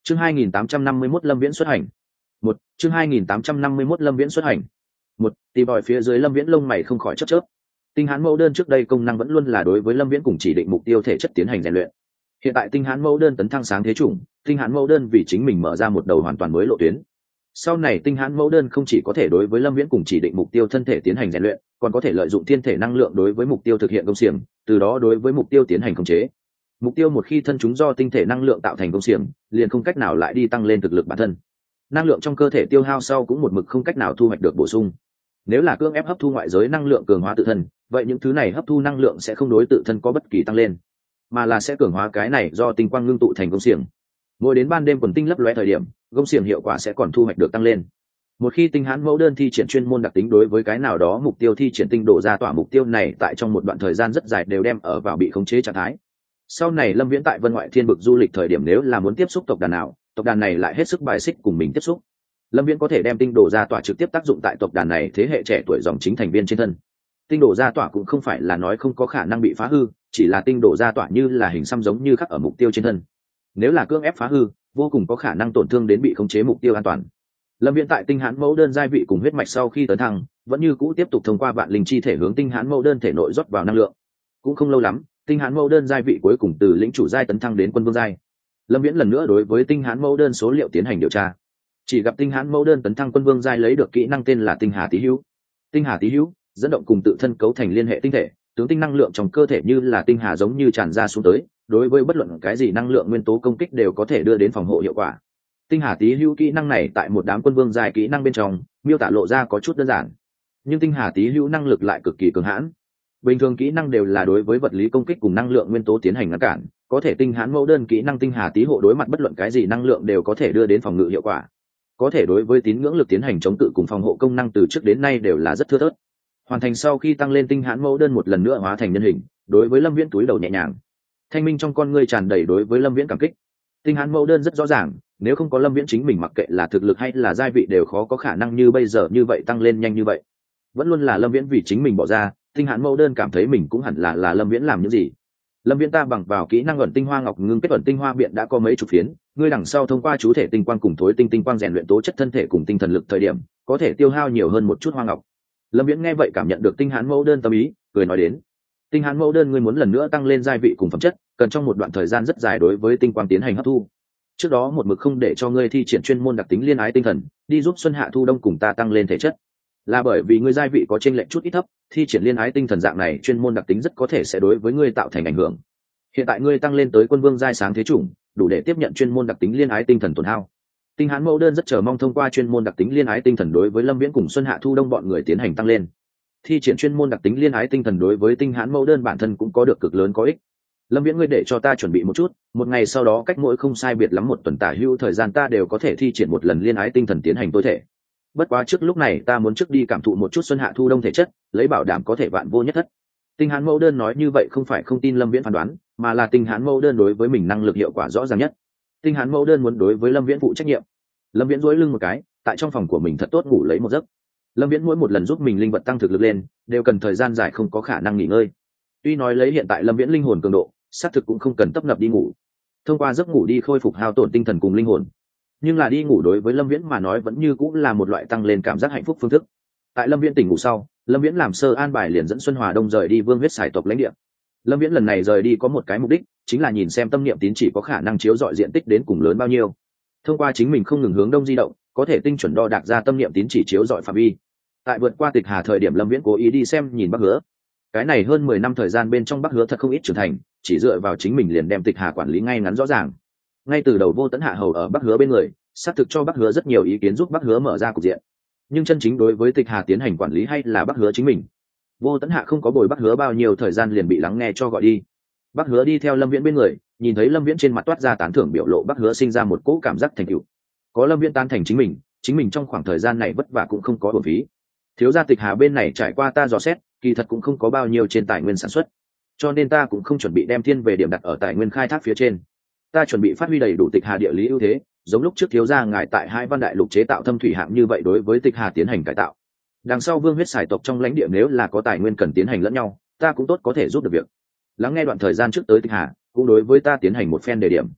Chương 2851 Lâm Viễn xuất hành. Một chương 2851 Lâm Viễn xuất hành. Một tì bòi phía dưới Lâm Viễn lông mày không khỏi chớp chớp. Tinh hán mẫu đơn trước đây công năng vẫn luôn là đối với Lâm Viễn cùng chỉ định mục tiêu thể chất tiến hành rèn luyện. Hiện tại tinh hán mẫu đơn tấn thăng sáng thế chủng, tinh hán mẫu đơn vì chính mình mở ra một đầu hoàn toàn mới lộ tuyến. Sau này tinh hán mẫu đơn không chỉ có thể đối với Lâm Viễn cùng chỉ định mục tiêu thân thể tiến hành rèn luyện, còn có thể lợi dụng thiên thể năng lượng đối với mục tiêu thực hiện công xiềng, từ đó đối với mục tiêu tiến hành khống chế. Mục tiêu một khi thân chúng do tinh thể năng lượng tạo thành công xiềng, liền không cách nào lại đi tăng lên thực lực bản thân. Năng lượng trong cơ thể tiêu hao sau cũng một mực không cách nào thu hoạch được bổ sung. Nếu là cưỡng ép hấp thu ngoại giới năng lượng cường hóa tự thân, vậy những thứ này hấp thu năng lượng sẽ không đối tự thân có bất kỳ tăng lên, mà là sẽ cường hóa cái này do tinh quang ngưng tụ thành công xiềng. Mỗi đến ban đêm quần tinh lấp lóe thời điểm, công xiềng hiệu quả sẽ còn thu hoạch được tăng lên. Một khi tinh hán mẫu đơn thi triển chuyên môn đặc tính đối với cái nào đó mục tiêu thi triển tinh độ ra tỏa mục tiêu này tại trong một đoạn thời gian rất dài đều đem ở vào bị khống chế trạng thái. Sau này Lâm Viễn tại Vân Ngoại Thiên Vực du lịch thời điểm nếu là muốn tiếp xúc tộc đàn nào, tộc đàn này lại hết sức bài xích cùng mình tiếp xúc. Lâm Viễn có thể đem tinh đồ ra tỏa trực tiếp tác dụng tại tộc đàn này thế hệ trẻ tuổi dòng chính thành viên trên thân. Tinh đồ ra tỏa cũng không phải là nói không có khả năng bị phá hư, chỉ là tinh đồ ra tỏa như là hình xăm giống như khắc ở mục tiêu trên thân. Nếu là cưỡng ép phá hư, vô cùng có khả năng tổn thương đến bị khống chế mục tiêu an toàn. Lâm Viễn tại tinh hán mẫu đơn giai vị cùng huyết mạch sau khi tấn thăng, vẫn như cũ tiếp tục thông qua vạn linh chi thể hướng tinh hán mẫu đơn thể nội rót vào năng lượng. Cũng không lâu lắm, tinh hán mẫu đơn giai vị cuối cùng từ lĩnh chủ giai tấn thăng đến quân vương giai. Lâm Viễn lần nữa đối với tinh hán mẫu đơn số liệu tiến hành điều tra. Chỉ gặp tinh hán mẫu đơn tấn thăng quân vương giai lấy được kỹ năng tên là tinh hà tý hữu. Tinh hà tý hữu dẫn động cùng tự thân cấu thành liên hệ tinh thể, tướng tinh năng lượng trong cơ thể như là tinh hà giống như tràn ra xuống tới, đối với bất luận cái gì năng lượng nguyên tố công kích đều có thể đưa đến phòng hộ hiệu quả. Tinh hà tý hữu kỹ năng này tại một đám quân vương giai kỹ năng bên trong miêu tả lộ ra có chút đơn giản, nhưng tinh hà tý hữu năng lực lại cực kỳ cường hãn. Bình thường kỹ năng đều là đối với vật lý công kích cùng năng lượng nguyên tố tiến hành ngăn cản, có thể tinh hán mẫu đơn kỹ năng tinh hà tý hộ đối mặt bất luận cái gì năng lượng đều có thể đưa đến phòng ngự hiệu quả, có thể đối với tín ngưỡng lực tiến hành chống cự cùng phòng hộ công năng từ trước đến nay đều là rất thưa thớt. Hoàn thành sau khi tăng lên tinh hán mẫu đơn một lần nữa hóa thành nhân hình, đối với Lâm Viễn túi đầu nhẹ nhàng. Thanh minh trong con ngươi tràn đầy đối với Lâm Viễn cảm kích. Tinh hán mẫu đơn rất rõ ràng, nếu không có Lâm Viễn chính mình mặc kệ là thực lực hay là giai vị đều khó có khả năng như bây giờ như vậy tăng lên nhanh như vậy. Vẫn luôn là Lâm Viễn vì chính mình bỏ ra, tinh hán mẫu đơn cảm thấy mình cũng hẳn là Lâm Viễn làm những gì. Lâm Viễn ta bằng vào kỹ năng ẩn tinh hoa ngọc ngưng kết ẩn tinh hoa biện đã có mấy chục phiến, ngươi đằng sau thông qua chú thể tinh quang cùng thối tinh quang rèn luyện tố chất thân thể cùng tinh thần lực thời điểm, có thể tiêu hao nhiều hơn một chút hoa ngọc. Lâm Viễn nghe vậy cảm nhận được tinh hán mẫu đơn tâm ý, cười nói đến: tinh hán mẫu đơn ngươi muốn lần nữa tăng lên giai vị cùng phẩm chất, cần trong một đoạn thời gian rất dài đối với tinh quang tiến hành hấp thu. Trước đó một mực không để cho ngươi thi triển chuyên môn đặc tính liên ái tinh thần, đi giúp xuân hạ thu đông cùng ta tăng lên thể chất, là bởi vì ngươi giai vị có chênh lệch chút ít thấp, thi triển liên ái tinh thần dạng này chuyên môn đặc tính rất có thể sẽ đối với ngươi tạo thành ảnh hưởng. Hiện tại ngươi tăng lên tới quân vương giai sáng thế chủng, đủ để tiếp nhận chuyên môn đặc tính liên ái tinh thần tổn hao. Tinh hán mẫu đơn rất chờ mong thông qua chuyên môn đặc tính liên ái tinh thần đối với Lâm Viễn cùng xuân hạ thu đông bọn người tiến hành tăng lên. Thi triển chuyên môn đặc tính liên ái tinh thần đối với tinh hán mẫu đơn bản thân cũng có được cực lớn có ích. Lâm Viễn ngươi để cho ta chuẩn bị một chút, một ngày sau đó cách mỗi không sai biệt lắm một tuần tả hữu thời gian ta đều có thể thi triển một lần liên ái tinh thần tiến hành tối thể. Bất quá trước lúc này ta muốn trước đi cảm thụ một chút xuân hạ thu đông thể chất, lấy bảo đảm có thể vạn vô nhất thất. Tinh hán mẫu đơn nói như vậy không phải không tin Lâm Viễn phán đoán, mà là tinh hán mẫu đơn đối với mình năng lực hiệu quả rõ ràng nhất. Tinh hán mẫu đơn muốn đối với Lâm Viễn phụ trách nhiệm. Lâm Viễn duỗi lưng một cái, tại trong phòng của mình thật tốt ngủ lấy một giấc. Lâm Viễn mỗi một lần giúp mình linh vật tăng thực lực lên, đều cần thời gian dài không có khả năng nghỉ ngơi. Tuy nói lấy hiện tại Lâm Viễn linh hồn cường độ, xác thực cũng không cần tấp nập đi ngủ. Thông qua giấc ngủ đi khôi phục hao tổn tinh thần cùng linh hồn. Nhưng là đi ngủ đối với Lâm Viễn mà nói vẫn như cũng là một loại tăng lên cảm giác hạnh phúc phương thức. Tại Lâm Viễn tỉnh ngủ sau, Lâm Viễn làm sơ an bài liền dẫn Xuân Hòa Đông rời đi Vương huyết xài tộc lãnh địa. Lâm Viễn lần này rời đi có một cái mục đích, chính là nhìn xem tâm niệm tín chỉ có khả năng chiếu rọi diện tích đến cùng lớn bao nhiêu. Thông qua chính mình không ngừng hướng đông di động, có thể tinh chuẩn đo đạc ra tâm niệm tín chỉ chiếu rọi phạm vi. Tại vượt qua Tịch Hà thời điểm Lâm Viễn cố ý đi xem nhìn Bắc Hứa. Cái này hơn 10 năm thời gian bên trong Bắc Hứa thật không ít trưởng thành, chỉ dựa vào chính mình liền đem Tịch Hà quản lý ngay ngắn rõ ràng. Ngay từ đầu Vô Tấn Hạ hầu ở Bắc Hứa bên người, xác thực cho Bắc Hứa rất nhiều ý kiến giúp Bắc Hứa mở ra cục diện. Nhưng chân chính đối với Tịch Hà tiến hành quản lý hay là Bắc Hứa chính mình. Vô Tấn Hạ không có bồi Bắc Hứa bao nhiêu thời gian liền bị lắng nghe cho gọi đi. Bắc Hứa đi theo Lâm Viễn bên người, nhìn thấy Lâm Viễn trên mặt toát ra tán thưởng biểu lộ, Bắc Hứa sinh ra một cỗ cảm giác thành tựu. Có Lâm Viễn tán thành chính mình trong khoảng thời gian này vất vả cũng không có uổng phí. Thiếu gia Tịch Hà bên này trải qua ta dò xét, kỳ thật cũng không có bao nhiêu trên tài nguyên sản xuất, cho nên ta cũng không chuẩn bị đem thiên về điểm đặt ở tài nguyên khai thác phía trên. Ta chuẩn bị phát huy đầy đủ Tịch Hà địa lý ưu thế, giống lúc trước thiếu gia ngài tại Hai Văn Đại Lục chế tạo thâm thủy hạng như vậy đối với Tịch Hà tiến hành cải tạo. Đằng sau Vương huyết xài tộc trong lãnh địa nếu là có tài nguyên cần tiến hành lẫn nhau, ta cũng tốt có thể giúp được việc. Lắng nghe đoạn thời gian trước tới Tịch Hà, cũng đối với ta tiến hành một phen đề điểm.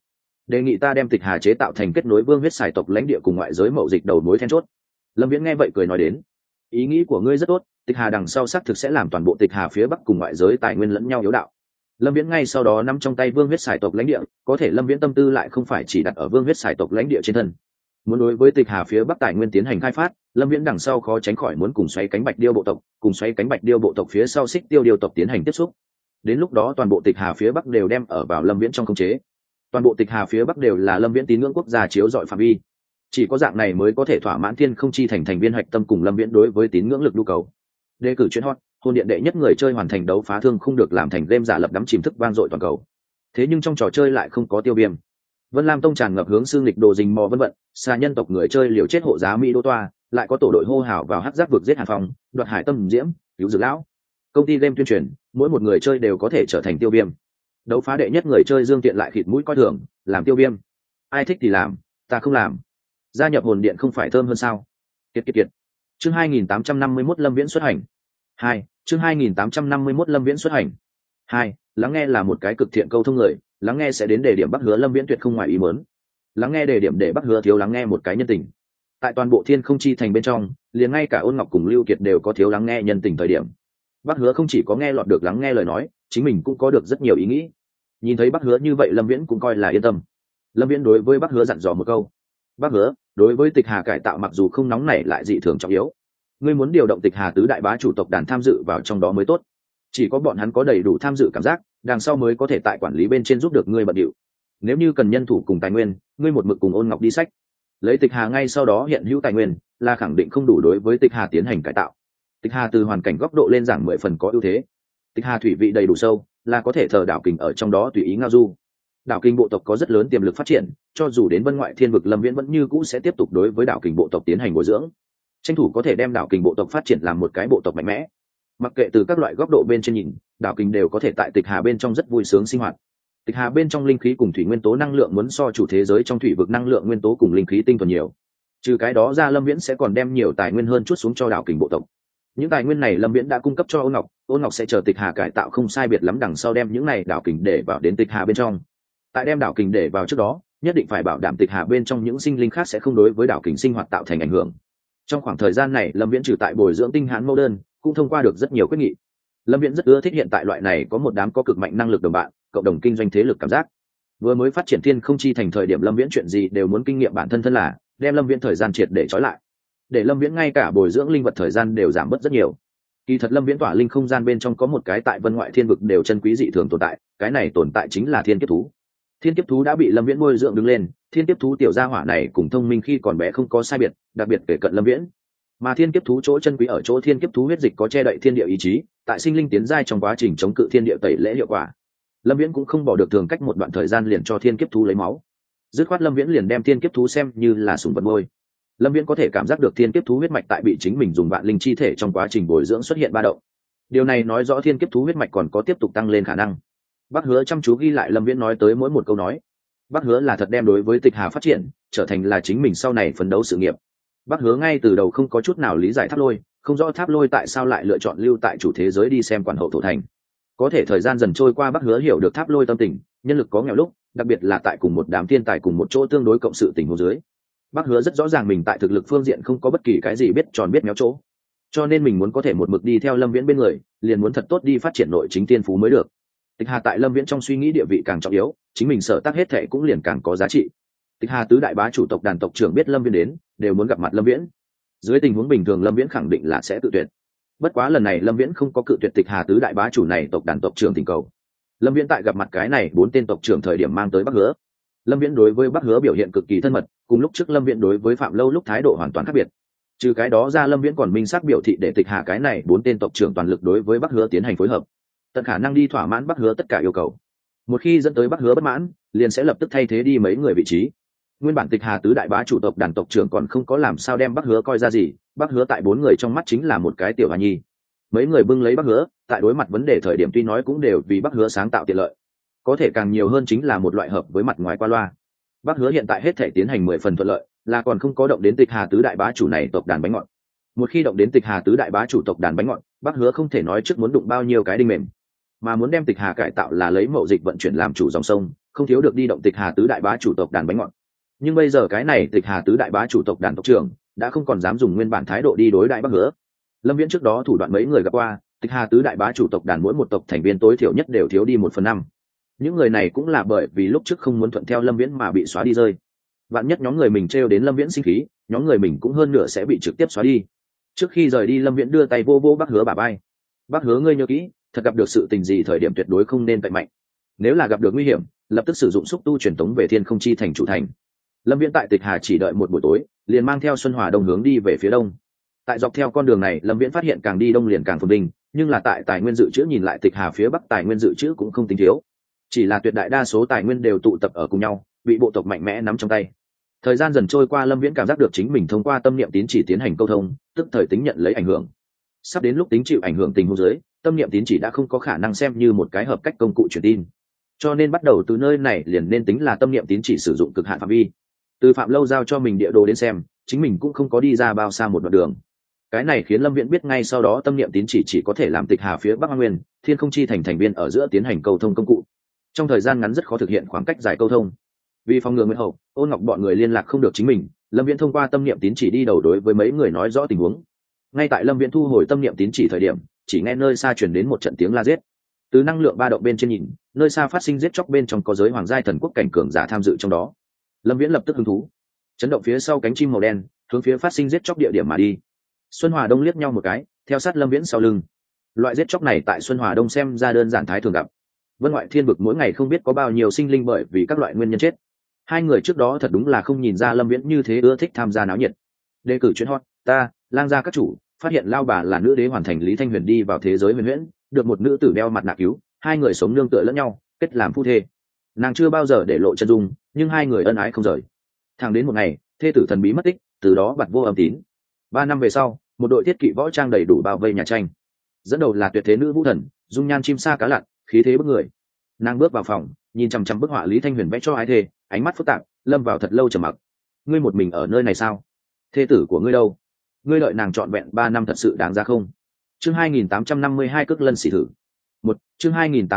đề nghị ta đem tịch hà chế tạo thành kết nối vương huyết xài tộc lãnh địa cùng ngoại giới mậu dịch đầu mối then chốt. Lâm Viễn nghe vậy cười nói đến, ý nghĩ của ngươi rất tốt, tịch hà đằng sau xác thực sẽ làm toàn bộ tịch hà phía bắc cùng ngoại giới tài nguyên lẫn nhau yếu đạo. Lâm Viễn ngay sau đó nắm trong tay vương huyết xài tộc lãnh địa, có thể Lâm Viễn tâm tư lại không phải chỉ đặt ở vương huyết xài tộc lãnh địa trên thân. Muốn đối với tịch hà phía bắc tài nguyên tiến hành khai phát, Lâm Viễn đằng sau khó tránh khỏi muốn cùng xoáy cánh bạch điêu bộ tộc, cùng xoáy cánh bạch điêu bộ tộc phía sau xích tiêu điêu tộc tiến hành tiếp xúc. Đến lúc đó toàn bộ tịch hà phía bắc đều đem ở vào Lâm Viễn trong khống chế. Toàn bộ tịch hà phía bắc đều là Lâm Viễn tín ngưỡng quốc gia chiếu dọi phạm vi. Chỉ có dạng này mới có thể thỏa mãn thiên không chi thành thành viên hạch tâm cùng Lâm Viễn đối với tín ngưỡng lực nhu cầu. Đề cử chuyên hot, hồn điện đệ nhất người chơi hoàn thành đấu phá thương không được làm thành game giả lập đắm chìm thức vang dội toàn cầu. Thế nhưng trong trò chơi lại không có tiêu viêm. Vân Lam Tông tràn ngập hướng xương lịch đồ rình mò vân vận, xa nhân tộc người chơi liều chết hộ giá Mỹ Đô Toa, lại có tổ đội hô hào vào hắc giáp vực giết Hàn Phong, đoạt hải tâm diễm, cứu dược lão. Công ty game tuyên truyền, mỗi một người chơi đều có thể trở thành tiêu viêm. Đấu phá đệ nhất người chơi Dương Tiện lại khịt mũi coi thường, làm tiêu viêm. Ai thích thì làm, ta không làm. Gia nhập hồn điện không phải thơm hơn sao? Kiệt kiệt kiệt. Chương 2851 Lâm Viễn xuất hành. 2. Chương 2851 Lâm Viễn xuất hành. 2. Lắng nghe là một cái cực thiện câu thông người, lắng nghe sẽ đến đề điểm Bắc Hứa Lâm Viễn tuyệt không ngoài ý muốn. Lắng nghe đề điểm để Bắc Hứa thiếu lắng nghe một cái nhân tình. Tại toàn bộ Thiên Không Chi thành bên trong, liền ngay cả Ôn Ngọc cùng Lưu Kiệt đều có thiếu lắng nghe nhân tình thời điểm. Bắc Hứa không chỉ có nghe lọt được lắng nghe lời nói, chính mình cũng có được rất nhiều ý nghĩ. Nhìn thấy Bắc Hứa như vậy Lâm Viễn cũng coi là yên tâm. Lâm Viễn đối với Bắc Hứa dặn dò một câu: Bắc Hứa, đối với Tịch Hà cải tạo mặc dù không nóng nảy lại dị thường trọng yếu, ngươi muốn điều động Tịch Hà tứ đại bá chủ tộc đàn tham dự vào trong đó mới tốt. Chỉ có bọn hắn có đầy đủ tham dự cảm giác, đằng sau mới có thể tại quản lý bên trên giúp được ngươi bận điệu. Nếu như cần nhân thủ cùng tài nguyên, ngươi một mực cùng Ôn Ngọc đi sách, lấy Tịch Hà ngay sau đó hiện hữu tài nguyên, là khẳng định không đủ đối với Tịch Hà tiến hành cải tạo. Tịch Hà từ hoàn cảnh góc độ lên giảng 10 phần có ưu thế. Tịch Hà thủy vị đầy đủ sâu, là có thể thờ đảo kình ở trong đó tùy ý ngao du. Đảo kình bộ tộc có rất lớn tiềm lực phát triển, cho dù đến vân ngoại thiên vực Lâm Viễn vẫn như cũ sẽ tiếp tục đối với đảo kình bộ tộc tiến hành bồi dưỡng, tranh thủ có thể đem đảo kình bộ tộc phát triển làm một cái bộ tộc mạnh mẽ. Mặc kệ từ các loại góc độ bên trên nhìn, đảo kình đều có thể tại Tịch Hà bên trong rất vui sướng sinh hoạt. Tịch Hà bên trong linh khí cùng thủy nguyên tố năng lượng muốn so chủ thế giới trong thủy vực năng lượng nguyên tố cùng linh khí tinh thuần nhiều. Trừ cái đó ra Lâm Viễn sẽ còn đem nhiều tài nguyên hơn chút xuống cho đảo kình bộ tộc. Những tài nguyên này Lâm Viễn đã cung cấp cho Ôn Ngọc sẽ chờ Tịch Hà cải tạo không sai biệt lắm đằng sau đem những này đảo kình để vào đến Tịch Hà bên trong. Tại đem đảo kình để vào trước đó, nhất định phải bảo đảm Tịch Hà bên trong những sinh linh khác sẽ không đối với đảo kình sinh hoạt tạo thành ảnh hưởng. Trong khoảng thời gian này Lâm Viễn trừ tại bồi dưỡng tinh hãn mẫu đơn, cũng thông qua được rất nhiều quyết nghị. Lâm Viễn rất ưa thích hiện tại loại này có một đám có cực mạnh năng lực đồng bạn, cộng đồng kinh doanh thế lực cảm giác. Vừa mới phát triển Thiên Không Chi thành thời điểm Lâm Viễn chuyện gì đều muốn kinh nghiệm bản thân là đem Lâm Viễn thời gian triệt để trói lại, để Lâm Viễn ngay cả bồi dưỡng linh vật thời gian đều giảm bớt rất nhiều. Kỳ thật Lâm Viễn tỏa linh không gian bên trong có một cái tại vân ngoại thiên vực đều chân quý dị thường tồn tại, cái này tồn tại chính là thiên kiếp thú. Thiên kiếp thú đã bị Lâm Viễn nuôi dưỡng đứng lên, thiên kiếp thú tiểu gia hỏa này cùng thông minh khi còn bé không có sai biệt, đặc biệt kể cận Lâm Viễn. Mà thiên kiếp thú chỗ chân quý ở chỗ thiên kiếp thú huyết dịch có che đậy thiên địa ý chí, tại sinh linh tiến giai trong quá trình chống cự thiên địa tẩy lễ hiệu quả. Lâm Viễn cũng không bỏ được thường cách một đoạn thời gian liền cho thiên kiếp thú lấy máu. Dứt khoát Lâm Viễn liền đem thiên kiếp thú xem như là sủng vật nuôi. Lâm Viễn có thể cảm giác được thiên kiếp thú huyết mạch tại bị chính mình dùng vạn linh chi thể trong quá trình bồi dưỡng xuất hiện ba động. Điều này nói rõ thiên kiếp thú huyết mạch còn có tiếp tục tăng lên khả năng. Bác Hứa chăm chú ghi lại Lâm Viễn nói tới mỗi một câu nói. Bác Hứa là thật đem đối với Tịch Hà phát triển trở thành là chính mình sau này phấn đấu sự nghiệp. Bác Hứa ngay từ đầu không có chút nào lý giải Tháp Lôi, không rõ Tháp Lôi tại sao lại lựa chọn lưu tại chủ thế giới đi xem quản hậu thổ thành. Có thể thời gian dần trôi qua Bác Hứa hiểu được Tháp Lôi tâm tình, nhân lực có nghèo lúc, đặc biệt là tại cùng một đám thiên tài cùng một chỗ tương đối cộng sự tình huống dưới. Bác Hứa rất rõ ràng mình tại thực lực phương diện không có bất kỳ cái gì biết tròn biết méo chỗ, cho nên mình muốn có thể một mực đi theo Lâm Viễn bên người, liền muốn thật tốt đi phát triển nội chính tiên phú mới được. Tịch Hà tại Lâm Viễn trong suy nghĩ địa vị càng trọng yếu, chính mình sở tác hết thệ cũng liền càng có giá trị. Tịch Hà tứ đại bá chủ tộc đàn tộc trưởng biết Lâm Viễn đến, đều muốn gặp mặt Lâm Viễn. Dưới tình huống bình thường Lâm Viễn khẳng định là sẽ tự tuyệt. Bất quá lần này Lâm Viễn không có cự tuyệt Tịch Hà tứ đại bá chủ này tộc đàn tộc trưởng tình cầu. Lâm Viễn tại gặp mặt cái này 4 tên tộc trưởng thời điểm mang tới Bắc Hứa. Lâm Viễn đối với Bắc Hứa biểu hiện cực kỳ thân mật, cùng lúc trước Lâm Viễn đối với Phạm Lâu lúc thái độ hoàn toàn khác biệt. Trừ cái đó ra Lâm Viễn còn minh xác biểu thị để Tịch Hà cái này 4 tên tộc trưởng toàn lực đối với Bắc Hứa tiến hành phối hợp, tận khả năng đi thỏa mãn Bắc Hứa tất cả yêu cầu. Một khi dẫn tới Bắc Hứa bất mãn, liền sẽ lập tức thay thế đi mấy người vị trí. Nguyên bản Tịch Hà tứ đại bá chủ tộc đàn tộc trưởng còn không có làm sao đem Bắc Hứa coi ra gì, Bắc Hứa tại 4 người trong mắt chính là một cái tiểu hoa nhi. Mấy người bưng lấy Bắc Hứa, tại đối mặt vấn đề thời điểm tuy nói cũng đều vì Bắc Hứa sáng tạo tiện lợi, có thể càng nhiều hơn chính là một loại hợp với mặt ngoài qua loa. Bắc Hứa hiện tại hết thể tiến hành 10 phần thuận lợi, là còn không có động đến Tịch Hà tứ đại bá chủ này tộc đàn bánh ngọt. Một khi động đến Tịch Hà tứ đại bá chủ tộc đàn bánh ngọt, Bắc Hứa không thể nói trước muốn đụng bao nhiêu cái đinh mềm, mà muốn đem Tịch Hà cải tạo là lấy mậu dịch vận chuyển làm chủ dòng sông, không thiếu được đi động Tịch Hà tứ đại bá chủ tộc đàn bánh ngọt. Nhưng bây giờ cái này Tịch Hà tứ đại bá chủ tộc đàn tộc trưởng đã không còn dám dùng nguyên bản thái độ đi đối đại Bắc nữa. Lâm Viễn trước đó thủ đoạn mấy người gặp qua, Tịch Hà tứ đại bá chủ tộc đàn mỗi một tộc thành viên tối thiểu nhất đều thiếu đi 1/5. Những người này cũng là bởi vì lúc trước không muốn thuận theo Lâm Viễn mà bị xóa đi rơi. Vạn nhất nhóm người mình trêu đến Lâm Viễn sinh khí, nhóm người mình cũng hơn nửa sẽ bị trực tiếp xóa đi. Trước khi rời đi, Lâm Viễn đưa tay vô vô Bắc Hứa bả vai. Bắc Hứa, ngươi nhớ kỹ, thật gặp được sự tình gì thời điểm tuyệt đối không nên cậy mạnh. Nếu là gặp được nguy hiểm, lập tức sử dụng xúc tu truyền tống về Thiên Không Chi thành chủ thành. Lâm Viễn tại Tịch Hà chỉ đợi một buổi tối, liền mang theo Xuân Hòa Đông hướng đi về phía đông. Tại dọc theo con đường này, Lâm Viễn phát hiện càng đi đông liền càng phồn vinh, nhưng là tại tài nguyên dự trữ nhìn lại Tịch Hà phía bắc tài nguyên dự trữ cũng không tính thiếu, chỉ là tuyệt đại đa số tài nguyên đều tụ tập ở cùng nhau, bị bộ tộc mạnh mẽ nắm trong tay. Thời gian dần trôi qua, Lâm Viễn cảm giác được chính mình thông qua tâm niệm tín chỉ tiến hành câu thông, tức thời tính nhận lấy ảnh hưởng. Sắp đến lúc tính chịu ảnh hưởng tình huống dưới, tâm niệm tín chỉ đã không có khả năng xem như một cái hợp cách công cụ truyền tin, cho nên bắt đầu từ nơi này liền nên tính là tâm niệm tín chỉ sử dụng cực hạn phạm vi. Từ Phạm Lâu giao cho mình địa đồ đến xem, chính mình cũng không có đi ra bao xa một đoạn đường. Cái này khiến Lâm Viễn biết ngay sau đó tâm niệm tín chỉ có thể làm Tịch Hà phía bắc nguyên, Thiên Không Chi thành thành viên ở giữa tiến hành câu thông công cụ. Trong thời gian ngắn rất khó thực hiện khoảng cách dài câu thông. Vì phòng ngừa Nguyễn Hậu, Ôn Ngọc bọn người liên lạc không được chính mình, Lâm Viễn thông qua tâm niệm tín chỉ đi đầu đối với mấy người nói rõ tình huống. Ngay tại Lâm Viễn thu hồi tâm niệm tín chỉ thời điểm, chỉ nghe nơi xa truyền đến một trận tiếng la giết. Từ năng lượng ba động bên trên nhìn, nơi xa phát sinh giết chóc bên trong có giới hoàng giai thần quốc cảnh cường giả tham dự trong đó. Lâm Viễn lập tức hứng thú, chấn động phía sau cánh chim màu đen, hướng phía phát sinh giết chóc địa điểm mà đi. Xuân Hòa Đông liếc nhau một cái, theo sát Lâm Viễn sau lưng. Loại giết chóc này tại Xuân Hòa Đông xem ra đơn giản thái thường gặp. Vân Ngoại Thiên vực mỗi ngày không biết có bao nhiêu sinh linh bởi vì các loại nguyên nhân chết. Hai người trước đó thật đúng là không nhìn ra Lâm Viễn như thế ưa thích tham gia náo nhiệt. Đề cử chuyến hot, ta, Lang gia các chủ, phát hiện lao bà là nữ đế hoàn thành Lý Thanh Huyền đi vào thế giới huyền huyễn, được một nữ tử đeo mặt nạ cứu, hai người sống nương tựa lẫn nhau, kết làm phu thê. Nàng chưa bao giờ để lộ chân dung, nhưng hai người ân ái không rời. Thẳng đến một ngày, thê tử thần bí mất tích, từ đó bặt vô âm tín. 3 năm về sau, một đội thiết kỵ võ trang đầy đủ bao vây nhà tranh. Dẫn đầu là tuyệt thế nữ vũ thần, dung nhan chim sa cá lặn, khí thế bức người. Nàng bước vào phòng, nhìn chằm chằm bức họa Lý Thanh Huyền vẽ cho ái thê, ánh mắt phức tạp, lâm vào thật lâu trầm mặc. Ngươi một mình ở nơi này sao? Thê tử của ngươi đâu? Ngươi đợi nàng trọn vẹn 3 năm thật sự đáng ra không? Chương 2852 cước lân xỉ thử. Chương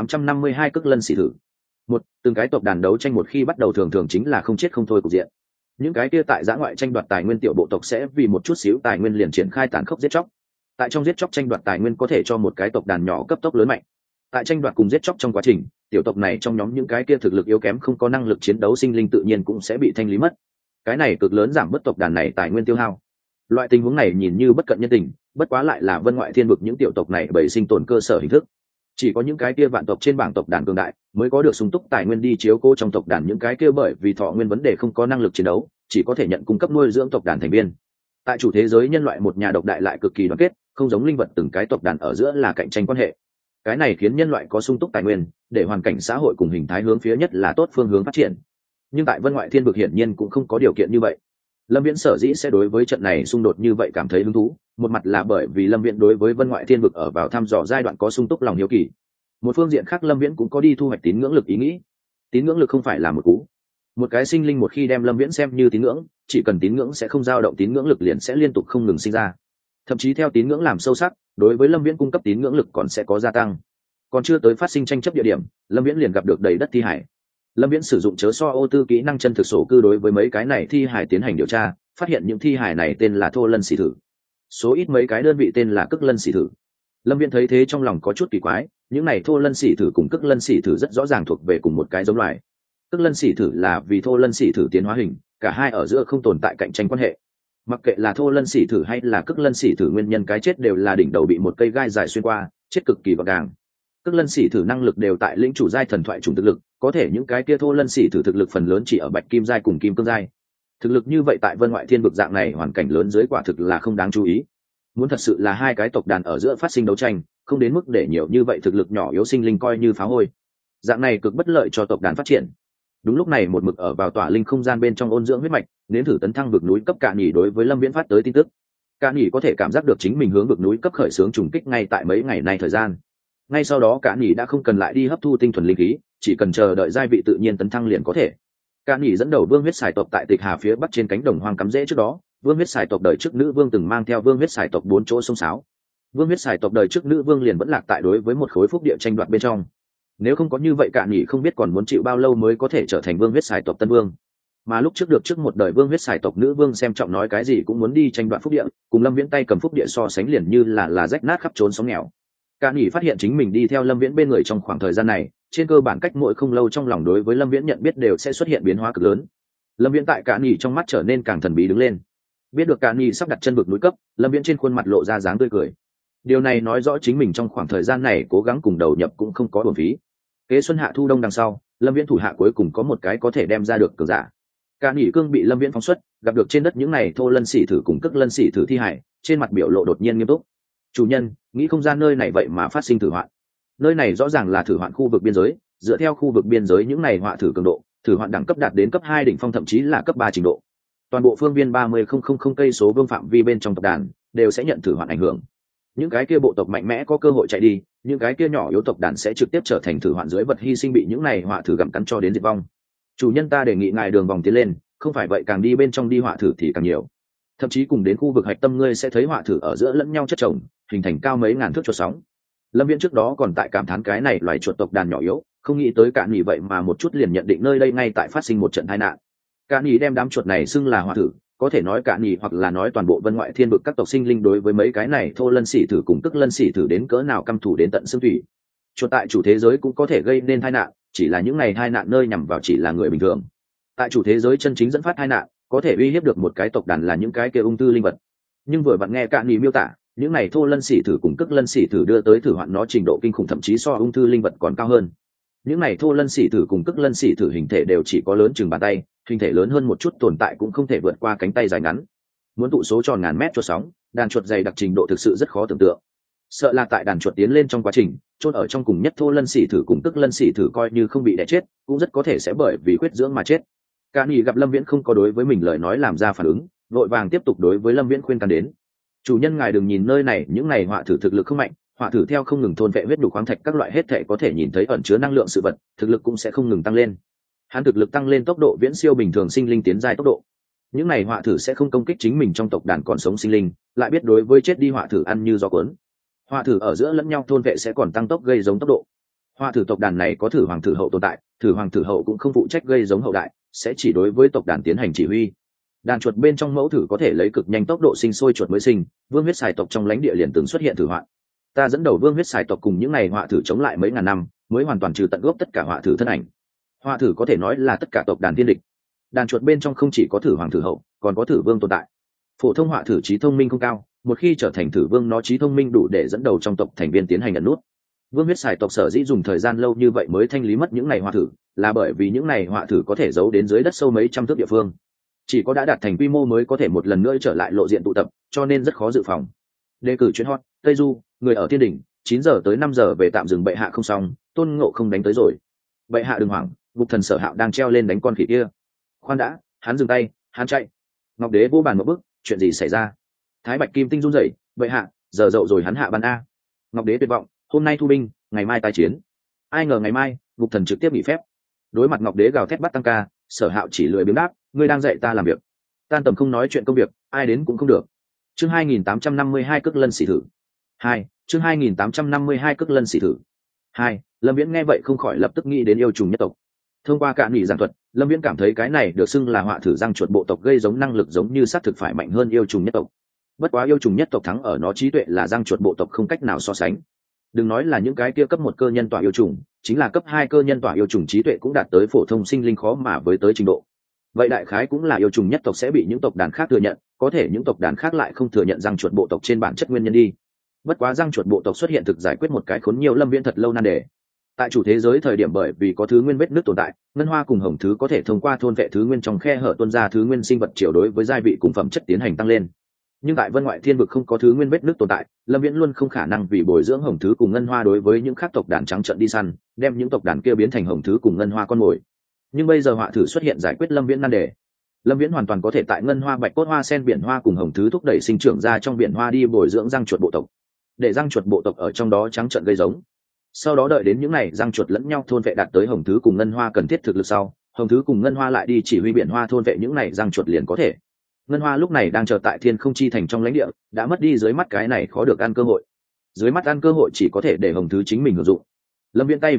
2852 cước lân xỉ thử. Từng cái tộc đàn đấu tranh một khi bắt đầu thường thường chính là không chết không thôi cục diện. Những cái kia tại giã ngoại tranh đoạt tài nguyên tiểu bộ tộc sẽ vì một chút xíu tài nguyên liền triển khai tàn khốc giết chóc. Tại trong giết chóc tranh đoạt tài nguyên có thể cho một cái tộc đàn nhỏ cấp tốc lớn mạnh. Tại tranh đoạt cùng giết chóc trong quá trình, tiểu tộc này trong nhóm những cái kia thực lực yếu kém không có năng lực chiến đấu sinh linh tự nhiên cũng sẽ bị thanh lý mất. Cái này cực lớn giảm bớt tộc đàn này tài nguyên tiêu hao. Loại tình huống này nhìn như bất cận nhân tình, bất quá lại là Vân Ngoại Thiên vực những tiểu tộc này bởi sinh tồn cơ sở hình thức. Chỉ có những cái kia vạn tộc trên bảng tộc đàn cường đại mới có được sung túc tài nguyên đi chiếu cố trong tộc đàn những cái kia bởi vì thọ nguyên vấn đề không có năng lực chiến đấu, chỉ có thể nhận cung cấp nuôi dưỡng tộc đàn thành viên. Tại chủ thế giới nhân loại một nhà độc đại lại cực kỳ đoàn kết, không giống linh vật từng cái tộc đàn ở giữa là cạnh tranh quan hệ. Cái này khiến nhân loại có sung túc tài nguyên để hoàn cảnh xã hội cùng hình thái hướng phía nhất là tốt phương hướng phát triển. Nhưng tại Vân Ngoại Thiên vực hiển nhiên cũng không có điều kiện như vậy. Lâm Viễn sở dĩ sẽ đối với trận này xung đột như vậy cảm thấy hứng thú, một mặt là bởi vì Lâm Viễn đối với Vân Ngoại Thiên vực ở vào thăm dò giai đoạn có sung túc lòng hiếu kỳ. Một phương diện khác, Lâm Viễn cũng có đi thu hoạch tín ngưỡng lực ý nghĩ. Tín ngưỡng lực không phải là một cú. Một cái sinh linh một khi đem Lâm Viễn xem như tín ngưỡng, chỉ cần tín ngưỡng sẽ không dao động, tín ngưỡng lực liền sẽ liên tục không ngừng sinh ra. Thậm chí theo tín ngưỡng làm sâu sắc, đối với Lâm Viễn cung cấp tín ngưỡng lực còn sẽ có gia tăng. Còn chưa tới phát sinh tranh chấp địa điểm, Lâm Viễn liền gặp được đầy đất thi hải. Lâm Viễn sử dụng chớ so ô tư kỹ năng chân thực sổ cư đối với mấy cái này thi hải tiến hành điều tra, phát hiện những thi hải này tên là thô lân xỉ thử, số ít mấy cái đơn vị tên là cức lân xỉ thử. Lâm Viễn thấy thế trong lòng có chút kỳ quái, những này thô lân xỉ thử cùng cức lân xỉ thử rất rõ ràng thuộc về cùng một cái giống loài. Cức lân xỉ thử là vì thô lân xỉ thử tiến hóa hình, cả hai ở giữa không tồn tại cạnh tranh quan hệ. Mặc kệ là thô lân xỉ thử hay là cức lân xỉ thử, nguyên nhân cái chết đều là đỉnh đầu bị một cây gai dài xuyên qua, chết cực kỳ gọn gàng. Cức lân xỉ thử năng lực đều tại lĩnh chủ giai thần thoại chủng thực lực, có thể những cái kia thô lân xỉ thử thực lực phần lớn chỉ ở bạch kim giai cùng kim cương giai. Thực lực như vậy tại Vân Ngoại Thiên vực dạng này hoàn cảnh lớn dưới quả thực là không đáng chú ý. Muốn thật sự là hai cái tộc đàn ở giữa phát sinh đấu tranh, không đến mức để nhiều như vậy thực lực nhỏ yếu sinh linh coi như phá hôi. Dạng này cực bất lợi cho tộc đàn phát triển. Đúng lúc này một mực ở vào tỏa linh không gian bên trong ôn dưỡng huyết mạch, nếm thử tấn thăng vực núi cấp Cạn Nhỉ đối với Lâm Viễn phát tới tin tức. Cạn Nhỉ có thể cảm giác được chính mình hướng vực núi cấp khởi xướng trùng kích ngay tại mấy ngày nay thời gian. Ngay sau đó Cạn Nhỉ đã không cần lại đi hấp thu tinh thuần linh khí, chỉ cần chờ đợi giai vị tự nhiên tấn thăng liền có thể. Cạn Nhỉ dẫn đầu vương huyết xài tộc tại Tịch Hà phía bắc trên cánh đồng hoang cắm rễ trước đó, vương huyết xài tộc đời trước nữ vương từng mang theo vương huyết xài tộc 4 chỗ sông sáo. Vương huyết xài tộc đời trước nữ vương liền vẫn lạc tại đối với một khối phúc địa tranh đoạt bên trong. Nếu không có như vậy Cạn Nhỉ không biết còn muốn chịu bao lâu mới có thể trở thành vương huyết xài tộc tân vương. Mà lúc trước được trước một đời vương huyết xài tộc nữ vương xem trọng nói cái gì cũng muốn đi tranh đoạt phúc địa, cùng Lâm Viễn tay cầm phúc địa so sánh liền như là rách nát khắp trốn sóng nghèo. Cạn Nhỉ phát hiện chính mình đi theo Lâm Viễn bên người trong khoảng thời gian này, trên cơ bản cách mỗi không lâu trong lòng đối với Lâm Viễn nhận biết đều sẽ xuất hiện biến hóa cực lớn. Lâm Viễn tại Cạn Nhỉ trong mắt trở nên càng thần bí đứng lên. Biết được Cạn Nhỉ sắp đặt chân vực núi cấp, Lâm Viễn trên khuôn mặt lộ ra dáng tươi cười. Điều này nói rõ chính mình trong khoảng thời gian này cố gắng cùng đầu nhập cũng không có uổng phí. Kế xuân hạ thu đông đằng sau, Lâm Viễn thủ hạ cuối cùng có một cái có thể đem ra được cường giả. Cạn Nhỉ cương bị Lâm Viễn phóng xuất, gặp được trên đất những này thô lân xỉ thử cùng cức lân xỉ thử thi hải, trên mặt biểu lộ đột nhiên nghiêm túc. Chủ nhân, nghĩ không ra nơi này vậy mà phát sinh thử hoạn. Nơi này rõ ràng là thử hoạn khu vực biên giới, dựa theo khu vực biên giới những này họa thử cường độ, thử hoạn đẳng cấp đạt đến cấp 2 đỉnh phong thậm chí là cấp 3 trình độ. Toàn bộ phương viên 30,000 cây số vương phạm vi bên trong tộc đàn đều sẽ nhận thử hoạn ảnh hưởng. Những cái kia bộ tộc mạnh mẽ có cơ hội chạy đi, những cái kia nhỏ yếu tộc đàn sẽ trực tiếp trở thành thử hoạn dưới vật hy sinh bị những này họa thử gặm cắn cho đến diệt vong. Chủ nhân ta đề nghị ngài đường vòng tiến lên, không phải vậy càng đi bên trong đi họa thử thì càng nhiều. Thậm chí cùng đến khu vực hạch tâm ngươi sẽ thấy họa thử ở giữa lẫn nhau chất chồng, hình thành cao mấy ngàn thước chuột sóng. Lâm Viễn trước đó còn tại cảm thán cái này loài chuột tộc đàn nhỏ yếu, không nghĩ tới Cạn Nhỉ vậy mà một chút liền nhận định nơi đây ngay tại phát sinh một trận tai nạn. Cạn Nhỉ đem đám chuột này xưng là họa thử, có thể nói Cạn Nhỉ hoặc là nói toàn bộ vân ngoại thiên vực các tộc sinh linh đối với mấy cái này thô lân xỉ thử cùng tức lân xỉ thử đến cỡ nào căm thù đến tận xương thủy. Chuột tại chủ thế giới cũng có thể gây nên tai nạn, chỉ là những này tai nạn nơi nhằm vào chỉ là người bình thường. Tại chủ thế giới chân chính dẫn phát tai nạn, có thể uy hiếp được một cái tộc đàn là những cái kia ung tư linh vật. Nhưng vừa vặn nghe Cạn Nhỉ miêu tả, những này thô lân xỉ thử cùng cức lân xỉ thử đưa tới thử hoạn nó trình độ kinh khủng thậm chí so ung thư linh vật còn cao hơn. Những này thô lân xỉ thử cùng cức lân xỉ thử hình thể đều chỉ có lớn chừng bàn tay, hình thể lớn hơn một chút tồn tại cũng không thể vượt qua cánh tay dài ngắn. Muốn tụ số tròn ngàn mét chuột sóng, đàn chuột dày đặc trình độ thực sự rất khó tưởng tượng. Sợ là tại đàn chuột tiến lên trong quá trình, chôn ở trong cùng nhất thô lân xỉ thử cùng cức lân xỉ thử coi như không bị đẻ chết, cũng rất có thể sẽ bởi vì khuyết dưỡng mà chết. Cạn Nhỉ gặp Lâm Viễn không có đối với mình lời nói làm ra phản ứng, vội vàng tiếp tục đối với Lâm Viễn khuyên can đến. Chủ nhân ngài đừng nhìn nơi này những này họa thử thực lực không mạnh, họa thử theo không ngừng thôn vệ huyết đục khoáng thạch các loại hết thể có thể nhìn thấy ẩn chứa năng lượng sự vật, thực lực cũng sẽ không ngừng tăng lên. Hắn thực lực tăng lên tốc độ viễn siêu bình thường sinh linh tiến giai tốc độ. Những này họa thử sẽ không công kích chính mình trong tộc đàn còn sống sinh linh, lại biết đối với chết đi họa thử ăn như gió cuốn. Họa thử ở giữa lẫn nhau thôn vệ sẽ còn tăng tốc gây giống tốc độ. Họa thử tộc đàn này có thử hoàng thử hậu tồn tại, thử hoàng thử hậu cũng không phụ trách gây giống hậu đại, sẽ chỉ đối với tộc đàn tiến hành chỉ huy. Đàn chuột bên trong mẫu thử có thể lấy cực nhanh tốc độ sinh sôi chuột mới sinh, vương huyết xài tộc trong lãnh địa liền từng xuất hiện thử hoạn. Ta dẫn đầu vương huyết xài tộc cùng những ngày họa thử chống lại mấy ngàn năm, mới hoàn toàn trừ tận gốc tất cả họa thử thân ảnh. Họa thử có thể nói là tất cả tộc đàn thiên địch. Đàn chuột bên trong không chỉ có thử hoàng thử hậu, còn có thử vương tồn tại. Phổ thông họa thử trí thông minh không cao, một khi trở thành thử vương nó trí thông minh đủ để dẫn đầu trong tộc thành viên tiến hành ẩn nút. Vương huyết xài tộc sở dĩ dùng thời gian lâu như vậy mới thanh lý mất những ngày họa thử, là bởi vì những ngày họa thử có thể giấu đến dưới đất sâu mấy trăm thước địa phương. Chỉ có đã đạt thành quy mô mới có thể một lần nữa trở lại lộ diện tụ tập, cho nên rất khó dự phòng. Đề cử chuyến hot Tây Du, người ở thiên đỉnh, 9 giờ tới 5 giờ về tạm dừng bệ hạ không xong, Tôn Ngộ không đánh tới rồi. Bệ hạ đừng hoảng, Ngục Thần Sở Hạo đang treo lên đánh con khỉ kia. Khoan đã, hắn dừng tay, hắn chạy. Ngọc Đế vô bàn một bước, chuyện gì xảy ra? Thái Bạch Kim Tinh run rẩy, bệ hạ, giờ dậu rồi hắn hạ ban a. Ngọc Đế tuyệt vọng, hôm nay thu binh, ngày mai tái chiến. Ai ngờ ngày mai, Ngục Thần trực tiếp nghỉ phép. Đối mặt Ngọc Đế gào thét bắt tăng ca, Sở Hạo chỉ lười biếng đáp, ngươi đang dạy ta làm việc. Tan tầm không nói chuyện công việc, ai đến cũng không được. Chương 2852 cước lân xỉ thử. 2. Chương 2852 cước lân xỉ thử. 2. Lâm Viễn nghe vậy không khỏi lập tức nghĩ đến yêu trùng nhất tộc. Thông qua Cạn Nhỉ giảng thuật, Lâm Viễn cảm thấy cái này được xưng là họa thử răng chuột bộ tộc gây giống năng lực giống như xác thực phải mạnh hơn yêu trùng nhất tộc. Bất quá yêu trùng nhất tộc thắng ở nó trí tuệ là răng chuột bộ tộc không cách nào so sánh. Đừng nói là những cái kia cấp 1 cơ nhân tỏa yêu trùng, chính là cấp 2 cơ nhân tỏa yêu trùng trí tuệ cũng đạt tới phổ thông sinh linh khó mà với tới trình độ. Vậy đại khái cũng là yêu trùng nhất tộc sẽ bị những tộc đàn khác thừa nhận, có thể những tộc đàn khác lại không thừa nhận răng chuột bộ tộc trên bản chất nguyên nhân đi. Bất quá răng chuột bộ tộc xuất hiện thực giải quyết một cái khốn nhiều Lâm Viễn thật lâu nan đề. Tại chủ thế giới thời điểm bởi vì có thứ nguyên vết nứt tồn tại, ngân hoa cùng hồng thứ có thể thông qua thôn vệ thứ nguyên trong khe hở tuôn ra thứ nguyên sinh vật chiều đối với giai vị cùng phẩm chất tiến hành tăng lên. Nhưng tại vân ngoại thiên vực không có thứ nguyên vết nứt tồn tại, Lâm Viễn luôn không khả năng vì bồi dưỡng hồng thứ cùng ngân hoa đối với những khác tộc đàn trắng trợn đi săn, đem những tộc đàn kia biến thành hồng thứ cùng ngân hoa con mồi. Nhưng bây giờ họa thử xuất hiện giải quyết Lâm Viễn nan đề. Lâm Viễn hoàn toàn có thể tại ngân hoa, bạch cốt hoa, sen biển hoa cùng hồng thứ thúc đẩy sinh trưởng ra trong biển hoa đi bồi dưỡng răng chuột bộ tộc, để răng chuột bộ tộc ở trong đó trắng trợn gây giống. Sau đó đợi đến những này răng chuột lẫn nhau thôn vệ đạt tới hồng thứ cùng ngân hoa cần thiết thực lực sau, hồng thứ cùng ngân hoa lại đi chỉ huy biển hoa thôn vệ những này răng chuột liền có thể. Ngân hoa lúc này đang chờ tại thiên không chi thành trong lãnh địa, đã mất đi dưới mắt cái này khó được ăn cơ hội. Dưới mắt ăn cơ hội chỉ có thể để hồng thứ chính mình hưởng dụng. Lâm Viễn tay vừa nhấc,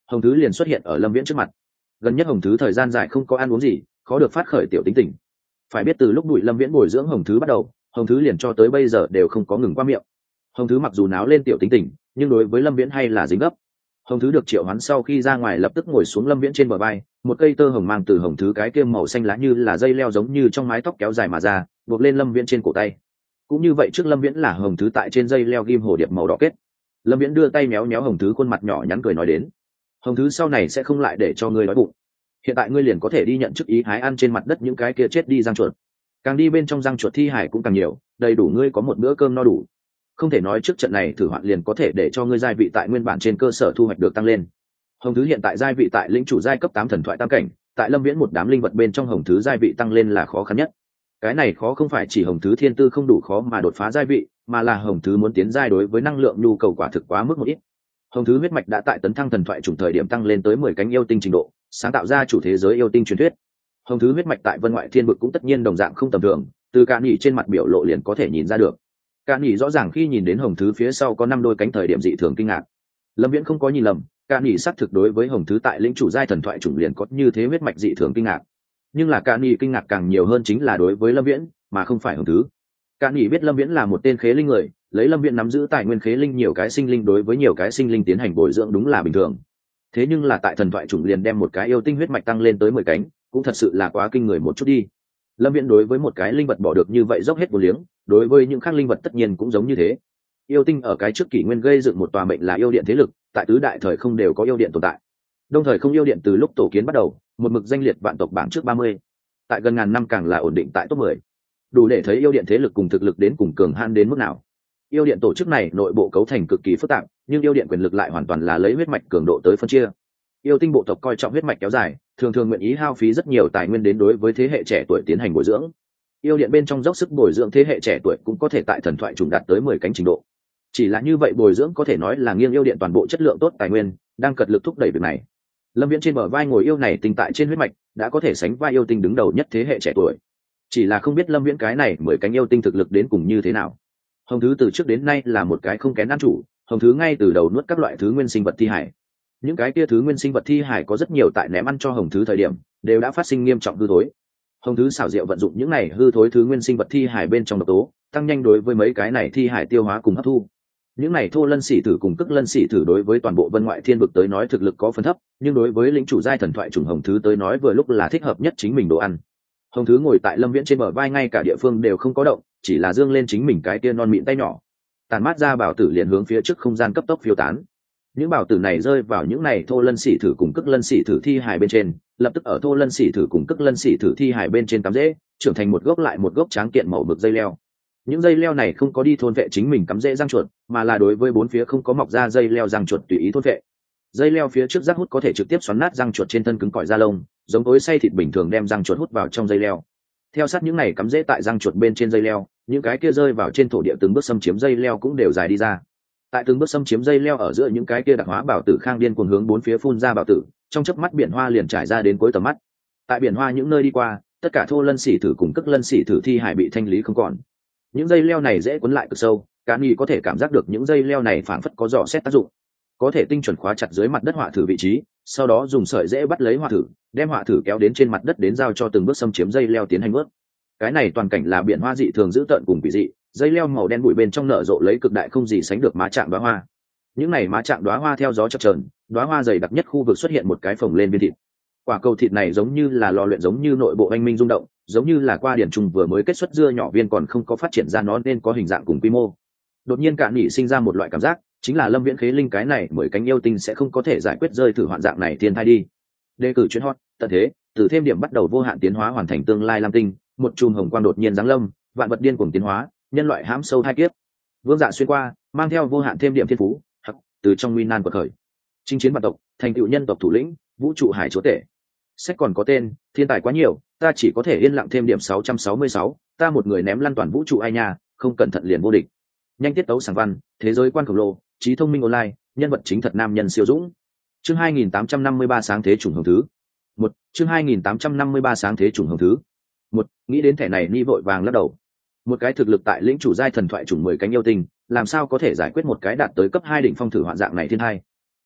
Hồng Thứ liền xuất hiện ở Lâm Viễn trước mặt. Gần nhất Hồng Thứ thời gian dài không có ăn uống gì, khó được phát khởi tiểu tính tình. Phải biết từ lúc Bùi Lâm Viễn bồi dưỡng Hồng Thứ bắt đầu, Hồng Thứ liền cho tới bây giờ đều không có ngừng qua miệng. Hồng Thứ mặc dù náo lên tiểu tính tình, nhưng đối với Lâm Viễn hay là dính gấp. Hồng Thứ được triệu hoán sau khi ra ngoài lập tức ngồi xuống Lâm Viễn trên bờ vai, một cây tơ hồng mang từ Hồng Thứ cái kia màu xanh lá như là dây leo giống như trong mái tóc kéo dài mà ra, buộc lên Lâm Viễn trên cổ tay. Cũng như vậy trước Lâm Viễn là Hồng Thứ tại trên dây leo ghim hồ điệp màu đỏ kết. Lâm Viễn đưa tay méo méo Hồng Thứ khuôn mặt nhỏ nhắn cười nói đến: Hồng Thứ sau này sẽ không lại để cho ngươi đói bụng. Hiện tại ngươi liền có thể đi nhận chức ý hái ăn trên mặt đất những cái kia chết đi răng chuột. Càng đi bên trong răng chuột thi hải cũng càng nhiều, đầy đủ ngươi có một bữa cơm no đủ. Không thể nói trước trận này thử hoạn liền có thể để cho ngươi giai vị tại nguyên bản trên cơ sở thu hoạch được tăng lên. Hồng Thứ hiện tại giai vị tại lĩnh chủ giai cấp 8 thần thoại tam cảnh, tại Lâm Viễn một đám linh vật bên trong Hồng Thứ giai vị tăng lên là khó khăn nhất. Cái này khó không phải chỉ Hồng Thứ thiên tư không đủ khó mà đột phá giai vị, mà là Hồng Thứ muốn tiến giai đối với năng lượng nhu cầu quả thực quá mức một ít. Hồng Thứ huyết mạch đã tại tấn thăng thần thoại chủng thời điểm tăng lên tới 10 cánh yêu tinh trình độ, sáng tạo ra chủ thế giới yêu tinh truyền thuyết. Hồng Thứ huyết mạch tại vân ngoại thiên vực cũng tất nhiên đồng dạng không tầm thường, từ Cạn Nhỉ trên mặt biểu lộ liền có thể nhìn ra được. Cạn Nhỉ rõ ràng khi nhìn đến Hồng Thứ phía sau có 5 đôi cánh thời điểm dị thường kinh ngạc. Lâm Viễn không có nhìn lầm, Cạn Nhỉ xác thực đối với Hồng Thứ tại lĩnh chủ giai thần thoại chủng liền có như thế huyết mạch dị thường kinh ngạc. Nhưng là Cạn Nhỉ kinh ngạc càng nhiều hơn chính là đối với Lâm Viễn, mà không phải Hồng Thứ. Cạn Nhỉ biết Lâm Viễn là một tên khế linh người, lấy Lâm Viễn nắm giữ tài nguyên khế linh nhiều cái sinh linh đối với nhiều cái sinh linh tiến hành bồi dưỡng đúng là bình thường. Thế nhưng là tại thần thoại chủng liền đem một cái yêu tinh huyết mạch tăng lên tới 10 cánh, cũng thật sự là quá kinh người một chút đi. Lâm Viễn đối với một cái linh vật bỏ được như vậy dốc hết vô liếng, đối với những khác linh vật tất nhiên cũng giống như thế. Yêu tinh ở cái trước kỷ nguyên gây dựng một tòa mệnh là yêu điện thế lực, tại tứ đại thời không đều có yêu điện tồn tại. Đông thời không yêu điện từ lúc tổ kiến bắt đầu, một mực danh liệt vạn tộc bảng trước 30. Tại gần ngàn năm càng là ổn định tại top 10. Đủ để thấy yêu điện thế lực cùng thực lực đến cùng cường han đến mức nào. Yêu điện tổ chức này nội bộ cấu thành cực kỳ phức tạp, nhưng yêu điện quyền lực lại hoàn toàn là lấy huyết mạch cường độ tới phân chia. Yêu tinh bộ tộc coi trọng huyết mạch kéo dài, thường thường nguyện ý hao phí rất nhiều tài nguyên đến đối với thế hệ trẻ tuổi tiến hành bồi dưỡng. Yêu điện bên trong dốc sức bồi dưỡng thế hệ trẻ tuổi cũng có thể tại thần thoại trùng đạt tới 10 cánh trình độ. Chỉ là như vậy bồi dưỡng có thể nói là nghiêng yêu điện toàn bộ chất lượng tốt tài nguyên, đang cật lực thúc đẩy việc này. Lâm Viễn trên bờ vai ngồi yêu này tinh tại trên huyết mạch, đã có thể sánh vai yêu tinh đứng đầu nhất thế hệ trẻ tuổi. Chỉ là không biết Lâm Viễn cái này 10 cánh yêu tinh thực lực đến cùng như thế nào. Hồng Thứ từ trước đến nay là một cái không kén ăn chủ, Hồng Thứ ngay từ đầu nuốt các loại thứ nguyên sinh vật thi hải. Những cái kia thứ nguyên sinh vật thi hải có rất nhiều tại ném ăn cho Hồng Thứ thời điểm, đều đã phát sinh nghiêm trọng hư thối. Hồng Thứ xảo diệu vận dụng những này hư thối thứ nguyên sinh vật thi hải bên trong độc tố, tăng nhanh đối với mấy cái này thi hải tiêu hóa cùng hấp thu. Những này thô lân xỉ tử cùng cực lân xỉ tử đối với toàn bộ vân ngoại thiên vực tới nói thực lực có phần thấp, nhưng đối với lĩnh chủ giai thần thoại chủng Hồng Thứ tới nói vừa lúc là thích hợp nhất chính mình đồ ăn. Hồng Thứ ngồi tại Lâm Viễn trên bờ vai ngay cả địa phương đều không có động, chỉ là dương lên chính mình cái tia non mịn tay nhỏ. Tàn mát ra bảo tử liền hướng phía trước không gian cấp tốc phiêu tán. Những bảo tử này rơi vào những này thô lân xỉ thử cùng cực lân xỉ thử thi hài bên trên, lập tức ở thô lân xỉ thử cùng cực lân xỉ thử thi hài bên trên cắm rễ, trưởng thành một gốc lại một gốc tráng kiện màu mực dây leo. Những dây leo này không có đi thôn vệ chính mình cắm rễ răng chuột, mà là đối với bốn phía không có mọc ra dây leo răng chuột tùy ý thôn vệ. Dây leo phía trước rác hút có thể trực tiếp xoắn nát răng chuột trên thân cứng cỏi da lông, giống tối xay thịt bình thường đem răng chuột hút vào trong dây leo. Theo sát những này cắm rễ tại răng chuột bên trên dây leo, những cái kia rơi vào trên thổ địa từng bước xâm chiếm dây leo cũng đều dài đi ra. Tại từng bước xâm chiếm dây leo ở giữa những cái kia đặc hóa bảo tử khang điên cuồng hướng bốn phía phun ra bảo tử, trong chớp mắt biển hoa liền trải ra đến cuối tầm mắt. Tại biển hoa những nơi đi qua, tất cả thô lân xỉ thử cùng cực lân xỉ thử thi hải bị thanh lý không còn. Những dây leo này dễ quấn lại cực sâu, Cạn Nhỉ có thể cảm giác được những dây leo này phảng phất có dò xét tác dụng, có thể tinh chuẩn khóa chặt dưới mặt đất họa thử vị trí, sau đó dùng sợi dễ bắt lấy họa thử, đem họa thử kéo đến trên mặt đất đến giao cho từng bước xâm chiếm dây leo tiến hành ướt. Cái này toàn cảnh là biển hoa dị thường dữ tợn cùng quỷ dị, dây leo màu đen bụi bên trong nở rộ lấy cực đại không gì sánh được má trạng đóa hoa. Những này má trạng đóa hoa theo gió chập chờn, đóa hoa dày đặc nhất khu vực xuất hiện một cái phồng lên viên thịt. Quả cầu thịt này giống như là lò luyện, giống như nội bộ anh minh rung động, giống như là qua điển trùng vừa mới kết xuất dưa nhỏ viên còn không có phát triển ra nó nên có hình dạng cùng quy mô. Đột nhiên Cạn Nhỉ sinh ra một loại cảm giác, chính là Lâm Viễn khế linh cái này mới cánh yêu tinh sẽ không có thể giải quyết rơi thử hoạn dạng này thiên thai đi. Đề cử chuyên hot, tận thế, từ thêm điểm bắt đầu vô hạn tiến hóa hoàn thành tương lai lam tinh, một chùm hồng quang đột nhiên giáng lâm, vạn vật điên cuồng tiến hóa, nhân loại hãm sâu thai kiếp. Vương Dạ xuyên qua, mang theo vô hạn thêm điểm thiên phú, hắc, từ trong nguy nan quật khởi. Chinh chiến vạn tộc, thành tựu nhân tộc thủ lĩnh, vũ trụ hải chúa tể. Sách còn có tên, thiên tài quá nhiều, ta chỉ có thể yên lặng thêm điểm 666, ta một người ném lăn toàn vũ trụ ai nha, không cẩn thận liền vô địch. Nhanh tiết tấu sáng văn, thế giới quan khổng lồ, trí thông minh online, nhân vật chính thật nam nhân siêu dũng. Chương 2853 sáng thế chủng hồng thứ. Một, chương 2853 sáng thế chủng hồng thứ. Một, nghĩ đến thẻ này Ni vội vàng lắc đầu. Một cái thực lực tại lĩnh chủ giai thần thoại chủng 10 cánh yêu tinh, làm sao có thể giải quyết một cái đạt tới cấp 2 đỉnh phong thử hoạn dạng này thiên hai.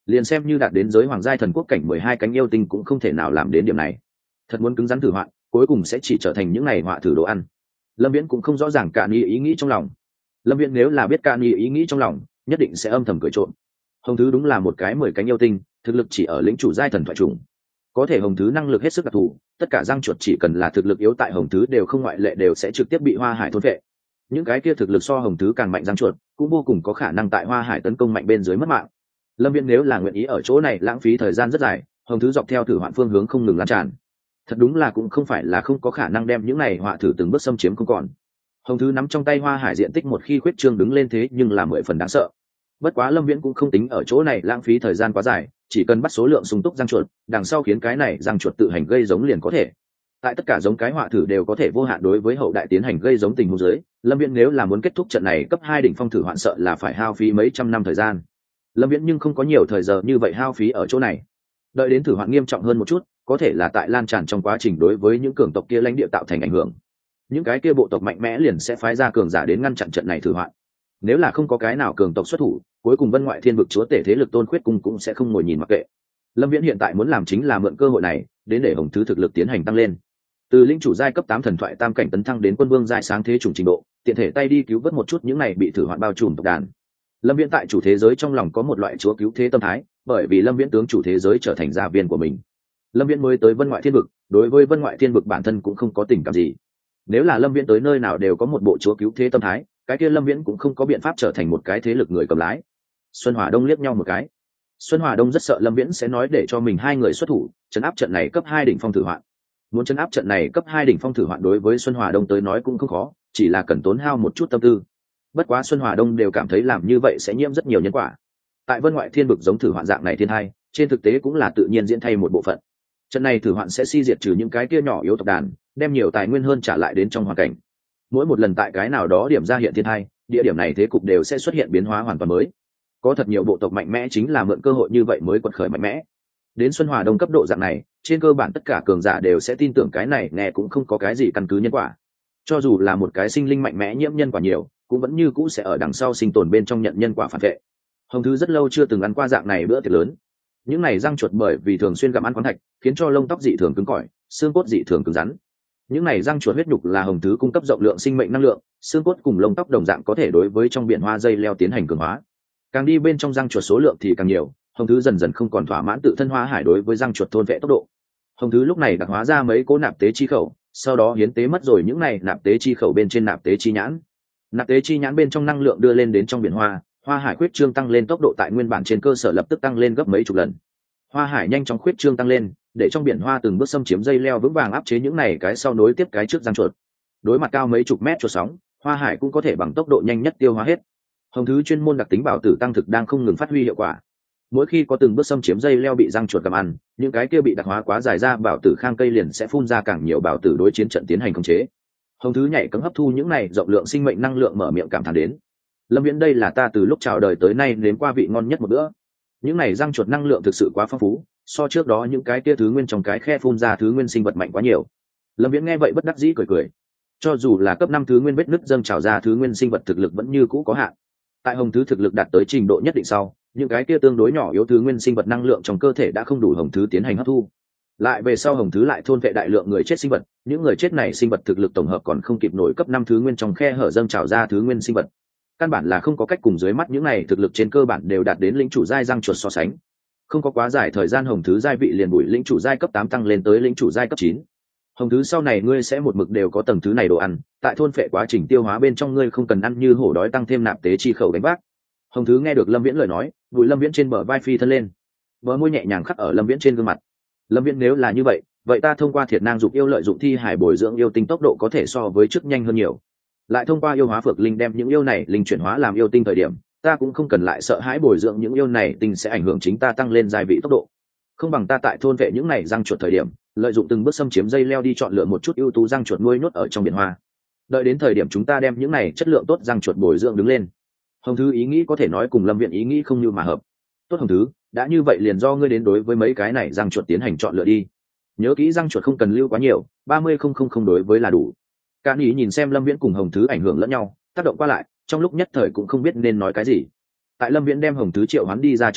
Liền xem như đạt đến giới hoàng giai thần quốc cảnh 12 cánh yêu tinh cũng không thể nào làm đến điểm này. Thật muốn cứng rắn thử hoạn, cuối cùng sẽ chỉ trở thành những này họa thử đồ ăn. Lâm Viễn cũng không rõ ràng Cạn ý nghĩ trong lòng. Lâm Viễn nếu là biết Cạn ý nghĩ trong lòng, nhất định sẽ âm thầm cười trộm. Hồng Thứ đúng là một cái 10 cánh yêu tinh, thực lực chỉ ở lĩnh chủ giai thần thoại trùng. Có thể Hồng Thứ năng lực hết sức đặc thù, tất cả răng chuột chỉ cần là thực lực yếu tại Hồng Thứ đều không ngoại lệ đều sẽ trực tiếp bị Hoa Hải thôn phệ. Những cái kia thực lực so Hồng Thứ càng mạnh răng chuột, cũng vô cùng có khả năng tại Hoa Hải tấn công mạnh bên dưới mất mạng. Lâm Viễn nếu là nguyện ý ở chỗ này lãng phí thời gian rất dài, Hồng Thứ dọc theo thử hoạn phương hướng không ngừng lan tràn. Thật đúng là cũng không phải là không có khả năng đem những này họa thử từng bước xâm chiếm không còn. Hồng Thứ nắm trong tay Hoa Hải diện tích một khi khuyết trương đứng lên thế nhưng là 10 phần đáng sợ. Bất quá Lâm Viễn cũng không tính ở chỗ này lãng phí thời gian quá dài, chỉ cần bắt số lượng sung túc răng chuột, đằng sau khiến cái này răng chuột tự hành gây giống liền có thể. Tại tất cả giống cái họa thử đều có thể vô hạn đối với hậu đại tiến hành gây giống tình huống dưới, Lâm Viễn nếu là muốn kết thúc trận này cấp 2 đỉnh phong thử hoạn sợ là phải hao phí mấy trăm năm thời gian. Lâm Viễn nhưng không có nhiều thời giờ như vậy hao phí ở chỗ này. Đợi đến thử hoạn nghiêm trọng hơn một chút, có thể là tại lan tràn trong quá trình đối với những cường tộc kia lãnh địa tạo thành ảnh hưởng. Những cái kia bộ tộc mạnh mẽ liền sẽ phái ra cường giả đến ngăn chặn trận này thử hoạn. Nếu là không có cái nào cường tộc xuất thủ, cuối cùng Vân Ngoại Thiên vực chúa tể thế lực Tôn Khuyết Cung cũng sẽ không ngồi nhìn mặc kệ. Lâm Viễn hiện tại muốn làm chính là mượn cơ hội này, đến để Hồng Thứ thực lực tiến hành tăng lên. Từ linh chủ giai cấp 8 thần thoại tam cảnh tấn thăng đến quân vương giai sáng thế chủng trình độ, tiện thể tay đi cứu vớt một chút những này bị thử hoạn bao trùm tộc đàn. Lâm Viễn tại chủ thế giới trong lòng có một loại chúa cứu thế tâm thái, bởi vì Lâm Viễn tướng chủ thế giới trở thành gia viên của mình. Lâm Viễn mới tới Vân Ngoại Thiên vực, đối với Vân Ngoại Thiên vực bản thân cũng không có tình cảm gì. Nếu là Lâm Viễn tới nơi nào đều có một bộ chúa cứu thế tâm thái, cái kia Lâm Viễn cũng không có biện pháp trở thành một cái thế lực người cầm lái. Xuân Hòa Đông liếc nhau một cái. Xuân Hòa Đông rất sợ Lâm Viễn sẽ nói để cho mình hai người xuất thủ, trấn áp trận này cấp 2 đỉnh phong thử hoạn. Muốn trấn áp trận này cấp 2 đỉnh phong thử hoạn đối với Xuân Hòa Đông tới nói cũng không khó, chỉ là cần tốn hao một chút tâm tư. Bất quá Xuân Hòa Đông đều cảm thấy làm như vậy sẽ nhiễm rất nhiều nhân quả. Tại Vân Ngoại Thiên vực giống thử hoạn dạng này thiên hai, trên thực tế cũng là tự nhiên diễn thay một bộ phận. Trận này thử hoạn sẽ diệt trừ những cái kia nhỏ yếu tộc đàn, đem nhiều tài nguyên hơn trả lại đến trong hoàn cảnh. Mỗi một lần tại cái nào đó điểm ra hiện thiên hai, địa điểm này thế cục đều sẽ xuất hiện biến hóa hoàn toàn mới. Có thật nhiều bộ tộc mạnh mẽ chính là mượn cơ hội như vậy mới quật khởi mạnh mẽ. Đến Xuân Hòa Đông cấp độ dạng này, trên cơ bản tất cả cường giả đều sẽ tin tưởng cái này nghe cũng không có cái gì căn cứ nhân quả. Cho dù là một cái sinh linh mạnh mẽ nhiễm nhân quả nhiều, cũng vẫn như cũ sẽ ở đằng sau sinh tồn bên trong nhận nhân quả phản vệ. Hồng Thứ rất lâu chưa từng ăn qua dạng này bữa tiệc lớn. Những này răng chuột bởi vì thường xuyên gặm ăn khoáng thạch, khiến cho lông tóc dị thường cứng cỏi, xương cốt dị thường cứng rắn. Những này răng chuột huyết nhục là Hồng Thứ cung cấp rộng lượng sinh mệnh năng lượng, xương cốt cùng lông tóc đồng dạng có thể đối với trong biển hoa dây leo tiến hành cường hóa. Càng đi bên trong răng chuột số lượng thì càng nhiều, Hồng Thứ dần dần không còn thỏa mãn tự thân Hoa Hải đối với răng chuột thôn vệ tốc độ. Hồng Thứ lúc này đặc hóa ra mấy cố nạp tế chi khẩu, sau đó hiến tế mất rồi những này nạp tế chi khẩu bên trên nạp tế chi nhãn. Nạp tế chi nhãn bên trong năng lượng đưa lên đến trong biển hoa, Hoa Hải khuyết trương tăng lên tốc độ tại nguyên bản trên cơ sở lập tức tăng lên gấp mấy chục lần. Hoa Hải nhanh chóng khuyết trương tăng lên, để trong biển hoa từng bước xâm chiếm dây leo vững vàng áp chế những này cái sau nối tiếp cái trước răng chuột. Đối mặt cao mấy chục mét chuột sóng, Hoa Hải cũng có thể bằng tốc độ nhanh nhất tiêu hóa hết. Hồng Thứ chuyên môn đặc tính bảo tử tăng thực đang không ngừng phát huy hiệu quả. Mỗi khi có từng bước xâm chiếm dây leo bị răng chuột gặm ăn, những cái kia bị đặc hóa quá dài ra bảo tử khang cây liền sẽ phun ra càng nhiều bảo tử đối chiến trận tiến hành khống chế. Hồng Thứ nhảy cẫng hấp thu những này rộng lượng sinh mệnh năng lượng mở miệng cảm thán đến. Lâm Viễn, đây là ta từ lúc chào đời tới nay nếm qua vị ngon nhất một bữa. Những này răng chuột năng lượng thực sự quá phong phú, so trước đó những cái kia thứ nguyên trong cái khe phun ra thứ nguyên sinh vật mạnh quá nhiều. Lâm Viễn nghe vậy bất đắc dĩ cười cười. Cho dù là cấp 5 thứ nguyên vết nứt dâng trào ra thứ nguyên sinh vật thực lực vẫn như cũ có hạn. Tại Hồng Thứ thực lực đạt tới trình độ nhất định sau, những cái kia tương đối nhỏ yếu thứ nguyên sinh vật năng lượng trong cơ thể đã không đủ Hồng Thứ tiến hành hấp thu. Lại về sau Hồng Thứ lại thôn vệ đại lượng người chết sinh vật, những người chết này sinh vật thực lực tổng hợp còn không kịp nổi cấp 5 thứ nguyên trong khe hở dâng trào ra thứ nguyên sinh vật. Căn bản là không có cách cùng dưới mắt những này thực lực trên cơ bản đều đạt đến lĩnh chủ giai răng chuột so sánh. Không có quá dài thời gian Hồng Thứ giai vị liền bụi lĩnh chủ giai cấp 8 tăng lên tới lĩnh chủ giai cấp 9. Hồng Thứ sau này ngươi sẽ một mực đều có tầng thứ này đồ ăn, tại thôn phệ quá trình tiêu hóa bên trong ngươi không cần ăn như hổ đói tăng thêm nạp tế chi khẩu đánh vác. Hồng Thứ nghe được Lâm Viễn lời nói, bụi Lâm Viễn trên bờ vai phi thân lên, bờ môi nhẹ nhàng khắc ở Lâm Viễn trên gương mặt. Lâm Viễn, nếu là như vậy ta thông qua thiệt năng dục yêu lợi dụng thi hải bồi dưỡng yêu tinh tốc độ có thể so với trước nhanh hơn nhiều. Lại thông qua yêu hóa phược linh đem những yêu này linh chuyển hóa làm yêu tinh thời điểm, ta cũng không cần lại sợ hãi bồi dưỡng những yêu này tinh sẽ ảnh hưởng chính ta tăng lên giai vị tốc độ. Không bằng ta tại thôn vệ những này răng chuột thời điểm, lợi dụng từng bước xâm chiếm dây leo đi chọn lựa một chút ưu tú răng chuột nuôi nhốt ở trong biển hoa. Đợi đến thời điểm chúng ta đem những này chất lượng tốt răng chuột bồi dưỡng đứng lên. Hồng Thứ ý nghĩ có thể nói cùng Lâm Viễn ý nghĩ không như mà hợp. Tốt Hồng Thứ, đã như vậy liền do ngươi đến đối với mấy cái này răng chuột tiến hành chọn lựa đi. Nhớ kỹ răng chuột không cần lưu quá nhiều, 30,000 đối với là đủ. Cạn ý nhìn xem Lâm Viễn cùng Hồng Thứ ảnh hưởng lẫn nhau, tác động qua lại, trong lúc nhất thời cũng không biết nên nói cái gì. Tại Lâm Viễn đem Hồng Thứ triệu hoán đi ra trước đó,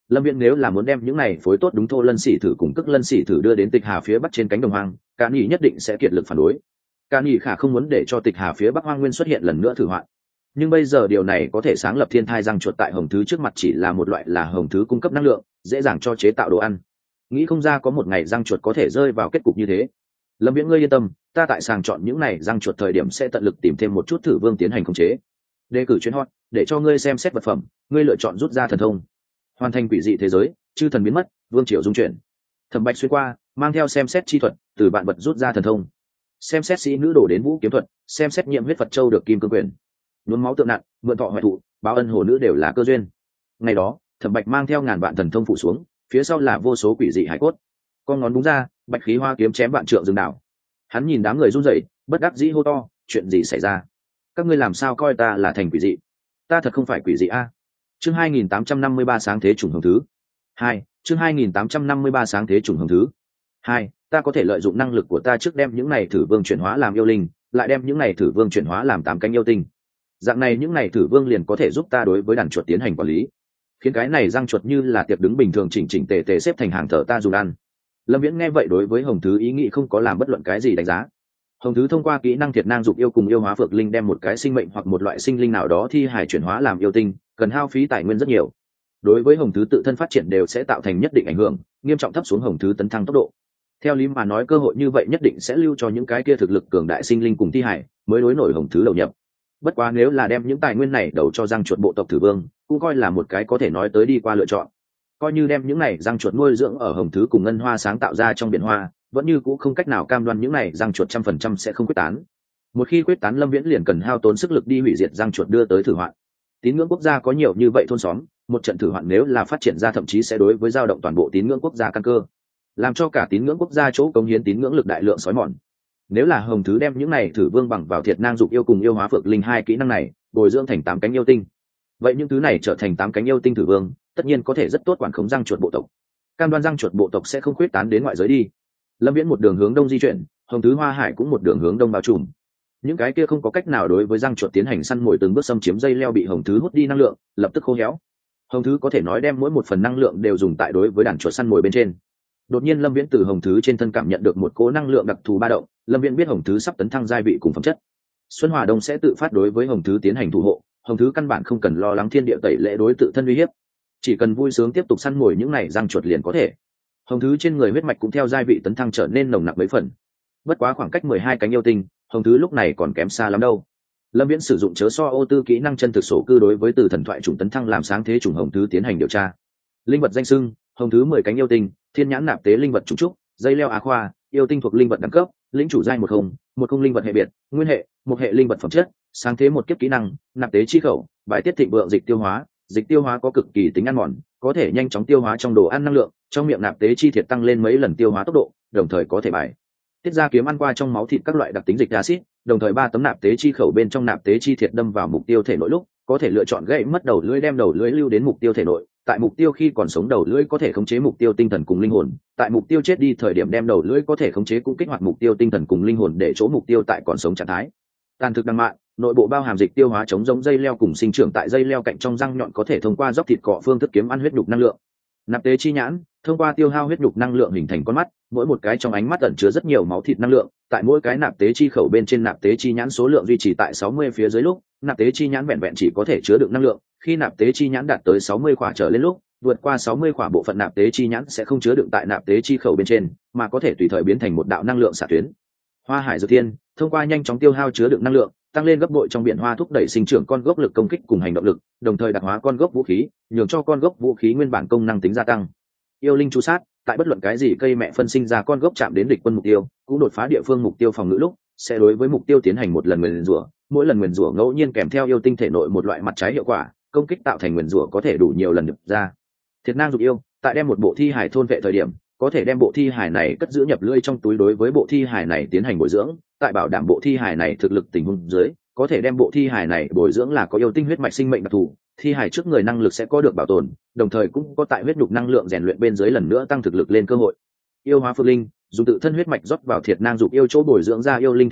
Lâm Viễn nếu là muốn đem những này phối tốt đúng thô lân xỉ thử cùng cức lân xỉ thử đưa đến Tịch Hà phía bắc trên cánh đồng hoang, Cả Nghị nhất định sẽ kiệt lực phản đối. Cả Nghị khả không muốn để cho Tịch Hà phía bắc hoang nguyên xuất hiện lần nữa thử hoạn. Nhưng bây giờ điều này có thể sáng lập thiên thai răng chuột tại hồng thứ trước mặt chỉ là một loại là hồng thứ cung cấp năng lượng, dễ dàng cho chế tạo đồ ăn. Nghĩ không ra có một ngày răng chuột có thể rơi vào kết cục như thế. Lâm Viễn, ngươi yên tâm, ta tại sàng chọn những này răng chuột thời điểm sẽ tận lực tìm thêm một chút thử vương tiến hành khống chế. Đề cử chuyến hot để cho ngươi xem xét vật phẩm, ngươi lựa chọn rút ra thần thông. Hoàn thành quỷ dị thế giới, chư thần biến mất, vương triều dung chuyển. Thẩm Bạch xuyên qua, mang theo xem xét chi thuật, từ vạn vật rút ra thần thông. Xem xét sĩ nữ đổ đến vũ kiếm thuật, xem xét nhiệm huyết Phật châu được kim cương quyền. Nhuốm máu tượng nặng, mượn thọ hoại thụ, báo ân hồ nữ đều là cơ duyên. Ngày đó, Thẩm Bạch mang theo ngàn vạn thần thông phụ xuống, phía sau là vô số quỷ dị hải cốt. Con ngón búng ra, bạch khí hoa kiếm chém vạn trượng rừng đảo. Hắn nhìn đám người run rẩy, bất đắc dĩ hô to, chuyện gì xảy ra? Các ngươi làm sao coi ta là thành quỷ dị? Ta thật không phải quỷ dị a. Chương 2853 sáng thế chủng hồng thứ. 2, chương 2853 sáng thế chủng hồng thứ. 2, ta có thể lợi dụng năng lực của ta trước đem những này thử vương chuyển hóa làm yêu linh, lại đem những này thử vương chuyển hóa làm 8 cánh yêu tinh. Dạng này những này thử vương liền có thể giúp ta đối với đàn chuột tiến hành quản lý, khiến cái này răng chuột như là tiệc đứng bình thường chỉnh chỉnh tề tề xếp thành hàng thờ ta dùng ăn. Lâm Viễn nghe vậy đối với hồng thứ ý nghĩ không có làm bất luận cái gì đánh giá. Hồng thứ thông qua kỹ năng thiệt năng dục yêu cùng yêu hóa phược linh đem một cái sinh mệnh hoặc một loại sinh linh nào đó thi hài chuyển hóa làm yêu tinh, cần hao phí tài nguyên rất nhiều. Đối với hồng thứ tự thân phát triển đều sẽ tạo thành nhất định ảnh hưởng, nghiêm trọng thấp xuống hồng thứ tấn thăng tốc độ. Theo lý mà nói cơ hội như vậy nhất định sẽ lưu cho những cái kia thực lực cường đại sinh linh cùng thi hài mới đối nổi hồng thứ đầu nhập. Bất quá nếu là đem những tài nguyên này đầu cho răng chuột bộ tộc thử vương, cũng coi là một cái có thể nói tới đi qua lựa chọn. Coi như đem những này răng chuột nuôi dưỡng ở hồng thứ cùng ngân hoa sáng tạo ra trong biển hoa, vẫn như cũng không cách nào cam đoan những này răng chuột 100% sẽ không quyết tán. Một khi quyết tán, Lâm Viễn liền cần hao tốn sức lực đi hủy diệt răng chuột đưa tới thử hoạn. Tín ngưỡng quốc gia có nhiều như vậy thôn xóm, một trận thử hoạn nếu là phát triển ra thậm chí sẽ đối với dao động toàn bộ tín ngưỡng quốc gia căn cơ, làm cho cả tín ngưỡng quốc gia chỗ cống hiến tín ngưỡng lực đại lượng xói mòn. Nếu là hồng thứ đem những này thử vương bằng vào thiệt năng dục yêu cùng yêu hóa phược linh hai kỹ năng này bồi dưỡng thành 8 cánh yêu tinh, vậy những thứ này trở thành 8 cánh yêu tinh thử vương, tất nhiên có thể rất tốt quản khống răng chuột bộ tộc, cam đoan răng chuột bộ tộc sẽ không khuyết tán đến ngoại giới đi. Lâm Viễn một đường hướng đông di chuyển, hồng thứ hoa hải cũng một đường hướng đông bao trùm. Những cái kia không có cách nào đối với răng chuột tiến hành săn mồi từng bước xâm chiếm dây leo bị hồng thứ hút đi năng lượng, lập tức khô héo. Hồng thứ có thể nói đem mỗi một phần năng lượng đều dùng tại đối với đàn chuột săn mồi bên trên. Đột nhiên Lâm Viễn từ hồng thứ trên thân cảm nhận được một cỗ năng lượng đặc thù ba động, Lâm Viễn biết hồng thứ sắp tấn thăng giai vị cùng phẩm chất. Xuân Hòa Đông sẽ tự phát đối với hồng thứ tiến hành thủ hộ, hồng thứ căn bản không cần lo lắng thiên địa tẩy lễ đối tự thân uy hiếp, chỉ cần vui sướng tiếp tục săn mồi những này răng chuột liền có thể. Hồng thứ trên người huyết mạch cũng theo giai vị tấn thăng trở nên nồng nặc mấy phần. Bất quá khoảng cách 12 cánh yêu tinh, hồng thứ lúc này còn kém xa lắm đâu. Lâm Viễn sử dụng chớ so ô tư kỹ năng chân thực sổ cư đối với từ thần thoại chủng tấn thăng làm sáng thế chủng hồng thứ tiến hành điều tra. Linh vật danh xưng: hồng thứ 10 cánh yêu tinh, thiên nhãn nạp tế linh vật trùng trúc, dây leo á khoa, yêu tinh thuộc linh vật đẳng cấp, lĩnh chủ giai 10, linh vật hệ biệt, nguyên hệ, một hệ linh vật phẩm chất, sáng thế một kiếp kỹ năng, nạp tế chi khẩu, bài tiết thịnh vượng dịch tiêu hóa, dịch tiêu hóa có cực kỳ tính ăn mòn, có thể nhanh chóng tiêu hóa trong đồ ăn năng lượng, trong miệng nạp tế chi thiệt tăng lên mấy lần tiêu hóa tốc độ, đồng thời có thể bài tiết ra kiếm ăn qua trong máu thịt các loại đặc tính dịch acid, đồng thời 3 tấm nạp tế chi khẩu bên trong nạp tế chi thiệt đâm vào mục tiêu thể nội lúc, có thể lựa chọn gãy mất đầu lưỡi đem đầu lưỡi lưu đến mục tiêu thể nội, tại mục tiêu khi còn sống đầu lưỡi có thể khống chế mục tiêu tinh thần cùng linh hồn, tại mục tiêu chết đi thời điểm đem đầu lưỡi có thể khống chế cũng kích hoạt mục tiêu tinh thần cùng linh hồn để chỗ mục tiêu tại còn sống trạng thái. Tàn thực đăng mạng, nội bộ bao hàm dịch tiêu hóa chống giống dây leo cùng sinh trưởng tại dây leo cạnh trong răng nhọn có thể thông qua dốc thịt cọ phương thức kiếm ăn huyết nhục năng lượng. Nạp tế chi nhãn, thông qua tiêu hao huyết nhục năng lượng hình thành con mắt, mỗi một cái trong ánh mắt ẩn chứa rất nhiều máu thịt năng lượng, tại mỗi cái nạp tế chi khẩu bên trên nạp tế chi nhãn số lượng duy trì tại 60 phía dưới lúc, nạp tế chi nhãn vẹn vẹn chỉ có thể chứa đựng năng lượng, khi nạp tế chi nhãn đạt tới 60 khỏa trở lên lúc, vượt qua 60 khỏa bộ phận nạp tế chi nhãn sẽ không chứa đựng tại nạp tế chi khẩu bên trên, mà có thể tùy thời biến thành một đạo năng lượng xạ tuyến. Hoa hải dược thiên, thông qua nhanh chóng tiêu hao chứa đựng năng lượng, tăng lên gấp bội trong biển hoa thúc đẩy sinh trưởng con gốc lực công kích cùng hành động lực, đồng thời đặc hóa con gốc vũ khí, nhường cho con gốc vũ khí nguyên bản công năng tính gia tăng. Yêu linh chú sát, tại bất luận cái gì cây mẹ phân sinh ra con gốc chạm đến địch quân mục tiêu, cũng đột phá địa phương mục tiêu phòng ngự lúc, sẽ đối với mục tiêu tiến hành một lần nguyền rủa, mỗi lần nguyền rủa ngẫu nhiên kèm theo yêu tinh thể nội một loại mặt trái hiệu quả, công kích tạo thành nguyền rủa có thể đủ nhiều lần được ra. Thiệt năng dục yêu, tại đem một bộ thi hải thôn vệ thời điểm, có thể đem bộ thi hải này cất giữ nhập lưỡi trong túi đối với bộ thi hải này tiến hành bồi dưỡng, tại bảo đảm bộ thi hải này thực lực tình huống dưới, có thể đem bộ thi hải này bồi dưỡng là có yêu tinh huyết mạch sinh mệnh đặc thù, thi hải trước người năng lực sẽ có được bảo tồn, đồng thời cũng có tại huyết nhục năng lượng rèn luyện bên dưới lần nữa tăng thực lực lên cơ hội. Yêu hóa phượng linh, dùng tự thân huyết mạch rót vào thiệt năng dục yêu chỗ bồi dưỡng ra yêu linh thể nội,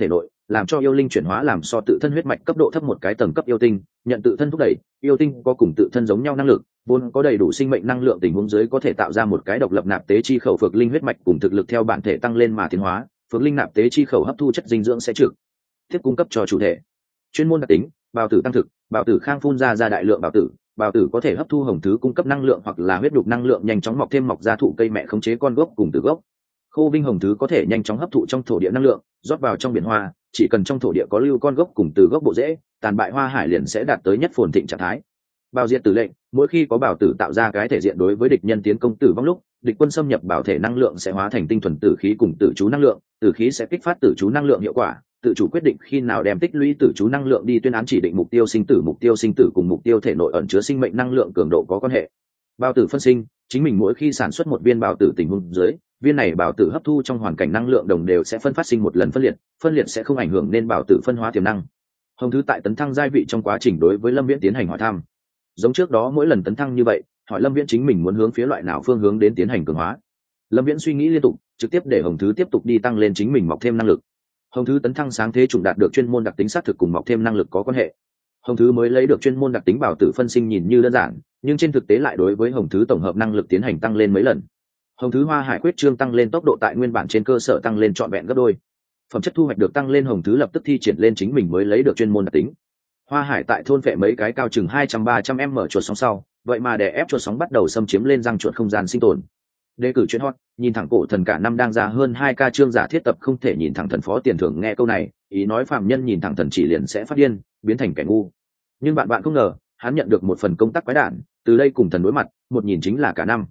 làm cho yêu linh chuyển hóa làm so tự thân huyết mạch cấp độ thấp một cái tầng cấp yêu tinh, nhận tự thân thúc đẩy. Yêu tinh có cùng tự thân giống nhau năng lực, vốn có đầy đủ sinh mệnh năng lượng tình huống dưới có thể tạo ra một cái độc lập nạp tế chi khẩu phược linh huyết mạch cùng thực lực theo bản thể tăng lên mà tiến hóa. Phược linh nạp tế chi khẩu hấp thu chất dinh dưỡng sẽ trực tiếp cung cấp cho chủ thể. Chuyên môn đặc tính: bào tử tăng thực, bào tử khang phun ra đại lượng bào tử có thể hấp thu hồng thứ cung cấp năng lượng hoặc là huyết đục năng lượng nhanh chóng mọc thêm mọc ra thụ cây mẹ khống chế con gốc cùng tử gốc. Khô vinh hồng thứ có thể nhanh chóng hấp thụ trong thổ địa năng lượng, rót vào trong biển hoa, chỉ cần trong thổ địa có lưu con gốc cùng từ gốc bộ rễ, tàn bại hoa hải liền sẽ đạt tới nhất phồn thịnh trạng thái. Bào diệt tử lệnh: mỗi khi có bào tử tạo ra cái thể diện đối với địch nhân tiến công tử vong lúc, địch quân xâm nhập bảo thể năng lượng sẽ hóa thành tinh thuần tử khí cùng tử chú năng lượng, tử khí sẽ kích phát tử chú năng lượng hiệu quả, tự chủ quyết định khi nào đem tích lũy tử chú năng lượng đi tuyên án chỉ định mục tiêu sinh tử cùng mục tiêu thể nội ẩn chứa sinh mệnh năng lượng cường độ có quan hệ. Bào tử phân sinh: chính mình mỗi khi sản xuất một viên bào tử tình huống dưới, viên này bào tử hấp thu trong hoàn cảnh năng lượng đồng đều sẽ phân phát sinh một lần phân liệt sẽ không ảnh hưởng nên bào tử phân hóa tiềm năng. Hồng thứ tại tấn thăng giai vị trong quá trình đối với Lâm Viễn tiến hành hỏi thăm. Giống trước đó mỗi lần tấn thăng như vậy, hỏi Lâm Viễn chính mình muốn hướng phía loại nào phương hướng đến tiến hành cường hóa. Lâm Viễn suy nghĩ liên tục, trực tiếp để hồng thứ tiếp tục đi tăng lên chính mình mọc thêm năng lực. Hồng thứ tấn thăng sáng thế chủng đạt được chuyên môn đặc tính xác thực cùng mọc thêm năng lực có quan hệ. Hồng thứ mới lấy được chuyên môn đặc tính bào tử phân sinh nhìn như đơn giản, nhưng trên thực tế lại đối với hồng thứ tổng hợp năng lực tiến hành tăng lên mấy lần. Hồng thứ hoa hải quyết trương tăng lên tốc độ tại nguyên bản trên cơ sở tăng lên trọn vẹn gấp đôi. Phẩm chất thu hoạch được tăng lên, hồng thứ lập tức thi triển lên chính mình mới lấy được chuyên môn đặc tính. Hoa hải tại thôn phệ mấy cái cao chừng 200-300 m chuột sóng sau, vậy mà đè ép chuột sóng bắt đầu xâm chiếm lên răng chuột không gian sinh tồn. Đề cử chuyện hot, nhìn thẳng cổ thần cả năm đang ra hơn 2 ca chương giả thiết tập không thể nhìn thẳng thần phó tiền thưởng. Nghe câu này, ý nói phàm nhân nhìn thẳng thần chỉ liền sẽ phát điên, biến thành kẻ ngu. Nhưng bạn không ngờ, hắn nhận được một phần công tác quái đản, từ đây cùng thần đối mặt, một nhìn chính là cả năm.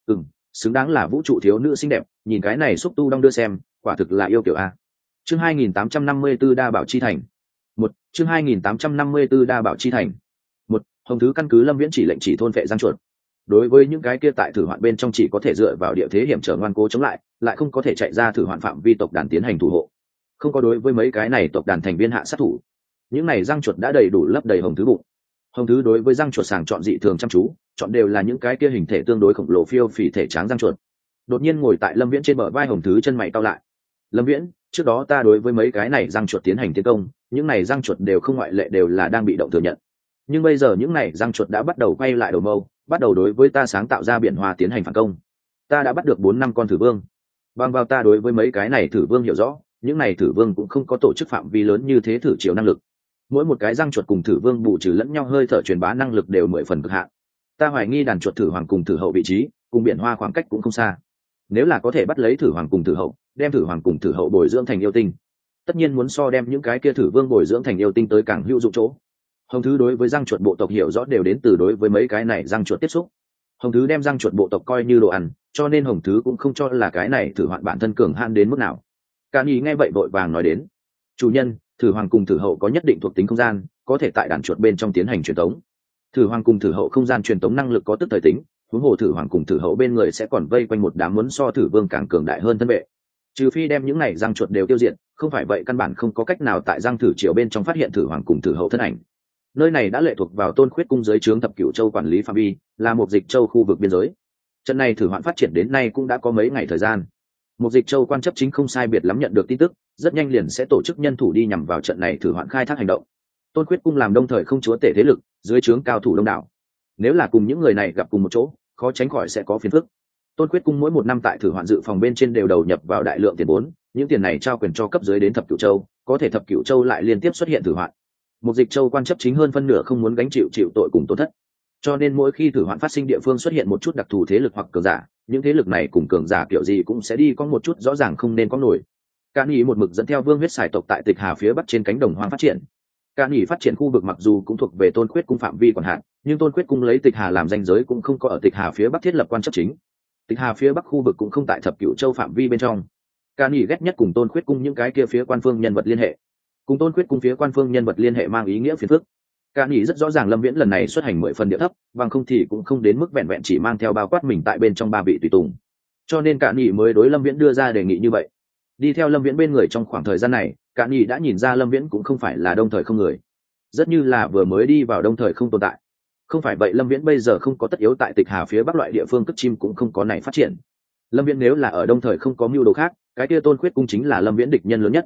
Xứng đáng là vũ trụ thiếu nữ xinh đẹp, nhìn cái này xúc tu đong đưa xem, quả thực là yêu kiểu a. Chương 2854 đa bảo chi thành. Chương 2854 đa bảo chi thành. Hồng thứ căn cứ Lâm Viễn chỉ lệnh chỉ thôn phệ răng chuột. Đối với những cái kia tại thử hoạn bên trong chỉ có thể dựa vào địa thế hiểm trở ngoan cố chống lại không có thể chạy ra thử hoạn phạm vi tộc đàn tiến hành thủ hộ. Không có đối với mấy cái này tộc đàn thành viên hạ sát thủ. Những này răng chuột đã đầy đủ lấp đầy hồng thứ bụng. Hồng thứ đối với răng chuột sàng chọn dị thường chăm chú, chọn đều là những cái kia hình thể tương đối khổng lồ phiêu phì thể tráng răng chuột. Đột nhiên ngồi tại Lâm Viễn trên bờ vai hồng thứ chân mày cau lại. Lâm Viễn, trước đó ta đối với mấy cái này răng chuột tiến hành tiến công, những này răng chuột đều không ngoại lệ đều là đang bị động thừa nhận. Nhưng bây giờ những này răng chuột đã bắt đầu quay lại đầu mâu, bắt đầu đối với ta sáng tạo ra biển hoa tiến hành phản công. Ta đã bắt được 4-5 con thử vương. Bằng vào ta đối với mấy cái này thử vương hiểu rõ, những này thử vương cũng không có tổ chức phạm vi lớn như thế thử chiều năng lực. Mỗi một cái răng chuột cùng thử vương bù trừ lẫn nhau hơi thở truyền bá năng lực đều 10 phần cực hạn. Ta hoài nghi đàn chuột thử hoàng cùng thử hậu vị trí, cùng biển hoa khoảng cách cũng không xa. Nếu là có thể bắt lấy thử hoàng cùng thử hậu, đem thử hoàng cùng thử hậu bồi dưỡng thành yêu tinh, tất nhiên muốn so đem những cái kia thử vương bồi dưỡng thành yêu tinh tới càng hữu dụng chỗ. Hồng thứ đối với răng chuột bộ tộc hiểu rõ đều đến từ đối với mấy cái này răng chuột tiếp xúc. Hồng thứ đem răng chuột bộ tộc coi như đồ ăn, cho nên hồng thứ cũng không cho là cái này thử hoạn bản thân cường han đến mức nào. Cả nhì nghe vậy vội vàng nói đến: chủ nhân, thử hoàng cùng thử hậu có nhất định thuộc tính không gian, có thể tại đàn chuột bên trong tiến hành truyền tống. Thử hoàng cùng thử hậu không gian truyền tống năng lực có tức thời tính, huống hồ thử hoàng cùng thử hậu bên người sẽ còn vây quanh một đám muốn so thử vương càng cường đại hơn thân vệ. Trừ phi đem những này răng chuột đều tiêu diệt, không phải vậy căn bản không có cách nào tại răng thử triều bên trong phát hiện thử hoàng cùng thử hậu thân ảnh. Nơi này đã lệ thuộc vào Tôn Khuyết cung dưới trướng Thập Cửu Châu quản lý phạm vi, là một dịch châu khu vực biên giới. Trận này thử hoạn phát triển đến nay cũng đã có mấy ngày thời gian. Một dịch châu quan chấp chính không sai biệt lắm nhận được tin tức, rất nhanh liền sẽ tổ chức nhân thủ đi nhằm vào trận này thử hoạn khai thác hành động. Tôn Khuyết cung làm Đông thời không chúa tể thế lực, dưới trướng cao thủ đông đảo. Nếu là cùng những người này gặp cùng một chỗ, khó tránh khỏi sẽ có phiền phức. Tôn Khuyết cung mỗi một năm tại thử hoạn dự phòng bên trên đều đầu nhập vào đại lượng tiền vốn, những tiền này trao quyền cho cấp dưới đến Thập Cửu Châu, có thể Thập Cửu Châu lại liên tiếp xuất hiện thử hoạn. Một dịch châu quan chấp chính hơn phân nửa không muốn gánh chịu tội cùng tổn thất, cho nên mỗi khi thử hoạn phát sinh địa phương xuất hiện một chút đặc thù thế lực hoặc cường giả, những thế lực này cùng cường giả kiểu gì cũng sẽ đi có một chút rõ ràng không nên có nổi. Càn Nghị một mực dẫn theo vương huyết xài tộc tại Tịch Hà phía bắc trên cánh đồng hoang phát triển. Càn Nghị phát triển khu vực mặc dù cũng thuộc về Tôn Khuyết cung phạm vi quản hạt, nhưng Tôn Khuyết cung lấy Tịch Hà làm ranh giới cũng không có ở Tịch Hà phía bắc thiết lập quan chấp chính. Tịch Hà phía bắc khu vực cũng không tại Thập Cửu Châu phạm vi bên trong. Càn Nghị ghét nhất cùng Tôn Khuyết cung những cái kia phía quan phương nhân vật liên hệ. Cùng Tôn Khuyết cung phía quan phương nhân vật liên hệ mang ý nghĩa phiền phức. Càn Nghị rất rõ ràng Lâm Viễn lần này xuất hành 10 phần địa thấp, bằng không thì cũng không đến mức vẹn vẹn chỉ mang theo bao quát mình tại bên trong 3 vị tùy tùng. Cho nên Càn Nghị mới đối Lâm Viễn đưa ra đề nghị như vậy. Đi theo Lâm Viễn bên người trong khoảng thời gian này, Càn Nghị đã nhìn ra Lâm Viễn cũng không phải là Đông thời không người, rất như là vừa mới đi vào Đông thời không tồn tại. Không phải vậy Lâm Viễn bây giờ không có tất yếu tại Tịch Hà phía bắc loại địa phương cất chim cũng không có này phát triển. Lâm Viễn nếu là ở Đông thời không có mưu đồ khác, cái kia Tôn Khuyết cung chính là Lâm Viễn địch nhân lớn nhất.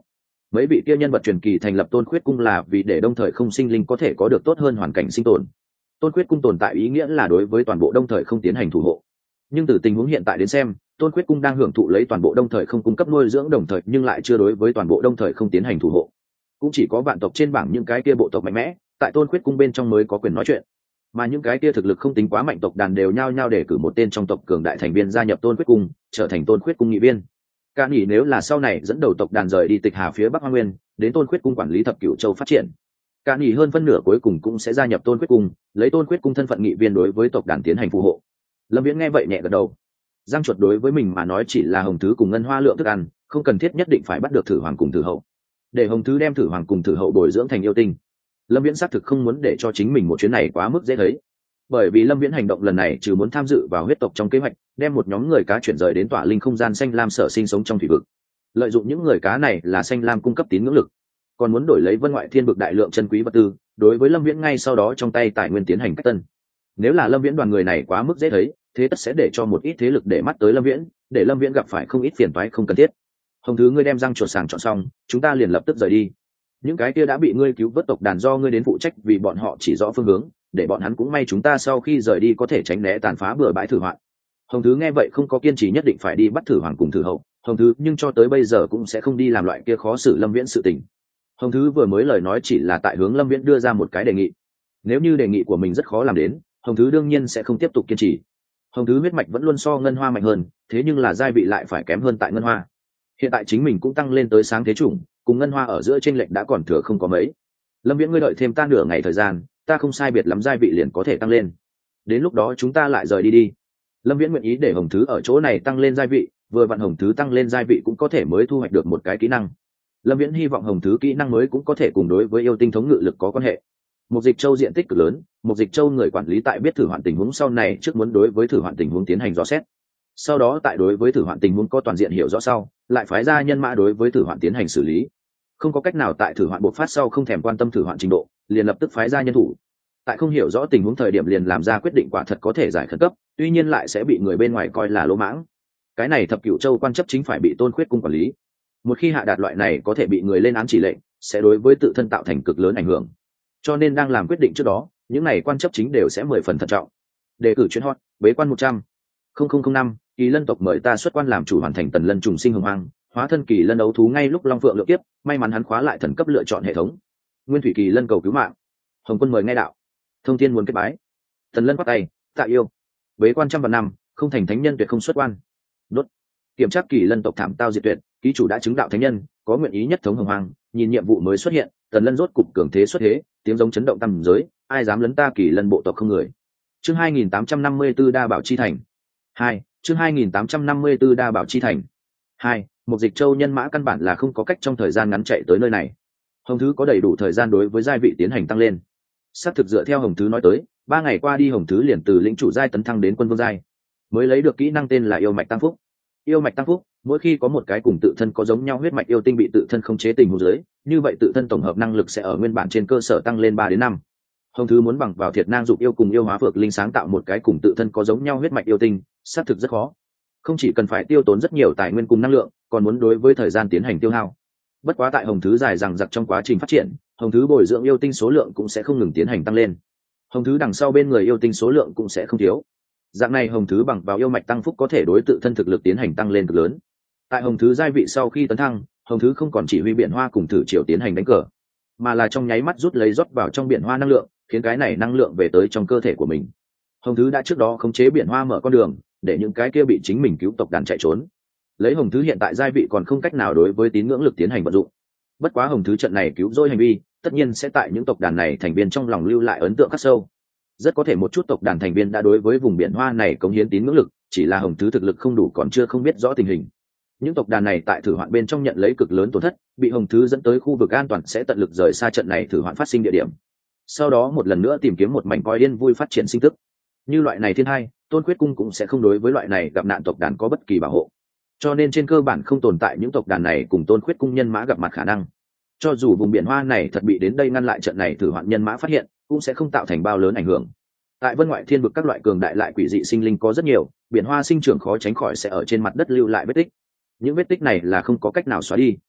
mấy vị kia nhân vật truyền kỳ thành lập Tôn Khuyết cung là vì để Đông Thời Không sinh linh có thể có được tốt hơn hoàn cảnh sinh tồn. Tôn Khuyết cung tồn tại ý nghĩa là đối với toàn bộ Đông Thời Không tiến hành thủ hộ. Nhưng từ tình huống hiện tại đến xem, Tôn Khuyết cung đang hưởng thụ lấy toàn bộ Đông Thời Không cung cấp nuôi dưỡng đồng thời nhưng lại chưa đối với toàn bộ Đông Thời Không tiến hành thủ hộ. Cũng chỉ có vạn tộc trên bảng những cái kia bộ tộc mạnh mẽ, tại Tôn Khuyết cung bên trong mới có quyền nói chuyện. Mà những cái kia thực lực không tính quá mạnh tộc đàn đều nhao nhao để cử một tên trong tộc cường đại thành viên gia nhập Tôn Khuyết cung, trở thành Tôn Khuyết cung nghị viên. Cả nghĩ nếu là sau này dẫn đầu tộc đàn rời đi Tịch Hà phía Bắc Hoa Nguyên, đến Tôn Khuyết cung quản lý Thập Cửu Châu phát triển. Cả nghĩ hơn phân nửa cuối cùng cũng sẽ gia nhập Tôn Khuyết cung, lấy Tôn Khuyết cung thân phận nghị viên đối với tộc đàn tiến hành phù hộ. Lâm Viễn nghe vậy nhẹ gật đầu. Giang chuột đối với mình mà nói chỉ là hồng thứ cùng ngân hoa lượng thức ăn, không cần thiết nhất định phải bắt được Thử Hoàng cùng Thử Hậu. Để hồng thứ đem Thử Hoàng cùng Thử Hậu bồi dưỡng thành yêu tinh. Lâm Viễn xác thực không muốn để cho chính mình một chuyến này quá mức dễ thấy, bởi vì Lâm Viễn hành động lần này trừ muốn tham dự vào huyết tộc trong kế hoạch, đem một nhóm người cá chuyển rời đến tỏa linh không gian xanh lam sở sinh sống trong thủy vực, lợi dụng những người cá này là xanh lam cung cấp tín ngưỡng lực, còn muốn đổi lấy vân ngoại thiên vực đại lượng chân quý vật tư. Đối với Lâm Viễn ngay sau đó trong tay tài nguyên tiến hành cách tân. Nếu là Lâm Viễn đoàn người này quá mức dễ thấy, thế tất sẽ để cho một ít thế lực để mắt tới Lâm Viễn, để Lâm Viễn gặp phải không ít phiền toái không cần thiết. Hồng thứ, ngươi đem răng chuột sàng chọn xong, chúng ta liền lập tức rời đi. Những cái kia đã bị ngươi cứu vớt tộc đàn do ngươi đến phụ trách, vì bọn họ chỉ rõ phương hướng, để bọn hắn cũng may chúng ta sau khi rời đi có thể tránh né tàn phá bừa bãi Thử Hoạn. Hồng thứ nghe vậy không có kiên trì nhất định phải đi bắt Thử Hoàng cùng Thử Hậu. Hồng thứ nhưng cho tới bây giờ cũng sẽ không đi làm loại kia khó xử Lâm Viễn sự tình. Hồng thứ vừa mới lời nói chỉ là tại hướng Lâm Viễn đưa ra một cái đề nghị. Nếu như đề nghị của mình rất khó làm đến, Hồng thứ đương nhiên sẽ không tiếp tục kiên trì. Hồng thứ huyết mạch vẫn luôn so ngân hoa mạnh hơn, thế nhưng là giai vị lại phải kém hơn tại ngân hoa. Hiện tại chính mình cũng tăng lên tới sáng thế chủng, cùng ngân hoa ở giữa chênh lệch đã còn thừa không có mấy. Lâm Viễn, ngươi đợi thêm ta nửa ngày thời gian, ta không sai biệt lắm giai vị liền có thể tăng lên. Đến lúc đó chúng ta lại rời đi đi. Lâm Viễn nguyện ý để hồng thứ ở chỗ này tăng lên giai vị, vừa vặn hồng thứ tăng lên giai vị cũng có thể mới thu hoạch được một cái kỹ năng. Lâm Viễn hy vọng hồng thứ kỹ năng mới cũng có thể cùng đối với yêu tinh thống ngự lực có quan hệ. Một dịch châu diện tích cực lớn, một dịch châu người quản lý tại biết Thử Hoạn tình huống sau này trước muốn đối với Thử Hoạn tình huống tiến hành dò xét. Sau đó tại đối với Thử Hoạn tình huống có toàn diện hiểu rõ sau, lại phái ra nhân mã đối với Thử Hoạn tiến hành xử lý. Không có cách nào tại Thử Hoạn bộc phát sau không thèm quan tâm Thử Hoạn trình độ, liền lập tức phái ra nhân thủ. Tại không hiểu rõ tình huống thời điểm liền làm ra quyết định quả thật có thể giải khẩn cấp, tuy nhiên lại sẽ bị người bên ngoài coi là lỗ mãng. Cái này Thập Cửu Châu quan chấp chính phải bị Tôn Khuyết cung quản lý. Một khi hạ đạt loại này có thể bị người lên án chỉ lệnh, sẽ đối với tự thân tạo thành cực lớn ảnh hưởng. Cho nên đang làm quyết định trước đó, những này quan chấp chính đều sẽ 10 phần thận trọng. Đề cử chuyên hot, bế quan 100.0005, Kỳ Lân tộc mời ta xuất quan làm chủ hoàn thành Tần Lân trùng sinh hồng hoang, hóa thân Kỳ Lân đấu thú ngay lúc Long Phượng lượng kiếp, may mắn hắn khóa lại thần cấp lựa chọn hệ thống. Nguyên Thủy Kỳ Lân cầu cứu mạng. Hồng Quân mời nghe đạo. Thông Thiên muốn kết bái. Tần Lân bắt tay, tạ yêu. Bế quan 100 vạn năm, không thành thánh nhân tuyệt không xuất quan. Đốt. Kiểm tra Kỳ Lân tộc thảm tao diệt tuyệt, ký chủ đã chứng đạo thánh nhân, có nguyện ý nhất thống hồng hoang, nhìn nhiệm vụ mới xuất hiện, Tần Lân rốt cục cường thế xuất thế, tiếng giống chấn động tầm giới, ai dám lấn ta Kỳ Lân bộ tộc không người. Chương 2854 đa bảo chi thành. 2, chương 2854 đa bảo chi thành. 2, một dịch châu nhân mã căn bản là không có cách trong thời gian ngắn chạy tới nơi này. Hồng thứ có đầy đủ thời gian đối với giai vị tiến hành tăng lên. Xác thực dựa theo Hồng thứ nói tới, 3 ngày qua đi Hồng thứ liền từ lĩnh chủ giai tấn thăng đến quân vương giai, mới lấy được kỹ năng tên là yêu mạch tăng phúc. Yêu mạch tăng phúc, mỗi khi có một cái cùng tự thân có giống nhau huyết mạch yêu tinh bị tự thân khống chế tình huống dưới, như vậy tự thân tổng hợp năng lực sẽ ở nguyên bản trên cơ sở tăng lên 3 đến 5. Hồng thứ muốn bằng vào thiệt năng dục yêu cùng yêu hóa phược linh sáng tạo một cái cùng tự thân có giống nhau huyết mạch yêu tinh, xác thực rất khó. Không chỉ cần phải tiêu tốn rất nhiều tài nguyên cùng năng lượng, còn muốn đối với thời gian tiến hành tiêu hao. Bất quá tại Hồng thứ dài dằng dặc trong quá trình phát triển, Hồng thứ bồi dưỡng yêu tinh số lượng cũng sẽ không ngừng tiến hành tăng lên. Hồng thứ đằng sau bên người yêu tinh số lượng cũng sẽ không thiếu. Dạng này Hồng thứ bằng vào yêu mạch tăng phúc có thể đối tự thân thực lực tiến hành tăng lên cực lớn. Tại Hồng thứ giai vị sau khi tấn thăng, Hồng thứ không còn chỉ huy biển hoa cùng thử triều tiến hành đánh cờ, mà là trong nháy mắt rút lấy rót vào trong biển hoa năng lượng, khiến cái này năng lượng về tới trong cơ thể của mình. Hồng thứ đã trước đó khống chế biển hoa mở con đường, để những cái kia bị chính mình cứu tộc đàn chạy trốn. Lấy Hồng thứ hiện tại giai vị còn không cách nào đối với tín ngưỡng lực tiến hành vận dụng. Bất quá Hồng thứ trận này cứu rỗi hành vi, tất nhiên sẽ tại những tộc đàn này thành viên trong lòng lưu lại ấn tượng khắc sâu. Rất có thể một chút tộc đàn thành viên đã đối với vùng biển hoa này cống hiến tín ngưỡng lực, chỉ là Hồng thứ thực lực không đủ còn chưa không biết rõ tình hình. Những tộc đàn này tại thử hoạn bên trong nhận lấy cực lớn tổn thất, bị Hồng thứ dẫn tới khu vực an toàn sẽ tận lực rời xa trận này thử hoạn phát sinh địa điểm. Sau đó một lần nữa tìm kiếm một mảnh coi yên vui phát triển sinh tức. Như loại này thiên hai, Tôn Khuyết cung cũng sẽ không đối với loại này gặp nạn tộc đàn có bất kỳ bảo hộ. Cho nên trên cơ bản không tồn tại những tộc đàn này cùng Tôn Khuyết cung nhân mã gặp mặt khả năng. Cho dù vùng biển hoa này thật bị đến đây ngăn lại trận này thử hoạn nhân mã phát hiện, cũng sẽ không tạo thành bao lớn ảnh hưởng. Tại vân ngoại thiên vực các loại cường đại lại quỷ dị sinh linh có rất nhiều, biển hoa sinh trưởng khó tránh khỏi sẽ ở trên mặt đất lưu lại vết tích. Những vết tích này là không có cách nào xóa đi.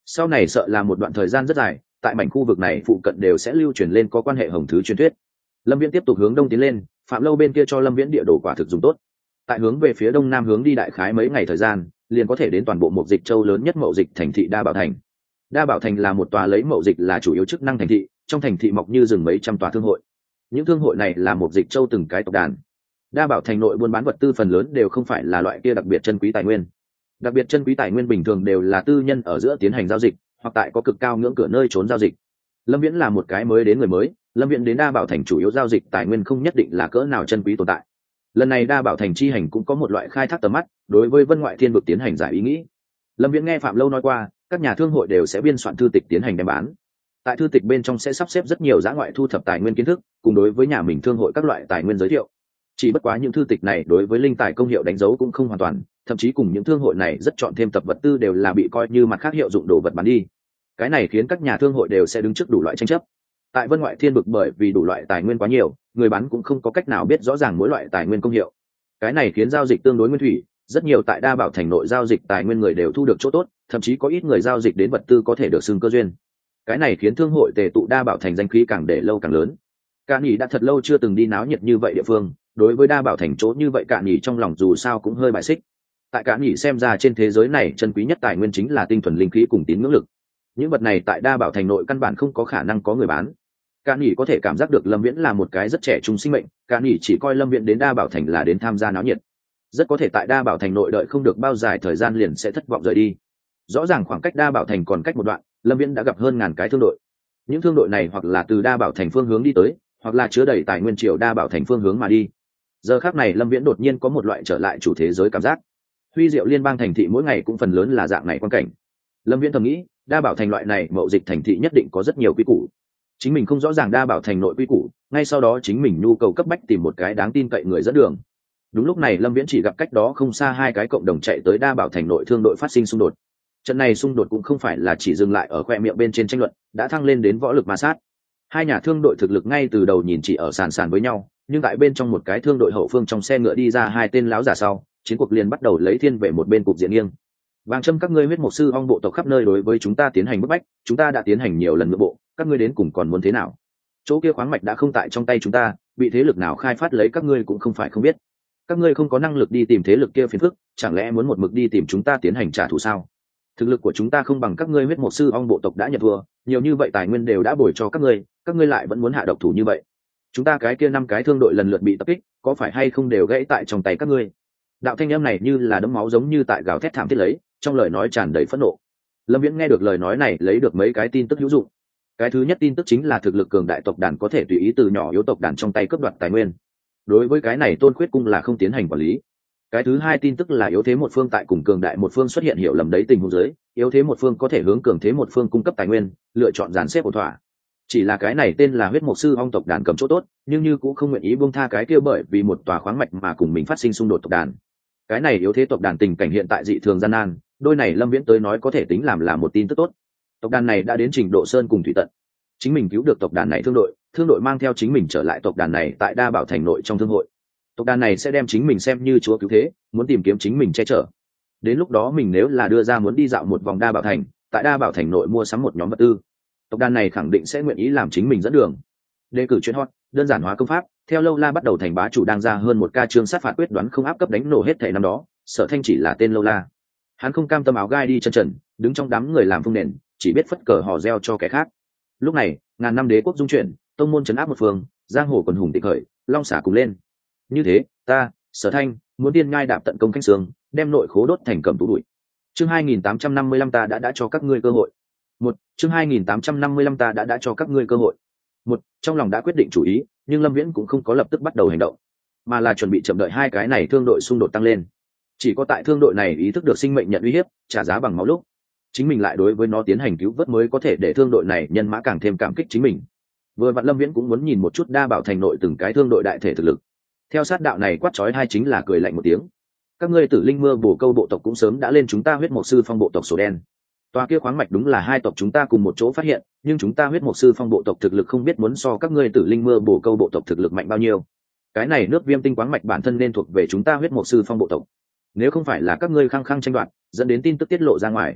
sau này sợ là một đoạn thời gian rất dài, tại mảnh khu vực này phụ cận đều sẽ lưu truyền lên có quan hệ hồng thứ truyền thuyết. Lâm Viễn tiếp tục hướng đông tiến lên, Phạm Lâu bên kia cho Lâm Viễn địa đồ quả thực dùng tốt. Tại hướng về phía đông nam hướng đi đại khái mấy ngày thời gian, liền có thể đến toàn bộ mậu dịch châu lớn nhất mậu dịch thành thị Đa Bảo Thành. Đa Bảo Thành là một tòa lấy mậu dịch là chủ yếu chức năng thành thị, trong thành thị mọc như rừng mấy trăm tòa thương hội. Những thương hội này là mậu dịch châu từng cái tộc đàn. Đa Bảo Thành nội buôn bán vật tư phần lớn đều không phải là loại kia đặc biệt chân quý tài nguyên. Đặc biệt chân quý tài nguyên bình thường đều là tư nhân ở giữa tiến hành giao dịch, hoặc tại có cực cao ngưỡng cửa nơi trốn giao dịch. Lâm Viễn là một cái mới đến người mới, Lâm Viễn đến Đa Bảo Thành chủ yếu giao dịch tài nguyên không nhất định là cỡ nào chân quý tồn tại. Lần này Đa Bảo Thành chi hành cũng có một loại khai thác tầm mắt, đối với vân ngoại thiên vực tiến hành giải ý nghĩ. Lâm Viễn nghe Phạm Lâu nói qua, các nhà thương hội đều sẽ biên soạn thư tịch tiến hành đem bán. Tại thư tịch bên trong sẽ sắp xếp rất nhiều dã ngoại thu thập tài nguyên kiến thức, cùng đối với nhà mình thương hội các loại tài nguyên giới thiệu. Chỉ bất quá những thư tịch này đối với linh tài công hiệu đánh dấu cũng không hoàn toàn, thậm chí cùng những thương hội này rất chọn thêm tập vật tư đều là bị coi như mặt khác hiệu dụng đồ vật bán đi. Cái này khiến các nhà thương hội đều sẽ đứng trước đủ loại tranh chấp. Tại vân ngoại thiên vực bởi vì đủ loại tài nguyên quá nhiều, người bán cũng không có cách nào biết rõ ràng mỗi loại tài nguyên công hiệu. Cái này khiến giao dịch tương đối nguyên thủy, rất nhiều tại Đa Bảo Thành nội giao dịch tài nguyên người đều thu được chỗ tốt, thậm chí có ít người giao dịch đến vật tư có thể được xưng cơ duyên. Cái này khiến thương hội tề tụ Đa Bảo Thành danh khí càng để lâu càng lớn. Cạn Nhỉ đã thật lâu chưa từng đi náo nhiệt như vậy địa phương, đối với Đa Bảo Thành chỗ như vậy Cạn Nhỉ trong lòng dù sao cũng hơi bài xích. Tại Cạn Nhỉ xem ra trên thế giới này chân quý nhất tài nguyên chính là tinh thuần linh khí cùng tín ngưỡng lực. Những vật này tại Đa Bảo Thành nội căn bản không có khả năng có người bán. Cạn Nhỉ có thể cảm giác được Lâm Viễn là một cái rất trẻ trung sinh mệnh, Cạn Nhỉ chỉ coi Lâm Viễn đến Đa Bảo Thành là đến tham gia náo nhiệt. Rất có thể tại Đa Bảo Thành nội đợi không được bao dài thời gian liền sẽ thất vọng rời đi. Rõ ràng khoảng cách Đa Bảo Thành còn cách một đoạn, Lâm Viễn đã gặp hơn ngàn cái thương đội. Những thương đội này hoặc là từ Đa Bảo Thành phương hướng đi tới, hoặc là chứa đầy tài nguyên triều Đa Bảo Thành phương hướng mà đi. Giờ khắc này Lâm Viễn đột nhiên có một loại trở lại chủ thế giới cảm giác. Huy Diệu liên bang thành thị mỗi ngày cũng phần lớn là dạng này quan cảnh. Lâm Viễn thầm nghĩ, Đa Bảo Thành loại này mậu dịch thành thị nhất định có rất nhiều quy củ. Chính mình không rõ ràng Đa Bảo Thành nội quy củ, ngay sau đó chính mình nhu cầu cấp bách tìm một cái đáng tin cậy người dẫn đường. Đúng lúc này Lâm Viễn chỉ gặp cách đó không xa hai cái cộng đồng chạy tới Đa Bảo Thành nội thương đội phát sinh xung đột. Trận này xung đột cũng không phải là chỉ dừng lại ở khoe miệng bên trên tranh luận, đã thăng lên đến võ lực ma sát. Hai nhà thương đội thực lực ngay từ đầu nhìn chỉ ở sàn sàn với nhau, nhưng tại bên trong một cái thương đội hậu phương trong xe ngựa đi ra hai tên láo giả sau, chiến cuộc liền bắt đầu lấy thiên về một bên cục diện nghiêng. Vàng Châm các ngươi huyết mục sư ong bộ tộc khắp nơi đối với chúng ta tiến hành bức bách, chúng ta đã tiến hành nhiều lần ngựa bộ, các ngươi đến cùng còn muốn thế nào? Chỗ kia khoáng mạch đã không tại trong tay chúng ta, bị thế lực nào khai phát lấy các ngươi cũng không phải không biết. Các ngươi không có năng lực đi tìm thế lực kia phiền phức, chẳng lẽ muốn một mực đi tìm chúng ta tiến hành trả thù sao? Thực lực của chúng ta không bằng các ngươi huyết mục sư ong bộ tộc đã nhận thua, nhiều như vậy tài nguyên đều đã bồi cho các ngươi lại vẫn muốn hạ độc thủ như vậy. Chúng ta cái kia 5 cái thương đội lần lượt bị tập kích, có phải hay không đều gãy tại trong tay các ngươi? Đạo thanh âm này như là đấm máu giống như tại gào thét thảm thiết lấy, trong lời nói tràn đầy phẫn nộ. Lâm Viễn nghe được lời nói này lấy được mấy cái tin tức hữu dụng. Cái thứ nhất tin tức chính là thực lực cường đại tộc đàn có thể tùy ý từ nhỏ yếu tộc đàn trong tay cướp đoạt tài nguyên. Đối với cái này Tôn Khuyết cung là không tiến hành quản lý. Cái thứ hai tin tức là yếu thế một phương tại cùng cường đại một phương xuất hiện hiểu lầm đấy tình huống dưới, yếu thế một phương có thể hướng cường thế một phương cung cấp tài nguyên, lựa chọn dàn xếp ổn thỏa. Chỉ là cái này tên là huyết mục sư ong tộc đàn cầm chỗ tốt, nhưng như cũng không nguyện ý buông tha cái kia bởi vì một tòa khoáng mạch mà cùng mình phát sinh xung đột tộc đàn. Cái này yếu thế tộc đàn tình cảnh hiện tại dị thường gian nan, đôi này Lâm Viễn tới nói có thể tính làm là một tin tức tốt. Tộc đàn này đã đến trình độ sơn cùng thủy tận. Chính mình cứu được tộc đàn này thương đội mang theo chính mình trở lại tộc đàn này tại Đa Bảo Thành nội trong thương hội. Tộc đàn này sẽ đem chính mình xem như chúa cứu thế, muốn tìm kiếm chính mình che chở. Đến lúc đó mình nếu là đưa ra muốn đi dạo một vòng Đa Bảo Thành, tại Đa Bảo Thành nội mua sắm một nhóm vật tư, tộc đàn này khẳng định sẽ nguyện ý làm chính mình dẫn đường. Đề cử chuyên hot, đơn giản hóa công pháp, theo Lâu La bắt đầu thành bá chủ đang ra hơn một ca chương sát phạt quyết đoán không áp cấp đánh nổ hết thảy năm đó, Sở Thanh chỉ là tên Lâu La. Hắn không cam tâm áo gai đi chân trần, đứng trong đám người làm phung nền, chỉ biết phất cờ hò reo cho kẻ khác. Lúc này, ngàn năm đế quốc dung chuyển, tông môn trấn áp một phương, giang hồ quần hùng tịch khởi, long xả cùng lên. Như thế, ta, Sở Thanh, muốn tiên ngai đạp tận công canh sương, đem nội khố đốt thành cầm tú bụi. Chương 2855 ta đã cho các ngươi cơ hội. Chương 2855 ta đã cho các ngươi cơ hội. Trong lòng đã quyết định chủ ý, nhưng Lâm Viễn cũng không có lập tức bắt đầu hành động, mà là chuẩn bị chậm đợi hai cái này thương đội xung đột tăng lên. Chỉ có tại thương đội này ý thức được sinh mệnh nhận uy hiếp, trả giá bằng máu lúc, chính mình lại đối với nó tiến hành cứu vớt mới có thể để thương đội này nhân mã càng thêm cảm kích chính mình. Vừa vặn Lâm Viễn cũng muốn nhìn một chút Đa Bảo Thành nội từng cái thương đội đại thể thực lực. Theo sát đạo này quát chói hai chính là cười lạnh một tiếng. Các ngươi Tử Linh Mưa Bổ Câu bộ tộc cũng sớm đã lên chúng ta huyết mục sư phong bộ tộc sổ đen. Tòa kia khoáng mạch đúng là hai tộc chúng ta cùng một chỗ phát hiện, nhưng chúng ta huyết mục sư phong bộ tộc thực lực không biết muốn so các ngươi Tử Linh Mưa Bổ Câu bộ tộc thực lực mạnh bao nhiêu. Cái này nước Viêm Tinh khoáng mạch bản thân nên thuộc về chúng ta huyết mục sư phong bộ tộc. Nếu không phải là các ngươi khăng khăng tranh đoạt, dẫn đến tin tức tiết lộ ra ngoài,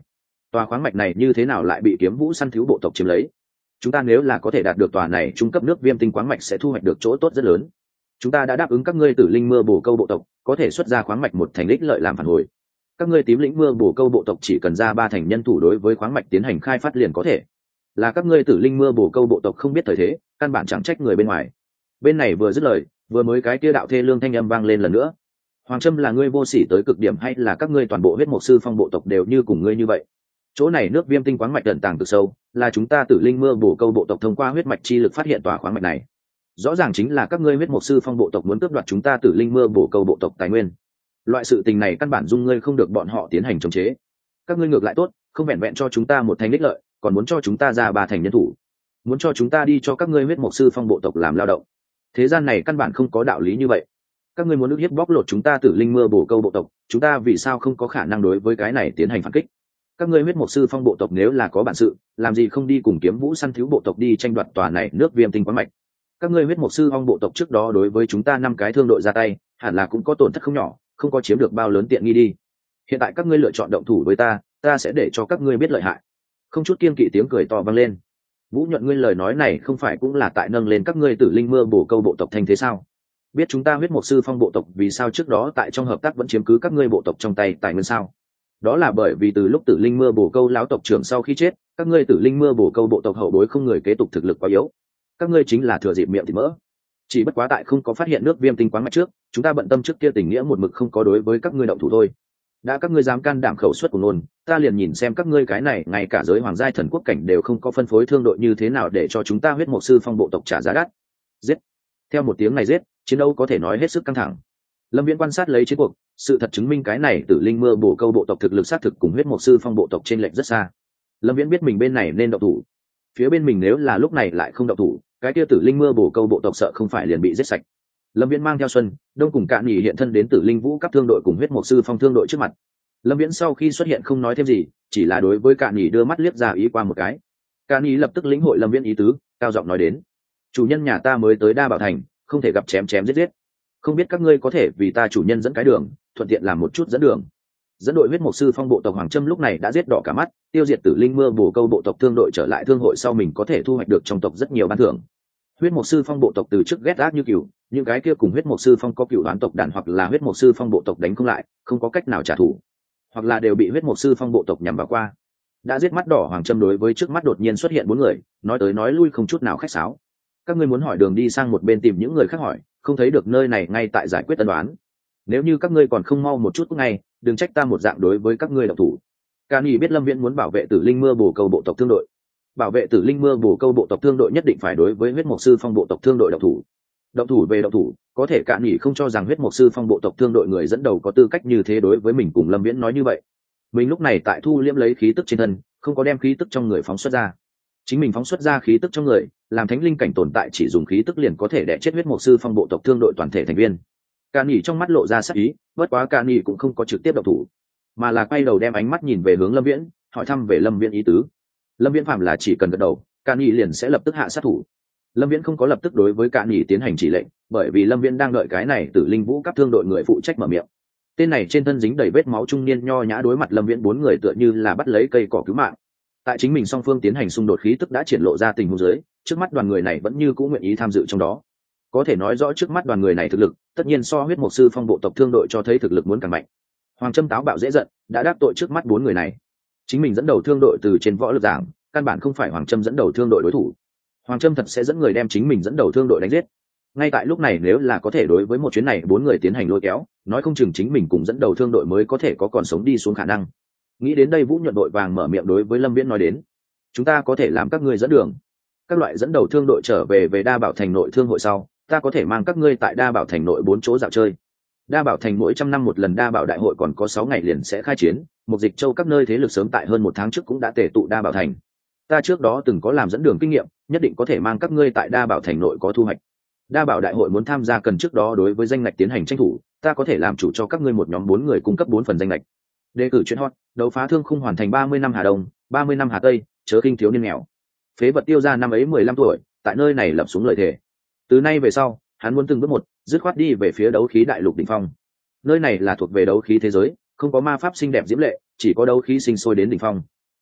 Tòa khoáng mạch này như thế nào lại bị Kiếm Vũ săn thú bộ tộc chiếm lấy? Chúng ta nếu là có thể đạt được tòa này trung cấp nước viêm tinh khoáng mạch sẽ thu hoạch được chỗ tốt rất lớn. Chúng ta đã đáp ứng các ngươi Tử Linh Mưa Bồ Câu bộ tộc có thể xuất ra khoáng mạch một thành ích lợi làm phản hồi. Các ngươi Tím Lĩnh Mưa Bồ Câu bộ tộc chỉ cần ra 3 thành nhân thủ đối với khoáng mạch tiến hành khai phát liền có thể. Là các ngươi Tử Linh Mưa Bồ Câu bộ tộc không biết thời thế, căn bản chẳng trách người bên ngoài. Bên này vừa dứt lời, vừa mới cái kia đạo thê lương thanh âm vang lên lần nữa. Hoàng Trâm, là ngươi vô sỉ tới cực điểm hay là các ngươi toàn bộ huyết mục sư phong bộ tộc đều như cùng ngươi như vậy? Chỗ này nước viêm tinh khoáng mạch ẩn tàng cực sâu, là chúng ta Tử Linh Mưa Bồ Câu bộ tộc thông qua huyết mạch chi lực phát hiện tòa khoáng mạch này. Rõ ràng chính là các ngươi huyết mục sư phong bộ tộc muốn cướp đoạt chúng ta Tử Linh Mưa Bồ Câu bộ tộc tài nguyên. Loại sự tình này căn bản dung ngươi không được bọn họ tiến hành chống chế. Các ngươi ngược lại tốt, không vẹn vẹn cho chúng ta một thành ích lợi, còn muốn cho chúng ta ra 3 thành nhân thủ, muốn cho chúng ta đi cho các ngươi huyết mục sư phong bộ tộc làm lao động. Thế gian này căn bản không có đạo lý như vậy. Các ngươi muốn ức hiếp bóc lột chúng ta Tử Linh Mưa Bồ Câu bộ tộc, chúng ta vì sao không có khả năng đối với cái này tiến hành phản kích? Các ngươi huyết mục sư phong bộ tộc nếu là có bản sự, làm gì không đi cùng Kiếm Vũ săn thú bộ tộc đi tranh đoạt tòa này nước viêm tinh khoáng mạch? Các ngươi huyết mục sư phong bộ tộc trước đó đối với chúng ta 5 cái thương đội ra tay, hẳn là cũng có tổn thất không nhỏ, không có chiếm được bao lớn tiện nghi đi. Hiện tại các ngươi lựa chọn động thủ với ta, ta sẽ để cho các ngươi biết lợi hại. Không chút kiêng kỵ tiếng cười to vang lên. Vũ Nhuận, ngươi lời nói này không phải cũng là tại nâng lên các ngươi Tử Linh Mưa Bồ Câu bộ tộc thành thế sao? Biết chúng ta huyết mục sư phong bộ tộc vì sao trước đó tại trong hợp tác vẫn chiếm cứ các ngươi bộ tộc trong tay tài nguyên sao? Đó là bởi vì từ lúc Tử Linh Mưa Bồ Câu lão tộc trưởng sau khi chết, các ngươi Tử Linh Mưa Bồ Câu bộ tộc hậu bối không người kế tục thực lực quá yếu. Các ngươi chính là thừa dịp miệng thì mỡ. Chỉ bất quá tại không có phát hiện nước viêm tinh khoáng mạch trước, chúng ta bận tâm trước kia tình nghĩa một mực không có đối với các ngươi động thủ thôi. Đã các ngươi dám can đảm khẩu suất của nôn, ta liền nhìn xem các ngươi cái này ngay cả giới hoàng giai thần quốc cảnh đều không có phân phối thương đội như thế nào để cho chúng ta huyết mục sư phong bộ tộc trả giá đắt. Giết! Theo một tiếng này giết, chiến đấu có thể nói hết sức căng thẳng. Lâm Viễn quan sát lấy chiến cuộc, sự thật chứng minh cái này Tử Linh Mưa Bồ Câu bộ tộc thực lực xác thực cùng huyết mục sư phong bộ tộc trên lệch rất xa. Lâm Viễn biết mình bên này nên động thủ, phía bên mình nếu là lúc này lại không động thủ, cái kia Tử Linh Mưa Bồ Câu bộ tộc sợ không phải liền bị giết sạch. Lâm Viễn mang theo Xuân Đông cùng Cạn Nhỉ hiện thân đến Tử Linh Vũ cấp thương đội cùng huyết mục sư phong thương đội trước mặt. Lâm Viễn sau khi xuất hiện không nói thêm gì, chỉ là đối với Cạn Nhỉ đưa mắt liếc ra ý qua một cái. Cạn Nhỉ lập tức lĩnh hội Lâm Viễn ý tứ, cao giọng nói đến: chủ nhân nhà ta mới tới Đa Bảo Thành, không thể gặp chém chém giết giết, không biết các ngươi có thể vì ta chủ nhân dẫn cái đường, thuận tiện làm một chút dẫn đường. Dẫn đội huyết mục sư phong bộ tộc Hoàng Trâm lúc này đã giết đỏ cả mắt, tiêu diệt Tử Linh Mưa Bồ Câu bộ tộc thương đội trở lại thương hội sau mình có thể thu hoạch được trong tộc rất nhiều ban thưởng. Huyết mục sư phong bộ tộc từ trước ghét ác như cừu, những cái kia cùng huyết mục sư phong có cựu đoán tộc đàn hoặc là huyết mục sư phong bộ tộc đánh không lại, không có cách nào trả thù, hoặc là đều bị huyết mục sư phong bộ tộc nhằm vào qua. Đã giết mắt đỏ Hoàng Trâm đối với trước mắt đột nhiên xuất hiện 4 người, nói tới nói lui không chút nào khách sáo. Các ngươi muốn hỏi đường đi sang một bên tìm những người khác hỏi, không thấy được nơi này ngay tại giải quyết tân đoán. Nếu như các ngươi còn không mau một chút ngay, đừng trách ta một dạng đối với các ngươi động thủ. Càn Nghị biết Lâm Viễn muốn bảo vệ Tử Linh Mưa Bồ Câu bộ tộc thương đội, bảo vệ Tử Linh Mưa Bồ Câu bộ tộc thương đội nhất định phải đối với huyết mục sư phong bộ tộc thương đội động thủ. Động thủ về động thủ, có thể Càn Nghị không cho rằng huyết mục sư phong bộ tộc thương đội người dẫn đầu có tư cách như thế đối với mình cùng Lâm Viễn nói như vậy. Mình lúc này tại thu liễm lấy khí tức trên thân, không có đem khí tức trong người phóng xuất ra. Chính mình phóng xuất ra khí tức trong người, làm thánh linh cảnh tồn tại chỉ dùng khí tức liền có thể đè chết huyết mục sư phong bộ tộc thương đội toàn thể thành viên. Càn Nghị trong mắt lộ ra sắc ý, bất quá Càn Nghị cũng không có trực tiếp động thủ, mà là quay đầu đem ánh mắt nhìn về hướng Lâm Viễn, hỏi thăm về Lâm Viễn ý tứ. Lâm Viễn phạm là chỉ cần gật đầu, Càn Nghị liền sẽ lập tức hạ sát thủ. Lâm Viễn không có lập tức đối với Càn Nghị tiến hành chỉ lệnh, bởi vì Lâm Viễn đang đợi cái này Tử Linh Vũ cấp thương đội người phụ trách mở miệng. Tên này trên thân dính đầy vết máu trung niên nho nhã đối mặt Lâm Viễn 4 người tựa như là bắt lấy cây cỏ cứu mạng. Tại chính mình song phương tiến hành xung đột khí tức đã triển lộ ra tình huống dưới, trước mắt đoàn người này vẫn như cũ nguyện ý tham dự trong đó. Có thể nói rõ trước mắt đoàn người này thực lực, tất nhiên so huyết mục sư phong bộ tộc thương đội cho thấy thực lực muốn càng mạnh. Hoàng Trâm táo bạo dễ giận, đã đắc tội trước mắt 4 người này. Chính mình dẫn đầu thương đội từ trên võ lực giảng, căn bản không phải Hoàng Trâm dẫn đầu thương đội đối thủ. Hoàng Trâm thật sẽ dẫn người đem chính mình dẫn đầu thương đội đánh giết. Ngay tại lúc này nếu là có thể đối với một chuyến này 4 người tiến hành lôi kéo, nói không chừng chính mình cùng dẫn đầu thương đội mới có thể có còn sống đi xuống khả năng. Nghĩ đến đây Vũ Nhuận đội vàng mở miệng đối với Lâm Viễn nói đến: chúng ta có thể làm các ngươi dẫn đường. Các loại dẫn đầu thương đội trở về Đa Bảo Thành nội thương hội sau, ta có thể mang các ngươi tại Đa Bảo Thành nội 4 chỗ dạo chơi. Đa Bảo Thành mỗi 100 năm một lần Đa Bảo đại hội còn có 6 ngày liền sẽ khai chiến, một dịch châu các nơi thế lực sớm tại hơn 1 tháng trước cũng đã tề tụ Đa Bảo Thành. Ta trước đó từng có làm dẫn đường kinh nghiệm, nhất định có thể mang các ngươi tại Đa Bảo Thành nội có thu hoạch. Đa Bảo đại hội muốn tham gia cần trước đó đối với danh ngạch tiến hành tranh thủ, ta có thể làm chủ cho các ngươi một nhóm 4 người cung cấp 4 phần danh ngạch. Đề cử chuyện hot, đấu phá thương khung hoàn thành 30 năm Hà Đông, 30 năm Hà Tây, chớ kinh thiếu niên nghèo. Phế vật tiêu ra năm ấy 15 tuổi, tại nơi này lập xuống lời thề. Từ nay về sau, hắn muốn từng bước một, dứt khoát đi về phía đấu khí đại lục đỉnh phong. Nơi này là thuộc về đấu khí thế giới, không có ma pháp xinh đẹp diễm lệ, chỉ có đấu khí sinh sôi đến đỉnh phong.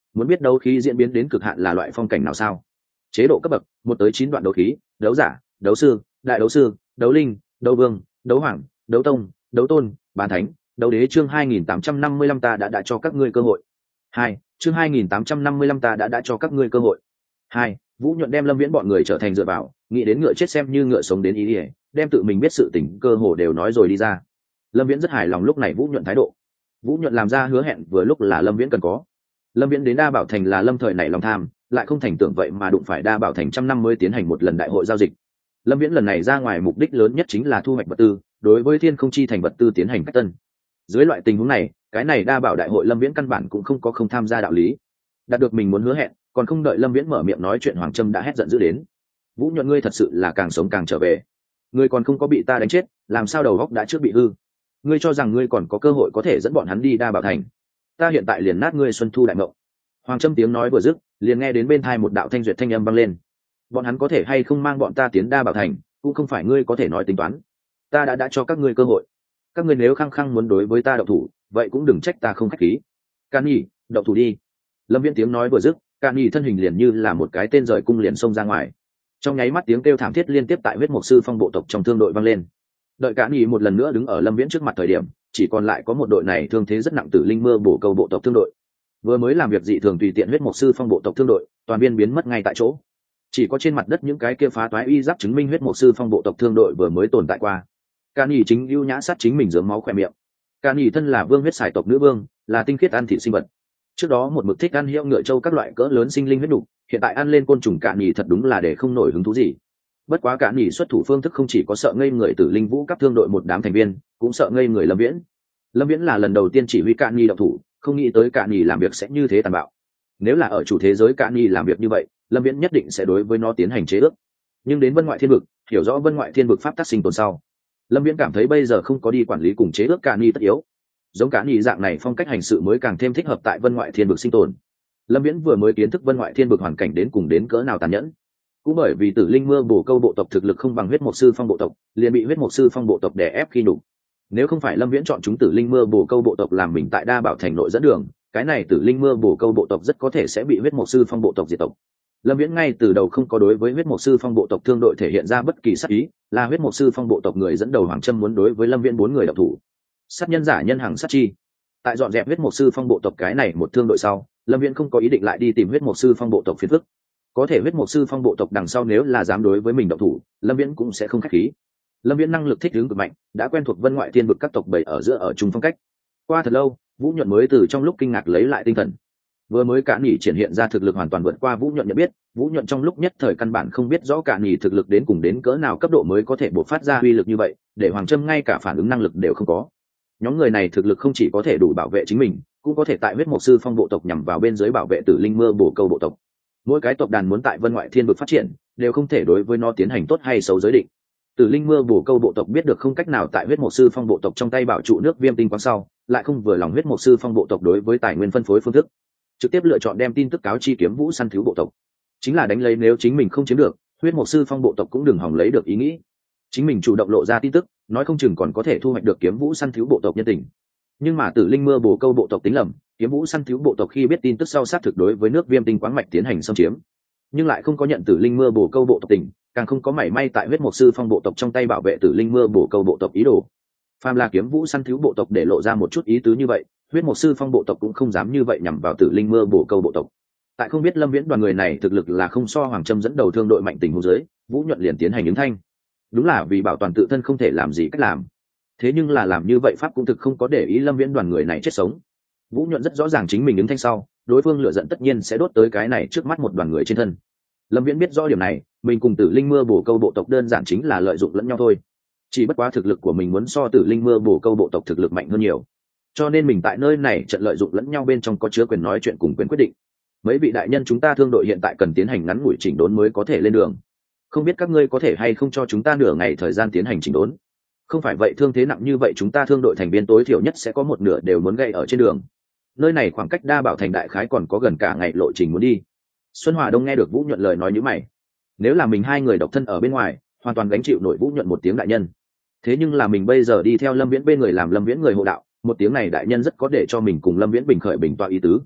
Muốn biết đấu khí diễn biến đến cực hạn là loại phong cảnh nào sao? Chế độ cấp bậc 1 tới 9 đoạn đấu khí: đấu giả, đấu sư, đại đấu sư, đấu linh, đấu vương, đấu hoàng, đấu tông, đấu tôn, bán thánh, đấu đế. Chương 2855 ta đã cho các ngươi cơ hội. 2. Chương 2855 ta đã cho các ngươi cơ hội. 2. Vũ Nhuận đem Lâm Viễn bọn người trở thành dựa vào, nghĩ đến ngựa chết xem như ngựa sống đến ý ỉa, đem tự mình biết sự tình cơ hồ đều nói rồi đi ra. Lâm Viễn rất hài lòng lúc này Vũ Nhuận thái độ. Vũ Nhuận làm ra hứa hẹn vừa lúc là Lâm Viễn cần có. Lâm Viễn đến Đa Bảo Thành là Lâm thời nảy lòng tham, lại không thành tưởng vậy mà đụng phải Đa Bảo Thành trăm năm mới tiến hành một lần đại hội giao dịch. Lâm Viễn lần này ra ngoài mục đích lớn nhất chính là thu hoạch vật tư, đối với Thiên Không Chi thành vật tư tiến hành cách tân. Dưới loại tình huống này, cái này Đa Bảo đại hội Lâm Viễn căn bản cũng không tham gia đạo lý. Đạt được mình muốn hứa hẹn, còn không đợi Lâm Viễn mở miệng nói chuyện, Hoàng Trâm đã hét giận dữ đến. Vũ Nhuận ngươi thật sự là càng sống càng trở về. Ngươi còn không có bị ta đánh chết, làm sao đầu óc đã trước bị hư? Ngươi cho rằng ngươi còn có cơ hội có thể dẫn bọn hắn đi Đa Bảo Thành? Ta hiện tại liền nát ngươi Xuân Thu đại ngộng. Hoàng Trâm tiếng nói vừa dứt, liền nghe đến bên tai một đạo thanh duyệt thanh âm vang lên. Bọn hắn có thể hay không mang bọn ta tiến Đa Bảo Thành, cũng không phải ngươi có thể nói tính toán. Ta đã cho các ngươi cơ hội. Các ngươi nếu khăng khăng muốn đối với ta động thủ, vậy cũng đừng trách ta không khách khí. Can Nhi, động thủ đi. Lâm Viễn tiếng nói vừa dứt, Can Nhi thân hình liền như là một cái tên rời cung liền xông ra ngoài. Trong nháy mắt tiếng kêu thảm thiết liên tiếp tại huyết mục sư phong bộ tộc trong thương đội vang lên. Đợi Can Nhi một lần nữa đứng ở Lâm Viễn trước mặt thời điểm, chỉ còn lại có một đội này thương thế rất nặng tử linh mưa bổ câu bộ tộc thương đội. Vừa mới làm việc dị thường tùy tiện huyết mục sư phong bộ tộc thương đội, toàn viên biến mất ngay tại chỗ. Chỉ có trên mặt đất những cái kia phá toái y giáp chứng minh huyết mục sư phong bộ tộc thương đội vừa mới tồn tại qua. Can Nhi chính ưu nhã sát chính mình giớm máu khỏe miệng. Can Nhi thân là vương huyết sải tộc nữ vương, là tinh khiết ăn thịt sinh vật. Trước đó một mực thích ăn hiệu ngựa châu các loại cỡ lớn sinh linh huyết đục, hiện tại ăn lên côn trùng Can Nhi thật đúng là để không nổi hứng thú gì. Bất quá Can Nhi xuất thủ phương thức không chỉ có sợ ngây người tử linh vũ cấp thương đội một đám thành viên, cũng sợ ngây người Lâm Viễn. Lâm Viễn là lần đầu tiên chỉ huy Can Nhi động thủ, không nghĩ tới Can Nhi làm việc sẽ như thế tàn bạo. Nếu là ở chủ thế giới Can Nhi làm việc như vậy, Lâm Viễn nhất định sẽ đối với nó tiến hành chế ước. Nhưng đến Vân Ngoại Thiên Vực, hiểu rõ Vân Ngoại Thiên Vực pháp tắc sinh tồn sau, Lâm Viễn cảm thấy bây giờ không có đi quản lý cùng chế ước Can Nhi tất yếu. Giống Can Nhi dạng này phong cách hành sự mới càng thêm thích hợp tại Vân Ngoại Thiên Vực sinh tồn. Lâm Viễn vừa mới kiến thức Vân Ngoại Thiên Vực hoàn cảnh đến cùng đến cỡ nào tàn nhẫn. Cũng bởi vì Tử Linh Mưa bổ câu bộ tộc thực lực không bằng huyết mục sư phong bộ tộc, liền bị huyết mục sư phong bộ tộc đè ép khi đủ. Nếu không phải Lâm Viễn chọn chúng Tử Linh Mưa bổ câu bộ tộc làm mình tại Đa Bảo Thành nội dẫn đường, cái này Tử Linh Mưa bổ câu bộ tộc rất có thể sẽ bị huyết mục sư phong bộ tộc diệt tộc. Lâm Viễn ngay từ đầu không có đối với huyết mục sư phong bộ tộc thương đội thể hiện ra bất kỳ sát ý, là huyết mục sư phong bộ tộc người dẫn đầu Hoàng Trâm muốn đối với Lâm Viễn 4 người động thủ. Sát nhân giả nhân hàng sát chi. Tại dọn dẹp huyết mục sư phong bộ tộc cái này một thương đội sau, Lâm Viễn không có ý định lại đi tìm huyết mục sư phong bộ tộc phiền phức. Có thể huyết mục sư phong bộ tộc đằng sau nếu là dám đối với mình động thủ, Lâm Viễn cũng sẽ không khách khí. Lâm Viễn năng lực thích ứng cực mạnh, đã quen thuộc Vân Ngoại Thiên Vực các tộc bầy ở giữa ở chung phong cách. Qua thật lâu, Vũ Nhuận mới từ trong lúc kinh ngạc lấy lại tinh thần. Vừa mới Cạn Nhỉ triển hiện ra thực lực hoàn toàn vượt qua Vũ Nhuận nhận biết, Vũ Nhuận trong lúc nhất thời căn bản không biết rõ Cạn Nhỉ thực lực đến cùng đến cỡ nào cấp độ mới có thể bộc phát ra uy lực như vậy, để Hoàng Trâm ngay cả phản ứng năng lực đều không có. Nhóm người này thực lực không chỉ có thể đủ bảo vệ chính mình, cũng có thể tại huyết mục sư phong bộ tộc nhằm vào bên dưới bảo vệ Tử Linh Mưa bổ câu bộ tộc. Mỗi cái tộc đàn muốn tại Vân Ngoại Thiên Vực phát triển, đều không thể đối với nó tiến hành tốt hay xấu giới định. Tử Linh Mưa bổ câu bộ tộc biết được không cách nào tại huyết mục sư phong bộ tộc trong tay bảo trụ nước viêm tinh quang sau, lại không vừa lòng huyết mục sư phong bộ tộc đối với tài nguyên phân phối phương thức, trực tiếp lựa chọn đem tin tức cáo chi Kiếm Vũ săn thiếu bộ tộc. Chính là đánh lấy nếu chính mình không chiếm được, huyết mục sư phong bộ tộc cũng đừng hòng lấy được ý nghĩ. Chính mình chủ động lộ ra tin tức, nói không chừng còn có thể thu hoạch được Kiếm Vũ săn thiếu bộ tộc nhân tình. Nhưng mà Tử Linh Mưa bổ câu bộ tộc tính lầm, Kiếm Vũ săn thiếu bộ tộc khi biết tin tức sau xác thực đối với nước viêm tinh quáng mạch tiến hành xâm chiếm, nhưng lại không có nhận Tử Linh Mưa bổ câu bộ tộc tình, càng không có mảy may tại huyết mục sư phong bộ tộc trong tay bảo vệ Tử Linh Mưa bổ câu bộ tộc ý đồ. Phàm là Kiếm Vũ săn thiếu bộ tộc để lộ ra một chút ý tứ như vậy, huyết mục sư phong bộ tộc cũng không dám như vậy nhằm vào Tử Linh Mưa bổ câu bộ tộc. Tại không biết Lâm Viễn đoàn người này thực lực là không so Hoàng Trâm dẫn đầu thương đội mạnh tình huống dưới, Vũ Nhuận liền tiến hành ứng thanh. Đúng là vì bảo toàn tự thân không thể làm gì cách làm. Thế nhưng là làm như vậy pháp cũng thực không có để ý Lâm Viễn đoàn người này chết sống. Vũ Nhuận rất rõ ràng chính mình ứng thanh sau, đối phương lựa giận tất nhiên sẽ đốt tới cái này trước mắt một đoàn người trên thân. Lâm Viễn biết rõ điểm này, mình cùng Tử Linh Mưa bổ câu bộ tộc đơn giản chính là lợi dụng lẫn nhau thôi. Chỉ bất quá thực lực của mình muốn so Tử Linh Mưa bổ câu bộ tộc thực lực mạnh hơn nhiều, cho nên mình tại nơi này trận lợi dụng lẫn nhau bên trong có chứa quyền nói chuyện cùng quyền quyết định. Mấy vị đại nhân, chúng ta thương đội hiện tại cần tiến hành ngắn ngủi chỉnh đốn mới có thể lên đường. Không biết các ngươi có thể hay không cho chúng ta nửa ngày thời gian tiến hành chỉnh đốn? Không phải vậy thương thế nặng như vậy chúng ta thương đội thành viên tối thiểu nhất sẽ có một nửa đều muốn gãy ở trên đường. Nơi này khoảng cách Đa Bảo Thành đại khái còn có gần cả ngày lộ trình muốn đi. Xuân Hòa Đông nghe được Vũ Nhuận lời nói như mày. Nếu là mình hai người độc thân ở bên ngoài, hoàn toàn gánh chịu nổi Vũ Nhuận một tiếng đại nhân. Thế nhưng là mình bây giờ đi theo Lâm Viễn bên người làm Lâm Viễn người hộ đạo, một tiếng này đại nhân rất có để cho mình cùng Lâm Viễn bình khởi bình tọa ý tứ.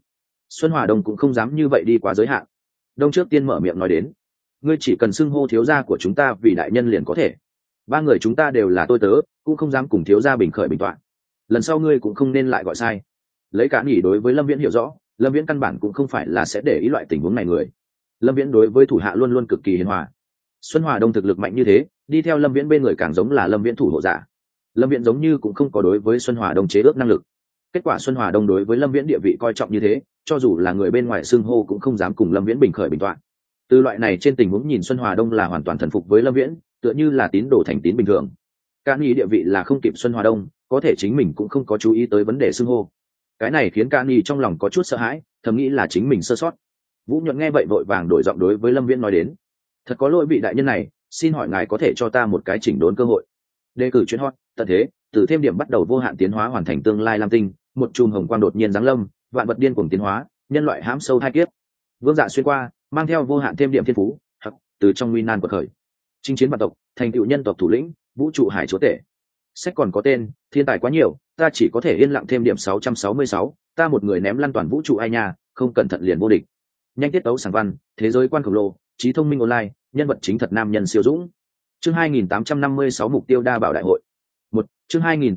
Xuân Hòa Đông cũng không dám như vậy đi quá giới hạn. Đông trước tiên mở miệng nói đến, ngươi chỉ cần xưng hô thiếu gia của chúng ta vì đại nhân liền có thể. Ba người chúng ta đều là tôi tớ, cũng không dám cùng thiếu gia bình khởi bình toạn. Lần sau ngươi cũng không nên lại gọi sai. Lấy cả nghỉ đối với Lâm Viễn hiểu rõ, Lâm Viễn căn bản cũng không phải là sẽ để ý loại tình huống này người. Lâm Viễn đối với thủ hạ luôn luôn cực kỳ hiền hòa. Xuân Hòa Đông thực lực mạnh như thế, đi theo Lâm Viễn bên người càng giống là Lâm Viễn thủ hộ giả. Lâm Viễn giống như cũng không có đối với Xuân Hòa Đông chế ước năng lực. Kết quả Xuân Hòa Đông đối với Lâm Viễn địa vị coi trọng như thế, cho dù là người bên ngoài xưng hô cũng không dám cùng Lâm Viễn bình khởi bình toạn. Từ loại này trên tình huống nhìn Xuân Hòa Đông là hoàn toàn thần phục với Lâm Viễn, tựa như là tín đồ thành tín bình thường. Ca Ni địa vị là không kịp Xuân Hòa Đông, có thể chính mình cũng không có chú ý tới vấn đề xưng hô. Cái này khiến Ca Ni trong lòng có chút sợ hãi, thầm nghĩ là chính mình sơ sót. Vũ Nhuận nghe vậy vội vàng đổi giọng đối với Lâm Viễn nói đến, thật có lỗi vị đại nhân này, xin hỏi ngài có thể cho ta một cái chỉnh đốn cơ hội. Đề cử chuyên hot tận thế, từ thêm điểm bắt đầu vô hạn tiến hóa hoàn thành tương lai lam tinh, một chùm hồng quang đột nhiên giáng lâm, vạn vật điên cuồng tiến hóa, nhân loại hãm sâu hai kiếp. Vương Dạ xuyên qua, mang theo vô hạn thêm điểm thiên phú, từ trong nguy nan quật khởi, chinh chiến vạn tộc, thành tựu nhân tộc thủ lĩnh, vũ trụ hải chúa tể. Sách còn có tên, thiên tài quá nhiều, ta chỉ có thể yên lặng thêm điểm 666, ta một người ném lăn toàn vũ trụ ai nha, không cẩn thận liền vô địch. Nhanh tiết tấu sảng văn, thế giới quan khổng lồ, trí thông minh online, nhân vật chính thật nam nhân siêu dũng. Chương 2856 mục tiêu đa bảo đại hội. Chương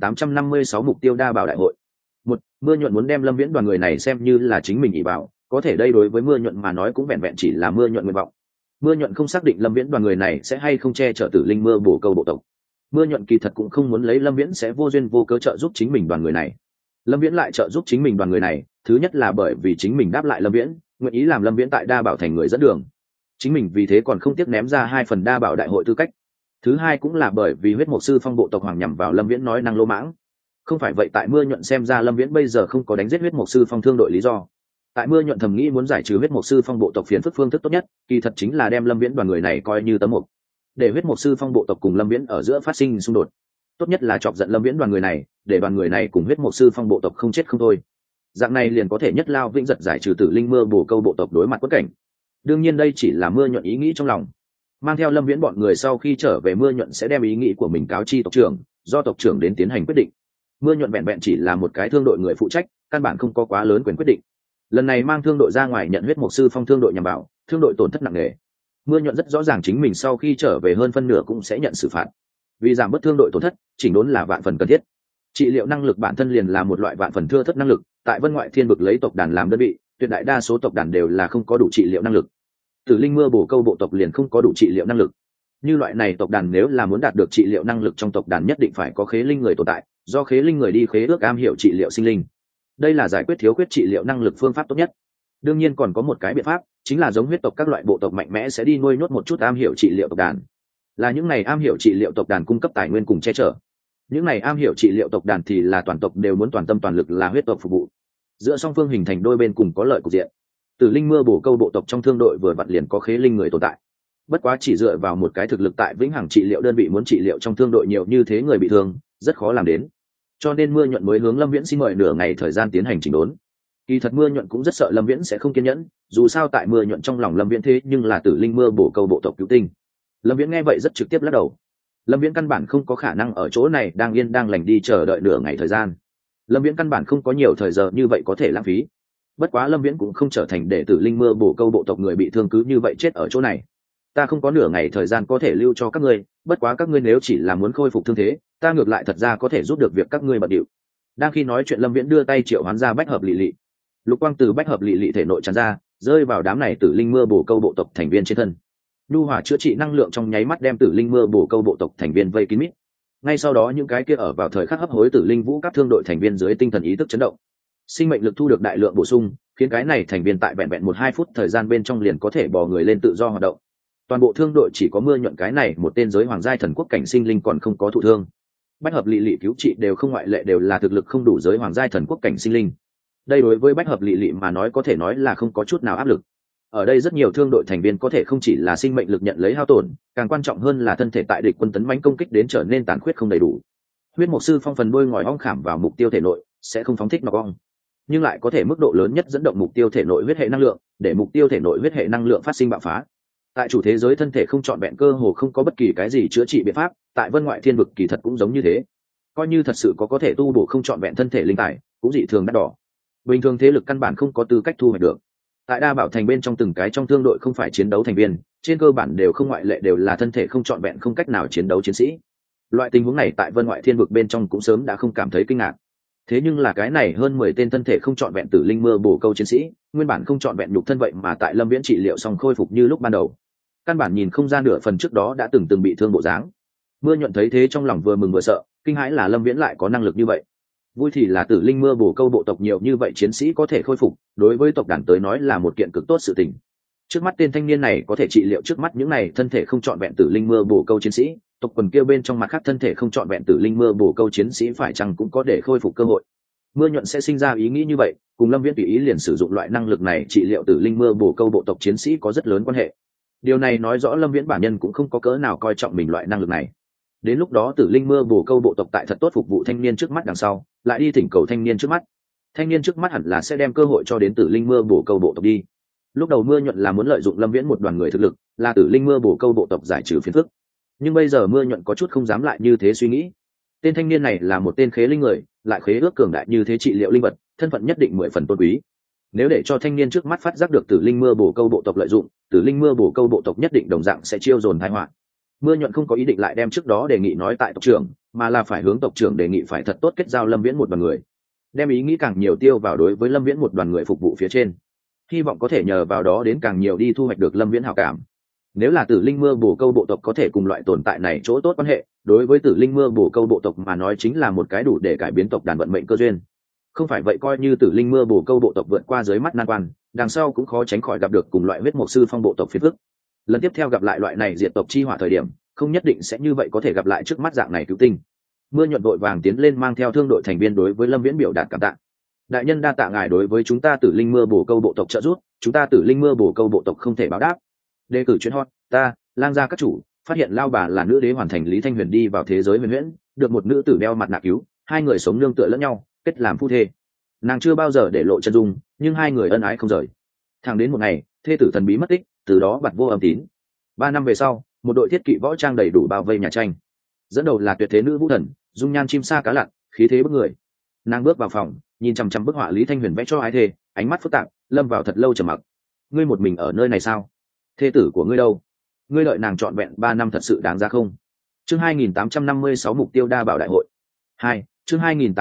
2856 mục tiêu đa bảo đại hội. Mưa Nhuận muốn đem Lâm Viễn đoàn người này xem như là chính mình ỷ bảo, có thể đây đối với Mưa Nhuận mà nói cũng vẹn vẹn chỉ là Mưa Nhuận nguyện vọng. Mưa Nhuận không xác định Lâm Viễn đoàn người này sẽ hay không che chở Tử Linh Mưa bổ câu bộ tộc. Mưa Nhuận kỳ thật cũng không muốn lấy Lâm Viễn sẽ vô duyên vô cớ trợ giúp chính mình đoàn người này. Lâm Viễn lại trợ giúp chính mình đoàn người này, thứ nhất là bởi vì chính mình đáp lại Lâm Viễn, nguyện ý làm Lâm Viễn tại đa bảo thành người dẫn đường. Chính mình vì thế còn không tiếc ném ra 2 phần đa bảo đại hội tư cách. Thứ hai cũng là bởi vì huyết mục sư phong bộ tộc hoàng nhằm vào Lâm Viễn nói năng lô mãng. Không phải vậy tại Mưa Nhuận xem ra Lâm Viễn bây giờ không có đánh giết huyết mục sư phong thương đội lý do. Tại Mưa Nhuận thầm nghĩ muốn giải trừ huyết mục sư phong bộ tộc phiền phức phương thức tốt nhất, kỳ thật chính là đem Lâm Viễn đoàn người này coi như tấm mục, để huyết mục sư phong bộ tộc cùng Lâm Viễn ở giữa phát sinh xung đột. Tốt nhất là chọc giận Lâm Viễn đoàn người này, để đoàn người này cùng huyết mục sư phong bộ tộc không chết không thôi. Dạng này liền có thể nhất lao vĩnh giật giải trừ Tử Linh Mưa bổ câu bộ tộc đối mặt quất cảnh. Đương nhiên đây chỉ là Mưa Nhuận ý nghĩ trong lòng. Mang theo Lâm Viễn bọn người sau khi trở về, Mưa Nhuận sẽ đem ý nghĩ của mình cáo chi tộc trưởng, do tộc trưởng đến tiến hành quyết định. Mưa Nhuận vẹn vẹn chỉ là một cái thương đội người phụ trách, căn bản không có quá lớn quyền quyết định. Lần này mang thương đội ra ngoài nhận huyết mục sư phong thương đội nhằm vào, thương đội tổn thất nặng nề. Mưa Nhuận rất rõ ràng chính mình sau khi trở về hơn phân nửa cũng sẽ nhận xử phạt. Vì giảm bớt thương đội tổn thất, chỉnh đốn là vạn phần cần thiết. Trị liệu năng lực bản thân liền là một loại vạn phần thưa thất năng lực, tại Vân Ngoại Thiên vực lấy tộc đàn làm đơn vị, tuyệt đại đa số tộc đàn đều là không có đủ trị liệu năng lực. Tử Linh Mưa bổ câu bộ tộc liền không có đủ trị liệu năng lực. Như loại này tộc đàn nếu là muốn đạt được trị liệu năng lực trong tộc đàn nhất định phải có khế linh người tồn tại, do khế linh người đi khế ước am hiểu trị liệu sinh linh. Đây là giải quyết thiếu khuyết trị liệu năng lực phương pháp tốt nhất. Đương nhiên còn có một cái biện pháp, chính là giống huyết tộc các loại bộ tộc mạnh mẽ sẽ đi nuôi nhốt một chút am hiểu trị liệu tộc đàn. Là những này am hiểu trị liệu tộc đàn cung cấp tài nguyên cùng che chở. Những này am hiểu trị liệu tộc đàn thì là toàn tộc đều muốn toàn tâm toàn lực là huyết tộc phục vụ. Giữa song phương hình thành đôi bên cùng có lợi cục diện. Tử Linh Mưa bổ câu bộ tộc trong thương đội vừa vặn liền có khế linh người tồn tại. Bất quá chỉ dựa vào một cái thực lực tại vĩnh hằng trị liệu đơn vị muốn trị liệu trong thương đội nhiều như thế người bị thương, rất khó làm đến. Cho nên Mưa Nhuận mới hướng Lâm Viễn xin mời nửa ngày thời gian tiến hành chỉnh đốn. Kỳ thật Mưa Nhuận cũng rất sợ Lâm Viễn sẽ không kiên nhẫn, dù sao tại Mưa Nhuận trong lòng Lâm Viễn thế nhưng là Tử Linh Mưa bổ câu bộ tộc cứu tinh. Lâm Viễn nghe vậy rất trực tiếp lắc đầu. Lâm Viễn căn bản không có khả năng ở chỗ này đang yên đang lành đi chờ đợi nửa ngày thời gian. Lâm Viễn căn bản không có nhiều thời giờ như vậy có thể lãng phí. Bất quá Lâm Viễn cũng không trở thành để Tử Linh Mưa bổ câu bộ tộc người bị thương cứ như vậy chết ở chỗ này. Ta không có nửa ngày thời gian có thể lưu cho các ngươi, bất quá các ngươi nếu chỉ là muốn khôi phục thương thế, ta ngược lại thật ra có thể giúp được việc các ngươi bận điệu. Đang khi nói chuyện Lâm Viễn đưa tay triệu hoán ra bách hợp lị lị. Lục quang từ bách hợp lị lị thể nội tràn ra, rơi vào đám này Tử Linh Mưa bổ câu bộ tộc thành viên trên thân. Nhu hỏa chữa trị năng lượng trong nháy mắt đem Tử Linh Mưa bổ câu bộ tộc thành viên vây kín mít. Ngay sau đó những cái kia ở vào thời khắc hấp hối Tử Linh Vũ các thương đội thành viên dưới tinh thần ý thức chấn động. Sinh mệnh lực thu được đại lượng bổ sung, khiến cái này thành viên tại vẹn vẹn 1-2 phút thời gian bên trong liền có thể bò người lên tự do hoạt động. Toàn bộ thương đội chỉ có Mưa Nhuận cái này một tên giới hoàng giai thần quốc cảnh sinh linh còn không có thụ thương. Bách hợp lị lị cứu trị đều không ngoại lệ đều là thực lực không đủ giới hoàng giai thần quốc cảnh sinh linh. Đây đối với bách hợp lị lị mà nói có thể nói là không có chút nào áp lực. Ở đây rất nhiều thương đội thành viên có thể không chỉ là sinh mệnh lực nhận lấy hao tổn, càng quan trọng hơn là thân thể tại địch quân tấn mãnh công kích đến trở nên tàn khuyết không đầy đủ. Huyết mục sư phong phần đuôi ngòi ong khảm vào mục tiêu thể nội, sẽ không phóng thích nọc ong, nhưng lại có thể mức độ lớn nhất dẫn động mục tiêu thể nội huyết hệ năng lượng, để mục tiêu thể nội huyết hệ năng lượng phát sinh bạo phá. Tại chủ thế giới thân thể không trọn vẹn cơ hồ không có bất kỳ cái gì chữa trị biện pháp, tại Vân Ngoại Thiên vực kỳ thật cũng giống như thế. Coi như thật sự có thể tu bổ không trọn vẹn thân thể linh tài, cũng dị thường đắt đỏ. bình thường thế lực căn bản không có tư cách thu hoạch được. Tại đa bảo thành bên trong từng cái trong thương đội không phải chiến đấu thành viên, trên cơ bản đều không ngoại lệ đều là thân thể không trọn vẹn không cách nào chiến đấu chiến sĩ. Loại tình huống này tại Vân Ngoại Thiên vực bên trong cũng sớm đã không cảm thấy kinh ngạc. Thế nhưng là cái này hơn 10 tên thân thể không trọn vẹn tử linh mưa bổ câu chiến sĩ, nguyên bản không trọn vẹn nhục thân vậy mà tại Lâm Viễn trị liệu xong khôi phục như lúc ban đầu. Căn bản nhìn không ra nửa phần trước đó đã từng bị thương bộ dáng. Mưa Nhuận thấy thế trong lòng vừa mừng vừa sợ, kinh hãi là Lâm Viễn lại có năng lực như vậy. Vui thì là tử linh mưa bổ câu bộ tộc nhiều như vậy chiến sĩ có thể khôi phục, đối với tộc đàn tới nói là một kiện cực tốt sự tình. Trước mắt tên thanh niên này có thể trị liệu trước mắt những này thân thể không trọn vẹn tử linh mưa bổ câu chiến sĩ, tộc quần kia bên trong mặt khác thân thể không trọn vẹn tử linh mưa bổ câu chiến sĩ phải chăng cũng có để khôi phục cơ hội. Mưa Nhuận sẽ sinh ra ý nghĩ như vậy, cùng Lâm Viễn tùy ý liền sử dụng loại năng lực này trị liệu tử linh mưa bổ câu bộ tộc chiến sĩ có rất lớn quan hệ. Điều này nói rõ Lâm Viễn bản nhân cũng không có cỡ nào coi trọng mình loại năng lực này. Đến lúc đó tử linh mưa bổ câu bộ tộc tại thật tốt phục vụ thanh niên trước mắt đằng sau, lại đi thỉnh cầu thanh niên trước mắt. Thanh niên trước mắt hẳn là sẽ đem cơ hội cho đến tử linh mưa bổ câu bộ tộc đi. Lúc đầu Mưa Nhuận là muốn lợi dụng Lâm Viễn một đoàn người thực lực, là tử linh mưa bổ câu bộ tộc giải trừ phiền phức. Nhưng bây giờ Mưa Nhuận có chút không dám lại như thế suy nghĩ. Tên thanh niên này là một tên khế linh người, lại khế ước cường đại như thế trị liệu linh vật, thân phận nhất định 10 phần tôn quý. Nếu để cho thanh niên trước mắt phát giác được tử linh mưa bổ câu bộ tộc lợi dụng, tử linh mưa bổ câu bộ tộc nhất định đồng dạng sẽ chiêu dồn tai họa. Mưa Nhuận không có ý định lại đem trước đó đề nghị nói tại tộc trưởng, mà là phải hướng tộc trưởng đề nghị phải thật tốt kết giao Lâm Viễn một đoàn người, đem ý nghĩ càng nhiều tiêu vào đối với Lâm Viễn một đoàn người phục vụ phía trên, hy vọng có thể nhờ vào đó đến càng nhiều đi thu hoạch được Lâm Viễn hảo cảm. Nếu là tử linh mưa bổ câu bộ tộc có thể cùng loại tồn tại này chỗ tốt quan hệ, đối với tử linh mưa bổ câu bộ tộc mà nói chính là một cái đủ để cải biến tộc đàn vận mệnh cơ duyên. Không phải vậy coi như tử linh mưa bổ câu bộ tộc vượt qua dưới mắt nan quan, đằng sau cũng khó tránh khỏi gặp được cùng loại huyết mục sư phong bộ tộc phiền phức. Lần tiếp theo gặp lại loại này diệt tộc chi hỏa thời điểm, không nhất định sẽ như vậy có thể gặp lại trước mắt dạng này cứu tinh. Mưa Nhuận vội vàng tiến lên mang theo thương đội thành viên đối với Lâm Viễn biểu đạt cảm tạ. Đại nhân đa tạ ngài đối với chúng ta tử linh mưa bổ câu bộ tộc trợ giúp, chúng ta tử linh mưa bổ câu bộ tộc không thể báo đáp. Đề cử chuyên hot, ta lang gia các chủ phát hiện lao bà là nữ đế hoàn thành Lý Thanh Huyền đi vào thế giới huyền huyễn, được một nữ tử đeo mặt nạ cứu, hai người sống nương tựa lẫn nhau, kết làm phu thê. Nàng chưa bao giờ để lộ chân dung, nhưng hai người ân ái không rời. Thẳng đến một ngày, thê tử thần bí mất tích, từ đó bặt vô âm tín. 3 năm về sau, một đội thiết kỵ võ trang đầy đủ bao vây nhà tranh. Dẫn đầu là tuyệt thế nữ vũ thần, dung nhan chim sa cá lặn, khí thế bức người. Nàng bước vào phòng, nhìn chằm chằm bức họa Lý Thanh Huyền vẽ cho ái thê, ánh mắt phức tạp, lâm vào thật lâu trầm mặc. Ngươi một mình ở nơi này sao? Thê tử của ngươi đâu? Ngươi đợi nàng trọn vẹn 3 năm thật sự đáng giá không? Chương 2856 mục tiêu đa bảo đại hội 2. Chương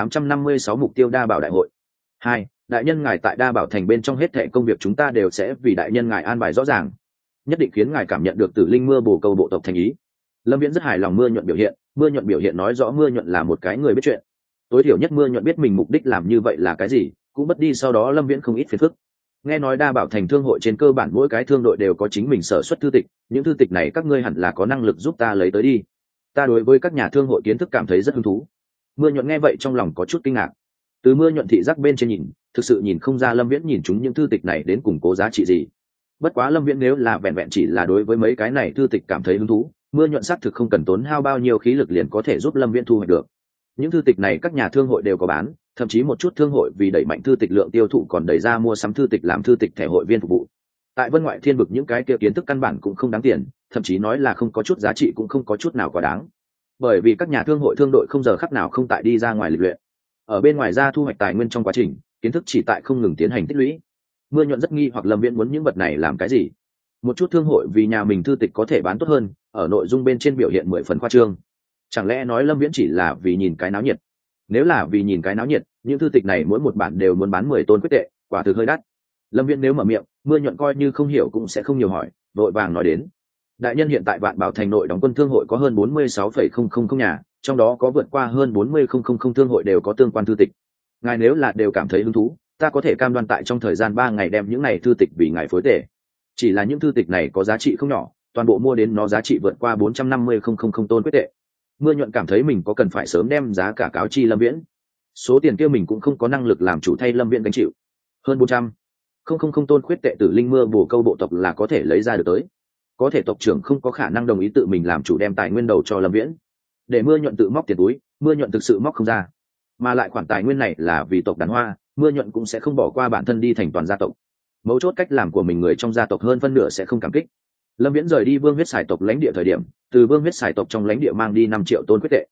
2856 mục tiêu đa bảo đại hội 2. Đại nhân ngài tại đa bảo thành bên trong hết thảy công việc chúng ta đều sẽ vì đại nhân ngài an bài rõ ràng, nhất định khiến ngài cảm nhận được tử linh mưa bổ câu bộ tộc thành ý. Lâm Viễn rất hài lòng Mưa Nhuận biểu hiện nói rõ Mưa Nhuận là một cái người biết chuyện. Tối thiểu nhất Mưa Nhuận biết mình mục đích làm như vậy là cái gì, cũng bất đi sau đó Lâm Viễn không ít phiền phức. Nghe nói đa bảo thành thương hội trên cơ bản mỗi cái thương đội đều có chính mình sở xuất thư tịch, những thư tịch này các ngươi hẳn là có năng lực giúp ta lấy tới đi. Ta đối với các nhà thương hội kiến thức cảm thấy rất hứng thú. Mưa Nhuận nghe vậy trong lòng có chút kinh ngạc. Từ Mưa Nhuận thị giác bên trên nhìn, thực sự nhìn không ra Lâm Viễn nhìn chúng những thư tịch này đến củng cố giá trị gì. Bất quá Lâm Viễn nếu là vẹn vẹn chỉ là đối với mấy cái này thư tịch cảm thấy hứng thú, Mưa Nhuận xác thực không cần tốn hao bao nhiêu khí lực liền có thể giúp Lâm Viễn thu hoạch được. Những thư tịch này các nhà thương hội đều có bán, thậm chí một chút thương hội vì đẩy mạnh thư tịch lượng tiêu thụ còn đẩy ra mua sắm thư tịch làm thư tịch thẻ hội viên phục vụ. Tại Vân Ngoại Thiên vực những cái kia kiến thức căn bản cũng không đáng tiền, thậm chí nói là không có chút giá trị cũng không có chút nào quá đáng. Bởi vì các nhà thương hội thương đội không giờ khắc nào không tại đi ra ngoài lịch luyện. Ở bên ngoài ra thu hoạch tài nguyên trong quá trình, kiến thức chỉ tại không ngừng tiến hành tích lũy. Mưa Nhuận rất nghi hoặc Lâm Viễn muốn những vật này làm cái gì. Một chút thương hội vì nhà mình thư tịch có thể bán tốt hơn, ở nội dung bên trên biểu hiện 10 phần khoa trương. Chẳng lẽ nói Lâm Viễn chỉ là vì nhìn cái náo nhiệt? Nếu là vì nhìn cái náo nhiệt, những thư tịch này mỗi một bản đều muốn bán 10 tôn quyết tệ, quả thực hơi đắt. Lâm Viễn nếu mở miệng, Mưa Nhuận coi như không hiểu cũng sẽ không nhiều hỏi, vội vàng nói đến. Đại nhân hiện tại Vạn Bảo thành nội đóng quân thương hội có hơn 46,000 nhà, trong đó có vượt qua hơn 40,000 thương hội đều có tương quan thư tịch. Ngài nếu là đều cảm thấy hứng thú, ta có thể cam đoan tại trong thời gian 3 ngày đem những này thư tịch vì ngài phối tệ. Chỉ là những thư tịch này có giá trị không nhỏ, toàn bộ mua đến nó giá trị vượt qua 450,000 tôn quyết tệ. Mưa Nhuận cảm thấy mình có cần phải sớm đem giá cả cáo chi Lâm Viễn. Số tiền kia mình cũng không có năng lực làm chủ thay Lâm Viễn gánh chịu. Hơn 400,000 tôn quyết tệ tử linh mưa bổ câu bộ tộc là có thể lấy ra được tới. Có thể tộc trưởng không có khả năng đồng ý tự mình làm chủ đem tài nguyên đầu cho Lâm Viễn. Để Mưa Nhuận tự móc tiền túi, Mưa Nhuận thực sự móc không ra. Mà lại khoản tài nguyên này là vì tộc đàn Hoa, Mưa Nhuận cũng sẽ không bỏ qua bản thân đi thành toàn gia tộc. Mấu chốt cách làm của mình người trong gia tộc hơn phân nửa sẽ không cảm kích. Lâm Viễn rời đi Vương huyết xài tộc lãnh địa thời điểm, từ Vương huyết xài tộc trong lãnh địa mang đi 5 triệu tôn quyết tệ.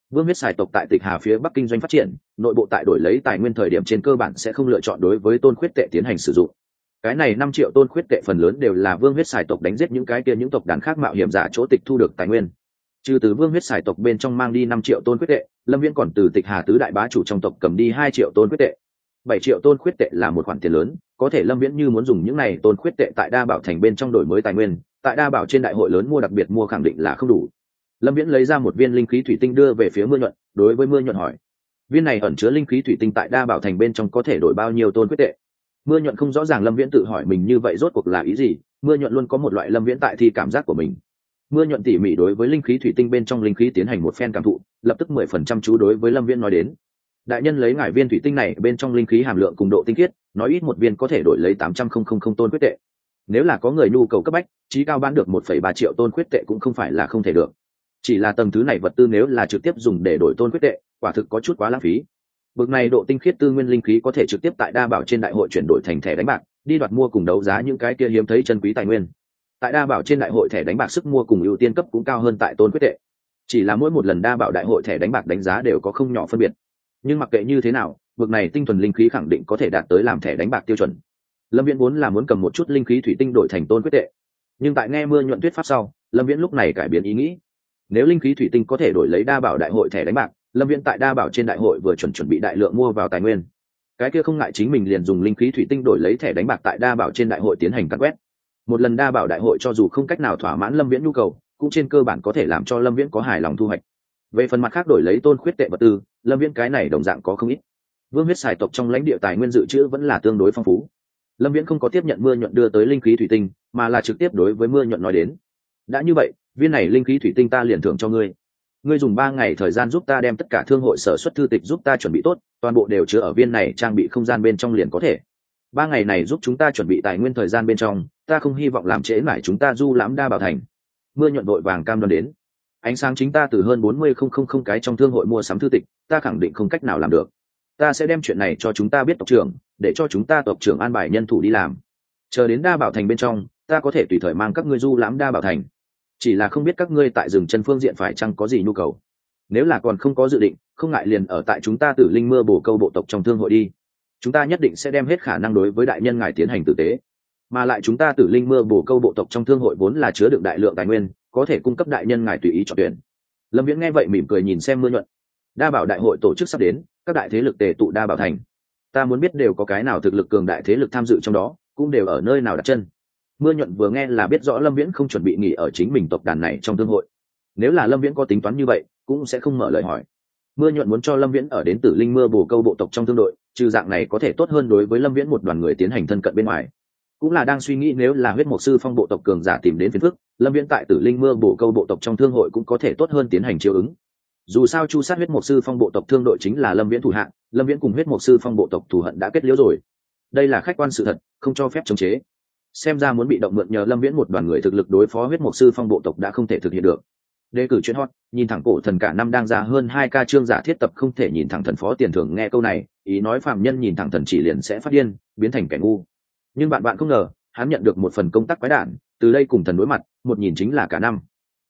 Vương huyết xài tộc tại Tịch Hà phía Bắc kinh doanh phát triển, nội bộ tại đổi lấy tài nguyên thời điểm trên cơ bản sẽ không lựa chọn đối với tôn khuyết tệ tiến hành sử dụng. Cái này 5 triệu tôn khuyết tệ phần lớn đều là Vương huyết xài tộc đánh giết những cái kia những tộc đàn khác mạo hiểm giả chỗ tịch thu được tài nguyên. Trừ từ Vương huyết xài tộc bên trong mang đi 5 triệu tôn khuyết tệ, Lâm Viễn còn từ Tịch Hà tứ đại bá chủ trong tộc cầm đi 2 triệu tôn khuyết tệ. 7 triệu tôn khuyết tệ là một khoản tiền lớn, có thể Lâm Viễn như muốn dùng những này tôn khuyết tệ tại Đa Bảo thành bên trong đổi mới tài nguyên, tại Đa Bảo trên đại hội lớn mua đặc biệt mua khẳng định là không đủ. Lâm Viễn lấy ra một viên linh khí thủy tinh đưa về phía Mưa Nhuận, đối với Mưa Nhuận hỏi: viên này ẩn chứa linh khí thủy tinh tại Đa Bảo thành bên trong có thể đổi bao nhiêu tôn quyết tệ? Mưa Nhuận không rõ ràng Lâm Viễn tự hỏi mình như vậy rốt cuộc là ý gì. Mưa Nhuận luôn có một loại Lâm Viễn tại thi cảm giác của mình. Mưa Nhuận tỉ mỉ đối với linh khí thủy tinh bên trong linh khí tiến hành một phen cảm thụ, lập tức 10% chú đối với Lâm Viễn nói đến: đại nhân lấy ngải viên thủy tinh này bên trong linh khí hàm lượng cùng độ tinh khiết, nói ít một viên có thể đổi lấy 800.000 tôn quyết tệ. Nếu là có người nhu cầu cấp bách, chí cao bán được 1,3 triệu tôn quyết tệ cũng không phải là không thể được. Chỉ là tầng thứ này vật tư nếu là trực tiếp dùng để đổi tôn quyết tệ, quả thực có chút quá lãng phí. Bực này độ tinh khiết tư nguyên linh khí có thể trực tiếp tại Đa Bảo trên đại hội chuyển đổi thành thẻ đánh bạc, đi đoạt mua cùng đấu giá những cái kia hiếm thấy chân quý tài nguyên. Tại Đa Bảo trên đại hội thẻ đánh bạc sức mua cùng ưu tiên cấp cũng cao hơn tại tôn quyết tệ. Chỉ là mỗi một lần Đa Bảo đại hội thẻ đánh bạc đánh giá đều có không nhỏ phân biệt. Nhưng mặc kệ như thế nào, bực này tinh thuần linh khí khẳng định có thể đạt tới làm thẻ đánh bạc tiêu chuẩn. Lâm Viễn vốn là muốn cầm một chút linh khí thủy tinh đổi thành tôn quyết tệ, nhưng tại nghe Mưa Nhuận thuyết pháp sau, Lâm Viễn lúc này cải biến ý nghĩ. Nếu linh khí thủy tinh có thể đổi lấy Đa Bảo đại hội thẻ đánh bạc, Lâm Viễn tại Đa Bảo trên đại hội vừa chuẩn bị đại lượng mua vào tài nguyên, cái kia không ngại chính mình liền dùng linh khí thủy tinh đổi lấy thẻ đánh bạc tại Đa Bảo trên đại hội tiến hành cắt quét. Một lần Đa Bảo đại hội cho dù không cách nào thỏa mãn Lâm Viễn nhu cầu, cũng trên cơ bản có thể làm cho Lâm Viễn có hài lòng thu hoạch. Về phần mặt khác đổi lấy tôn khuyết tệ vật tư, Lâm Viễn cái này đồng dạng có không ít. Vương huyết xài tộc trong lãnh địa tài nguyên dự trữ vẫn là tương đối phong phú. Lâm Viễn không có tiếp nhận Mưa Nhuận đưa tới linh khí thủy tinh, mà là trực tiếp đối với Mưa Nhuận nói đến: đã như vậy, viên này linh khí thủy tinh ta liền thưởng cho ngươi. Ngươi dùng 3 ngày thời gian giúp ta đem tất cả thương hội sở xuất thư tịch giúp ta chuẩn bị tốt, toàn bộ đều chứa ở viên này trang bị không gian bên trong liền có thể. 3 ngày này giúp chúng ta chuẩn bị tài nguyên thời gian bên trong, ta không hy vọng làm trễ mãi chúng ta du lãm Đa Bảo thành. Mưa Nhuận vội vàng cam đoan đến: ánh sáng chính ta từ hơn 40.000 cái trong thương hội mua sắm thư tịch, ta khẳng định không cách nào làm được. Ta sẽ đem chuyện này cho chúng ta biết tộc trưởng, để cho chúng ta tộc trưởng an bài nhân thủ đi làm. Chờ đến Đa Bảo thành bên trong, ta có thể tùy thời mang các ngươi du lãm Đa Bảo thành. Chỉ là không biết các ngươi tại rừng chân phương diện phải chăng có gì nhu cầu. Nếu là còn không có dự định, không ngại liền ở tại chúng ta Tử Linh Mưa Bổ Câu bộ tộc trong thương hội đi. Chúng ta nhất định sẽ đem hết khả năng đối với đại nhân ngài tiến hành tử tế. Mà lại chúng ta Tử Linh Mưa Bổ Câu bộ tộc trong thương hội vốn là chứa đựng đại lượng tài nguyên, có thể cung cấp đại nhân ngài tùy ý chọn tuyển. Lâm Viễn nghe vậy mỉm cười nhìn xem Mưa Nhuận. Đa Bảo đại hội tổ chức sắp đến, các đại thế lực tề tụ Đa Bảo thành. Ta muốn biết đều có cái nào thực lực cường đại thế lực tham dự trong đó, cũng đều ở nơi nào đặt chân. Mưa Nhuận vừa nghe là biết rõ Lâm Viễn không chuẩn bị nghỉ ở chính mình tộc đàn này trong thương hội. Nếu là Lâm Viễn có tính toán như vậy, cũng sẽ không mở lời hỏi. Mưa Nhuận muốn cho Lâm Viễn ở đến Tử Linh Mưa Bổ Câu bộ tộc trong thương đội, trừ dạng này có thể tốt hơn đối với Lâm Viễn một đoàn người tiến hành thân cận bên ngoài. Cũng là đang suy nghĩ nếu là huyết mục sư phong bộ tộc cường giả tìm đến phiền phức, Lâm Viễn tại Tử Linh Mưa Bổ Câu bộ tộc trong thương hội cũng có thể tốt hơn tiến hành chiếu ứng. Dù sao chu sát huyết mục sư phong bộ tộc thương đội chính là Lâm Viễn thủ hạng, Lâm Viễn cùng huyết mục sư phong bộ tộc thù hận đã kết liễu rồi. Đây là khách quan sự thật, không cho phép chống chế. Xem ra muốn bị động mượn nhờ Lâm Viễn một đoàn người thực lực đối phó huyết mục sư phong bộ tộc đã không thể thực hiện được. Đề cử chuyện hot, nhìn thẳng cổ thần cả năm đang ra hơn 2K chương giả thiết tập không thể nhìn thẳng thần phó tiền thưởng. Nghe câu này, ý nói phàm nhân nhìn thẳng thần chỉ liền sẽ phát điên, biến thành kẻ ngu. Nhưng bạn không ngờ, hắn nhận được một phần công tác quái đản, từ đây cùng thần đối mặt, một nhìn chính là cả năm.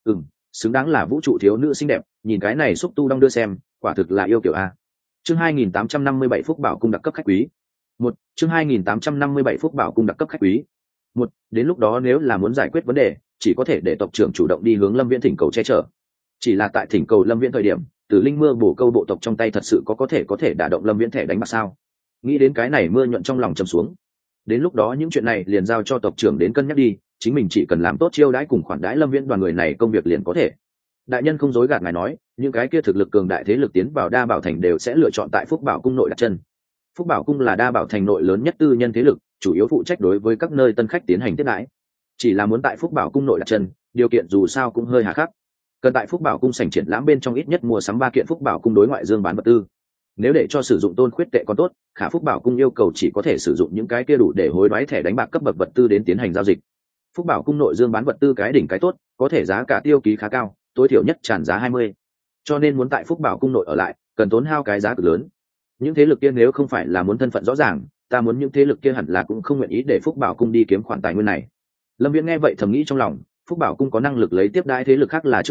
Xứng đáng là vũ trụ thiếu nữ xinh đẹp, nhìn cái này xúc tu đong đưa xem, quả thực là yêu kiểu a. Chương 2857 Phúc Bảo cung đặc cấp khách quý. Chương 2857 Phúc Bảo cung đặc cấp khách quý. Đến lúc đó nếu là muốn giải quyết vấn đề, chỉ có thể để tộc trưởng chủ động đi hướng Lâm Viễn thỉnh cầu che chở. Chỉ là tại thỉnh cầu Lâm Viễn thời điểm, Tử Linh Mưa Bổ Câu bộ tộc trong tay thật sự có thể đả động Lâm Viễn thẻ đánh bạc sao? Nghĩ đến cái này Mưa Nhuận trong lòng trầm xuống. Đến lúc đó những chuyện này liền giao cho tộc trưởng đến cân nhắc đi, chính mình chỉ cần làm tốt chiêu đãi cùng khoản đãi Lâm Viễn đoàn người này công việc liền có thể. Đại nhân không dối gạt ngài nói, những cái kia thực lực cường đại thế lực tiến vào Đa Bảo thành đều sẽ lựa chọn tại Phúc Bảo cung nội đặt chân. Phúc Bảo cung là Đa Bảo thành nội lớn nhất tư nhân thế lực, chủ yếu phụ trách đối với các nơi tân khách tiến hành tiếp đãi. Chỉ là muốn tại Phúc Bảo cung nội đặt chân, điều kiện dù sao cũng hơi hà khắc. Cần tại Phúc Bảo cung sảnh triển lãm bên trong ít nhất mua sắm 3 kiện Phúc Bảo cung đối ngoại dương bán vật tư. Nếu để cho sử dụng tôn khuyết tệ còn tốt, khả Phúc Bảo cung yêu cầu chỉ có thể sử dụng những cái kia đủ để hối đoái thẻ đánh bạc cấp bậc vật tư đến tiến hành giao dịch. Phúc Bảo cung nội dương bán vật tư cái đỉnh cái tốt, có thể giá cả tiêu ký khá cao, tối thiểu nhất tràn giá 20. Cho nên muốn tại Phúc Bảo cung nội ở lại, cần tốn hao cái giá cực lớn. Những thế lực kia nếu không phải là muốn thân phận rõ ràng, ta muốn những thế lực kia hẳn là cũng không nguyện ý để Phúc Bảo cung đi kiếm khoản tài nguyên này. Lâm Viễn nghe vậy thầm nghĩ trong lòng, Phúc Bảo cung có năng lực lấy tiếp đãi thế lực khác là chức năng,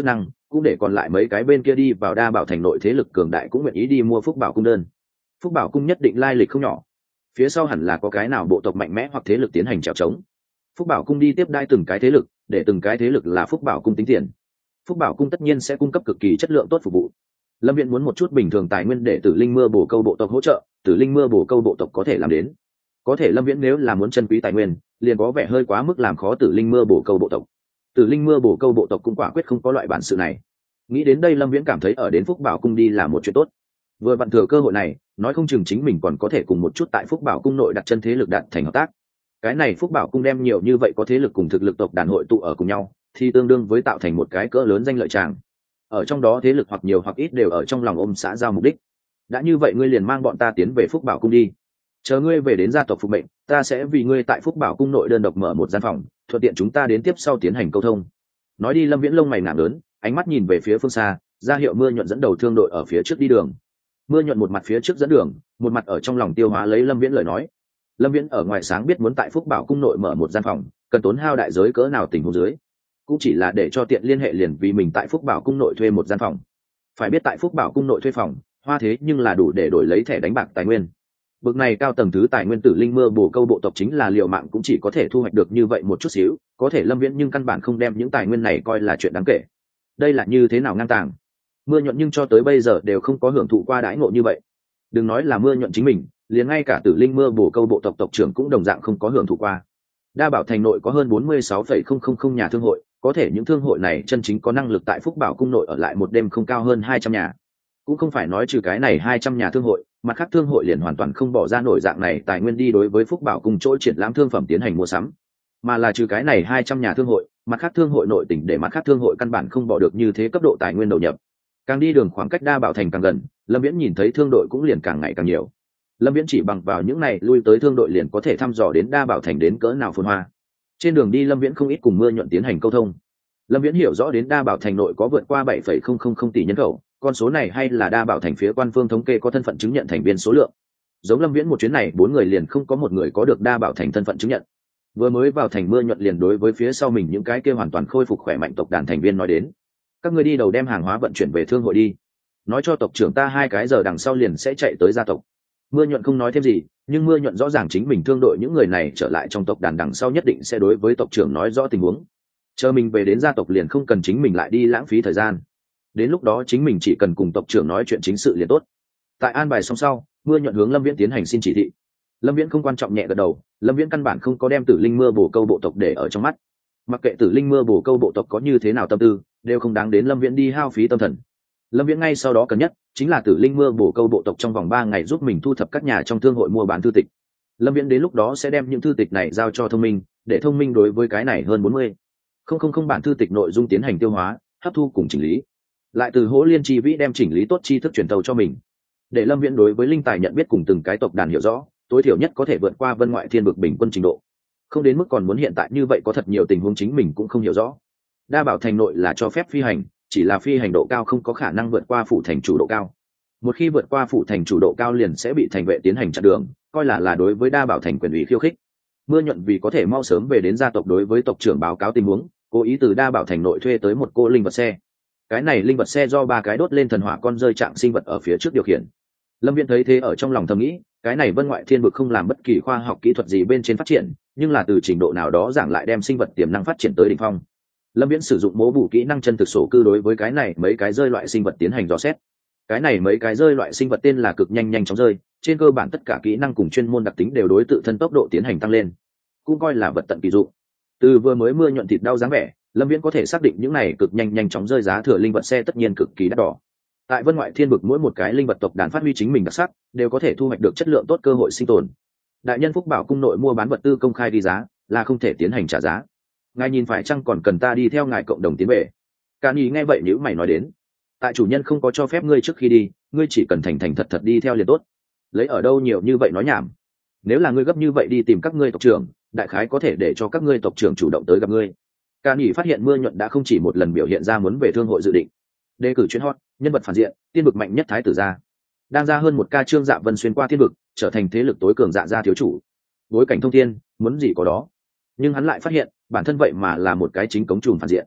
cũng để còn lại mấy cái bên kia đi vào đa bảo thành nội thế lực cường đại cũng nguyện ý đi mua phúc bảo cung đơn. Phúc bảo cung nhất định lai lịch không nhỏ, phía sau hẳn là có cái nào bộ tộc mạnh mẽ hoặc thế lực tiến hành trèo trống. Phúc bảo cung đi tiếp đai từng cái thế lực, để từng cái thế lực là phúc bảo cung tính tiền. Phúc bảo cung tất nhiên sẽ cung cấp cực kỳ chất lượng tốt phục vụ. Lâm Viễn muốn một chút bình thường tài nguyên để Tử Linh Mưa Bổ Câu bộ tộc hỗ trợ, Tử Linh Mưa Bổ Câu bộ tộc có thể làm đến. Có thể Lâm Viễn nếu là muốn chân quý tài nguyên, liền có vẻ hơi quá mức làm khó Tử Linh Mưa Bổ Câu bộ tộc. Tử Linh Mưa Bổ Câu bộ tộc cũng quả quyết không có loại bản sự này. Nghĩ đến đây Lâm Viễn cảm thấy ở đến Phúc Bảo cung đi là một chuyện tốt. Vừa vặn thừa cơ hội này, nói không chừng chính mình còn có thể cùng một chút tại Phúc Bảo cung nội đặt chân thế lực đạt thành hợp tác. Cái này Phúc Bảo cung đem nhiều như vậy có thế lực cùng thực lực tộc đàn hội tụ ở cùng nhau, thì tương đương với tạo thành một cái cỡ lớn danh lợi tràng. Ở trong đó thế lực hoặc nhiều hoặc ít đều ở trong lòng ôm xã giao mục đích. Đã như vậy ngươi liền mang bọn ta tiến về Phúc Bảo cung đi. Chờ ngươi về đến gia tộc phục mệnh, ta sẽ vì ngươi tại Phúc Bảo cung nội đơn độc mở một gian phòng, thuận tiện chúng ta đến tiếp sau tiến hành câu thông. Nói đi Lâm Viễn lông mày nặng lớn, ánh mắt nhìn về phía phương xa, ra hiệu Mưa Nhuận dẫn đầu thương đội ở phía trước đi đường. Mưa Nhuận một mặt phía trước dẫn đường, một mặt ở trong lòng tiêu hóa lấy Lâm Viễn lời nói. Lâm Viễn ở ngoài sáng biết muốn tại Phúc Bảo cung nội mở một gian phòng, cần tốn hao đại giới cỡ nào tình huống dưới, cũng chỉ là để cho tiện liên hệ liền vì mình tại Phúc Bảo cung nội thuê một gian phòng. Phải biết tại Phúc Bảo cung nội thuê phòng, hoa thế nhưng là đủ để đổi lấy thẻ đánh bạc tài nguyên. Bực này cao tầng thứ tài nguyên Tử Linh Mưa Bổ Câu bộ tộc chính là liều mạng cũng chỉ có thể thu hoạch được như vậy một chút xíu, có thể Lâm Viễn nhưng căn bản không đem những tài nguyên này coi là chuyện đáng kể. Đây là như thế nào ngang tàng. Mưa Nhuận nhưng cho tới bây giờ đều không có hưởng thụ qua đãi ngộ như vậy. Đừng nói là Mưa Nhuận chính mình, liền ngay cả Tử Linh Mưa Bổ Câu bộ tộc tộc trưởng cũng đồng dạng không có hưởng thụ qua. Đa Bảo thành nội có hơn 46,000 nhà thương hội, có thể những thương hội này chân chính có năng lực tại Phúc Bảo cung nội ở lại một đêm không cao hơn 200 nhà. Cũng không phải nói trừ cái này 200 nhà thương hội, mặt khác thương hội liền hoàn toàn không bỏ ra nổi dạng này tài nguyên đi đối với Phúc Bảo cung chỗ triển lãm thương phẩm tiến hành mua sắm, mà là trừ cái này 200 nhà thương hội, mặt khác thương hội nội tỉnh để mặt khác thương hội căn bản không bỏ được như thế cấp độ tài nguyên đầu nhập. Càng đi đường khoảng cách Đa Bảo thành càng gần, Lâm Viễn nhìn thấy thương đội cũng liền càng ngày càng nhiều. Lâm Viễn chỉ bằng vào những này lui tới thương đội liền có thể thăm dò đến Đa Bảo thành đến cỡ nào phồn hoa. Trên đường đi Lâm Viễn không ít cùng Mưa Nhuận tiến hành câu thông. Lâm Viễn hiểu rõ đến Đa Bảo thành nội có vượt qua 7,000 tỷ nhân khẩu, con số này hay là Đa Bảo thành phía quan phương thống kê có thân phận chứng nhận thành viên số lượng. Giống Lâm Viễn một chuyến này 4 người liền không có một người có được Đa Bảo thành thân phận chứng nhận. Vừa mới vào thành Mưa Nhuận liền đối với phía sau mình những cái kia hoàn toàn khôi phục khỏe mạnh tộc đàn thành viên nói đến: các ngươi đi đầu đem hàng hóa vận chuyển về thương hội đi, nói cho tộc trưởng ta 2 cái giờ đằng sau liền sẽ chạy tới gia tộc. Mưa Nhuận không nói thêm gì, nhưng Mưa Nhuận rõ ràng chính mình thương đội những người này trở lại trong tộc đàn đằng sau nhất định sẽ đối với tộc trưởng nói rõ tình huống. Chờ mình về đến gia tộc liền không cần chính mình lại đi lãng phí thời gian, đến lúc đó chính mình chỉ cần cùng tộc trưởng nói chuyện chính sự liền tốt. Tại an bài xong sau, Mưa Nhuận hướng Lâm Viễn tiến hành xin chỉ thị. Lâm Viễn không quan trọng nhẹ gật đầu. Lâm Viễn căn bản không có đem Tử Linh Mưa Bổ Câu bộ tộc để ở trong mắt. Mặc kệ Tử Linh Mưa Bổ Câu bộ tộc có như thế nào tâm tư, đều không đáng đến Lâm Viễn đi hao phí tâm thần. Lâm Viễn ngay sau đó cần nhất chính là Tử Linh Mưa Bổ Câu bộ tộc trong vòng 3 ngày giúp mình thu thập các nhà trong thương hội mua bán thư tịch. Lâm Viễn đến lúc đó sẽ đem những thư tịch này giao cho Thông Minh, để Thông Minh đối với cái này hơn 40,000 bản thư tịch nội dung tiến hành tiêu hóa, hấp thu cùng chỉnh lý. Lại từ Hỗ Liên Chi Vĩ đem chỉnh lý tốt tri thức truyền tàu cho mình, để Lâm Viễn đối với linh tài nhận biết cùng từng cái tộc đàn hiểu rõ, tối thiểu nhất có thể vượt qua Vân Ngoại Thiên vực bình quân trình độ. Không đến mức còn muốn hiện tại như vậy có thật nhiều tình huống chính mình cũng không hiểu rõ. Đa Bảo thành nội là cho phép phi hành, chỉ là phi hành độ cao không có khả năng vượt qua phủ thành chủ độ cao. Một khi vượt qua phủ thành chủ độ cao liền sẽ bị thành vệ tiến hành chặn đường, coi là đối với Đa Bảo thành quyền ủy khiêu khích. Mưa Nhuận vì có thể mau sớm về đến gia tộc đối với tộc trưởng báo cáo tình huống, cố ý từ Đa Bảo thành nội thuê tới một cô linh vật xe. Cái này linh vật xe do 3 cái đốt lên thần hỏa con rơi trạng sinh vật ở phía trước điều khiển. Lâm Viễn thấy thế ở trong lòng thầm nghĩ, cái này Vân Ngoại Thiên vực không làm bất kỳ khoa học kỹ thuật gì bên trên phát triển, nhưng là từ trình độ nào đó giảng lại đem sinh vật tiềm năng phát triển tới đỉnh phong. Lâm Viễn sử dụng mố bù kỹ năng chân thực sổ cư đối với cái này mấy cái rơi loại sinh vật tiến hành dò xét. Cái này mấy cái rơi loại sinh vật tên là cực nhanh chóng rơi, trên cơ bản tất cả kỹ năng cùng chuyên môn đặc tính đều đối tự thân tốc độ tiến hành tăng lên, cũng coi là vật tận kỳ dụng. Từ vừa mới Mưa Nhuận thịt đau dáng vẻ, Lâm Viễn có thể xác định những này cực nhanh chóng rơi giá thừa linh vật xe tất nhiên cực kỳ đắt đỏ. Tại Vân Ngoại Thiên vực mỗi một cái linh vật tộc đàn phát huy chính mình đặc sắc, đều có thể thu hoạch được chất lượng tốt cơ hội sinh tồn. Đại nhân Phúc Bảo cung nội mua bán vật tư công khai đi giá, là không thể tiến hành trả giá. Ngài nhìn phải chăng còn cần ta đi theo ngài cộng đồng tiến về? Càn Nhĩ nghe vậy nhíu mày nói đến, tại chủ nhân không có cho phép ngươi trước khi đi, ngươi chỉ cần thành thật đi theo liền tốt. Lấy ở đâu nhiều như vậy nói nhảm. Nếu là ngươi gấp như vậy đi tìm các ngươi tộc trưởng, đại khái có thể để cho các ngươi tộc trưởng chủ động tới gặp ngươi. Càn Nhĩ phát hiện Mưa Nhuận đã không chỉ một lần biểu hiện ra muốn về thương hội dự định. Đề cử chuyên hot, nhân vật phản diện, tiên vực mạnh nhất thái tử gia. Đang ra hơn 1 ca Trương Dạ Vân xuyên qua thiên vực, trở thành thế lực tối cường Dạ gia thiếu chủ. Bối cảnh thông thiên, muốn gì có đó. Nhưng hắn lại phát hiện, bản thân vậy mà là một cái chính cống trùm phản diện.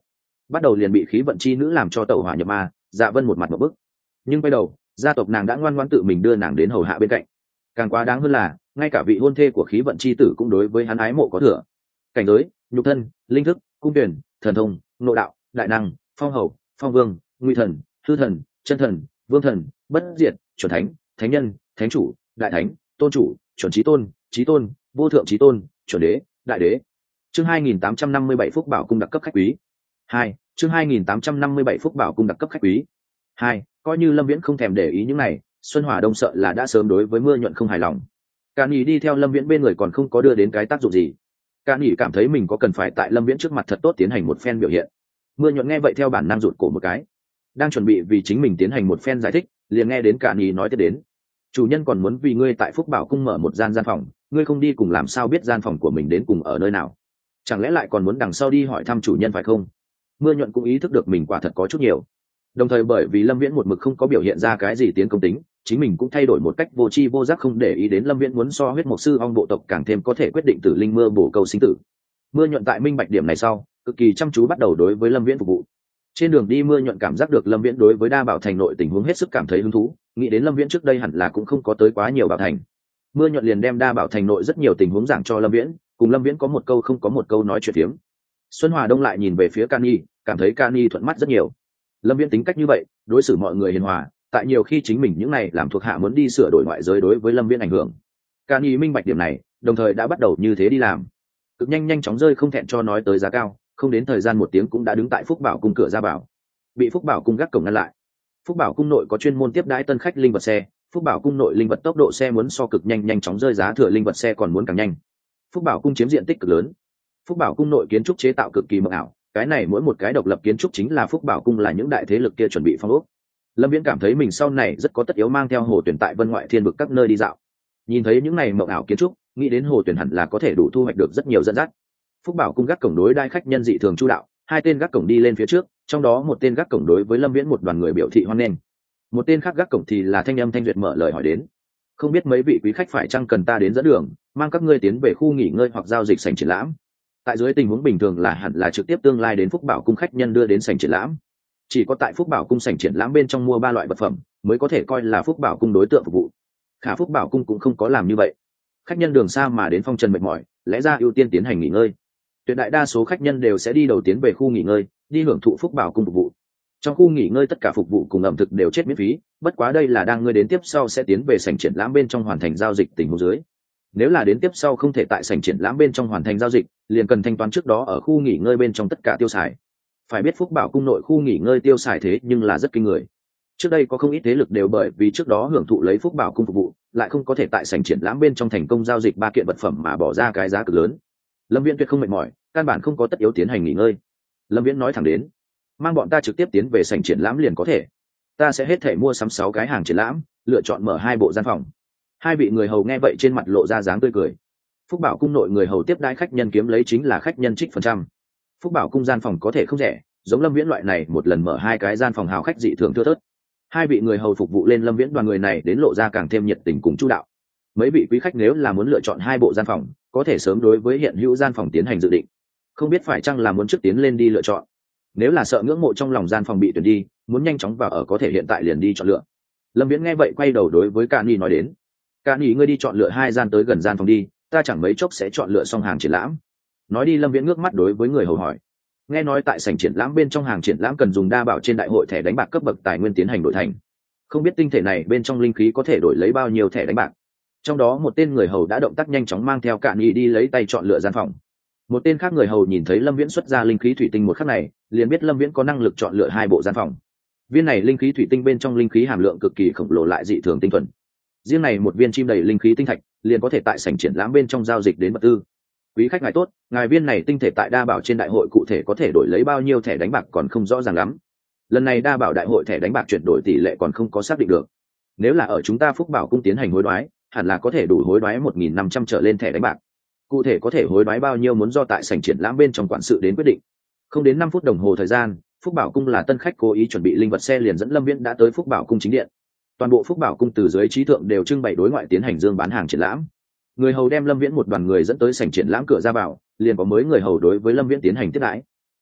bắt đầu liền bị khí vận chi nữ làm cho tẩu hỏa nhập ma. Dạ Vân một mặt một bức, nhưng quay đầu gia tộc nàng đã ngoan ngoãn tự mình đưa nàng đến hầu hạ bên cạnh. Càng quá đáng hơn là ngay cả vị hôn thê của khí vận chi tử cũng đối với hắn ái mộ có thừa. Cảnh giới, nhục thân, linh thức, cung tuyển, thần thông, nội đạo, đại năng, phong hầu, phong vương, nguy thần, hư thần, chân thần, vương thần, bất diệt, chuẩn thánh, thánh nhân, thánh chủ, đại thánh, tôn chủ, chuẩn chí tôn, vô thượng chí tôn, chuẩn đế, đại đế. Chương 2857 Phúc Bảo cung đặc cấp khách quý. 2. Chương 2857 Phúc Bảo cung đặc cấp khách quý. 2. Coi như Lâm Viễn không thèm để ý những này, Xuân Hỏa Đông sợ là đã sớm đối với Mưa Nhuận không hài lòng. Càn Nhĩ đi theo Lâm Viễn bên người còn không có đưa đến cái tác dụng gì. Càn Nhĩ cảm thấy mình có cần phải tại Lâm Viễn trước mặt thật tốt tiến hành một phen biểu hiện. Mưa Nhuận nghe vậy theo bản năng rụt cổ một cái, đang chuẩn bị vì chính mình tiến hành một phen giải thích, liền nghe đến Càn Nhĩ nói tiếp đến: chủ nhân còn muốn vì ngươi tại Phúc Bảo cung mở một gian phòng, ngươi không đi cùng làm sao biết gian phòng của mình đến cùng ở nơi nào? Chẳng lẽ lại còn muốn đằng sau đi hỏi thăm chủ nhân phải không? Mưa Nhuận cũng ý thức được mình quả thật có chút nhiều, đồng thời bởi vì Lâm Viễn một mực không có biểu hiện ra cái gì tiến công tính, chính mình cũng thay đổi một cách vô tri vô giác, không để ý đến Lâm Viễn muốn so huyết mộc sư ong bộ tộc càng thêm có thể quyết định tử linh mưa bổ câu sinh tử. Mưa Nhuận tại minh bạch điểm này sau, cực kỳ chăm chú bắt đầu đối với Lâm Viễn phục vụ. Trên đường đi Mưa Nhuận cảm giác được Lâm Viễn đối với Đa Bảo Thành nội tình huống hết sức cảm thấy hứng thú, nghĩ đến Lâm Viễn trước đây hẳn là cũng không có tới quá nhiều bảo thành. Mưa Nhuận liền đem Đa Bảo Thành nội rất nhiều tình huống giảng cho Lâm Viễn, cùng Lâm Viễn có một câu không có một câu nói chuyện phiếm. Xuân Hòa Đông lại nhìn về phía Cani, cảm thấy Cani thuận mắt rất nhiều. Lâm Viễn tính cách như vậy, đối xử mọi người hiền hòa, tại nhiều khi chính mình những này làm thuộc hạ muốn đi sửa đổi ngoại giới đối với Lâm Viễn ảnh hưởng. Cani minh bạch điểm này, đồng thời đã bắt đầu như thế đi làm. Cực nhanh chóng rơi không thẹn cho nói tới giá cao, không đến thời gian một tiếng cũng đã đứng tại Phúc Bảo cung cửa ra vào. Bị Phúc Bảo cung gác cổng ngăn lại. Phúc Bảo cung nội có chuyên môn tiếp đãi tân khách linh vật xe, Phúc Bảo cung nội linh vật tốc độ xe muốn so cực nhanh chóng rơi giá thừa linh vật xe còn muốn càng nhanh. Phúc Bảo cung chiếm diện tích cực lớn. Phúc Bảo cung nội kiến trúc chế tạo cực kỳ mộng ảo, cái này mỗi một cái độc lập kiến trúc chính là Phúc Bảo cung là những đại thế lực kia chuẩn bị phong ốc. Lâm Viễn cảm thấy mình sau này rất có tất yếu mang theo Hồ Tuyển tại Vân Ngoại Thiên vực các nơi đi dạo. Nhìn thấy những này mộng ảo kiến trúc, nghĩ đến Hồ Tuyển hẳn là có thể đủ thu hoạch được rất nhiều dẫn dắt. Phúc Bảo cung gác cổng đối đai khách nhân dị thường chu đạo, hai tên gác cổng đi lên phía trước, trong đó một tên gác cổng đối với Lâm Viễn một đoàn người biểu thị hoan nghênh. Một tên khác gác cổng thì là thanh âm thanh duyệt mở lời hỏi đến: không biết mấy vị quý khách phải chăng cần ta đến dẫn đường, mang các ngươi tiến về khu nghỉ ngơi hoặc giao dịch sảnh triển lãm? Tại dưới tình huống bình thường là hẳn là trực tiếp tương lai đến Phúc Bảo cung khách nhân đưa đến sảnh triển lãm. Chỉ có tại Phúc Bảo cung sảnh triển lãm bên trong mua 3 loại vật phẩm mới có thể coi là Phúc Bảo cung đối tượng phục vụ. Khả Phúc Bảo cung cũng không có làm như vậy. Khách nhân đường xa mà đến phong trần mệt mỏi, lẽ ra ưu tiên tiến hành nghỉ ngơi. Tuyệt đại đa số khách nhân đều sẽ đi đầu tiến về khu nghỉ ngơi, đi hưởng thụ Phúc Bảo cung phục vụ. Trong khu nghỉ ngơi tất cả phục vụ cùng ẩm thực đều chết miễn phí, bất quá đây là đang ngươi đến tiếp sau sẽ tiến về sảnh triển lãm bên trong hoàn thành giao dịch tình huống dưới. Nếu là đến tiếp sau không thể tại sảnh triển lãm bên trong hoàn thành giao dịch, liền cần thanh toán trước đó ở khu nghỉ ngơi bên trong tất cả tiêu xài. Phải biết Phúc Bảo cung nội khu nghỉ ngơi tiêu xài thế nhưng là rất kinh người. Trước đây có không ít thế lực đều bởi vì trước đó hưởng thụ lấy Phúc Bảo cung phục vụ, lại không có thể tại sảnh triển lãm bên trong thành công giao dịch 3 kiện vật phẩm mà bỏ ra cái giá cực lớn. Lâm Viễn tuyệt không mệt mỏi, căn bản không có tất yếu tiến hành nghỉ ngơi. Lâm Viễn nói thẳng đến: mang bọn ta trực tiếp tiến về sảnh triển lãm liền có thể. Ta sẽ hết thể mua sắm 6 cái hàng triển lãm, lựa chọn mở 2 bộ gian phòng. Hai vị người hầu nghe vậy trên mặt lộ ra dáng tươi cười. Phúc Bảo cung nội người hầu tiếp đãi khách nhân kiếm lấy chính là khách nhân trích phần trăm. Phúc Bảo cung gian phòng có thể không rẻ, giống Lâm Viễn loại này một lần mở 2 cái gian phòng hào khách dị thường thưa thớt. Hai vị người hầu phục vụ lên Lâm Viễn đoàn người này đến lộ ra càng thêm nhiệt tình cùng chu đạo. Mấy vị quý khách nếu là muốn lựa chọn 2 bộ gian phòng, có thể sớm đối với hiện hữu gian phòng tiến hành dự định. Không biết phải chăng là muốn trước tiến lên đi lựa chọn. Nếu là sợ ngưỡng mộ trong lòng gian phòng bị tuyển đi, muốn nhanh chóng vào ở có thể hiện tại liền đi chọn lựa. Lâm Viễn nghe vậy quay đầu đối với Cani nói đến: Cani, ngươi đi chọn lựa 2 gian tới gần gian phòng đi, ta chẳng mấy chốc sẽ chọn lựa xong hàng triển lãm. Nói đi Lâm Viễn ngước mắt đối với người hầu hỏi: nghe nói tại sảnh triển lãm bên trong hàng triển lãm cần dùng đa bảo trên đại hội thẻ đánh bạc cấp bậc tài nguyên tiến hành đổi thành, không biết tinh thể này bên trong linh khí có thể đổi lấy bao nhiêu thẻ đánh bạc? Trong đó một tên người hầu đã động tác nhanh chóng mang theo Cani đi lấy tay chọn lựa gian phòng. Một tên khác người hầu nhìn thấy Lâm Viễn xuất ra linh khí thủy tinh một khắc này, liền biết Lâm Viễn có năng lực chọn lựa 2 bộ gian phòng. Viên này linh khí thủy tinh bên trong linh khí hàm lượng cực kỳ khổng lồ lại dị thường tinh thuần. Riêng này một viên chim đầy linh khí tinh thạch, liền có thể tại sảnh triển lãm bên trong giao dịch đến vật tư. Quý khách ngài tốt, ngài viên này tinh thể tại đa bảo trên đại hội cụ thể có thể đổi lấy bao nhiêu thẻ đánh bạc còn không rõ ràng lắm. Lần này đa bảo đại hội thẻ đánh bạc chuyển đổi tỷ lệ còn không có xác định được. Nếu là ở chúng ta Phúc Bảo cung tiến hành hối đoái, hẳn là có thể đủ hối đoái 1.500 trở lên thẻ đánh bạc. Cụ thể có thể hối đoái bao nhiêu muốn do tại sảnh triển lãm bên trong quản sự đến quyết định. Không đến 5 phút đồng hồ thời gian, Phúc Bảo cung là tân khách cố ý chuẩn bị linh vật xe liền dẫn Lâm Viễn đã tới Phúc Bảo cung chính điện. Toàn bộ Phúc Bảo cung từ dưới trí thượng đều trưng bày đối ngoại tiến hành dương bán hàng triển lãm. Người hầu đem Lâm Viễn một đoàn người dẫn tới sảnh triển lãm cửa ra vào, liền có mới người hầu đối với Lâm Viễn tiến hành tiếp đãi.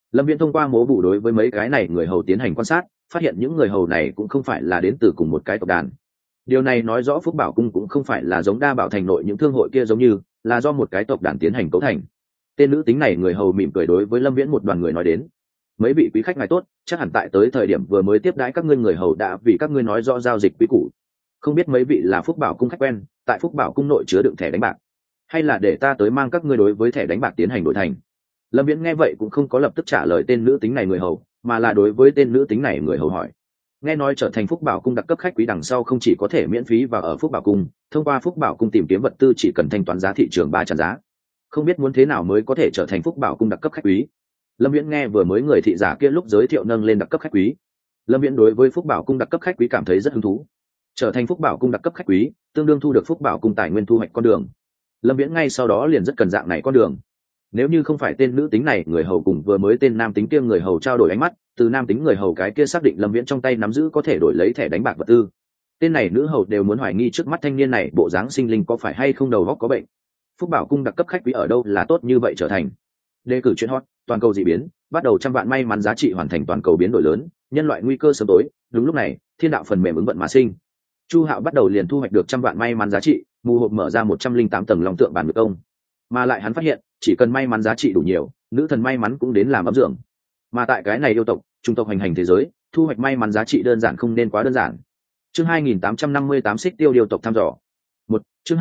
Lâm Viễn thông qua mố bù đối với mấy cái này người hầu tiến hành quan sát, phát hiện những người hầu này cũng không phải là đến từ cùng một cái tộc đàn. Điều này nói rõ Phúc Bảo cung cũng không phải là giống Đa Bảo thành nội những thương hội kia, giống như là do một cái tộc đàn tiến hành cấu thành. Tên nữ tính này người hầu mỉm cười đối với Lâm Viễn một đoàn người nói đến: mấy vị quý khách ngài tốt, chắc hẳn tại tới thời điểm vừa mới tiếp đãi các ngươi người hầu đã vì các ngươi nói rõ giao dịch quý củ. Không biết mấy vị là Phúc Bảo cung khách quen, tại Phúc Bảo cung nội chứa đựng thẻ đánh bạc, hay là để ta tới mang các ngươi đối với thẻ đánh bạc tiến hành đổi thành? Lâm Viễn nghe vậy cũng không có lập tức trả lời tên nữ tính này người hầu, mà là đối với tên nữ tính này người hầu hỏi: nghe nói trở thành Phúc Bảo cung đặc cấp khách quý đằng sau không chỉ có thể miễn phí và ở Phúc Bảo cung, thông qua Phúc Bảo cung tìm kiếm vật tư chỉ cần thanh toán giá thị trường 300 giá. Không biết muốn thế nào mới có thể trở thành Phúc Bảo cung đặc cấp khách quý? Lâm Viễn nghe vừa mới người thị giả kia lúc giới thiệu nâng lên đặc cấp khách quý, Lâm Viễn đối với Phúc Bảo cung đặc cấp khách quý cảm thấy rất hứng thú. Trở thành Phúc Bảo cung đặc cấp khách quý, tương đương thu được Phúc Bảo cung tài nguyên thu hoạch con đường. Lâm Viễn ngay sau đó liền rất cần dạng này con đường. Nếu như không phải tên nữ tính này người hầu cùng vừa mới tên nam tính kia người hầu trao đổi ánh mắt, từ nam tính người hầu cái kia xác định Lâm Viễn trong tay nắm giữ có thể đổi lấy thẻ đánh bạc vật tư. Tên này nữ hầu đều muốn hoài nghi trước mắt thanh niên này bộ dáng sinh linh có phải hay không đầu óc có bệnh. Phúc Bảo cung đặc cấp khách quý ở đâu là tốt như vậy trở thành? Đề cử chuyện hot, toàn cầu dị biến, bắt đầu trăm vạn may mắn giá trị hoàn thành toàn cầu biến đổi lớn, nhân loại nguy cơ sớm tối. Đúng lúc này, thiên đạo phần mềm ứng vận mà sinh. Chu Hạo bắt đầu liền thu hoạch được trăm vạn may mắn giá trị, mù hộp mở ra 108 tầng long tượng bản ngược công. Mà lại hắn phát hiện, chỉ cần may mắn giá trị đủ nhiều, nữ thần may mắn cũng đến làm ấm dưỡng. Mà tại cái này yêu tộc, trung tộc hành hành thế giới, thu hoạch may mắn giá trị đơn giản không nên quá đơn giản. Chương 2858 xích tiêu điều tộc thăm dò. Chương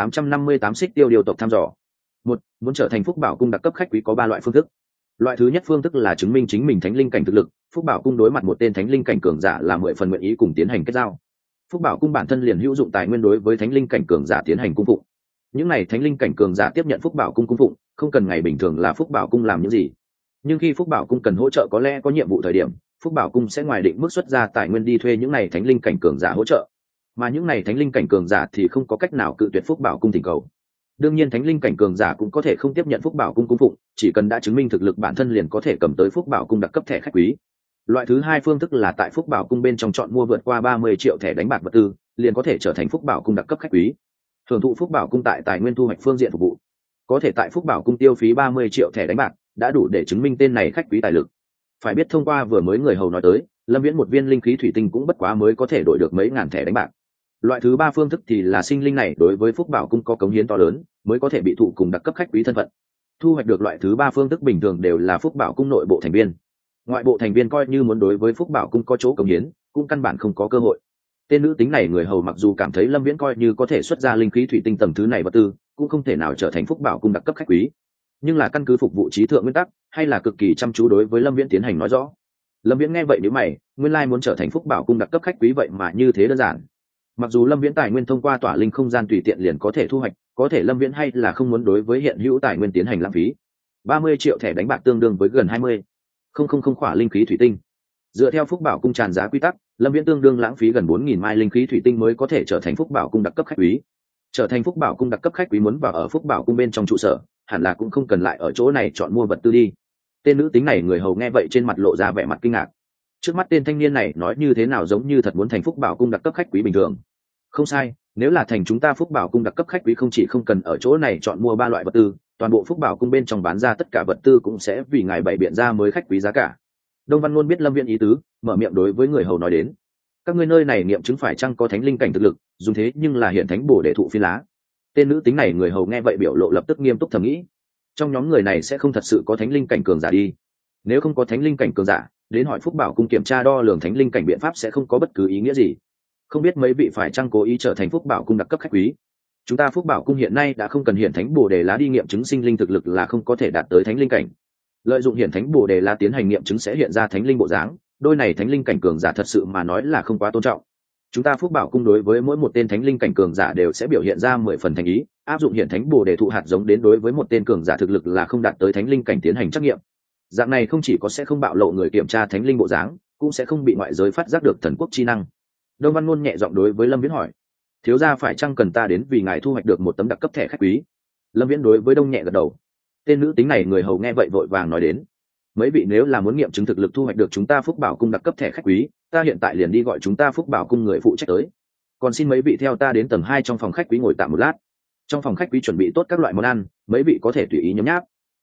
2858 xích tiêu điều tộc thăm dò. Muốn trở thành Phúc Bảo cung đặc cấp khách quý có 3 loại phương thức. Loại thứ nhất phương thức là chứng minh chính mình thánh linh cảnh thực lực, Phúc Bảo cung đối mặt một tên thánh linh cảnh cường giả là 10 phần nguyện ý cùng tiến hành kết giao. Phúc Bảo cung bản thân liền hữu dụng tài nguyên đối với thánh linh cảnh cường giả tiến hành cung phụng. Những này thánh linh cảnh cường giả tiếp nhận Phúc Bảo cung cung phụng, không cần ngày bình thường là Phúc Bảo cung làm những gì. Nhưng khi Phúc Bảo cung cần hỗ trợ có lẽ có nhiệm vụ thời điểm, Phúc Bảo cung sẽ ngoài định mức xuất ra tài nguyên đi thuê những này thánh linh cảnh cường giả hỗ trợ. Mà những này thánh linh cảnh cường giả thì không có cách nào cự tuyệt Phúc Bảo cung thỉnh cầu. Đương nhiên thánh linh cảnh cường giả cũng có thể không tiếp nhận Phúc Bảo cung cung phụng, chỉ cần đã chứng minh thực lực bản thân liền có thể cầm tới Phúc Bảo cung đặc cấp thẻ khách quý. Loại thứ hai phương thức là tại Phúc Bảo cung bên trong chọn mua vượt qua 30 triệu thẻ đánh bạc vật tư, liền có thể trở thành Phúc Bảo cung đặc cấp khách quý. Hưởng thụ Phúc Bảo cung tại tài nguyên thu hoạch phương diện phục vụ. Có thể tại Phúc Bảo cung tiêu phí 30 triệu thẻ đánh bạc, đã đủ để chứng minh tên này khách quý tài lực. Phải biết thông qua vừa mới người hầu nói tới, Lâm Viễn một viên linh khí thủy tinh cũng bất quá mới có thể đổi được mấy ngàn thẻ đánh bạc. Loại thứ ba phương thức thì là sinh linh này đối với Phúc Bảo cung có cống hiến to lớn, mới có thể bị thụ cùng đặc cấp khách quý thân phận. Thu hoạch được loại thứ ba phương thức bình thường đều là Phúc Bảo cung nội bộ thành viên. Ngoại bộ thành viên coi như muốn đối với Phúc Bảo cung có chỗ cống hiến, cũng căn bản không có cơ hội. Tên nữ tính này người hầu mặc dù cảm thấy Lâm Viễn coi như có thể xuất ra linh khí thủy tinh tầng thứ này vật tư, cũng không thể nào trở thành Phúc Bảo cung đặc cấp khách quý. Nhưng là căn cứ phục vụ trí thượng nguyên tắc, hay là cực kỳ chăm chú đối với Lâm Viễn tiến hành nói rõ. Lâm Viễn nghe vậy nhíu mày, nguyên lai muốn trở thành Phúc Bảo cung đặc cấp khách quý vậy mà như thế đơn giản. Mặc dù Lâm Viễn tài nguyên thông qua tỏa linh không gian tùy tiện liền có thể thu hoạch, có thể Lâm Viễn hay là không muốn đối với hiện hữu tài nguyên tiến hành lãng phí. 30 triệu thẻ đánh bạc tương đương với gần 20,000 khỏa linh khí thủy tinh. Dựa theo Phúc Bảo cung tràn giá quy tắc, Lâm Viễn tương đương lãng phí gần 4.000 mai linh khí thủy tinh mới có thể trở thành Phúc Bảo cung đặc cấp khách quý. Trở thành Phúc Bảo cung đặc cấp khách quý muốn vào ở Phúc Bảo cung bên trong trụ sở, hẳn là cũng không cần lại ở chỗ này chọn mua vật tư đi. Tên nữ tính này người hầu nghe vậy trên mặt lộ ra vẻ mặt kinh ngạc. Trước mắt tên thanh niên này nói như thế nào giống như thật muốn thành Phúc Bảo cung đặc cấp khách quý bình thường. Không sai, nếu là thành chúng ta Phúc Bảo cung đặc cấp khách quý không chỉ không cần ở chỗ này chọn mua 3 loại vật tư, toàn bộ Phúc Bảo cung bên trong bán ra tất cả vật tư cũng sẽ vì ngài bày biện ra mới khách quý giá cả. Đông Văn Luân biết Lâm Viễn ý tứ, mở miệng đối với người hầu nói đến: các ngươi nơi này nghiệm chứng phải chăng có thánh linh cảnh thực lực, dùng thế nhưng là hiện thánh bổ để thụ phi lá. Tên nữ tính này người hầu nghe vậy biểu lộ lập tức nghiêm túc thầm nghĩ, trong nhóm người này sẽ không thật sự có thánh linh cảnh cường giả đi. Nếu không có thánh linh cảnh cường giả, đến hỏi Phúc Bảo cung kiểm tra đo lường thánh linh cảnh biện pháp sẽ không có bất cứ ý nghĩa gì. Không biết mấy vị phải chăng cố ý trở thành Phúc Bảo cung đặc cấp khách quý? Chúng ta Phúc Bảo cung hiện nay đã không cần hiện thánh bổ đề lá đi nghiệm chứng sinh linh thực lực là không có thể đạt tới thánh linh cảnh. Lợi dụng hiện thánh bổ đề lá tiến hành nghiệm chứng sẽ hiện ra thánh linh bộ dáng, đôi này thánh linh cảnh cường giả thật sự mà nói là không quá tôn trọng. Chúng ta Phúc Bảo cung đối với mỗi một tên thánh linh cảnh cường giả đều sẽ biểu hiện ra 10 phần thành ý, áp dụng hiện thánh bổ đề thụ hạt giống đến đối với một tên cường giả thực lực là không đạt tới thánh linh cảnh tiến hành trắc nghiệm. Dạng này không chỉ có sẽ không bạo lộ người kiểm tra thánh linh bộ dáng, cũng sẽ không bị ngoại giới phát giác được thần quốc chi năng. Đông Văn Ngôn nhẹ giọng đối với Lâm Viễn hỏi: thiếu gia phải chăng cần ta đến vì ngài thu hoạch được một tấm đặc cấp thẻ khách quý? Lâm Viễn đối với Đông nhẹ gật đầu. Tên nữ tính này người hầu nghe vậy vội vàng nói đến: mấy vị nếu là muốn nghiệm chứng thực lực thu hoạch được chúng ta Phúc Bảo cung đặc cấp thẻ khách quý, ta hiện tại liền đi gọi chúng ta Phúc Bảo cung người phụ trách tới. Còn xin mấy vị theo ta đến tầng 2 trong phòng khách quý ngồi tạm một lát. Trong phòng khách quý chuẩn bị tốt các loại món ăn, mấy vị có thể tùy ý nhấm nháp.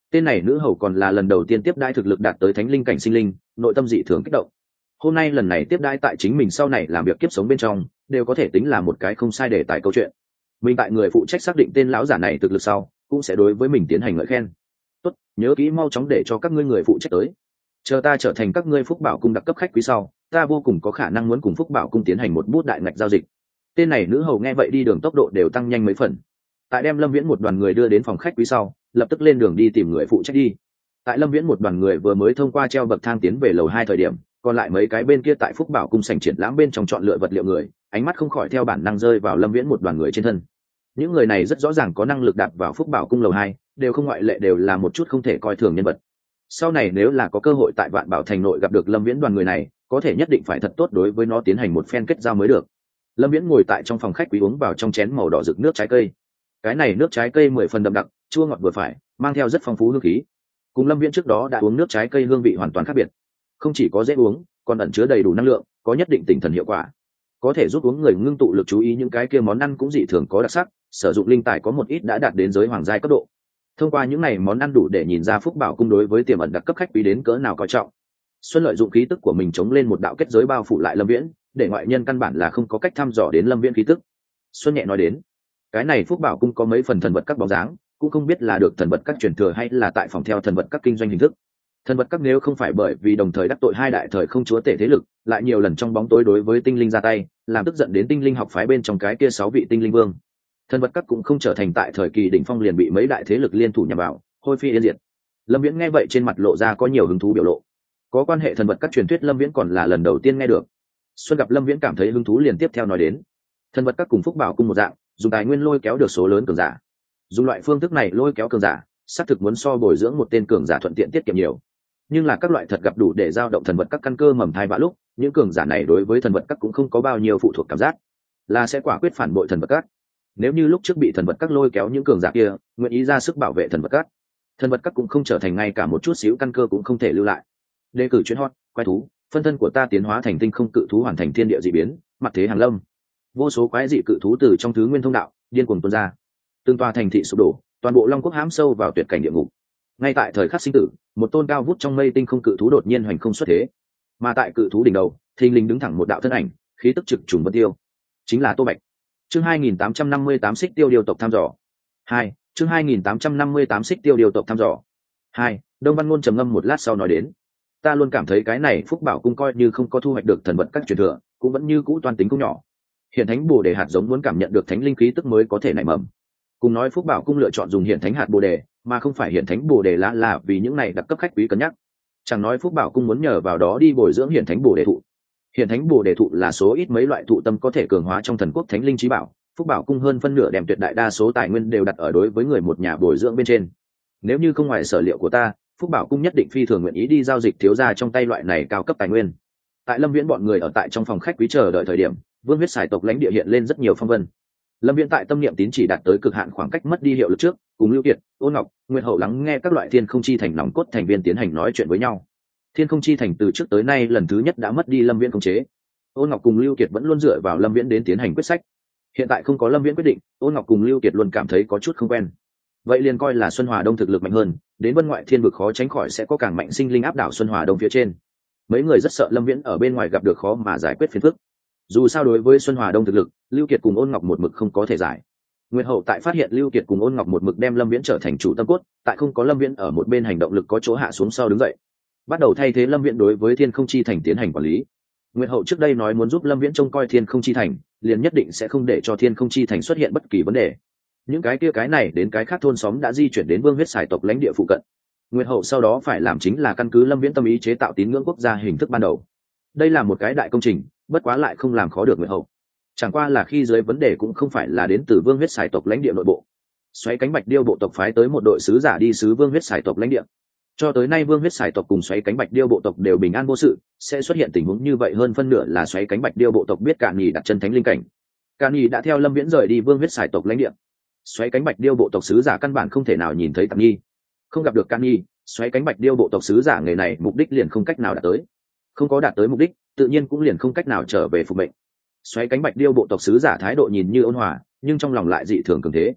Tên này nữ hầu còn là lần đầu tiên tiếp đãi thực lực đạt tới thánh linh cảnh sinh linh, nội tâm dị thường kích động. Hôm nay lần này tiếp đãi tại chính mình sau này làm việc kiếp sống bên trong đều có thể tính là một cái không sai để tại câu chuyện. Mình tại người phụ trách xác định tên lão giả này thực lực sau cũng sẽ đối với mình tiến hành ngợi khen. Tốt, nhớ kỹ mau chóng để cho các ngươi người phụ trách tới, chờ ta trở thành các ngươi Phúc Bảo cung đặc cấp khách quý sau, ta vô cùng có khả năng muốn cùng Phúc Bảo cung tiến hành một bút đại ngạch giao dịch. Tên này nữ hầu nghe vậy đi đường tốc độ đều tăng nhanh mấy phần. Tại đem Lâm Viễn một đoàn người đưa đến phòng khách quý sau, lập tức lên đường đi tìm người phụ trách đi. Tại Lâm Viễn một đoàn người vừa mới thông qua treo bậc thang tiến về lầu 2 thời điểm, còn lại mấy cái bên kia tại Phúc Bảo cung sảnh triển lãm bên trong chọn lựa vật liệu người, ánh mắt không khỏi theo bản năng rơi vào Lâm Viễn một đoàn người trên thân. Những người này rất rõ ràng có năng lực đạp vào Phúc Bảo cung lầu 2, đều không ngoại lệ đều là một chút không thể coi thường nhân vật. Sau này nếu là có cơ hội tại Vạn Bảo thành nội gặp được Lâm Viễn đoàn người này, có thể nhất định phải thật tốt đối với nó tiến hành một phen kết giao mới được. Lâm Viễn ngồi tại trong phòng khách quý uống vào trong chén màu đỏ rực nước trái cây. Cái này nước trái cây 10 phần đậm đặc, chua ngọt vừa phải, mang theo rất phong phú hương khí. Cùng Lâm Viễn trước đó đã uống nước trái cây hương vị hoàn toàn khác biệt. Không chỉ có dễ uống, còn ẩn chứa đầy đủ năng lượng, có nhất định tinh thần hiệu quả. Có thể giúp uống người ngưng tụ lực chú ý những cái kia món ăn cũng dị thường có đặc sắc, sử dụng linh tài có một ít đã đạt đến giới hoàng giai cấp độ. Thông qua những này món ăn đủ để nhìn ra Phúc Bảo cung đối với tiềm ẩn đặc cấp khách quý đến cỡ nào coi trọng. Xuân lợi dụng khí tức của mình chống lên một đạo kết giới bao phủ lại Lâm Viễn, để ngoại nhân căn bản là không có cách thăm dò đến Lâm Viễn khí tức. Xuân nhẹ nói đến, cái này Phúc Bảo cung có mấy phần thần vật các bóng dáng, cũng không biết là được thần vật các truyền thừa hay là tại phòng theo thần vật các kinh doanh hình thức. Thần vật các nếu không phải bởi vì đồng thời đắc tội hai đại thời không chúa tể thế lực, lại nhiều lần trong bóng tối đối với tinh linh ra tay, làm tức giận đến tinh linh học phái bên trong cái kia 6 vị tinh linh vương. Thần vật các cũng không trở thành tại thời kỳ đỉnh phong liền bị mấy đại thế lực liên thủ nhằm vào, hôi phi yên diệt. Lâm Viễn nghe vậy trên mặt lộ ra có nhiều hứng thú biểu lộ. Có quan hệ thần vật các truyền thuyết Lâm Viễn còn là lần đầu tiên nghe được. Xuân gặp Lâm Viễn cảm thấy hứng thú liền tiếp theo nói đến, thần vật các cùng Phúc Bảo cung một dạng, dùng tài nguyên lôi kéo được số lớn cường giả. Dùng loại phương thức này lôi kéo cường giả, xác thực muốn so bồi dưỡng một tên cường giả thuận tiện tiết kiệm nhiều. Nhưng là các loại thật gặp đủ để giao động thần vật các căn cơ mầm thai vạ lúc, những cường giả này đối với thần vật các cũng không có bao nhiêu phụ thuộc cảm giác, là sẽ quả quyết phản bội thần vật các. Nếu như lúc trước bị thần vật các lôi kéo những cường giả kia nguyện ý ra sức bảo vệ thần vật các, thần vật các cũng không trở thành ngay cả một chút xíu căn cơ cũng không thể lưu lại. Đề cử chuyến hot quái thú, phân thân của ta tiến hóa thành tinh không cự thú, hoàn thành thiên địa dị biến, mặt thế hàng lâm. Vô số quái dị cự thú từ trong thứ nguyên thông đạo điên cuồng tuôn ra, từng tòa thành thị sụp đổ, toàn bộ long quốc hãm sâu vào tuyệt cảnh địa ngục. Ngay tại thời khắc sinh tử, một tôn cao vút trong mây tinh không cự thú đột nhiên hoành không xuất thế, mà tại cự thú đỉnh đầu thình lình đứng thẳng một đạo thân ảnh, khí tức trực trùng vân tiêu, chính là Tô Bạch. Chương 2858 xích tiêu điều tộc thăm dò. 2. Chương 2858 xích tiêu điều tộc thăm dò. 2. Đông Văn Ngôn trầm ngâm một lát sau nói đến, ta luôn cảm thấy cái này Phúc Bảo cung coi như không có thu hoạch được thần vật các truyền thừa, cũng vẫn như cũ toan tính cũng nhỏ. Hiện thánh bồ đề hạt giống muốn cảm nhận được thánh linh khí tức mới có thể nảy mầm. Cùng nói Phúc Bảo cung lựa chọn dùng hiện thánh hạt bồ đề, mà không phải hiện thánh bồ đề là vì những này đặc cấp khách quý cân nhắc. Chẳng nói Phúc Bảo cung muốn nhờ vào đó đi bồi dưỡng hiện thánh bồ đề thụ. Hiện thánh bồ đề thụ là số ít mấy loại thụ tâm có thể cường hóa trong thần quốc thánh linh trí bảo. Phúc Bảo cung hơn phân nửa đem tuyệt đại đa số tài nguyên đều đặt ở đối với người một nhà bồi dưỡng bên trên. Nếu như không ngoài sở liệu của ta, Phúc Bảo cung nhất định phi thường nguyện ý đi giao dịch thiếu gia trong tay loại này cao cấp tài nguyên. Tại Lâm Viễn bọn người ở tại trong phòng khách quý chờ đợi thời điểm, Vương huyết xài tộc lãnh địa hiện lên rất nhiều phong vân. Lâm Viễn tại tâm niệm tín chỉ đạt tới cực hạn khoảng cách mất đi hiệu lực trước, cùng Lưu Kiệt, Ôn Ngọc, Nguyệt Hậu lắng nghe các loại thiên không chi thành nòng cốt thành viên tiến hành nói chuyện với nhau. Thiên không chi thành từ trước tới nay lần thứ nhất đã mất đi Lâm Viễn khống chế. Ôn Ngọc cùng Lưu Kiệt vẫn luôn dựa vào Lâm Viễn đến tiến hành quyết sách. Hiện tại không có Lâm Viễn quyết định, Ôn Ngọc cùng Lưu Kiệt luôn cảm thấy có chút không quen. Vậy liền coi là Xuân Hòa Đông thực lực mạnh hơn, đến Vân Ngoại Thiên vực khó tránh khỏi sẽ có càng mạnh sinh linh áp đảo Xuân Hòa Đông phía trên. Mấy người rất sợ Lâm Viễn ở bên ngoài gặp được khó mà giải quyết phiền phức. Dù sao đối với Xuân Hòa Đông thực lực, Lưu Kiệt cùng Ôn Ngọc một mực không có thể giải. Nguyệt Hậu tại phát hiện Lưu Kiệt cùng Ôn Ngọc một mực đem Lâm Viễn trở thành chủ tâm cốt, tại không có Lâm Viễn ở một bên hành động lực có chỗ hạ xuống sau đứng dậy, bắt đầu thay thế Lâm Viễn đối với Thiên Không Chi Thành tiến hành quản lý. Nguyệt Hậu trước đây nói muốn giúp Lâm Viễn trông coi Thiên Không Chi Thành, liền nhất định sẽ không để cho Thiên Không Chi Thành xuất hiện bất kỳ vấn đề. Những cái này đến cái khác thôn xóm đã di chuyển đến Vương huyết xài tộc lãnh địa phụ cận. Nguyệt Hậu sau đó phải làm chính là căn cứ Lâm Viễn tâm ý chế tạo tín ngưỡng quốc gia hình thức ban đầu. Đây là một cái đại công trình, bất quá lại không làm khó được Nguyệt Hậu. Chẳng qua là khi dưới vấn đề cũng không phải là đến từ Vương huyết xài tộc lãnh địa nội bộ. Xoáy cánh bạch điêu bộ tộc phái tới một đội sứ giả đi sứ Vương huyết xài tộc lãnh địa. Cho tới nay Vương huyết xài tộc cùng xoáy cánh bạch điêu bộ tộc đều bình an vô sự, sẽ xuất hiện tình huống như vậy hơn phân nửa là xoáy cánh bạch điêu bộ tộc biết Càn Nhì đặt chân thánh linh cảnh. Càn Nhì đã theo Lâm Viễn rời đi Vương huyết xài tộc lãnh địa. Xoáy cánh bạch điêu bộ tộc sứ giả căn bản không thể nào nhìn thấy Càn Nhì. Không gặp được Càn Nhì, xoáy cánh bạch điêu bộ tộc sứ giả nghề này mục đích liền không cách nào đạt tới. Không có đạt tới mục đích, tự nhiên cũng liền không cách nào trở về phục mệnh. Xoáy cánh bạch điêu bộ tộc sứ giả thái độ nhìn như ôn hòa, nhưng trong lòng lại dị thường cường thế.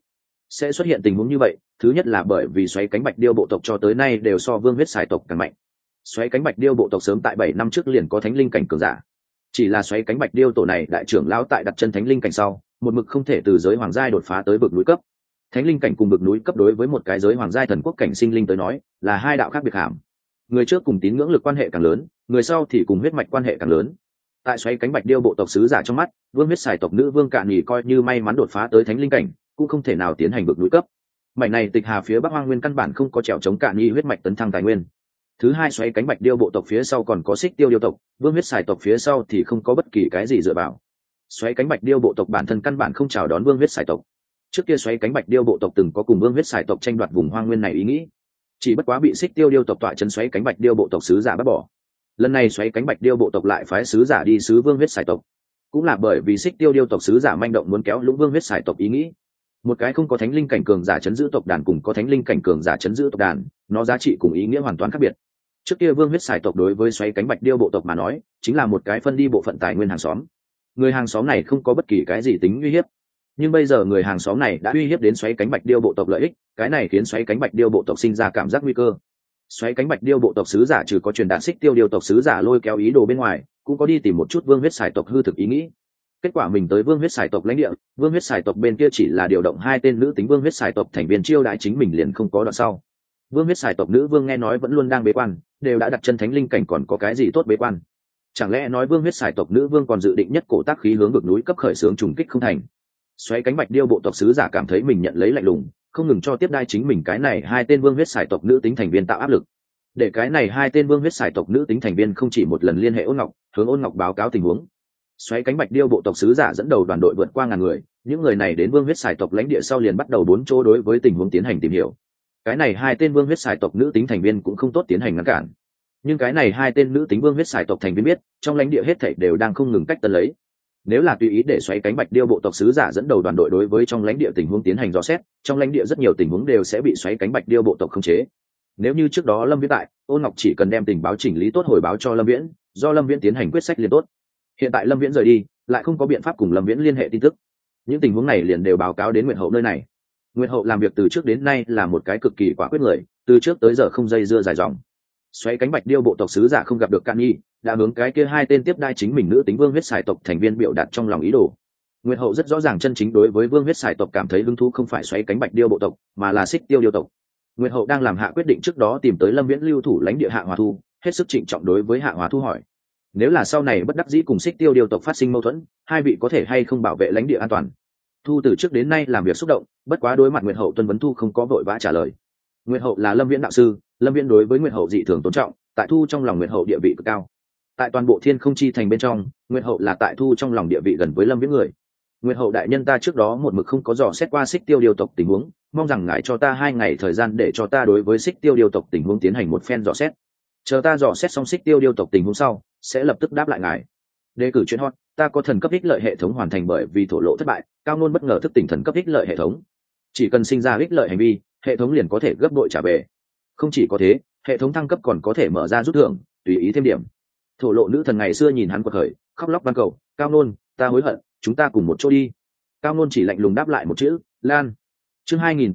Sẽ xuất hiện tình huống như vậy, thứ nhất là bởi vì xoáy cánh bạch điêu bộ tộc cho tới nay đều so vương huyết xài tộc càng mạnh. Xoáy cánh bạch điêu bộ tộc sớm tại 7 năm trước liền có thánh linh cảnh cường giả, chỉ là xoáy cánh bạch điêu tổ này đại trưởng lão tại đặt chân thánh linh cảnh sau, một mực không thể từ giới hoàng giai đột phá tới vực núi cấp. Thánh linh cảnh cùng vực núi cấp đối với một cái giới hoàng giai thần quốc cảnh sinh linh tới nói là hai đạo khác biệt hàm. Người trước cùng tín ngưỡng lực quan hệ càng lớn, người sau thì cùng huyết mạch quan hệ càng lớn. Tại xoáy cánh bạch điêu bộ tộc sứ giả trong mắt, vương huyết xài tộc nữ vương Cạn Nhì coi như may mắn đột phá tới thánh linh cảnh, cũng không thể nào tiến hành vực núi cấp. Mảnh này Tịch Hà phía Bắc Hoang Nguyên căn bản không có trèo chống Cạn Nhì huyết mạch tấn thăng tài nguyên. Thứ hai, xoáy cánh bạch điêu bộ tộc phía sau còn có Xích Tiêu điêu tộc, vương huyết xài tộc phía sau thì không có bất kỳ cái gì dựa vào. Xoáy cánh bạch điêu bộ tộc bản thân căn bản không chào đón vương huyết xài tộc. Trước kia xoáy cánh bạch điêu bộ tộc từng có cùng vương huyết xài tộc tranh đoạt vùng Hoang Nguyên này ý nghĩ, chỉ bất quá bị Xích Tiêu điêu tộc tọa chân xoáy cánh bạch điêu bộ tộc sứ giả bắt bỏ. Lần này xoáy cánh bạch điêu bộ tộc lại phái sứ giả đi sứ vương huyết xài tộc, cũng là bởi vì Xích Tiêu điêu tộc sứ giả manh động muốn kéo lũng vương huyết xài tộc ý nghĩ. Một cái không có thánh linh cảnh cường giả chấn giữ tộc đàn cùng có thánh linh cảnh cường giả chấn giữ tộc đàn, nó giá trị cùng ý nghĩa hoàn toàn khác biệt. Trước kia vương huyết xài tộc đối với xoáy cánh bạch điêu bộ tộc mà nói chính là một cái phân đi bộ phận tài nguyên hàng xóm, người hàng xóm này không có bất kỳ cái gì tính uy hiếp. Nhưng bây giờ người hàng xóm này đã uy hiếp đến xoáy cánh bạch điêu bộ tộc lợi ích, cái này khiến xoáy cánh bạch điêu bộ tộc sinh ra cảm giác nguy cơ. Xoáy cánh bạch điêu bộ tộc sứ giả trừ có truyền đạt Xích Tiêu điêu tộc sứ giả lôi kéo ý đồ bên ngoài, cũng có đi tìm một chút vương huyết xài tộc hư thực ý nghĩ. Kết quả mình tới vương huyết xài tộc lãnh địa, vương huyết xài tộc bên kia chỉ là điều động 2 tên nữ tính vương huyết xài tộc thành viên chiêu đãi chính mình liền không có đoạn sau. Vương huyết xài tộc nữ vương nghe nói vẫn luôn đang bế quan, đều đã đặt chân thánh linh cảnh, còn có cái gì tốt bế quan? Chẳng lẽ nói vương huyết xài tộc nữ vương còn dự định nhất cổ tác khí hướng vực núi cấp khởi xướng trùng kích không thành? Xoáy cánh bạch điêu bộ tộc sứ giả cảm thấy mình nhận lấy lạnh lùng, không ngừng cho tiếp đai chính mình cái này 2 tên vương huyết xài tộc nữ tính thành viên tạo áp lực. Để cái này 2 tên vương huyết xài tộc nữ tính thành viên không chỉ một lần liên hệ Ôn Ngọc, hướng Ôn Ngọc báo cáo tình huống. Xoáy cánh bạch điêu bộ tộc sứ giả dẫn đầu đoàn đội vượt qua ngàn người, những người này đến vương huyết xài tộc lãnh địa sau liền bắt đầu 4 chỗ đối với tình huống tiến hành tìm hiểu. Cái này 2 tên vương huyết xài tộc nữ tính thành viên cũng không tốt tiến hành ngăn cản, nhưng cái này 2 tên nữ tính vương huyết xài tộc thành viên biết trong lãnh địa hết thảy đều đang không ngừng cách tân lấy. Nếu là tùy ý để xoáy cánh bạch điêu bộ tộc sứ giả dẫn đầu đoàn đội đối với trong lãnh địa tình huống tiến hành dò xét, trong lãnh địa rất nhiều tình huống đều sẽ bị xoáy cánh bạch điêu bộ tộc khống chế. Nếu như trước đó Lâm Viễn tại, Ôn Ngọc chỉ cần đem tình báo chỉnh lý tốt hồi báo cho Lâm Viễn, do Lâm Viễn tiến hành quyết sách liền tốt. Hiện tại Lâm Viễn rời đi, lại không có biện pháp cùng Lâm Viễn liên hệ tin tức. Những tình huống này liền đều báo cáo đến Nguyệt Hậu nơi này. Nguyệt Hậu làm việc từ trước đến nay là một cái cực kỳ quả quyết người, từ trước tới giờ không dây dưa dài dòng. Xoáy cánh bạch điêu bộ tộc sứ giả không gặp được Cạn Nhi, đã hướng cái kia 2 tên tiếp đai chính mình nữ tính vương huyết xài tộc thành viên biểu đạt trong lòng ý đồ. Nguyệt Hậu rất rõ ràng chân chính đối với vương huyết xài tộc cảm thấy hứng thú không phải xoáy cánh bạch điêu bộ tộc, mà là Xích Tiêu điêu tộc. Nguyệt Hậu đang làm hạ quyết định trước đó tìm tới Lâm Viễn lưu thủ lãnh địa Hạ Hòa Thu, hết sức trịnh trọng đối với Hạ Hòa Thu hỏi: nếu là sau này bất đắc dĩ cùng Xích Tiêu điêu tộc phát sinh mâu thuẫn, 2 vị có thể hay không bảo vệ lãnh địa an toàn? Thu từ trước đến nay làm việc xúc động, bất quá đối mặt Nguyệt Hậu tuân vấn Thu không có vội vã trả lời. Nguyệt Hậu là Lâm Viễn đạo sư, Lâm Viễn đối với Nguyệt Hậu dị thường tôn trọng, tại Thu trong lòng Nguyệt Hậu địa vị cực cao. Tại toàn bộ Thiên Không Chi thành bên trong, Nguyệt Hậu là tại Thu trong lòng địa vị gần với Lâm Viễn người. Nguyệt Hậu đại nhân, ta trước đó một mực không có dò xét qua Xích Tiêu điêu tộc tình huống, mong rằng ngài cho ta 2 ngày thời gian để cho ta đối với Xích Tiêu điêu tộc tình huống tiến hành một phen dò xét. Chờ ta dò xét xong Xích Tiêu điêu tộc tình huống sau, sẽ lập tức đáp lại ngài. Đề cử chuyện hot, ta có thần cấp ích lợi hệ thống hoàn thành bởi vì thổ lộ thất bại, Cao Nôn bất ngờ thức tỉnh thần cấp ích lợi hệ thống. Chỉ cần sinh ra ích lợi hành vi, hệ thống liền có thể gấp bội trả về. Không chỉ có thế, hệ thống thăng cấp còn có thể mở ra rút thưởng, tùy ý thêm điểm. Thổ lộ nữ thần ngày xưa nhìn hắn quật khởi, khóc lóc van cầu: Cao Nôn, ta hối hận, chúng ta cùng một chỗ đi. Cao Nôn chỉ lạnh lùng đáp lại một chữ: Lan. Chương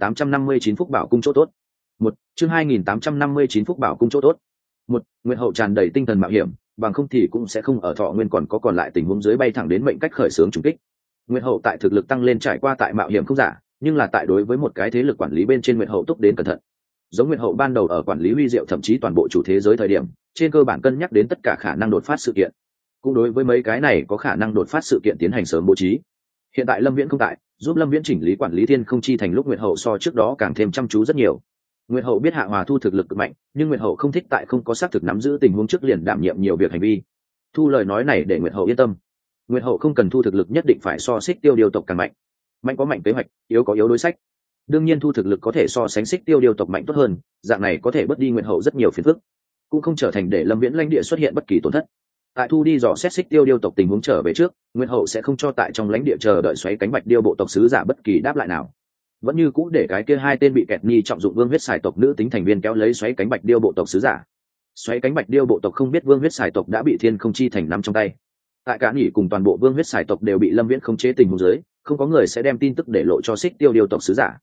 2859 Phúc Bảo cung chỗ tốt. Một chương 2859 Phúc Bảo cung chỗ tốt. Một Nguyệt Hậu tràn đầy tinh thần mạo hiểm, bằng không thì cũng sẽ không ở Thọ Nguyên còn lại tình huống dưới bay thẳng đến mệnh cách khởi xướng trùng kích. Nguyệt Hậu tại thực lực tăng lên trải qua tại mạo hiểm không giả, nhưng là tại đối với một cái thế lực quản lý bên trên Nguyệt Hậu túc đến cẩn thận. Giống Nguyệt Hậu ban đầu ở quản lý Huy Diệu thậm chí toàn bộ chủ thế giới thời điểm, trên cơ bản cân nhắc đến tất cả khả năng đột phát sự kiện, cũng đối với mấy cái này có khả năng đột phát sự kiện tiến hành sớm bố trí. Hiện tại Lâm Viễn không tại, giúp Lâm Viễn chỉnh lý quản lý Thiên Không Chi thành lúc Nguyệt Hậu so trước đó càng thêm chăm chú rất nhiều. Nguyệt Hậu biết Hạ Hòa Thu thực lực cực mạnh, nhưng Nguyệt Hậu không thích tại không có xác thực nắm giữ tình huống trước liền đảm nhiệm nhiều việc hành vi. Thu lời nói này để Nguyệt Hậu yên tâm. Nguyệt Hậu không cần Thu thực lực nhất định phải so Xích Tiêu điêu tộc càng mạnh. Mạnh có mạnh kế hoạch, yếu có yếu đối sách. Đương nhiên Thu thực lực có thể so sánh Xích Tiêu điêu tộc mạnh tốt hơn, dạng này có thể bớt đi Nguyệt Hậu rất nhiều phiền phức, cũng không trở thành để Lâm Viễn lãnh địa xuất hiện bất kỳ tổn thất. Tại Thu đi dò xét Xích Tiêu điêu tộc tình huống trở về trước, Nguyệt Hậu sẽ không cho tại trong lãnh địa chờ đợi xoáy cánh bạch điêu bộ tộc sứ giả bất kỳ đáp lại nào. Vẫn như cũ để cái kia 2 tên bị kẹt nhi trọng dụng vương huyết xài tộc nữ tính thành viên kéo lấy xoáy cánh bạch điêu bộ tộc sứ giả. Xoáy cánh bạch điêu bộ tộc không biết vương huyết xài tộc đã bị Thiên Không Chi thành nắm trong tay. Tại Cả Nhĩ cùng toàn bộ vương huyết xài tộc đều bị Lâm Viễn khống chế tình huống dưới, không có người sẽ đem tin tức để lộ cho Xích Tiêu điêu tộc sứ giả.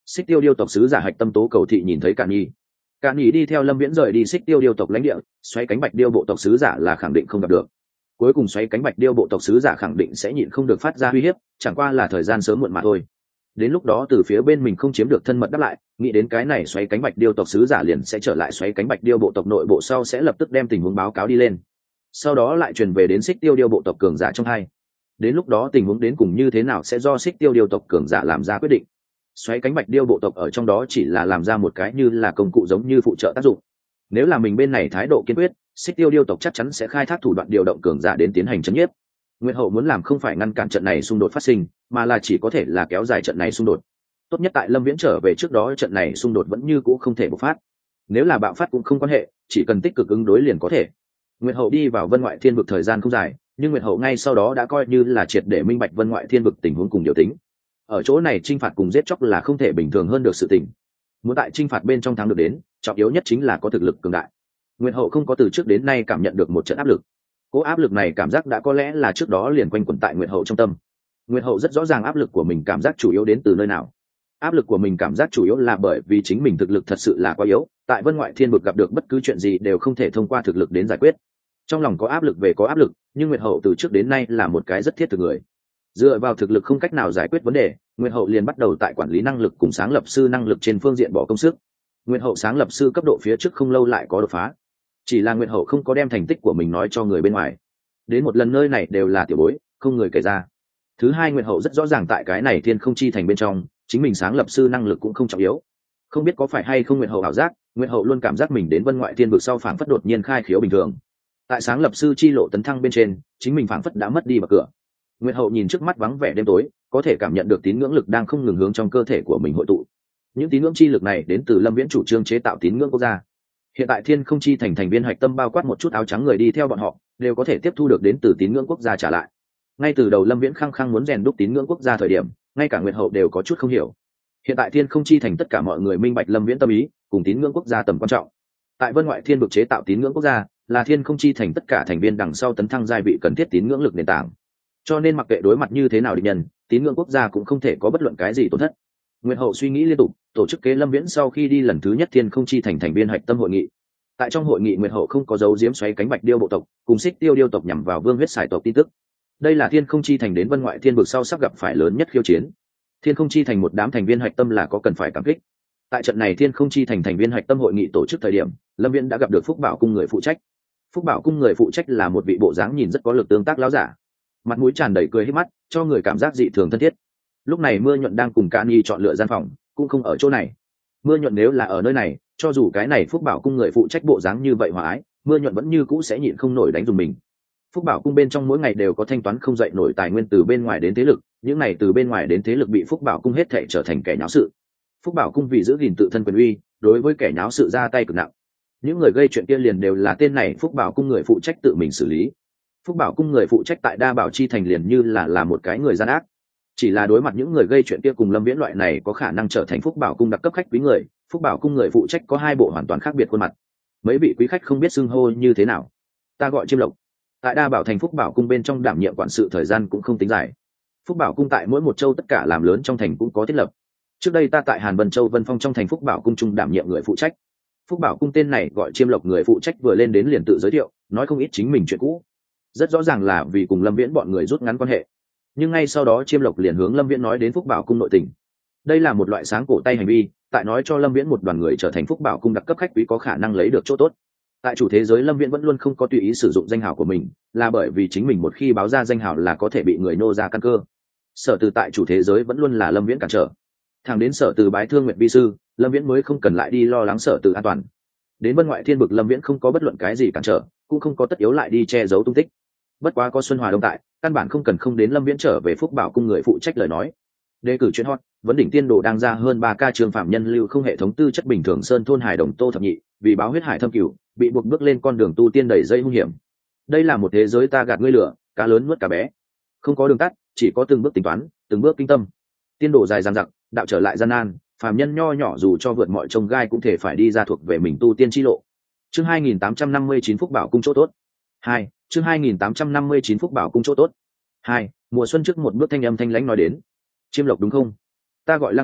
Xích Tiêu Điêu tộc sứ giả Hạch Tâm Tố Cầu Thị nhìn thấy Cạn Nhi đi theo Lâm Viễn rời đi Xích Tiêu Điêu tộc lãnh địa, xoáy cánh bạch điêu bộ tộc sứ giả là khẳng định không gặp được. Cuối cùng xoáy cánh bạch điêu bộ tộc sứ giả khẳng định sẽ nhịn không được phát ra uy hiếp, chẳng qua là thời gian sớm muộn mà thôi. Đến lúc đó từ phía bên mình không chiếm được thân mật đáp lại, nghĩ đến cái này xoáy cánh bạch điêu tộc sứ giả liền sẽ trở lại xoáy cánh bạch điêu bộ tộc nội bộ sau sẽ lập tức đem tình huống báo cáo đi lên. Sau đó lại truyền về đến Xích Tiêu Điêu bộ tộc cường giả trong hai. Đến lúc đó tình huống đến cùng như thế nào sẽ do Xích Tiêu Điêu tộc cường giả làm ra quyết định. Xoáy cánh bạch điêu bộ tộc ở trong đó chỉ là làm ra một cái như là công cụ giống như phụ trợ tác dụng. Nếu là mình bên này thái độ kiên quyết, Xích Tiêu Điêu tộc chắc chắn sẽ khai thác thủ đoạn điều động cường giả đến tiến hành chấn nhiếp. Nguyệt Hậu muốn làm không phải ngăn cản trận này xung đột phát sinh, mà là chỉ có thể là kéo dài trận này xung đột. Tốt nhất tại Lâm Viễn trở về trước đó trận này xung đột vẫn như cũ không thể bộc phát. Nếu là bạo phát cũng không quan hệ, chỉ cần tích cực ứng đối liền có thể. Nguyệt Hậu đi vào Vân Ngoại Thiên vực thời gian không dài, nhưng Nguyệt Hậu ngay sau đó đã coi như là triệt để minh bạch Vân Ngoại Thiên vực tình huống cùng điều tính. Ở chỗ này chinh phạt cùng giết chóc là không thể bình thường hơn được sự tình. Muốn tại chinh phạt bên trong thắng được đến, trọng yếu nhất chính là có thực lực cường đại. Nguyệt Hậu không có từ trước đến nay cảm nhận được một trận áp lực. Cố áp lực này cảm giác đã có lẽ là trước đó liền quanh quẩn tại Nguyệt Hậu trong tâm. Nguyệt Hậu rất rõ ràng áp lực của mình cảm giác chủ yếu đến từ nơi nào. Áp lực của mình cảm giác chủ yếu là bởi vì chính mình thực lực thật sự là quá yếu, tại Vân Ngoại Thiên vực gặp được bất cứ chuyện gì đều không thể thông qua thực lực đến giải quyết. Trong lòng có áp lực về có áp lực, nhưng Nguyệt Hậu từ trước đến nay là một cái rất thiết thực người. Dựa vào thực lực không cách nào giải quyết vấn đề, Nguyệt Hậu liền bắt đầu tại quản lý năng lực cùng sáng lập sư năng lực trên phương diện bỏ công sức. Nguyệt Hậu sáng lập sư cấp độ phía trước không lâu lại có đột phá. Chỉ là Nguyệt Hậu không có đem thành tích của mình nói cho người bên ngoài. Đến một lần nơi này đều là tiểu bối, không người kể ra. Thứ hai, Nguyệt Hậu rất rõ ràng tại cái này Thiên Không Chi thành bên trong, chính mình sáng lập sư năng lực cũng không trọng yếu. Không biết có phải hay không Nguyệt Hậu ảo giác, Nguyệt Hậu luôn cảm giác mình đến Vân Ngoại Thiên vực sau phảng phất đột nhiên khai khiếu bình thường. Tại sáng lập sư chi lộ tấn thăng bên trên, chính mình phảng phất đã mất đi bậc cửa. Nguyệt Hậu nhìn trước mắt vắng vẻ đêm tối, có thể cảm nhận được tín ngưỡng lực đang không ngừng hướng trong cơ thể của mình hội tụ. Những tín ngưỡng chi lực này đến từ Lâm Viễn chủ trương chế tạo tín ngưỡng quốc gia. Hiện tại Thiên Không Chi thành thành viên hạch tâm bao quát một chút áo trắng người đi theo bọn họ, đều có thể tiếp thu được đến từ tín ngưỡng quốc gia trả lại. Ngay từ đầu Lâm Viễn khăng khăng muốn rèn đúc tín ngưỡng quốc gia thời điểm, ngay cả Nguyệt Hậu đều có chút không hiểu. Hiện tại Thiên Không Chi thành tất cả mọi người minh bạch Lâm Viễn tâm ý, cùng tín ngưỡng quốc gia tầm quan trọng. Tại Vân Ngoại Thiên vực chế tạo tín ngưỡng quốc gia, là Thiên Không Chi thành tất cả thành viên đằng sau tấn thăng giai vị cần thiết tín ngưỡng lực nền tảng. Cho nên mặc kệ đối mặt như thế nào địch nhân, tín ngưỡng quốc gia cũng không thể có bất luận cái gì tổn thất. Nguyệt Hậu suy nghĩ liên tục, tổ chức kế Lâm Viễn sau khi đi lần thứ nhất Thiên Không Chi thành thành viên hạch tâm hội nghị. Tại trong hội nghị, Nguyệt Hậu không có dấu diếm xoáy cánh bạch điêu bộ tộc cùng Xích Tiêu Điêu tộc nhằm vào Vương huyết sải tộc tin tức. Đây là Thiên Không Chi thành đến Vân Ngoại Thiên vực sau sắp gặp phải lớn nhất khiêu chiến. Thiên Không Chi thành một đám thành viên hạch tâm là có cần phải cảm kích. Tại trận này Thiên Không Chi thành thành viên hạch tâm hội nghị tổ chức thời điểm, Lâm Viễn đã gặp được Phúc Bảo cung người phụ trách. Phúc Bảo cung người phụ trách là một vị bộ dáng nhìn rất có lực tương tác lão giả, mặt mũi tràn đầy cười hết mắt, cho người cảm giác dị thường thân thiết. Lúc này Mưa Nhuận đang cùng Ca Nhi chọn lựa gian phòng, cũng không ở chỗ này. Mưa Nhuận nếu là ở nơi này, cho dù cái này Phúc Bảo cung người phụ trách bộ dáng như vậy hòa ái, Mưa Nhuận vẫn như cũ sẽ nhịn không nổi đánh dùng mình. Phúc Bảo cung bên trong mỗi ngày đều có thanh toán không dậy nổi tài nguyên từ bên ngoài đến thế lực, những này từ bên ngoài đến thế lực bị Phúc Bảo cung hết thảy trở thành kẻ nháo sự. Phúc Bảo cung vì giữ gìn tự thân quyền uy, đối với kẻ nháo sự ra tay cực nặng. Những người gây chuyện kia liền đều là tên này Phúc Bảo cung người phụ trách tự mình xử lý. Phúc Bảo cung người phụ trách tại Đa Bảo Chi thành liền như là một cái người gian ác. Chỉ là đối mặt những người gây chuyện kia cùng Lâm Viễn loại này có khả năng trở thành Phúc Bảo cung đặc cấp khách quý người, Phúc Bảo cung người phụ trách có hai bộ hoàn toàn khác biệt khuôn mặt. Mấy vị quý khách không biết xưng hô như thế nào. Ta gọi Chiêm Lộc. Tại Đa Bảo thành Phúc Bảo cung bên trong đảm nhiệm quản sự thời gian cũng không tính dài. Phúc Bảo cung tại mỗi một châu tất cả làm lớn trong thành cũng có thiết lập. Trước đây ta tại Hàn Vân Châu Vân Phong trong thành Phúc Bảo cung trung đảm nhiệm người phụ trách. Phúc Bảo cung tên này gọi Chiêm Lộc người phụ trách vừa lên đến liền tự giới thiệu, nói không ít chính mình chuyện cũ. Rất rõ ràng là vì cùng Lâm Viễn bọn người rút ngắn quan hệ. Nhưng ngay sau đó Chiêm Lộc liền hướng Lâm Viễn nói đến Phúc Bảo cung nội tình. Đây là một loại sáng cổ tay hành vi, tại nói cho Lâm Viễn một đoàn người trở thành Phúc Bảo cung đặc cấp khách quý có khả năng lấy được chỗ tốt. Tại chủ thế giới Lâm Viễn vẫn luôn không có tùy ý sử dụng danh hào của mình, là bởi vì chính mình một khi báo ra danh hào là có thể bị người nô ra căn cơ. Sở Từ tại chủ thế giới vẫn luôn là Lâm Viễn cản trở. Thẳng đến Sở Từ bái thương Nguyệt vi sư, Lâm Viễn mới không cần lại đi lo lắng Sở Từ an toàn. Đến Vân Ngoại Thiên vực Lâm Viễn không có bất luận cái gì cản trở, cũng không có tất yếu lại đi che giấu tung tích. Bất quá có Xuân Hòa Đông tại, căn bản không cần không đến Lâm Viễn trở về Phúc Bảo cung người phụ trách lời nói. Đề cử chuyên hot, vấn đỉnh tiên đồ đang ra hơn 3K trường phạm nhân lưu không hệ thống tư chất bình thường sơn thôn Hải Đồng Tô Thập Nhị, vì báo huyết hải thâm cửu, bị buộc bước lên con đường tu tiên đầy dây hung hiểm. Đây là một thế giới ta gạt ngươi lửa, cá lớn nuốt cá bé. Không có đường tắt, chỉ có từng bước tính toán, từng bước kinh tâm. Tiên đồ dài dằng dặc, đạo trở lại gian nan, phàm nhân nho nhỏ dù cho vượt mọi chông gai cũng thể phải đi ra thuộc về mình tu tiên chi lộ. Chương 2859 Phúc Bảo cung chỗ tốt. 2. Chương 2859 Phúc Bảo cung chỗ tốt. 2. Mùa xuân trước một bước thanh âm thanh lãnh nói đến. Chiêm Lộc đúng không? Ta gọi Lăng Xuân,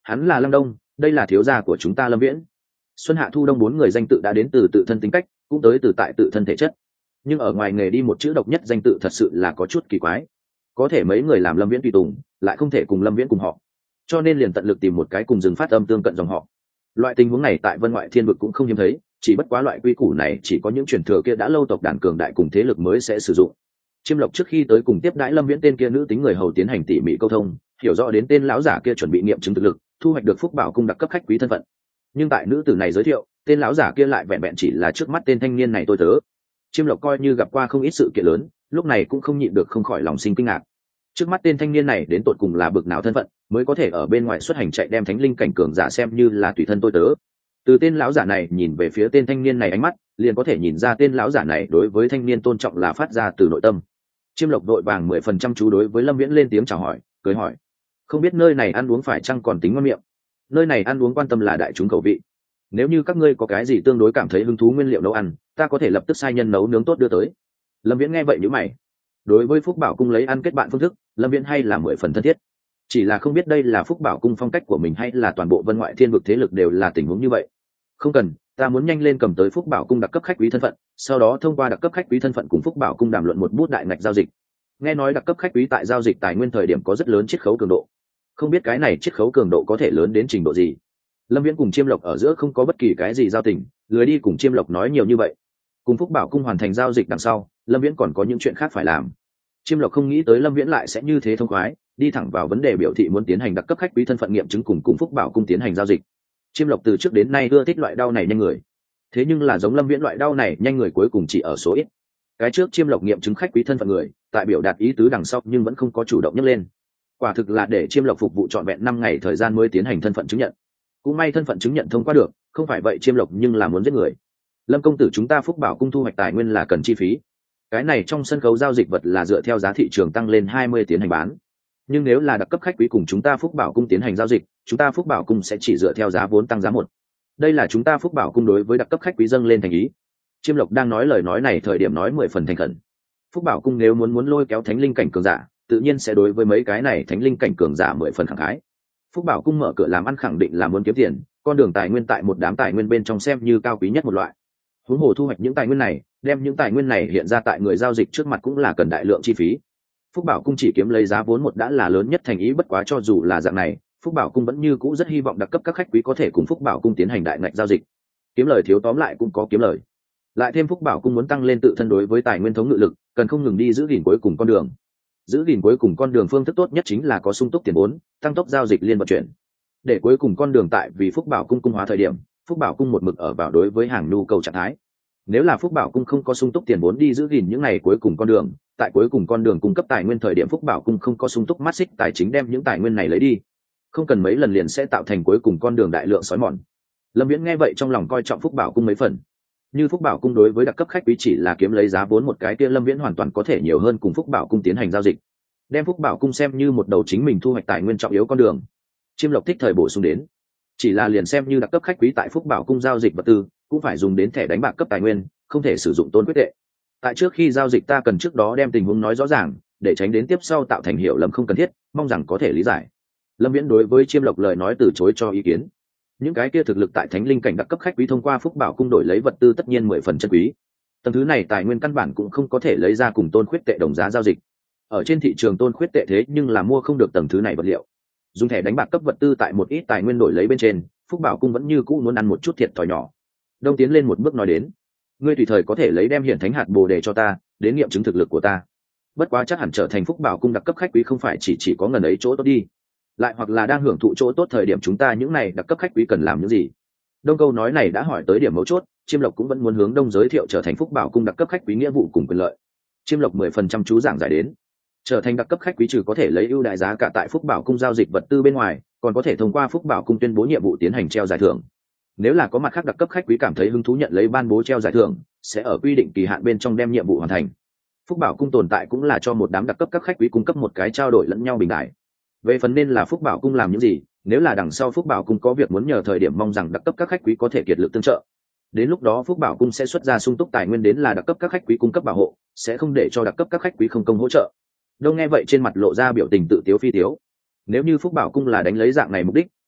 hắn là Lăng Đông, đây là thiếu gia của chúng ta Lâm Viễn. Xuân Hạ Thu Đông bốn người danh tự đã đến từ tự thân tính cách, cũng tới từ tại tự thân thể chất, nhưng ở ngoài nghề đi một chữ độc nhất danh tự thật sự là có chút kỳ quái. Có thể mấy người làm Lâm Viễn tùy tùng lại không thể cùng Lâm Viễn cùng họ, cho nên liền tận lực tìm một cái cùng dừng phát âm tương cận dòng họ. Loại tình huống này tại Vân Ngoại Thiên Vực cũng không hiếm thấy, chỉ bất quá loại quy củ này chỉ có những truyền thừa kia đã lâu tộc đàn cường đại cùng thế lực mới sẽ sử dụng. Chiêm Lộc trước khi tới cùng tiếp đãi Lâm Viễn tên kia nữ tính người hầu tiến hành tỉ mỉ câu thông, hiểu rõ đến tên lão giả kia chuẩn bị nghiệm chứng thực lực, thu hoạch được Phúc Bảo cung đặc cấp khách quý thân phận. Nhưng tại nữ tử này giới thiệu, tên lão giả kia lại vẹn vẹn chỉ là trước mắt tên thanh niên này tôi tớ. Chiêm Lộc coi như gặp qua không ít sự kiện lớn, lúc này cũng không nhịn được không khỏi lòng sinh kinh ngạc. Trước mắt tên thanh niên này đến tột cùng là bực nào thân phận, mới có thể ở bên ngoài xuất hành chạy đem thánh linh cảnh cường giả xem như là tùy thân tôi tớ. Từ tên lão giả này nhìn về phía tên thanh niên này ánh mắt, liền có thể nhìn ra tên lão giả này đối với thanh niên tôn trọng là phát ra từ nội tâm. Chiêm Lộc đội vàng 10% chú đối với Lâm Viễn lên tiếng chào hỏi, cười hỏi: không biết nơi này ăn uống phải chăng còn tính ngon miệng? Nơi này ăn uống quan tâm là đại chúng khẩu vị. Nếu như các ngươi có cái gì tương đối cảm thấy hứng thú nguyên liệu nấu ăn, ta có thể lập tức sai nhân nấu nướng tốt đưa tới. Lâm Viễn nghe vậy nhíu mày. Đối với Phúc Bảo cung lấy ăn kết bạn phương thức, Lâm Viễn hay là 10 phần thân thiết. Chỉ là không biết đây là Phúc Bảo cung phong cách của mình hay là toàn bộ Vân Ngoại Thiên Vực thế lực đều là tình huống như vậy. Không cần, ta muốn nhanh lên cầm tới Phúc Bảo cung đặc cấp khách quý thân phận, sau đó thông qua đặc cấp khách quý thân phận cùng Phúc Bảo cung đàm luận một bút đại ngạch giao dịch. Nghe nói đặc cấp khách quý tại giao dịch tài nguyên thời điểm có rất lớn chiết khấu cường độ, không biết cái này chiết khấu cường độ có thể lớn đến trình độ gì. Lâm Viễn cùng Chiêm Lộc ở giữa không có bất kỳ cái gì giao tình, lười đi cùng Chiêm Lộc nói nhiều như vậy. Cùng Phúc Bảo cung hoàn thành giao dịch đằng sau, Lâm Viễn còn có những chuyện khác phải làm. Chiêm Lộc không nghĩ tới Lâm Viễn lại sẽ như thế thông khoái, đi thẳng vào vấn đề, biểu thị muốn tiến hành đặc cấp khách quý thân phận nghiệm chứng cùng Phúc Bảo cung tiến hành giao dịch. Chiêm Lộc từ trước đến nay ưa thích loại đau này nhanh người, thế nhưng là giống Lâm Viễn loại đau này nhanh người cuối cùng chỉ ở số ít. Cái trước Chiêm Lộc nghiệm chứng khách quý thân phận người, tại biểu đạt ý tứ đằng sau nhưng vẫn không có chủ động nhấc lên. Quả thực là để Chiêm Lộc phục vụ trọn vẹn 5 ngày thời gian mới tiến hành thân phận chứng nhận. Cũng may thân phận chứng nhận thông qua được, không phải vậy Chiêm Lộc nhưng là muốn giết người. Lâm công tử, chúng ta Phúc Bảo cung thu hoạch tài nguyên là cần chi phí. Cái này trong sân khấu giao dịch vật là dựa theo giá thị trường tăng lên 20 tiến hành bán. Nhưng nếu là đặc cấp khách quý cùng chúng ta Phúc Bảo cung tiến hành giao dịch, chúng ta Phúc Bảo cung sẽ chỉ dựa theo giá vốn tăng giá 1. Đây là chúng ta Phúc Bảo cung đối với đặc cấp khách quý dâng lên thành ý. Chiêm Lộc đang nói lời nói này thời điểm nói 10 phần thành khẩn. Phúc Bảo cung nếu muốn lôi kéo thánh linh cảnh cường giả, tự nhiên sẽ đối với mấy cái này thánh linh cảnh cường giả 10 phần khẳng khái. Phúc Bảo cung mở cửa làm ăn khẳng định là muốn kiếm tiền, con đường tài nguyên tại một đám tài nguyên bên trong xem như cao quý nhất một loại. Huống hồ thu hoạch những tài nguyên này, đem những tài nguyên này hiện ra tại người giao dịch trước mặt cũng là cần đại lượng chi phí. Phúc Bảo cung chỉ kiếm lấy giá vốn một đã là lớn nhất thành ý, bất quá cho dù là dạng này, Phúc Bảo cung vẫn như cũ rất hy vọng đặc cấp các khách quý có thể cùng Phúc Bảo cung tiến hành đại ngạch giao dịch. Kiếm lời thiếu tóm lại cũng có kiếm lời. Lại thêm Phúc Bảo cung muốn tăng lên tự thân đối với tài nguyên thống ngự lực, cần không ngừng đi giữ gìn cuối cùng con đường. Giữ gìn cuối cùng con đường phương thức tốt nhất chính là có sung túc tiền vốn, tăng tốc giao dịch liên vận chuyển. Để cuối cùng con đường tại vì Phúc Bảo cung cung hóa thời điểm, Phúc Bảo cung một mực ở vào đối với hàng nhu cầu trạng thái. Nếu là Phúc Bảo cung không có sung túc tiền vốn đi giữ gìn những ngày cuối cùng con đường, tại cuối cùng con đường cung cấp tài nguyên thời điểm Phúc Bảo cung không có sung túc mắt xích tài chính đem những tài nguyên này lấy đi, không cần mấy lần liền sẽ tạo thành cuối cùng con đường đại lượng xói mòn. Lâm Viễn nghe vậy trong lòng coi trọng Phúc Bảo cung mấy phần. Như Phúc Bảo cung đối với đặc cấp khách quý chỉ là kiếm lấy giá vốn một cái kia, Lâm Viễn hoàn toàn có thể nhiều hơn cùng Phúc Bảo cung tiến hành giao dịch, đem Phúc Bảo cung xem như một đầu chính mình thu hoạch tài nguyên trọng yếu con đường. Chiêm Lộc thích thời bổ sung đến, chỉ là liền xem như đặc cấp khách quý tại Phúc Bảo cung giao dịch vật tư, cũng phải dùng đến thẻ đánh bạc cấp tài nguyên, không thể sử dụng tôn quyết tệ. Tại trước khi giao dịch ta cần trước đó đem tình huống nói rõ ràng, để tránh đến tiếp sau tạo thành hiểu lầm không cần thiết, mong rằng có thể lý giải. Lâm Viễn đối với Chiêm Lộc lời nói từ chối cho ý kiến. Những cái kia thực lực tại thánh linh cảnh đặc cấp khách quý thông qua Phúc Bảo cung đổi lấy vật tư tất nhiên 10 phần chân quý. Tầng thứ này tài nguyên căn bản cũng không có thể lấy ra cùng tôn khuyết tệ đồng giá giao dịch. Ở trên thị trường tôn khuyết tệ thế nhưng là mua không được tầng thứ này vật liệu. Dùng thẻ đánh bạc cấp vật tư tại một ít tài nguyên đổi lấy bên trên, Phúc Bảo cung vẫn như cũ muốn ăn một chút thiệt thòi nhỏ. Đông tiến lên một bước nói đến, ngươi tùy thời có thể lấy đem hiển thánh hạt bồ đề cho ta, đến nghiệm chứng thực lực của ta. Bất quá chắc hẳn trở thành Phúc Bảo cung đặc cấp khách quý không phải chỉ có ngần ấy chỗ tốt đi, lại hoặc là đang hưởng thụ chỗ tốt thời điểm chúng ta những này đặc cấp khách quý cần làm những gì. Đông câu nói này đã hỏi tới điểm mấu chốt, Chiêm Lộc cũng vẫn muốn hướng Đông giới thiệu trở thành Phúc Bảo cung đặc cấp khách quý nghĩa vụ cùng quyền lợi. Chiêm Lộc 10% chú giảng giải đến, trở thành đặc cấp khách quý trừ có thể lấy ưu đại giá cả tại Phúc Bảo cung giao dịch vật tư bên ngoài, còn có thể thông qua Phúc Bảo cung tuyên bố nhiệm vụ tiến hành treo giải thưởng. Nếu là có mặt khác đặc cấp khách quý cảm thấy hứng thú nhận lấy ban bố treo giải thưởng, sẽ ở quy định kỳ hạn bên trong đem nhiệm vụ hoàn thành. Phúc Bảo cung tồn tại cũng là cho một đám đặc cấp các khách quý cung cấp một cái trao đổi lẫn nhau bình đại. Về phần nên là Phúc Bảo cung làm những gì, nếu là đằng sau Phúc Bảo cung có việc muốn nhờ thời điểm, mong rằng đặc cấp các khách quý có thể kiệt lực tương trợ. Đến lúc đó Phúc Bảo cung sẽ xuất ra sung túc tài nguyên đến là đặc cấp các khách quý cung cấp bảo hộ, sẽ không để cho đặc cấp các khách quý không công hỗ trợ. Đông nghe vậy trên mặt lộ ra biểu tình tự tiếu phi tiếu. Nếu như Phúc Bảo cung là đánh lấy dạng này mục đích,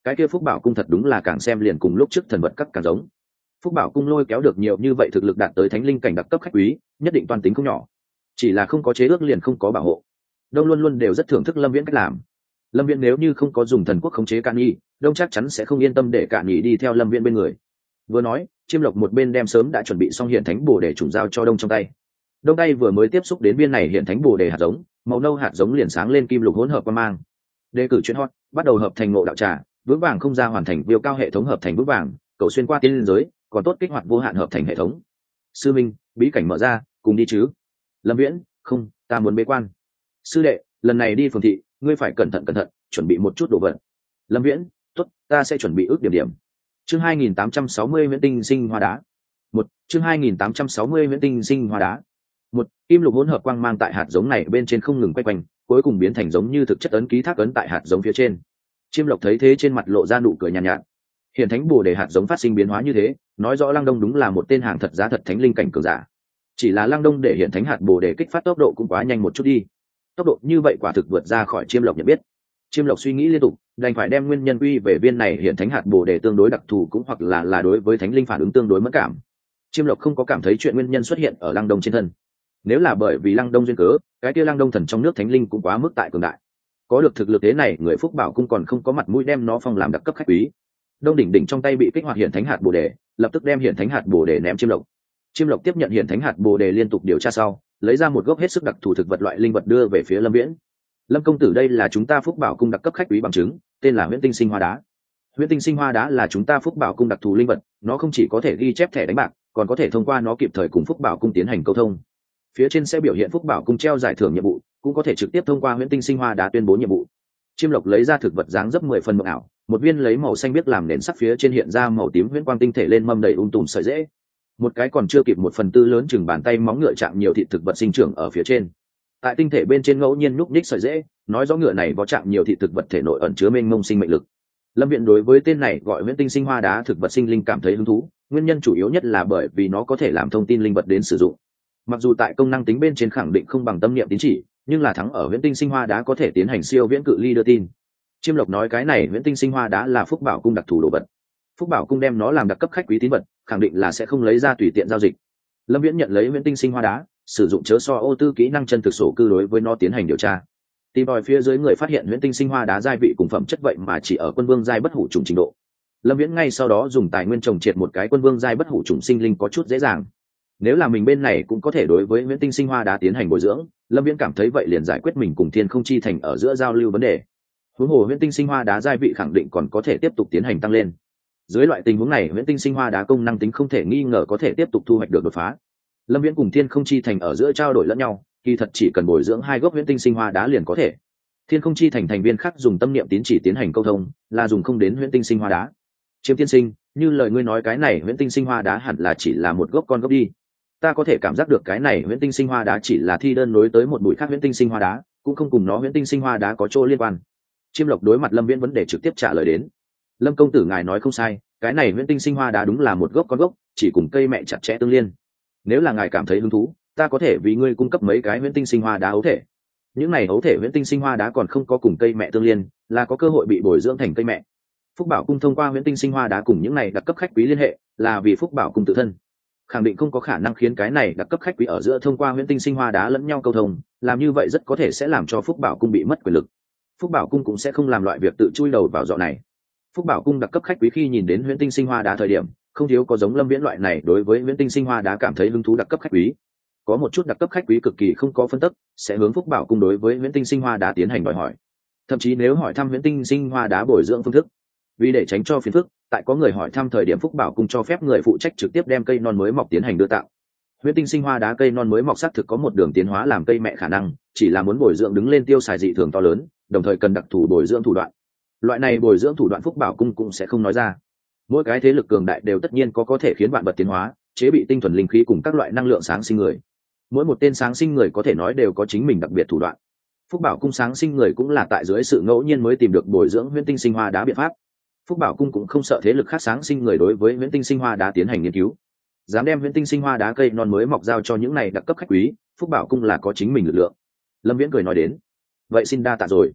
cái kia Phúc Bảo cung thật đúng là càng xem liền cùng lúc trước thần vật các càng giống. Phúc Bảo cung lôi kéo được nhiều như vậy thực lực đạt tới thánh linh cảnh đặc cấp khách quý, nhất định toàn tính không nhỏ. Chỉ là không có chế ước liền không có bảo hộ. Đông luôn luôn đều rất thưởng thức Lâm Viễn cách làm. Lâm Viễn nếu như không có dùng thần quốc khống chế Cạn Nhi, Đông chắc chắn sẽ không yên tâm để Cạn Nhi đi theo Lâm Viễn bên người. Vừa nói, Chiêm Lộc một bên đem sớm đã chuẩn bị xong hiện thánh bồ đề trùng giao cho Đông trong tay. Đông tay vừa mới tiếp xúc đến viên này hiện thánh bồ đề hạt giống, màu nâu hạt giống liền sáng lên kim lục hỗn hợp quang mang. Đề cử chuyên hot, bắt đầu hợp thành ngộ đạo trà, vững vàng không ra hoàn thành viêu cao hệ thống hợp thành vững vàng, cầu xuyên qua tiên liên giới, còn tốt kích hoạt vô hạn hợp thành hệ thống. Sư minh, bí cảnh mở ra, cùng đi chứ? Lâm Viễn, không, ta muốn bế quan. Sư đệ, lần này đi phường thị, ngươi phải cẩn thận, chuẩn bị một chút đồ vật. Lâm Viễn, tốt, ta sẽ chuẩn bị ước điểm. Chương 2860 Viễn tinh sinh hoa đá. Chương 2860 Viễn tinh sinh hoa đá. Kim lục hỗn hợp quang mang tại hạt giống này bên trên không ngừng quay quanh, cuối cùng biến thành giống như thực chất ấn ký thác ấn tại hạt giống phía trên. Chiêm Lộc thấy thế trên mặt lộ ra nụ cười nhàn nhạt. Hiện thánh bồ đề hạt giống phát sinh biến hóa như thế, nói rõ Lăng Đông đúng là một tên hàng thật giá thật thánh linh cảnh cường giả. Chỉ là Lăng Đông để hiện thánh hạt bồ đề kích phát tốc độ cũng quá nhanh một chút đi. Tốc độ như vậy quả thực vượt ra khỏi Chiêm Lộc nhận biết. Chiêm Lộc suy nghĩ liên tục, đành phải đem nguyên nhân quy về viên này hiện thánh hạt bồ đề tương đối đặc thù, cũng hoặc là đối với thánh linh phản ứng tương đối mất cảm. Chiêm Lộc không có cảm thấy chuyện nguyên nhân xuất hiện ở Lăng Đông trên thân. Nếu là bởi vì Lăng Đông duyên cớ, cái kia Lăng Đông thần trong nước thánh linh cũng quá mức tại cường đại. Có được thực lực thế này, người Phúc Bảo cung còn không có mặt mũi đem nó phong làm đặc cấp khách quý. Đông đỉnh đỉnh trong tay bị kích hoạt hiện thánh hạt bồ đề, lập tức đem hiện thánh hạt bồ đề ném Chiêm Lộc. Chiêm Lộc tiếp nhận hiện thánh hạt bồ đề, liên tục điều tra sau, lấy ra một gốc hết sức đặc thù thực vật loại linh vật đưa về phía Lâm Viễn. Lâm công tử, đây là chúng ta Phúc Bảo cung đặc cấp khách quý bằng chứng, tên là Huyễn tinh sinh hoa đá. Huyễn tinh sinh hoa đá là chúng ta Phúc Bảo cung đặc thù linh vật, nó không chỉ có thể ghi chép thẻ đánh bạc, còn có thể thông qua nó kịp thời cùng Phúc Bảo cung tiến hành câu thông. Phía trên sẽ biểu hiện Phúc Bảo cung treo giải thưởng nhiệm vụ, cũng có thể trực tiếp thông qua Huyễn tinh sinh hoa đá tuyên bố nhiệm vụ. Chiêm Lộc lấy ra thực vật dáng dấp 10 phần mộng ảo, một viên lấy màu xanh biếc làm nền sắc, phía trên hiện ra màu tím huyễn quang tinh thể lên mâm đầy tùm sợi rễ. Một cái còn chưa kịp 1/4 lớn chừng bàn tay móng ngựa chạm nhiều thịt thực vật sinh trưởng ở phía trên. Tại tinh thể bên trên ngẫu nhiên nhúc nhích sợi rễ, nói rõ ngựa này có chạm nhiều thịt thực vật thể nội ẩn chứa mênh mông sinh mệnh lực. Lâm Viễn đối với tên này gọi Huyễn tinh sinh hoa đá thực vật sinh linh cảm thấy hứng thú, nguyên nhân chủ yếu nhất là bởi vì nó có thể làm thông tin linh vật đến sử dụng. Mặc dù tại công năng tính bên trên khẳng định không bằng tâm niệm tín chỉ, nhưng là thắng ở Huyễn tinh sinh hoa đá có thể tiến hành siêu viễn cự ly đưa tin. Chiêm Lộc nói cái này Huyễn tinh sinh hoa đá là Phúc Bảo cung đặc thù đồ vật. Phúc Bảo cung đem nó làm đặc cấp khách quý tín vật, khẳng định là sẽ không lấy ra tùy tiện giao dịch. Lâm Viễn nhận lấy Huyễn tinh sinh hoa đá, sử dụng chớ so ô tư kỹ năng chân thực sổ cư đối với nó tiến hành điều tra. Tìm tòi phía dưới người phát hiện Huyễn tinh sinh hoa đá giai vị cùng phẩm chất vậy mà chỉ ở quân vương giai bất hủ trùng trình độ. Lâm Viễn ngay sau đó dùng tài nguyên trồng triệt một cái quân vương giai bất hủ trùng sinh linh có chút dễ dàng. Nếu là mình bên này cũng có thể đối với Huyễn tinh sinh hoa đá tiến hành bồi dưỡng, Lâm Viễn cảm thấy vậy liền giải quyết mình cùng Thiên Không Chi Thành ở giữa giao lưu vấn đề. Huống hồ Huyễn tinh sinh hoa đá giai vị khẳng định còn có thể tiếp tục tiến hành tăng lên. Dưới loại tình huống này, Huyễn tinh sinh hoa đá công năng tính không thể nghi ngờ có thể tiếp tục thu hoạch được đột phá. Lâm Viễn cùng Thiên Không Chi Thành ở giữa trao đổi lẫn nhau, kỳ thật chỉ cần bồi dưỡng 2 gốc Huyễn tinh sinh hoa đá liền có thể. Thiên Không Chi Thành thành viên khác dùng tâm niệm tín chỉ tiến hành câu thông, là dùng không đến Huyễn tinh sinh hoa đá. Chiêm tiên sinh, như lời ngươi nói cái này Huyễn tinh sinh hoa đá hẳn là chỉ là một gốc con gốc đi. Ta có thể cảm giác được cái này Huyễn tinh sinh hoa đá chỉ là thi đơn nối tới một bụi khác Huyễn tinh sinh hoa đá, cũng không cùng nó Huyễn tinh sinh hoa đá có chỗ liên quan. Chiêm Lộc đối mặt Lâm Viễn vấn đề trực tiếp trả lời đến. Lâm công tử ngài nói không sai, cái này Huyễn tinh sinh hoa đá đúng là một gốc con gốc, chỉ cùng cây mẹ chặt chẽ tương liên. Nếu là ngài cảm thấy hứng thú, ta có thể vì ngươi cung cấp mấy cái Huyễn tinh sinh hoa đá ấu thể. Những này ấu thể Huyễn tinh sinh hoa đá còn không có cùng cây mẹ tương liên, là có cơ hội bị bồi dưỡng thành cây mẹ. Phúc Bảo cung thông qua Huyễn tinh sinh hoa đá cùng những này đặc cấp khách quý liên hệ, là vì Phúc Bảo cung tự thân khẳng định không có khả năng khiến cái này đặc cấp khách quý ở giữa thông qua Huyễn tinh sinh hoa đá lẫn nhau câu thông, làm như vậy rất có thể sẽ làm cho Phúc Bảo cung bị mất quyền lực. Phúc Bảo cung cũng sẽ không làm loại việc tự chui đầu vào dọ này. Phúc Bảo cung đặc cấp khách quý khi nhìn đến Huyễn tinh sinh hoa đá thời điểm, không thiếu có giống Lâm Viễn loại này đối với Huyễn tinh sinh hoa đá cảm thấy hứng thú đặc cấp khách quý. Có một chút đặc cấp khách quý cực kỳ không có phân tích, sẽ hướng Phúc Bảo cung đối với Huyễn tinh sinh hoa đá tiến hành đòi hỏi. Thậm chí nếu hỏi thăm Huyễn tinh sinh hoa đá bồi dưỡng phương thức, vì để tránh cho phiền phức, tại có người hỏi thăm thời điểm Phúc Bảo cung cho phép người phụ trách trực tiếp đem cây non mới mọc tiến hành đưa tạo. Huyễn tinh sinh hoa đá cây non mới mọc xác thực có một đường tiến hóa làm cây mẹ khả năng, chỉ là muốn bồi dưỡng đứng lên tiêu xài dị thường to lớn, đồng thời cần đặc thù bồi dưỡng thủ đoạn. Loại này bồi dưỡng thủ đoạn Phúc Bảo cung cũng sẽ không nói ra. Mỗi cái thế lực cường đại đều tất nhiên có thể khiến vạn vật tiến hóa, chế bị tinh thuần linh khí cùng các loại năng lượng sáng sinh người. Mỗi một tên sáng sinh người có thể nói đều có chính mình đặc biệt thủ đoạn. Phúc Bảo cung sáng sinh người cũng là tại dưới sự ngẫu nhiên mới tìm được bồi dưỡng Huyễn tinh sinh hoa đá biện pháp. Phúc Bảo cung cũng không sợ thế lực khác sáng sinh người đối với Huyễn tinh sinh hoa đá tiến hành nghiên cứu. Dám đem Huyễn tinh sinh hoa đá cây non mới mọc giao cho những này đặc cấp khách quý, Phúc Bảo cung là có chính mình lực lượng. Lâm Viễn cười nói đến, vậy xin đa tạ rồi.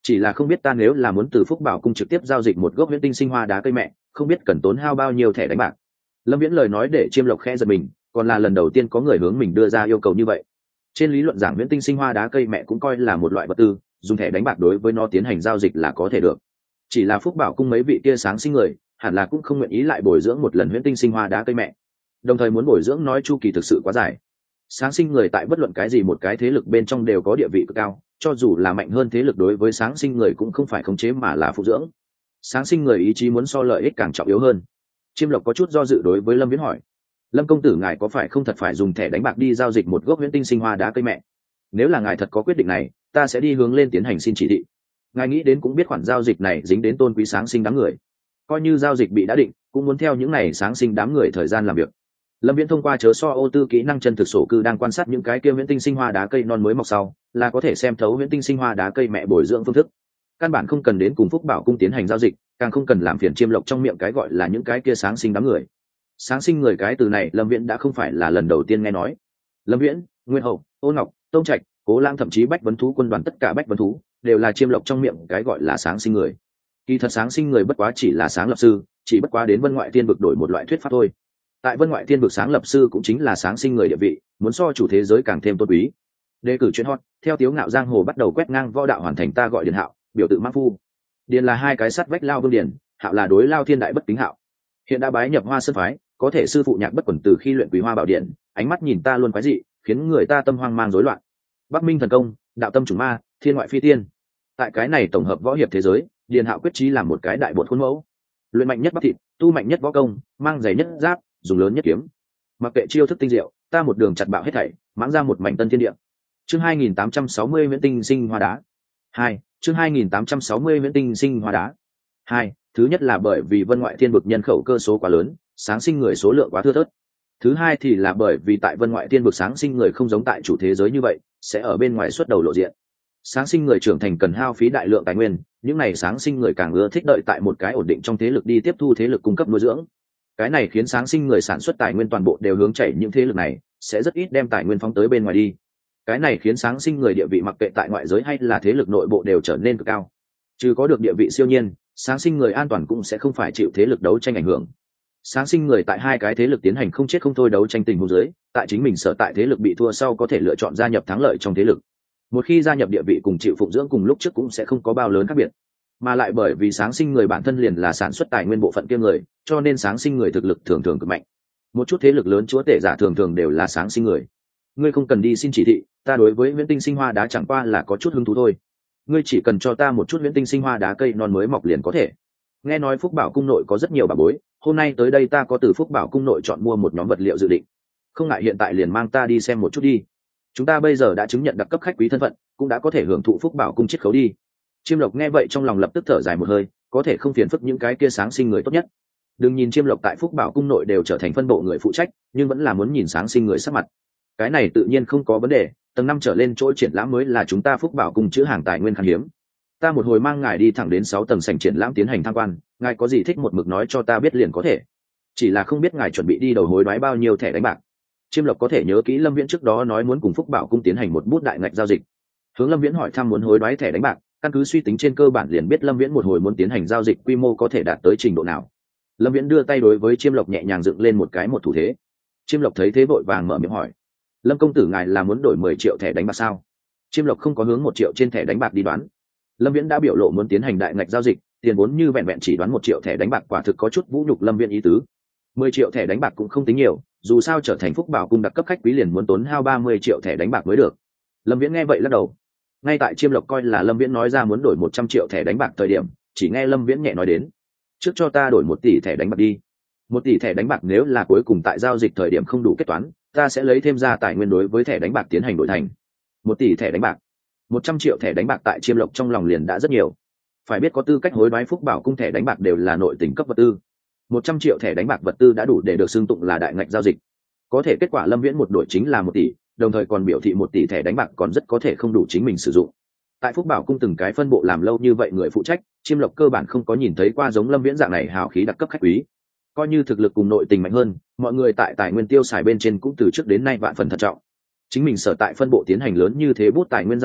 chỉ là không biết ta nếu là muốn từ Phúc Bảo cung trực tiếp giao dịch một gốc huyễn tinh sinh hoa đá cây mẹ, không biết cần tốn hao bao nhiêu thẻ đánh bạc. Lâm Viễn lời nói để Chiêm Lộc khẽ giật mình, còn là lần đầu tiên có người hướng mình đưa ra yêu cầu như vậy. Trên lý luận giảng huyễn tinh sinh hoa đá cây mẹ cũng coi là một loại vật tư, dùng thẻ đánh bạc đối với nó tiến hành giao dịch là có thể được. Chỉ là Phúc Bảo cung mấy vị kia sáng sinh người, hẳn là cũng không nguyện ý lại bồi dưỡng một lần huyễn tinh sinh hoa đá cây mẹ. Đồng thời muốn bồi dưỡng nói chu kỳ thực sự quá dài. Sáng sinh người tại bất luận cái gì một cái thế lực bên trong đều có địa vị cực cao, cho dù là mạnh hơn thế lực đối với sáng sinh người cũng không phải khống chế mà là phụ dưỡng. Sáng sinh người ý chí muốn so lợi ích càng trọng yếu hơn. Chiêm Lộc có chút do dự đối với Lâm Viễn hỏi: Lâm công tử ngài có phải không thật phải dùng thẻ đánh bạc đi giao dịch một gốc huyễn tinh sinh hoa đá cây mẹ? Nếu là ngài thật có quyết định này, ta sẽ đi hướng lên tiến hành xin chỉ thị. Ngài nghĩ đến cũng biết khoản giao dịch này dính đến tôn quý sáng sinh đám người, coi như giao dịch bị đã định cũng muốn theo những này sáng sinh đám người thời gian làm việc. Lâm Viễn thông qua chớ so ô tư kỹ năng chân thực sổ cư đang quan sát những cái kia huyễn tinh sinh hoa đá cây non mới mọc sau, là có thể xem thấu huyễn tinh sinh hoa đá cây mẹ bồi dưỡng phương thức. Căn bản không cần đến cùng Phúc Bảo cung tiến hành giao dịch, càng không cần làm phiền Chiêm Lộc trong miệng cái gọi là những cái kia sáng sinh đám người. Sáng sinh người cái từ này Lâm Viễn đã không phải là lần đầu tiên nghe nói. Lâm Viễn, Nguyên Hậu, Ôn Ngọc, Tông Trạch, Cố Lãng thậm chí Bách Vấn Thú quân đoàn tất cả Bách Vấn Thú đều là Chiêm Lộc trong miệng cái gọi là sáng sinh người. Kỳ thật sáng sinh người bất quá chỉ là sáng lập sư, chỉ bất quá đến Vân Ngoại Thiên vực đổi một loại thuyết pháp thôi. Tại Vân Ngoại Thiên vực sáng lập sư cũng chính là sáng sinh người địa vị, muốn so chủ thế giới càng thêm tôn quý. Đề cử chuyện hot, theo Tiếu Ngạo giang hồ bắt đầu quét ngang võ đạo hoàn thành ta gọi Điền Hạo, biểu tự Mã Phu. Điền là hai cái sắt vách lao vương điền, Hạo là đối lao thiên đại bất kính Hạo. Hiện đã bái nhập Hoa Sơn phái, có thể sư phụ nhạc bất quẩn từ khi luyện Quý Hoa Bảo Điện, ánh mắt nhìn ta luôn quái dị, khiến người ta tâm hoang mang rối loạn. Bắc Minh thần công, đạo tâm chủng ma, thiên ngoại phi tiên. Tại cái này tổng hợp võ hiệp thế giới, Điền Hạo quyết chí làm một cái đại bột khuôn mẫu. Luyện mạnh nhất bắp thịt, tu mạnh nhất võ công, mang giày nhất giáp, dùng lớn nhất kiếm. Mặc kệ chiêu thức tinh diệu, ta một đường chặt bạo hết thảy, mãng ra một mảnh tân thiên địa. Chương 2860 Huyễn tinh sinh hoa đá. 2. Chương 2860 Huyễn tinh sinh hoa đá. 2. Thứ nhất là bởi vì Vân Ngoại Thiên vực nhân khẩu cơ số quá lớn, sáng sinh người số lượng quá thưa thớt. Thứ hai thì là bởi vì tại Vân Ngoại Thiên vực sáng sinh người không giống tại chủ thế giới như vậy, sẽ ở bên ngoài xuất đầu lộ diện. Sáng sinh người trưởng thành cần hao phí đại lượng tài nguyên, những này sáng sinh người càng ưa thích đợi tại một cái ổn định trong thế lực đi tiếp thu thế lực cung cấp nuôi dưỡng. Cái này khiến sáng sinh người sản xuất tài nguyên toàn bộ đều hướng chảy những thế lực này, sẽ rất ít đem tài nguyên phóng tới bên ngoài đi. Cái này khiến sáng sinh người địa vị mặc kệ tại ngoại giới hay là thế lực nội bộ đều trở nên cực cao. Trừ có được địa vị siêu nhiên, sáng sinh người an toàn cũng sẽ không phải chịu thế lực đấu tranh ảnh hưởng. Sáng sinh người tại hai cái thế lực tiến hành không chết không thôi đấu tranh tình huống dưới, tại chính mình sở tại thế lực bị thua sau có thể lựa chọn gia nhập thắng lợi trong thế lực. Một khi gia nhập địa vị cùng chịu phụng dưỡng cùng lúc trước cũng sẽ không có bao lớn khác biệt, mà lại bởi vì sáng sinh người bản thân liền là sản xuất tài nguyên bộ phận kia người, cho nên sáng sinh người thực lực thường thường cực mạnh. Một chút thế lực lớn chúa tể giả thường thường đều là sáng sinh người. Ngươi không cần đi xin chỉ thị, ta đối với huyễn tinh sinh hoa đá chẳng qua là có chút hứng thú thôi. Ngươi chỉ cần cho ta một chút huyễn tinh sinh hoa đá cây non mới mọc liền có thể. Nghe nói Phúc Bảo cung nội có rất nhiều bảo bối, hôm nay tới đây ta có từ Phúc Bảo cung nội chọn mua một nhóm vật liệu dự định, không ngại hiện tại liền mang ta đi xem một chút đi. Chúng ta bây giờ đã chứng nhận đặc cấp khách quý thân phận, cũng đã có thể hưởng thụ Phúc Bảo cung chiết khấu đi. Chiêm Lộc nghe vậy trong lòng lập tức thở dài một hơi, có thể không phiền phức những cái kia sáng sinh người tốt nhất. Đừng nhìn Chiêm Lộc tại Phúc Bảo cung nội đều trở thành phân bộ người phụ trách, nhưng vẫn là muốn nhìn sáng sinh người sắc mặt. Cái này tự nhiên không có vấn đề, tầng 5 trở lên chỗ triển lãm mới là chúng ta Phúc Bảo cung chữ hàng tài nguyên khan hiếm. Ta một hồi mang ngài đi thẳng đến 6 tầng sảnh triển lãm tiến hành tham quan, ngài có gì thích một mực nói cho ta biết liền có thể. Chỉ là không biết ngài chuẩn bị đi đầu hối đoái bao nhiêu thẻ đánh bạc. Chiêm Lộc có thể nhớ kỹ Lâm Viễn trước đó nói muốn cùng Phúc Bảo cung tiến hành một bút đại ngạch giao dịch. Hướng Lâm Viễn hỏi thăm muốn hối đoái thẻ đánh bạc, căn cứ suy tính trên cơ bản liền biết Lâm Viễn một hồi muốn tiến hành giao dịch quy mô có thể đạt tới trình độ nào. Lâm Viễn đưa tay đối với Chiêm Lộc nhẹ nhàng dựng lên một cái một thủ thế. Chiêm Lộc thấy thế vội vàng mở miệng hỏi: Lâm công tử ngài là muốn đổi 10 triệu thẻ đánh bạc sao? Chiêm Lộc không có hướng 1 triệu trên thẻ đánh bạc đi đoán. Lâm Viễn đã biểu lộ muốn tiến hành đại ngạch giao dịch, tiền vốn như vẹn vẹn chỉ đoán 1 triệu thẻ đánh bạc quả thực có chút vũ nhục Lâm Viễn ý tứ. 10 triệu thẻ đánh bạc cũng không tính nhiều, dù sao trở thành Phúc Bảo cung đặc cấp khách quý liền muốn tốn hao 30 triệu thẻ đánh bạc mới được. Lâm Viễn nghe vậy lắc đầu. Ngay tại Chiêm Lộc coi là Lâm Viễn nói ra muốn đổi 100 triệu thẻ đánh bạc thời điểm, chỉ nghe Lâm Viễn nhẹ nói đến: trước cho ta đổi 1 tỷ thẻ đánh bạc đi. 1 tỷ thẻ đánh bạc nếu là cuối cùng tại giao dịch thời điểm không đủ kết toán, ta sẽ lấy thêm ra tài nguyên đối với thẻ đánh bạc tiến hành đổi thành. 1 tỷ thẻ đánh bạc, 100 triệu thẻ đánh bạc tại Chiêm Lộc trong lòng liền đã rất nhiều. Phải biết có tư cách hối đoái Phúc Bảo cung thẻ đánh bạc đều là nội tình cấp vật tư. 100 triệu thẻ đánh bạc vật tư đã đủ để được xưng tụng là đại ngạch giao dịch. Có thể kết quả Lâm Viễn một đổi chính là 1 tỷ, đồng thời còn biểu thị 1 tỷ thẻ đánh bạc còn rất có thể không đủ chính mình sử dụng. Tại Phúc Bảo cung từng cái phân bộ làm lâu như vậy người phụ trách, Chiêm Lộc cơ bản không có nhìn thấy qua giống Lâm Viễn dạng này hào khí đặc cấp khách quý. Coi như thực lực cùng nội tình mạnh hơn, mọi người tại tài nguyên tiêu xài bên trên cũng từ trước đến nay vạn phần thận trọng. Chính mình sở tại phân bộ tiến hành lớn như thế bút tài nguyên giao dịch,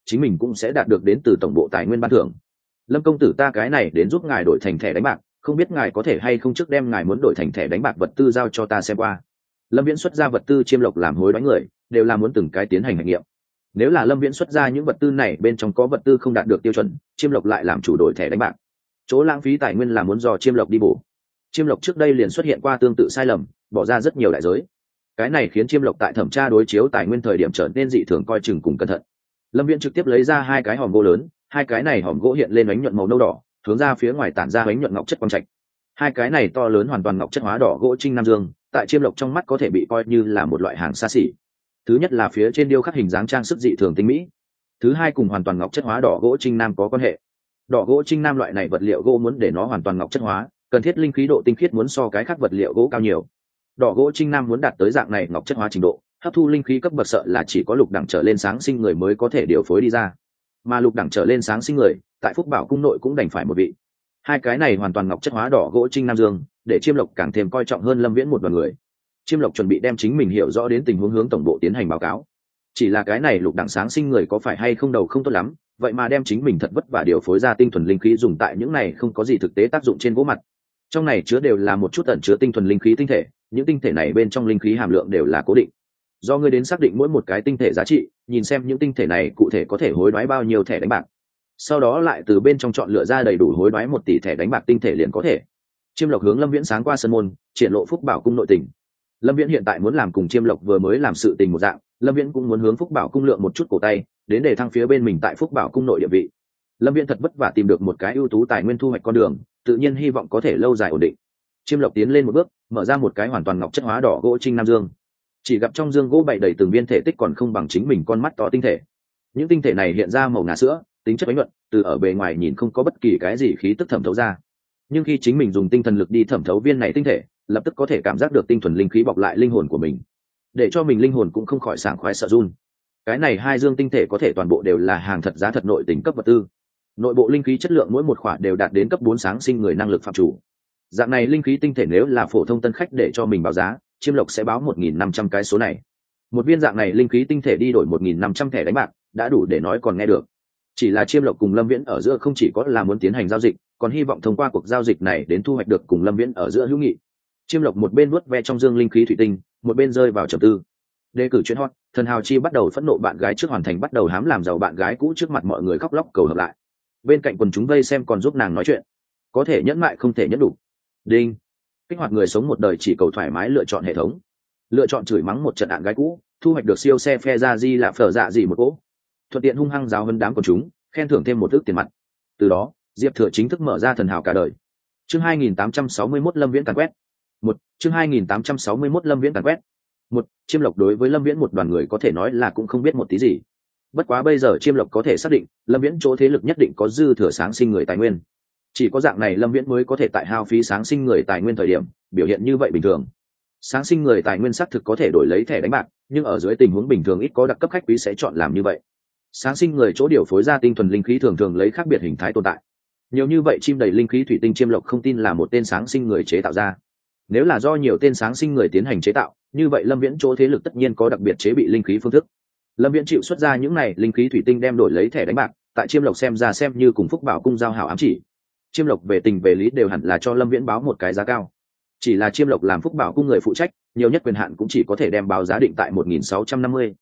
chính mình cũng sẽ đạt được đến từ tổng bộ tài nguyên ban thưởng. Lâm công tử, ta cái này đến giúp ngài đổi thành thẻ đánh bạc, không biết ngài có thể hay không trước đem ngài muốn đổi thành thẻ đánh bạc vật tư giao cho ta xem qua. Lâm Viễn xuất ra vật tư chiêm lộc làm hối đoái người, đều là muốn từng cái tiến hành hành nghiệm. Nếu là Lâm Viễn xuất ra những vật tư này bên trong có vật tư không đạt được tiêu chuẩn, chiêm lộc lại làm chủ đổi thẻ đánh bạc. Chỗ lãng phí tài nguyên là muốn do chiêm lộc đi bổ. Chiêm lộc trước đây liền xuất hiện qua tương tự sai lầm, bỏ ra rất nhiều đại giới. Cái này khiến chiêm lộc tại thẩm tra đối chiếu tài nguyên thời điểm trở nên dị thường coi chừng cùng cẩn thận. Lâm Viễn trực tiếp lấy ra hai cái hòm gỗ lớn, hai cái này hòm gỗ hiện lên ánh nhuận màu nâu đỏ, hướng ra phía ngoài tản ra ánh nhuận ngọc chất quang trạch. Hai cái này to lớn hoàn toàn ngọc chất hóa đỏ gỗ trinh nam dương, tại chiêm lộc trong mắt có thể bị coi như là một loại hàng xa xỉ. Thứ nhất là phía trên điêu khắc hình dáng trang sức dị thường tinh mỹ. Thứ hai cùng hoàn toàn ngọc chất hóa đỏ gỗ trinh nam có quan hệ. Đỏ gỗ trinh nam loại này vật liệu gỗ muốn để nó hoàn toàn ngọc chất hóa, cần thiết linh khí độ tinh khiết muốn so cái khác vật liệu gỗ cao nhiều. Đỏ gỗ trinh nam muốn đạt tới dạng này ngọc chất hóa trình độ, hấp thu linh khí cấp bậc sợ là chỉ có lục đẳng trở lên sáng sinh người mới có thể điều phối đi ra, mà lục đẳng trở lên sáng sinh người tại Phúc Bảo cung nội cũng đành phải một vị. Hai cái này hoàn toàn ngọc chất hóa đỏ gỗ trinh nam dương, để chiêm lộc càng thêm coi trọng hơn Lâm Viễn một đoàn người. Chiêm lộc chuẩn bị đem chính mình hiểu rõ đến tình huống hướng tổng bộ tiến hành báo cáo. Chỉ là cái này lục đẳng sáng sinh người có phải hay không đầu không tốt lắm, vậy mà đem chính mình thật vất vả điều phối ra tinh thuần linh khí dùng tại những này không có gì thực tế tác dụng trên gỗ mặt. Trong này chứa đều là một chút ẩn chứa tinh thuần linh khí tinh thể, những tinh thể này bên trong linh khí hàm lượng đều là cố định. Do ngươi đến xác định mỗi một cái tinh thể giá trị, nhìn xem những tinh thể này cụ thể có thể hối đoái bao nhiêu thẻ đánh bạc, sau đó lại từ bên trong chọn lựa ra đầy đủ hối đoái 1 tỷ thẻ đánh bạc tinh thể liền có thể. Chiêm lộc hướng Lâm Viễn sáng qua sân môn, triển lộ Phúc Bảo cung nội tình. Lâm Viễn hiện tại muốn làm cùng chiêm lộc vừa mới làm sự tình một dạng, Lâm Viễn cũng muốn hướng Phúc Bảo cung lượng một chút cổ tay, đến để thăng phía bên mình tại Phúc Bảo cung nội địa vị. Lâm Viễn thật vất vả tìm được một cái ưu tú tài nguyên thu hoạch con đường, tự nhiên hy vọng có thể lâu dài ổn định. Chiêm lộc tiến lên một bước, mở ra một cái hoàn toàn ngọc chất hóa đỏ gỗ trinh nam dương. Chỉ gặp trong dương gỗ bày đầy từng viên thể tích còn không bằng chính mình con mắt to tinh thể. Những tinh thể này hiện ra màu ngà sữa, tính chất bánh nhuận, từ ở bề ngoài nhìn không có bất kỳ cái gì khí tức thẩm thấu ra. Nhưng khi chính mình dùng tinh thần lực đi thẩm thấu viên này tinh thể, lập tức có thể cảm giác được tinh thuần linh khí bọc lại linh hồn của mình, để cho mình linh hồn cũng không khỏi sảng khoái sợ run. Cái này hai dương tinh thể có thể toàn bộ đều là hàng thật giá thật nội tình cấp vật tư. Nội bộ linh khí chất lượng mỗi một khỏa đều đạt đến cấp 4 sáng sinh người năng lực phạm chủ. Dạng này linh khí tinh thể nếu là phổ thông tân khách để cho mình báo giá, chiêm lộc sẽ báo 1.500 cái số này. Một viên dạng này linh khí tinh thể đi đổi 1.500 thẻ đánh bạc, đã đủ để nói còn nghe được. Chỉ là chiêm lộc cùng Lâm Viễn ở giữa không chỉ có là muốn tiến hành giao dịch, còn hy vọng thông qua cuộc giao dịch này đến thu hoạch được cùng Lâm Viễn ở giữa hữu nghị. Chiêm lộc một bên nuốt ve trong dương linh khí thủy tinh, một bên rơi vào trầm tư. Đề cử chuyện hot, thần hào chi bắt đầu phẫn nộ bạn gái trước hoàn thành bắt đầu hám làm giàu bạn gái cũ trước mặt mọi người khóc lóc cầu hợp lại. Bên cạnh quần chúng vây xem còn giúp nàng nói chuyện. Có thể nhẫn mại không thể nhẫn đủ. Đinh. Kích hoạt người sống một đời chỉ cầu thoải mái lựa chọn hệ thống. Lựa chọn chửi mắng một trận ạn gái cũ, thu hoạch được siêu xe phe ra di là phở dạ gì một cỗ. Thuận tiện hung hăng giáo hơn đám quần chúng, khen thưởng thêm một ức tiền mặt. Từ đó, Diệp Thừa chính thức mở ra thần hào cả đời. Chương 2861 Lâm Viễn càn quét. Chương 2861 Lâm Viễn càn quét. Chiêm lộc đối với Lâm Viễn một đoàn người có thể nói là cũng không biết một tí gì. Bất quá bây giờ chiêm lộc có thể xác định, Lâm Viễn chỗ thế lực nhất định có dư thừa sáng sinh người tài nguyên. Chỉ có dạng này Lâm Viễn mới có thể tại hao phí sáng sinh người tài nguyên thời điểm, biểu hiện như vậy bình thường. Sáng sinh người tài nguyên xác thực có thể đổi lấy thẻ đánh bạc, nhưng ở dưới tình huống bình thường ít có đặc cấp khách quý sẽ chọn làm như vậy. Sáng sinh người chỗ điều phối ra tinh thuần linh khí thường thường lấy khác biệt hình thái tồn tại. Nhiều như vậy chim đầy linh khí thủy tinh chiêm lộc không tin là một tên sáng sinh người chế tạo ra. Nếu là do nhiều tên sáng sinh người tiến hành chế tạo, như vậy Lâm Viễn chỗ thế lực tất nhiên có đặc biệt chế bị linh khí phương thức. Lâm Viễn chịu xuất ra những này linh khí thủy tinh đem đổi lấy thẻ đánh bạc, tại chiêm lộc xem ra xem như cùng Phúc Bảo cung giao hảo ám chỉ. Chiêm lộc về tình về lý đều hẳn là cho Lâm Viễn báo một cái giá cao. Chỉ là chiêm lộc làm Phúc Bảo cung người phụ trách, nhiều nhất quyền hạn cũng chỉ có thể đem báo giá định tại 1.650.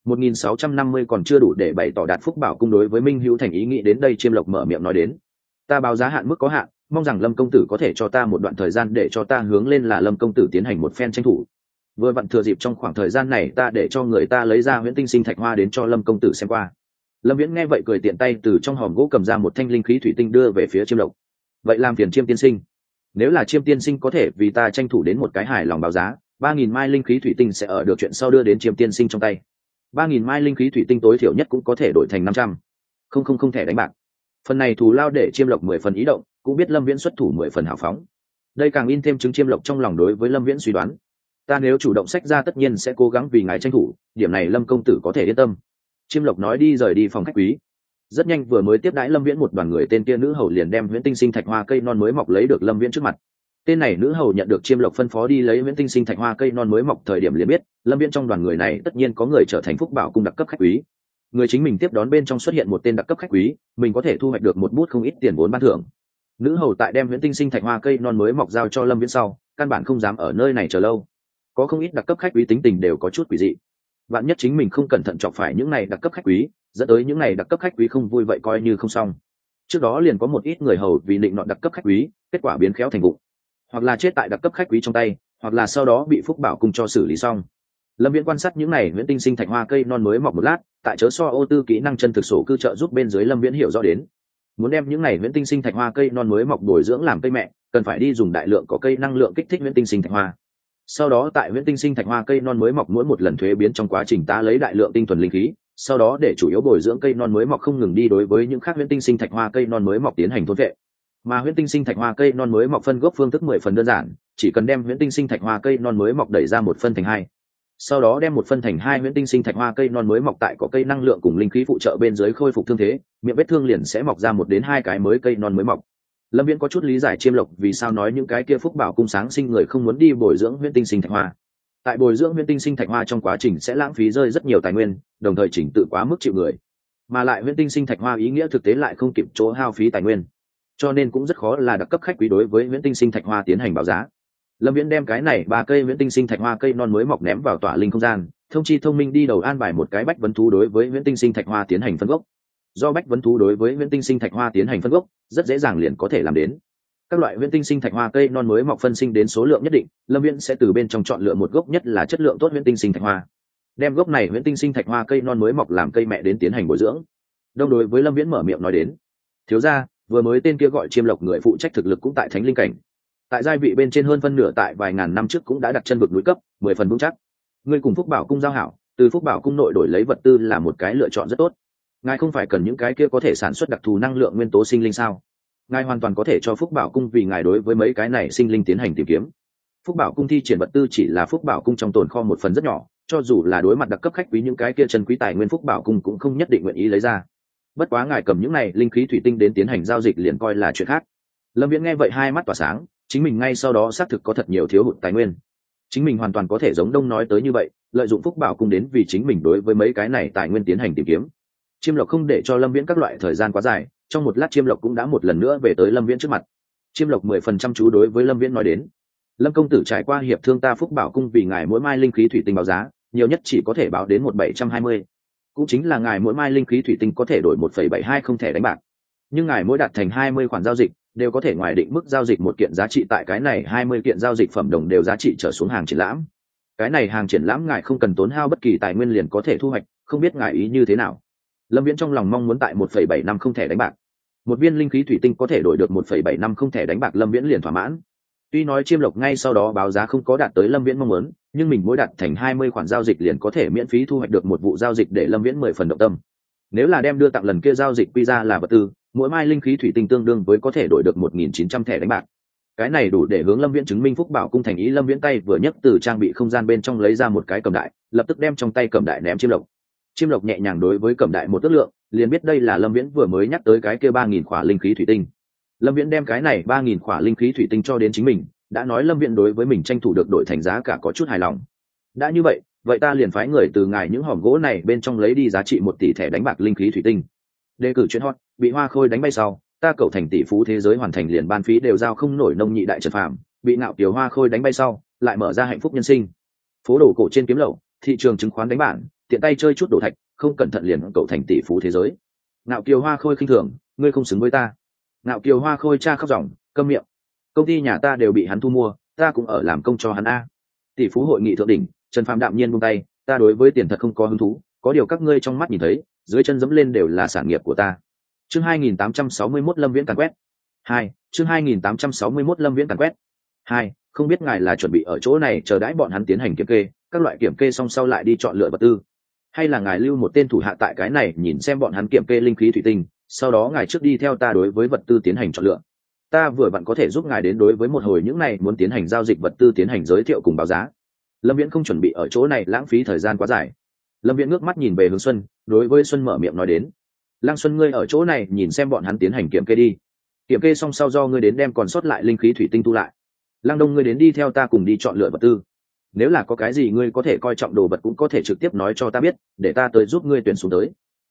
1.650 còn chưa đủ để bày tỏ đạt Phúc Bảo cung đối với Minh Hữu thành ý nghĩ đến đây chiêm lộc mở miệng nói đến. Ta báo giá hạn mức có hạn, mong rằng Lâm công tử có thể cho ta một đoạn thời gian để cho ta hướng lên là Lâm công tử tiến hành một phen tranh thủ. Vừa vặn thừa dịp trong khoảng thời gian này ta để cho người ta lấy ra huyễn tinh sinh thạch hoa đến cho Lâm công tử xem qua. Lâm Viễn nghe vậy cười tiện tay từ trong hòm gỗ cầm ra một thanh linh khí thủy tinh đưa về phía chiêm lộc. Vậy làm phiền chiêm tiên sinh, nếu là chiêm tiên sinh có thể vì ta tranh thủ đến một cái hài lòng báo giá, 3.000 mai linh khí thủy tinh sẽ ở được chuyện sau đưa đến chiêm tiên sinh trong tay. 3.000 mai linh khí thủy tinh tối thiểu nhất cũng có thể đổi thành 500. Không thẻ đánh bạc. Phần này thù lao để chiêm lộc 10 phần ý động, cũng biết Lâm Viễn xuất thủ 10 phần hào phóng. Đây càng in thêm chứng chiêm lộc trong lòng đối với Lâm Viễn suy đoán. Ta nếu chủ động sách ra tất nhiên sẽ cố gắng vì ngài tranh thủ, điểm này Lâm công tử có thể yên tâm. Chiêm lộc nói đi rời đi phòng khách quý. Rất nhanh vừa mới tiếp đãi Lâm Viễn một đoàn người tên kia nữ hầu liền đem huyễn tinh sinh thạch hoa cây non mới mọc lấy được Lâm Viễn trước mặt. Tên này nữ hầu nhận được chiêm lộc phân phó đi lấy huyễn tinh sinh thạch hoa cây non mới mọc thời điểm liền biết Lâm Viễn trong đoàn người này tất nhiên có người trở thành Phúc Bảo cung đặc cấp khách quý. người chính mình tiếp đón bên trong xuất hiện một tên đặc cấp khách quý, mình có thể thu hoạch được một bút không ít tiền vốn ban thưởng. Nữ hầu tại đem Huyễn Tinh Sinh Thạch Hoa cây non mới mọc giao cho Lâm Viễn sau, căn bản không dám ở nơi này chờ lâu. Có không ít đặc cấp khách quý tính tình đều có chút quỷ dị. Vạn nhất chính mình không cẩn thận chọc phải những này đặc cấp khách quý, dẫn tới những này đặc cấp khách quý không vui vậy coi như không xong. Trước đó liền có một ít người hầu vì định nọ đặc cấp khách quý, kết quả biến khéo thành vụ, hoặc là chết tại đặc cấp khách quý trong tay, hoặc là sau đó bị Phúc Bảo cung cho xử lý xong. Lâm Viễn quan sát những này Huyễn Tinh Sinh Thạch Hoa cây non mới mọc một lát, tại chớ so ô tư kỹ năng chân thực sổ cư trợ giúp bên dưới Lâm Viễn hiểu rõ đến, muốn đem những này Huyễn Tinh Sinh Thạch Hoa cây non mới mọc bồi dưỡng làm cây mẹ, cần phải đi dùng đại lượng có cây năng lượng kích thích Huyễn Tinh Sinh Thạch Hoa. Sau đó tại Huyễn Tinh Sinh Thạch Hoa cây non mới mọc mỗi một lần thuế biến trong quá trình ta lấy đại lượng tinh thuần linh khí, sau đó để chủ yếu bồi dưỡng cây non mới mọc không ngừng đi đối với những khác Huyễn Tinh Sinh Thạch Hoa cây non mới mọc tiến hành thôn vệ. Mà Huyễn Tinh Sinh Thạch Hoa cây non mới mọc phân gốc phương thức 10 phần đơn giản, chỉ cần đem Huyễn Tinh Sinh Thạch Hoa cây non mới mọc đẩy ra một phân thành hai, sau đó đem một phân thành hai Huyễn Tinh Sinh Thạch Hoa cây non mới mọc tại có cây năng lượng cùng linh khí phụ trợ bên dưới khôi phục thương thế, miệng vết thương liền sẽ mọc ra 1 đến 2 cái mới cây non mới mọc. Lâm Viễn có chút lý giải Chiêm Lộc vì sao nói những cái kia Phúc Bảo cung sáng sinh người không muốn đi bồi dưỡng Huyễn Tinh Sinh Thạch Hoa. Tại bồi dưỡng Huyễn Tinh Sinh Thạch Hoa trong quá trình sẽ lãng phí rơi rất nhiều tài nguyên, đồng thời chỉnh tự quá mức chịu người, mà lại Huyễn Tinh Sinh Thạch Hoa ý nghĩa thực tế lại không kịp chỗ hao phí tài nguyên, cho nên cũng rất khó là đặc cấp khách quý đối với Huyễn Tinh Sinh Thạch Hoa tiến hành báo giá. Lâm Viễn đem cái này 3 cây Huyễn Tinh Sinh Thạch Hoa cây non mới mọc ném vào tỏa linh không gian, thông chi thông minh đi đầu an bài một cái bách vấn thú đối với Huyễn Tinh Sinh Thạch Hoa tiến hành phân gốc. Do bách vấn thú đối với Huyễn Tinh Sinh Thạch Hoa tiến hành phân gốc, rất dễ dàng liền có thể làm đến. Các loại Huyễn Tinh Sinh Thạch Hoa cây non mới mọc phân sinh đến số lượng nhất định, Lâm Viễn sẽ từ bên trong chọn lựa một gốc nhất là chất lượng tốt Huyễn Tinh Sinh Thạch Hoa, đem gốc này Huyễn Tinh Sinh Thạch Hoa cây non mới mọc làm cây mẹ đến tiến hành bồi dưỡng. Đông đối với Lâm Viễn mở miệng nói đến, thiếu gia, vừa mới tên kia gọi Chiêm Lộc người phụ trách thực lực cũng tại thánh linh cảnh, tại giai vị bên trên hơn phân nửa tại vài ngàn năm trước cũng đã đặt chân vực núi cấp 10 phần vững chắc. Ngươi cùng Phúc Bảo cung giao hảo, từ Phúc Bảo cung nội đổi lấy vật tư là một cái lựa chọn rất tốt. Ngài không phải cần những cái kia có thể sản xuất đặc thù năng lượng nguyên tố sinh linh sao? Ngài hoàn toàn có thể cho Phúc Bảo cung vì ngài đối với mấy cái này sinh linh tiến hành tìm kiếm. Phúc Bảo cung thi triển vật tư chỉ là Phúc Bảo cung trong tồn kho một phần rất nhỏ, cho dù là đối mặt đặc cấp khách quý những cái kia chân quý tài nguyên Phúc Bảo cung cũng không nhất định nguyện ý lấy ra. Bất quá ngài cầm những này linh khí thủy tinh đến tiến hành giao dịch liền coi là chuyện khác. Lâm Viễn nghe vậy hai mắt tỏa sáng, chính mình ngay sau đó xác thực có thật nhiều thiếu hụt tài nguyên, chính mình hoàn toàn có thể giống Đông nói tới như vậy, lợi dụng Phúc Bảo cung đến vì chính mình đối với mấy cái này tài nguyên tiến hành tìm kiếm. Chiêm Lộc không để cho Lâm Viễn các loại thời gian quá dài, trong một lát Chiêm Lộc cũng đã một lần nữa về tới Lâm Viễn trước mặt. Chiêm Lộc 10% chú đối với Lâm Viễn nói đến, Lâm công tử trải qua hiệp thương ta Phúc Bảo cung vì ngài mỗi mai linh khí thủy tinh báo giá, nhiều nhất chỉ có thể báo đến 1720, cũng chính là ngài mỗi mai linh khí thủy tinh có thể đổi 1,72 không thẻ đánh bạc, nhưng ngài mỗi đạt thành 20 khoản giao dịch đều có thể ngoài định mức giao dịch một kiện giá trị tại cái này 20 kiện giao dịch phẩm đồng đều giá trị trở xuống hàng triển lãm. Cái này hàng triển lãm ngài không cần tốn hao bất kỳ tài nguyên liền có thể thu hoạch, không biết ngài ý như thế nào? Lâm Viễn trong lòng mong muốn tại 1,75 không thẻ đánh bạc, một viên linh khí thủy tinh có thể đổi được 1,75 không thẻ đánh bạc, Lâm Viễn liền thỏa mãn. Tuy nói Chiêm Lộc ngay sau đó báo giá không có đạt tới Lâm Viễn mong muốn, nhưng mình mỗi đạt thành 20 khoản giao dịch liền có thể miễn phí thu hoạch được một vụ giao dịch để Lâm Viễn 10 phần động tâm. Nếu là đem đưa tặng lần kia giao dịch quy ra là vật tư, mỗi mai linh khí thủy tinh tương đương với có thể đổi được 1.900 thẻ đánh bạc. Cái này đủ để hướng Lâm Viễn chứng minh Phúc Bảo cung thành ý. Lâm Viễn tay vừa nhấc từ trang bị không gian bên trong lấy ra một cái cầm đại, lập tức đem trong tay cầm đại ném Chiêm Lộc. Chiêm Lộc nhẹ nhàng đối với cầm đại một ước lượng, liền biết đây là Lâm Viễn vừa mới nhắc tới cái kia 3.000 khỏa linh khí thủy tinh. Lâm Viễn đem cái này 3.000 khỏa linh khí thủy tinh cho đến chính mình, đã nói Lâm Viễn đối với mình tranh thủ được đổi thành giá cả có chút hài lòng. Đã như vậy, vậy ta liền phái người từ ngài những hòm gỗ này bên trong lấy đi giá trị 1 tỷ thẻ đánh bạc linh khí thủy tinh. Đề cử chuyện hot, bị Hoa Khôi đánh bay sau, ta cầu thành tỷ phú thế giới hoàn thành liền ban phí đều giao không nổi nông nhị đại trần phạm, bị Ngạo Kiều Hoa Khôi đánh bay sau, lại mở ra hạnh phúc nhân sinh. Phố đồ cổ trên kiếm lậu, thị trường chứng khoán đánh bản, tiện tay chơi chút đồ thạch, không cẩn thận liền cầu thành tỷ phú thế giới. Ngạo Kiều Hoa Khôi khinh thường, ngươi không xứng với ta. Ngạo Kiều Hoa Khôi cha khóc ròng, câm miệng. Công ty nhà ta đều bị hắn thu mua, ta cũng ở làm công cho hắn a. Tỷ phú hội nghị thượng đỉnh, Trần Phạm đạm nhiên buông tay, ta đối với tiền thật không có hứng thú, có điều các ngươi trong mắt nhìn thấy, dưới chân dẫm lên đều là sản nghiệp của ta. Chương 2861 Lâm Viễn càn quét. 2. Chương 2861 Lâm Viễn càn quét. 2. Không biết ngài là chuẩn bị ở chỗ này chờ đãi bọn hắn tiến hành kiểm kê, các loại kiểm kê xong sau lại đi chọn lựa vật tư, hay là ngài lưu một tên thủ hạ tại cái này nhìn xem bọn hắn kiểm kê linh khí thủy tinh, sau đó ngài trước đi theo ta đối với vật tư tiến hành chọn lựa. Ta vừa vặn có thể giúp ngài đến đối với một hồi những này muốn tiến hành giao dịch vật tư tiến hành giới thiệu cùng báo giá. Lâm Viễn không chuẩn bị ở chỗ này lãng phí thời gian quá dài. Lâm Viễn ngước mắt nhìn về hướng Xuân, đối với Xuân mở miệng nói đến, Lăng Xuân, ngươi ở chỗ này nhìn xem bọn hắn tiến hành kiểm kê đi, kiểm kê xong sau do ngươi đến đem còn sót lại linh khí thủy tinh tu lại. Lăng Đông, ngươi đến đi theo ta cùng đi chọn lựa vật tư, nếu là có cái gì ngươi có thể coi trọng đồ vật cũng có thể trực tiếp nói cho ta biết, để ta tới giúp ngươi tuyển xuống tới.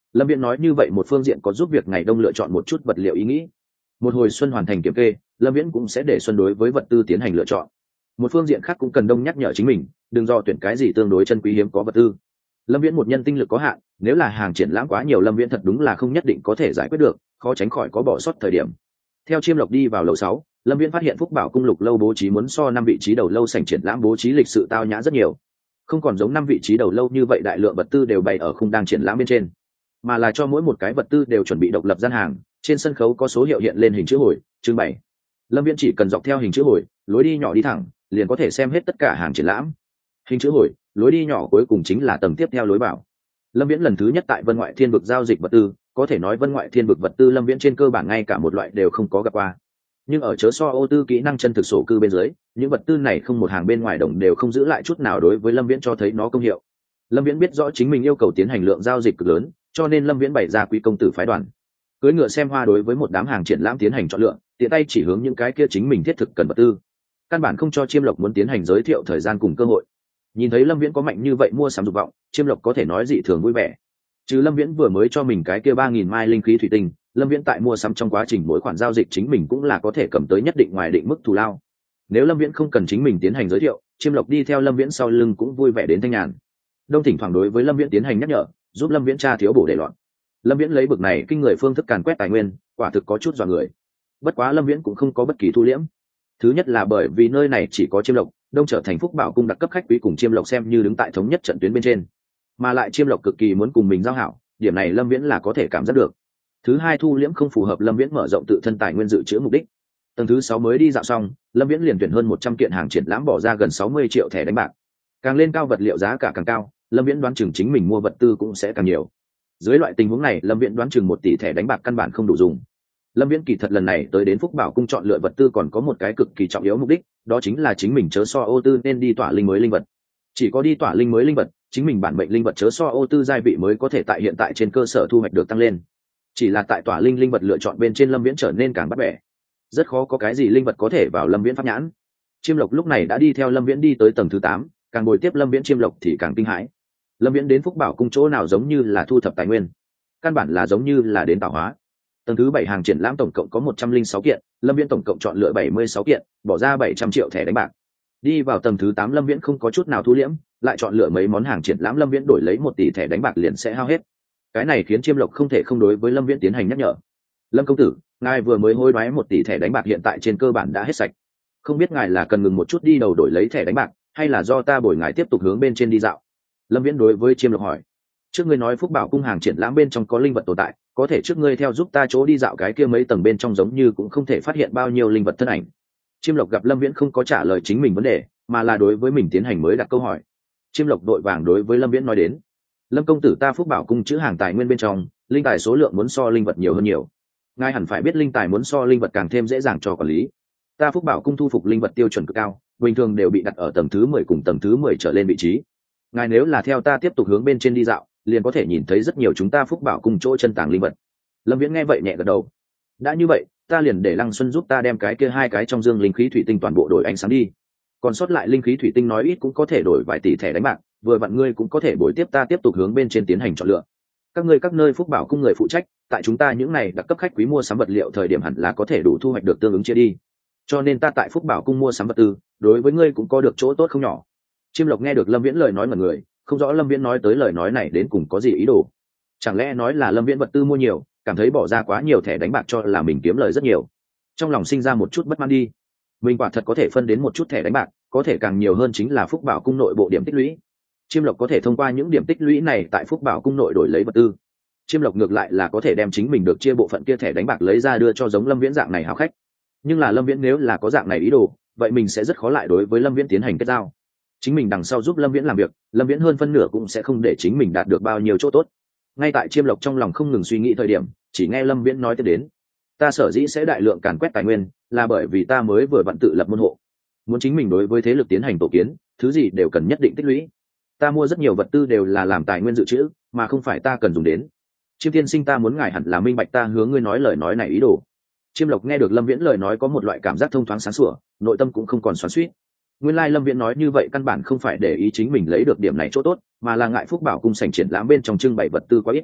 Lâm Viễn nói như vậy một phương diện có giúp việc ngày đông lựa chọn một chút vật liệu ý nghĩ. Một hồi xuân hoàn thành kiểm kê, Lâm Viễn cũng sẽ để xuân đối với vật tư tiến hành lựa chọn. Một phương diện khác cũng cần đông nhắc nhở chính mình, đừng do tuyển cái gì tương đối chân quý hiếm có vật tư. Lâm Viễn một nhân tinh lực có hạn, nếu là hàng triển lãm quá nhiều Lâm Viễn thật đúng là không nhất định có thể giải quyết được, khó tránh khỏi có bỏ sót thời điểm. Theo Chiêm Lộc đi vào lầu 6, Lâm Viễn phát hiện Phúc Bảo cung lục lâu bố trí muốn so 5 vị trí đầu lâu sảnh triển lãm bố trí lịch sự tao nhã rất nhiều. Không còn giống 5 vị trí đầu lâu như vậy đại lượng vật tư đều bày ở khung đang triển lãm bên trên, mà là cho mỗi một cái vật tư đều chuẩn bị độc lập gian hàng, trên sân khấu có số hiệu hiện lên hình chữ hồi, trưng bày. Lâm Viễn chỉ cần dọc theo hình chữ hồi, lối đi nhỏ đi thẳng, liền có thể xem hết tất cả hàng triển lãm. Hình chữ hồi, lối đi nhỏ cuối cùng chính là tầng tiếp theo lối vào. Lâm Viễn lần thứ nhất tại Vân Ngoại Thiên vực giao dịch vật tư, có thể nói Vân Ngoại Thiên vực vật tư Lâm Viễn trên cơ bản ngay cả một loại đều không có gặp qua. Nhưng ở chớ so ô tư kỹ năng chân thực sổ cư bên dưới, những vật tư này không một hàng bên ngoài đồng đều không giữ lại chút nào đối với Lâm Viễn cho thấy nó công hiệu. Lâm Viễn biết rõ chính mình yêu cầu tiến hành lượng giao dịch cực lớn, cho nên Lâm Viễn bày ra quý công tử phái đoàn, cưỡi ngựa xem hoa đối với một đám hàng triển lãm tiến hành chọn lựa, tiện tay chỉ hướng những cái kia chính mình thiết thực cần vật tư, căn bản không cho Chiêm Lộc muốn tiến hành giới thiệu thời gian cùng cơ hội. Nhìn thấy Lâm Viễn có mạnh như vậy mua sắm dục vọng, Chiêm Lộc có thể nói dị thường vui vẻ. Chứ Lâm Viễn vừa mới cho mình cái kia 3000 mai linh khí thủy tinh, Lâm Viễn tại mua sắm trong quá trình mỗi khoản giao dịch chính mình cũng là có thể cầm tới nhất định ngoài định mức thù lao. Nếu Lâm Viễn không cần chính mình tiến hành giới thiệu, Chiêm Lộc đi theo Lâm Viễn sau lưng cũng vui vẻ đến thanh nhàn. Đông thỉnh thoảng đối với Lâm Viễn tiến hành nhắc nhở, giúp Lâm Viễn tra thiếu bổ để loạn. Lâm Viễn lấy bực này kinh người phương thức càn quét tài nguyên, quả thực có chút dọa người. Bất quá Lâm Viễn cũng không có bất kỳ thu liễm. Thứ nhất là bởi vì nơi này chỉ có Chiêm Lộc, Đông trở thành Phúc Bảo cung đặc cấp khách quý cùng Chiêm Lộc xem như đứng tại thống nhất trận tuyến bên trên, mà lại Chiêm Lộc cực kỳ muốn cùng mình giao hảo, điểm này Lâm Viễn là có thể cảm giác được. Thứ hai, thu liễm không phù hợp Lâm Viễn mở rộng tự thân tài nguyên dự trữ mục đích. Tầng thứ 6 mới đi dạo xong, Lâm Viễn liền tuyển hơn 100 kiện hàng triển lãm bỏ ra gần 60 triệu thẻ đánh bạc. Càng lên cao vật liệu giá cả càng cao, Lâm Viễn đoán chừng chính mình mua vật tư cũng sẽ càng nhiều. Dưới loại tình huống này, Lâm Viễn đoán chừng 1 tỷ thẻ đánh bạc căn bản không đủ dùng. Lâm Viễn kỳ thật lần này tới đến Phúc Bảo cung chọn lựa vật tư còn có một cái cực kỳ trọng yếu mục đích, đó chính là chính mình chớ so ô tư nên đi tỏa linh mới linh vật. Chỉ có đi tỏa linh mới linh vật, chính mình bản mệnh linh vật chớ so ô tư giai vị mới có thể tại hiện tại trên cơ sở thu hoạch được tăng lên. Chỉ là tại tỏa linh linh vật lựa chọn bên trên Lâm Viễn trở nên càng bắt bẻ, rất khó có cái gì linh vật có thể vào Lâm Viễn pháp nhãn. Chiêm Lộc lúc này đã đi theo Lâm Viễn đi tới tầng thứ 8, càng bồi tiếp Lâm Viễn Chiêm Lộc thì càng kinh hãi. Lâm Viễn đến Phúc Bảo cung chỗ nào giống như là thu thập tài nguyên, căn bản là giống như là đến tạo hóa. Tầng thứ 7 hàng triển lãm tổng cộng có 106 kiện, Lâm Viễn tổng cộng chọn lựa 76 kiện, bỏ ra 700 triệu thẻ đánh bạc. Đi vào tầng thứ 8 Lâm Viễn không có chút nào thu liễm, lại chọn lựa mấy món hàng triển lãm Lâm Viễn đổi lấy 1 tỷ thẻ đánh bạc liền sẽ hao hết. Cái này khiến Chiêm Lộc không thể không đối với Lâm Viễn tiến hành nhắc nhở. Lâm công tử, ngài vừa mới hối đoái 1 tỷ thẻ đánh bạc hiện tại trên cơ bản đã hết sạch. Không biết ngài là cần ngừng một chút đi đầu đổi lấy thẻ đánh bạc, hay là do ta bồi ngài tiếp tục hướng bên trên đi dạo? Lâm Viễn đối với Chiêm Lộc hỏi. Trước ngươi nói Phúc Bảo cung hàng triển lãm bên trong có linh vật tồn tại, có thể trước ngươi theo giúp ta chỗ đi dạo cái kia mấy tầng bên trong giống như cũng không thể phát hiện bao nhiêu linh vật thân ảnh. Chiêm Lộc gặp Lâm Viễn không có trả lời chính mình vấn đề, mà là đối với mình tiến hành mới đặt câu hỏi. Chiêm Lộc đội vàng đối với Lâm Viễn nói đến. Lâm công tử, ta Phúc Bảo cung chữ hàng tài nguyên bên trong, linh tài số lượng muốn so linh vật nhiều hơn nhiều. Ngài hẳn phải biết linh tài muốn so linh vật càng thêm dễ dàng cho quản lý. Ta Phúc Bảo cung thu phục linh vật tiêu chuẩn cực cao, bình thường đều bị đặt ở tầng thứ 10 cùng tầng thứ 10 trở lên vị trí. Ngài nếu là theo ta tiếp tục hướng bên trên đi dạo, liền có thể nhìn thấy rất nhiều chúng ta Phúc Bảo cung chỗ chân tàng linh vật. Lâm Viễn nghe vậy nhẹ gật đầu. Đã như vậy, ta liền để Lăng Xuân giúp ta đem cái kia 2 cái trong dương linh khí thủy tinh toàn bộ đổi ánh sáng đi. Còn sót lại linh khí thủy tinh nói ít cũng có thể đổi vài tỷ thẻ đánh bạc, vừa vặn ngươi cũng có thể bồi tiếp ta tiếp tục hướng bên trên tiến hành chọn lựa. Các ngươi các nơi Phúc Bảo cung người phụ trách, tại chúng ta những này đặc cấp khách quý mua sắm vật liệu thời điểm hẳn là có thể đủ thu hoạch được tương ứng chia đi. Cho nên ta tại Phúc Bảo cung mua sắm vật tư, đối với ngươi cũng có được chỗ tốt không nhỏ. Chiêm Lộc nghe được Lâm Viễn lời nói mà người, không rõ Lâm Viễn nói tới lời nói này đến cùng có gì ý đồ. Chẳng lẽ nói là Lâm Viễn vật tư mua nhiều, cảm thấy bỏ ra quá nhiều thẻ đánh bạc cho là mình kiếm lời rất nhiều. Trong lòng sinh ra một chút bất mãn đi. Mình quả thật có thể phân đến một chút thẻ đánh bạc, có thể càng nhiều hơn chính là Phúc Bảo cung nội bộ điểm tích lũy. Chiêm Lộc có thể thông qua những điểm tích lũy này tại Phúc Bảo cung nội đổi lấy vật tư. Chiêm Lộc ngược lại là có thể đem chính mình được chia bộ phận kia thẻ đánh bạc lấy ra đưa cho giống Lâm Viễn dạng này hảo khách. Nhưng là Lâm Viễn nếu là có dạng này ý đồ, vậy mình sẽ rất khó lại đối với Lâm Viễn tiến hành kết giao. Chính mình đằng sau giúp Lâm Viễn làm việc, Lâm Viễn hơn phân nửa cũng sẽ không để chính mình đạt được bao nhiêu chỗ tốt. Ngay tại Chiêm Lộc trong lòng không ngừng suy nghĩ thời điểm, chỉ nghe Lâm Viễn nói tiếp đến. Ta sở dĩ sẽ đại lượng càn quét tài nguyên, là bởi vì ta mới vừa vặn tự lập môn hộ. Muốn chính mình đối với thế lực tiến hành tổ kiến, thứ gì đều cần nhất định tích lũy. Ta mua rất nhiều vật tư đều là làm tài nguyên dự trữ, mà không phải ta cần dùng đến. Chiêm tiên sinh, ta muốn ngài hẳn là minh bạch ta hướng ngươi nói lời nói này ý đồ. Chiêm Lộc nghe được Lâm Viễn lời nói có một loại cảm giác thông thoáng sáng sủa, nội tâm cũng không còn xoắn xuýt. Nguyên lai Lâm Viễn nói như vậy căn bản không phải để ý chính mình lấy được điểm này chỗ tốt, mà là ngại Phúc Bảo cung sảnh triển lãm bên trong trưng bày vật tư quá ít.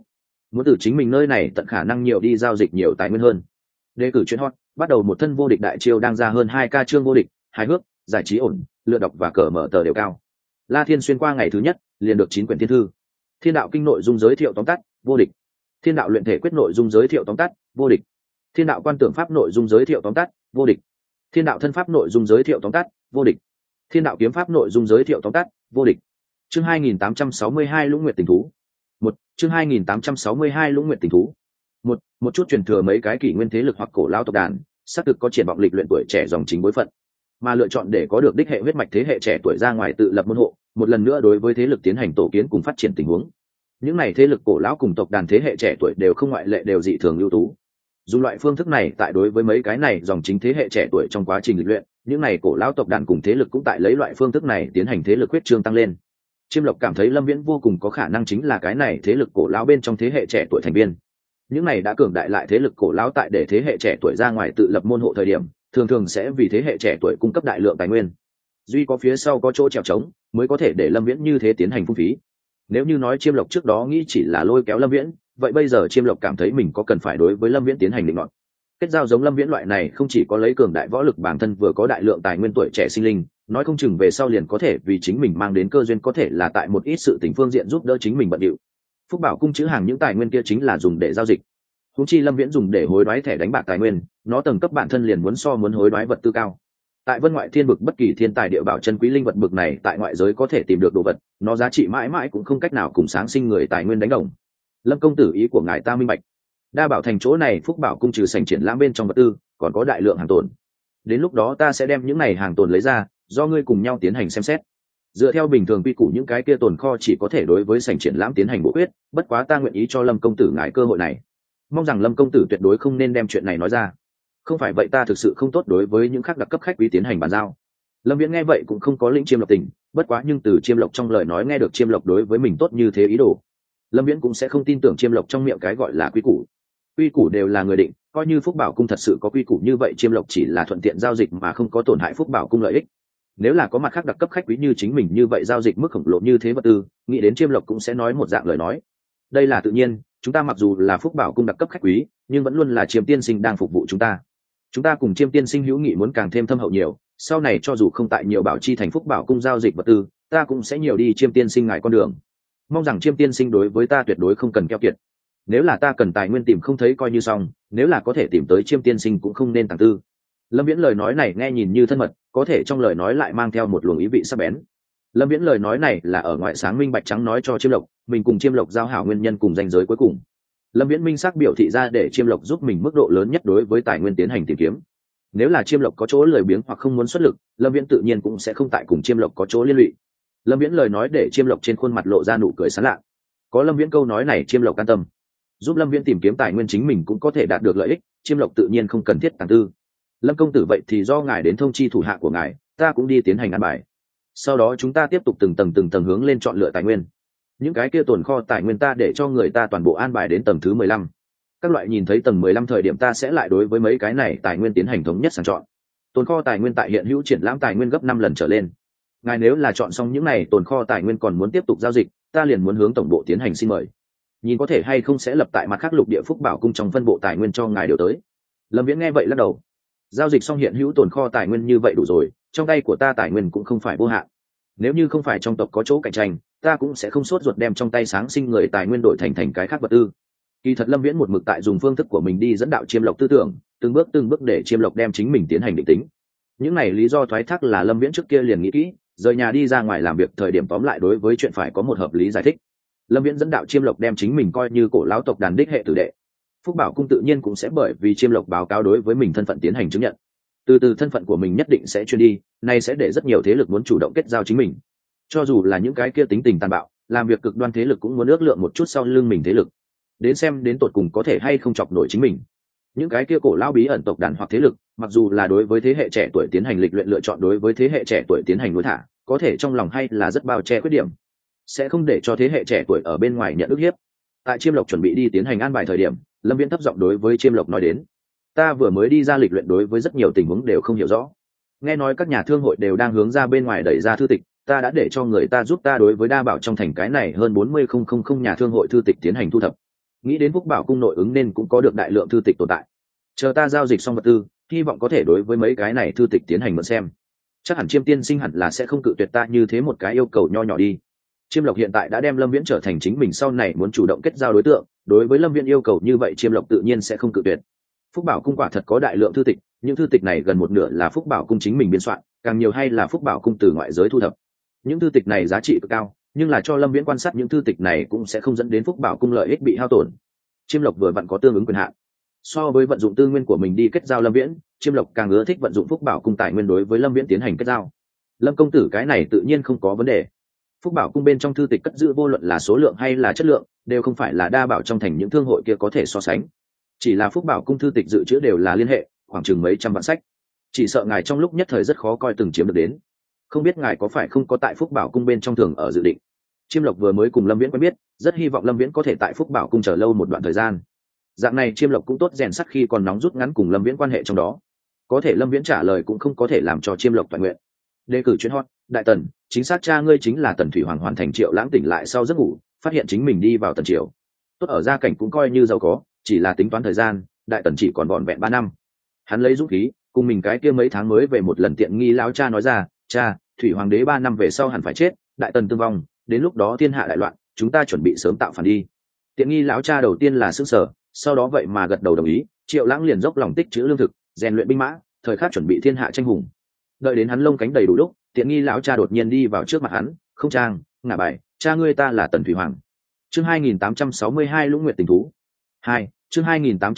muốn từ chính mình nơi này tận khả năng nhiều đi giao dịch nhiều tài nguyên hơn. Đề cử chuyện hot, bắt đầu một thân vô địch đại chiêu đang ra hơn 2K chương vô địch, hài hước, giải trí ổn, lựa đọc và cờ mở tờ đều cao. La Thiên xuyên qua ngày thứ nhất, liền được 9 quyển thiên thư. Thiên đạo kinh nội dung giới thiệu tóm tắt, vô địch. Thiên đạo luyện thể quyết nội dung giới thiệu tóm tắt, vô địch. Thiên đạo quan tưởng pháp nội dung giới thiệu tóm tắt, vô địch. Thiên đạo thân pháp nội dung giới thiệu tóm tắt, vô địch. Thiên đạo kiếm pháp nội dung giới thiệu tóm tắt, vô địch. Chương 2862 Lũng Nguyệt Tình thú. Chương 2862 Lũng Nguyệt Tình thú. Một chút truyền thừa mấy cái kỷ nguyên thế lực hoặc cổ lao tộc đàn, xác thực có triển vọng lịch luyện tuổi trẻ dòng chính bối phận, mà lựa chọn để có được đích hệ huyết mạch thế hệ trẻ tuổi ra ngoài tự lập môn hộ, một lần nữa đối với thế lực tiến hành tổ kiến cùng phát triển tình huống. Những này thế lực cổ lão cùng tộc đàn thế hệ trẻ tuổi đều không ngoại lệ đều dị thường ưu tú. Dùng loại phương thức này tại đối với mấy cái này dòng chính thế hệ trẻ tuổi trong quá trình lịch luyện, những này cổ lão tộc đàn cùng thế lực cũng tại lấy loại phương thức này tiến hành thế lực huyết trương tăng lên. Chiêm Lộc cảm thấy Lâm Viễn vô cùng có khả năng chính là cái này thế lực cổ lão bên trong thế hệ trẻ tuổi thành viên. Những này đã cường đại lại thế lực cổ lão tại để thế hệ trẻ tuổi ra ngoài tự lập môn hộ thời điểm, thường thường sẽ vì thế hệ trẻ tuổi cung cấp đại lượng tài nguyên. Duy có phía sau có chỗ trèo trống, mới có thể để Lâm Viễn như thế tiến hành phung phí. Nếu như nói Chiêm Lộc trước đó nghĩ chỉ là lôi kéo Lâm Viễn, vậy bây giờ Chiêm Lộc cảm thấy mình có cần phải đối với Lâm Viễn tiến hành định luận. Kết giao giống Lâm Viễn loại này không chỉ có lấy cường đại võ lực bản thân vừa có đại lượng tài nguyên tuổi trẻ sinh linh, nói không chừng về sau liền có thể vì chính mình mang đến cơ duyên, có thể là tại một ít sự tình phương diện giúp đỡ chính mình bận điệu. Phúc Bảo cung chữ hàng những tài nguyên kia chính là dùng để giao dịch. Huống chi Lâm Viễn dùng để hối đoái thẻ đánh bạc tài nguyên, nó tầng cấp bản thân liền muốn hối đoái vật tư cao. Tại Vân Ngoại Thiên vực bất kỳ thiên tài địa bảo chân quý linh vật bực này tại ngoại giới có thể tìm được đồ vật, nó giá trị mãi mãi cũng không cách nào cùng sáng sinh người tài nguyên đánh đồng. Lâm công tử, ý của ngài ta minh bạch. Đa Bảo thành chỗ này Phúc Bảo cung trừ sảnh triển lãm bên trong vật tư, còn có đại lượng hàng tồn. Đến lúc đó ta sẽ đem những này hàng tồn lấy ra, do ngươi cùng nhau tiến hành xem xét. Dựa theo bình thường quy củ những cái kia tồn kho chỉ có thể đối với sảnh triển lãm tiến hành bổ quyết, bất quá ta nguyện ý cho Lâm công tử ngài cơ hội này. Mong rằng Lâm công tử tuyệt đối không nên đem chuyện này nói ra. Không phải vậy ta thực sự không tốt đối với những khác đặc cấp khách quý tiến hành bàn giao. Lâm Viễn nghe vậy cũng không có lĩnh Chiêm Lộc tình, bất quá nhưng từ Chiêm Lộc trong lời nói nghe được Chiêm Lộc đối với mình tốt như thế ý đồ. Lâm Viễn cũng sẽ không tin tưởng Chiêm Lộc trong miệng cái gọi là quy củ. Quy củ đều là người định, coi như Phúc Bảo cung thật sự có quy củ như vậy, Chiêm Lộc chỉ là thuận tiện giao dịch mà không có tổn hại Phúc Bảo cung lợi ích. Nếu là có mặt khác đặc cấp khách quý như chính mình như vậy giao dịch mức khổng lồ như thế vật tư, nghĩ đến Chiêm Lộc cũng sẽ nói một dạng lời nói. Đây là tự nhiên, chúng ta mặc dù là Phúc Bảo cung đặc cấp khách quý, nhưng vẫn luôn là Chiêm tiên sinh đang phục vụ chúng ta. Chúng ta cùng Chiêm tiên sinh hữu nghị muốn càng thêm thâm hậu nhiều, sau này cho dù không tại nhiều bảo chi thành Phúc Bảo cung giao dịch vật tư, ta cũng sẽ nhiều đi Chiêm tiên sinh ngài con đường. Mong rằng Chiêm tiên sinh đối với ta tuyệt đối không cần keo kiệt. Nếu là ta cần tài nguyên tìm không thấy coi như xong, nếu là có thể tìm tới Chiêm tiên sinh cũng không nên tàng tư. Lâm Viễn lời nói này nghe nhìn như thân mật, có thể trong lời nói lại mang theo một luồng ý vị sắc bén. Lâm Viễn lời nói này là ở ngoại sáng minh bạch trắng nói cho Chiêm Lộc, mình cùng Chiêm Lộc giao hảo nguyên nhân cùng danh giới cuối cùng. Lâm Viễn minh xác biểu thị ra để Chiêm Lộc giúp mình mức độ lớn nhất đối với tài nguyên tiến hành tìm kiếm. Nếu là Chiêm Lộc có chỗ lười biếng hoặc không muốn xuất lực, Lâm Viễn tự nhiên cũng sẽ không tại cùng Chiêm Lộc có chỗ liên lụy. Lâm Viễn lời nói để Chiêm Lộc trên khuôn mặt lộ ra nụ cười sán lạ. Có Lâm Viễn câu nói này, Chiêm Lộc an tâm. Giúp Lâm Viễn tìm kiếm tài nguyên chính mình cũng có thể đạt được lợi ích, Chiêm Lộc tự nhiên không cần thiết tàng tư. Lâm công tử, vậy thì do ngài đến thông chi thủ hạ của ngài, ta cũng đi tiến hành ăn bài. Sau đó chúng ta tiếp tục từng tầng hướng lên chọn lựa tài nguyên. Những cái kia tồn kho tài nguyên ta để cho người ta toàn bộ an bài đến tầng thứ 15. Các loại nhìn thấy tầng 15 thời điểm ta sẽ lại đối với mấy cái này tài nguyên tiến hành thống nhất sàng chọn. Tồn kho tài nguyên tại hiện hữu triển lãm tài nguyên gấp 5 lần trở lên. Ngài nếu là chọn xong những này tồn kho tài nguyên còn muốn tiếp tục giao dịch, ta liền muốn hướng tổng bộ tiến hành xin mời. Nhìn có thể hay không sẽ lập tại mặt khác lục địa Phúc Bảo cung trong phân bộ tài nguyên cho ngài điều tới. Lâm Viễn nghe vậy lắc đầu. Giao dịch xong hiện hữu tồn kho tài nguyên như vậy đủ rồi, trong tay của ta tài nguyên cũng không phải vô hạn. Nếu như không phải trong tộc có chỗ cạnh tranh, ta cũng sẽ không sốt ruột đem trong tay sáng sinh người tài nguyên đổi thành cái khác vật tư. Kỳ thật Lâm Viễn một mực tại dùng phương thức của mình đi dẫn đạo Chiêm Lộc tư tưởng, từng bước để Chiêm Lộc đem chính mình tiến hành định tính. Những này lý do thoái thác là Lâm Viễn trước kia liền nghĩ kỹ, rời nhà đi ra ngoài làm việc thời điểm tóm lại đối với chuyện phải có một hợp lý giải thích. Lâm Viễn dẫn đạo Chiêm Lộc đem chính mình coi như cổ lão tộc đàn đích hệ tử đệ. Phúc Bảo cung tự nhiên cũng sẽ bởi vì Chiêm Lộc báo cáo đối với mình thân phận tiến hành chứng nhận. Từ thân phận của mình nhất định sẽ truyền đi, này sẽ để rất nhiều thế lực muốn chủ động kết giao chính mình. Cho dù là những cái kia tính tình tàn bạo, làm việc cực đoan thế lực cũng muốn ước lượng một chút sau lưng mình thế lực, đến xem đến tột cùng có thể hay không chọc nổi chính mình. Những cái kia cổ lão bí ẩn tộc đàn hoặc thế lực, mặc dù là đối với thế hệ trẻ tuổi tiến hành lịch luyện lựa chọn đối với thế hệ trẻ tuổi tiến hành nuôi thả, có thể trong lòng hay là rất bao che khuyết điểm, sẽ không để cho thế hệ trẻ tuổi ở bên ngoài nhận ức hiếp. Tại Chiêm Lộc chuẩn bị đi tiến hành an bài thời điểm, Lâm Viễn thấp giọng đối với Chiêm Lộc nói đến: ta vừa mới đi ra lịch luyện, đối với rất nhiều tình huống đều không hiểu rõ. Nghe nói các nhà thương hội đều đang hướng ra bên ngoài đẩy ra thư tịch, ta đã để cho người ta giúp ta đối với Đa Bảo trong thành cái này hơn 40,000 nhà thương hội thư tịch tiến hành thu thập. nghĩ đến phúc bảo cung nội ứng nên cũng có được đại lượng thư tịch tồn tại. Chờ ta giao dịch xong vật tư, hy vọng có thể đối với mấy cái này thư tịch tiến hành mượn xem. Chắc hẳn Chiêm tiên sinh hẳn là sẽ không cự tuyệt ta như thế một cái yêu cầu nho nhỏ đi. Chiêm Lộc hiện tại đã đem Lâm Viễn trở thành chính mình sau này muốn chủ động kết giao đối tượng, đối với Lâm Viễn yêu cầu như vậy Chiêm Lộc tự nhiên sẽ không cự tuyệt. Phúc Bảo cung quả thật có đại lượng thư tịch, những thư tịch này gần một nửa là Phúc Bảo cung chính mình biên soạn, càng nhiều hay là Phúc Bảo cung từ ngoại giới thu thập. Những thư tịch này giá trị cực cao, nhưng là cho Lâm Viễn quan sát những thư tịch này cũng sẽ không dẫn đến Phúc Bảo cung lợi ích bị hao tổn. Chiêm Lộc vừa vặn có tương ứng quyền hạn. So với vận dụng tư nguyên của mình đi kết giao Lâm Viễn, Chiêm Lộc càng ưa thích vận dụng Phúc Bảo cung tài nguyên đối với Lâm Viễn tiến hành kết giao. Lâm công tử cái này tự nhiên không có vấn đề. Phúc Bảo cung bên trong thư tịch cất giữ vô luận là số lượng hay là chất lượng, đều không phải là đa bảo trong thành những thương hội kia có thể so sánh. Chỉ là Phúc Bảo cung thư tịch dự trữ đều là liên hệ, khoảng chừng mấy trăm vạn sách. Chỉ sợ ngài trong lúc nhất thời rất khó coi từng chiếm được đến. Không biết ngài có phải không có tại Phúc Bảo cung bên trong thường ở dự định. Chiêm Lộc vừa mới cùng Lâm Viễn quen biết, rất hy vọng Lâm Viễn có thể tại Phúc Bảo cung chờ lâu một đoạn thời gian. Dạng này Chiêm Lộc cũng tốt rèn sắt khi còn nóng rút ngắn cùng Lâm Viễn quan hệ trong đó. Có thể Lâm Viễn trả lời cũng không có thể làm cho Chiêm Lộc toàn nguyện. Đề cử chuyên hot, đại tần, chính xác cha ngươi chính là Tần Thủy Hoàng. Hoàn thành Triệu Lãng tỉnh lại sau giấc ngủ, phát hiện chính mình đi vào Tần triều. Tốt ở gia cảnh cũng coi như giàu có, chỉ là tính toán thời gian, đại tần chỉ còn vỏn vẹn 3 năm. Hắn lấy dũng khí, cùng mình cái kia mấy tháng mới về một lần tiện nghi lão cha nói ra, cha, Thủy Hoàng đế 3 năm về sau hẳn phải chết, đại tần tương vong, đến lúc đó thiên hạ đại loạn, chúng ta chuẩn bị sớm tạo phản đi. Tiện nghi lão cha đầu tiên là sững sờ, sau đó vậy mà gật đầu đồng ý. Triệu Lãng liền dốc lòng tích trữ lương thực, rèn luyện binh mã, thời khắc chuẩn bị thiên hạ tranh hùng. Đợi đến hắn lông cánh đầy đủ lúc, tiện nghi lão cha đột nhiên đi vào trước mặt hắn, không trang, ngả bài, cha ngươi ta là Tần Thủy Hoàng. Chương 2862 Lũng Nguyệt tình thú 2. Chương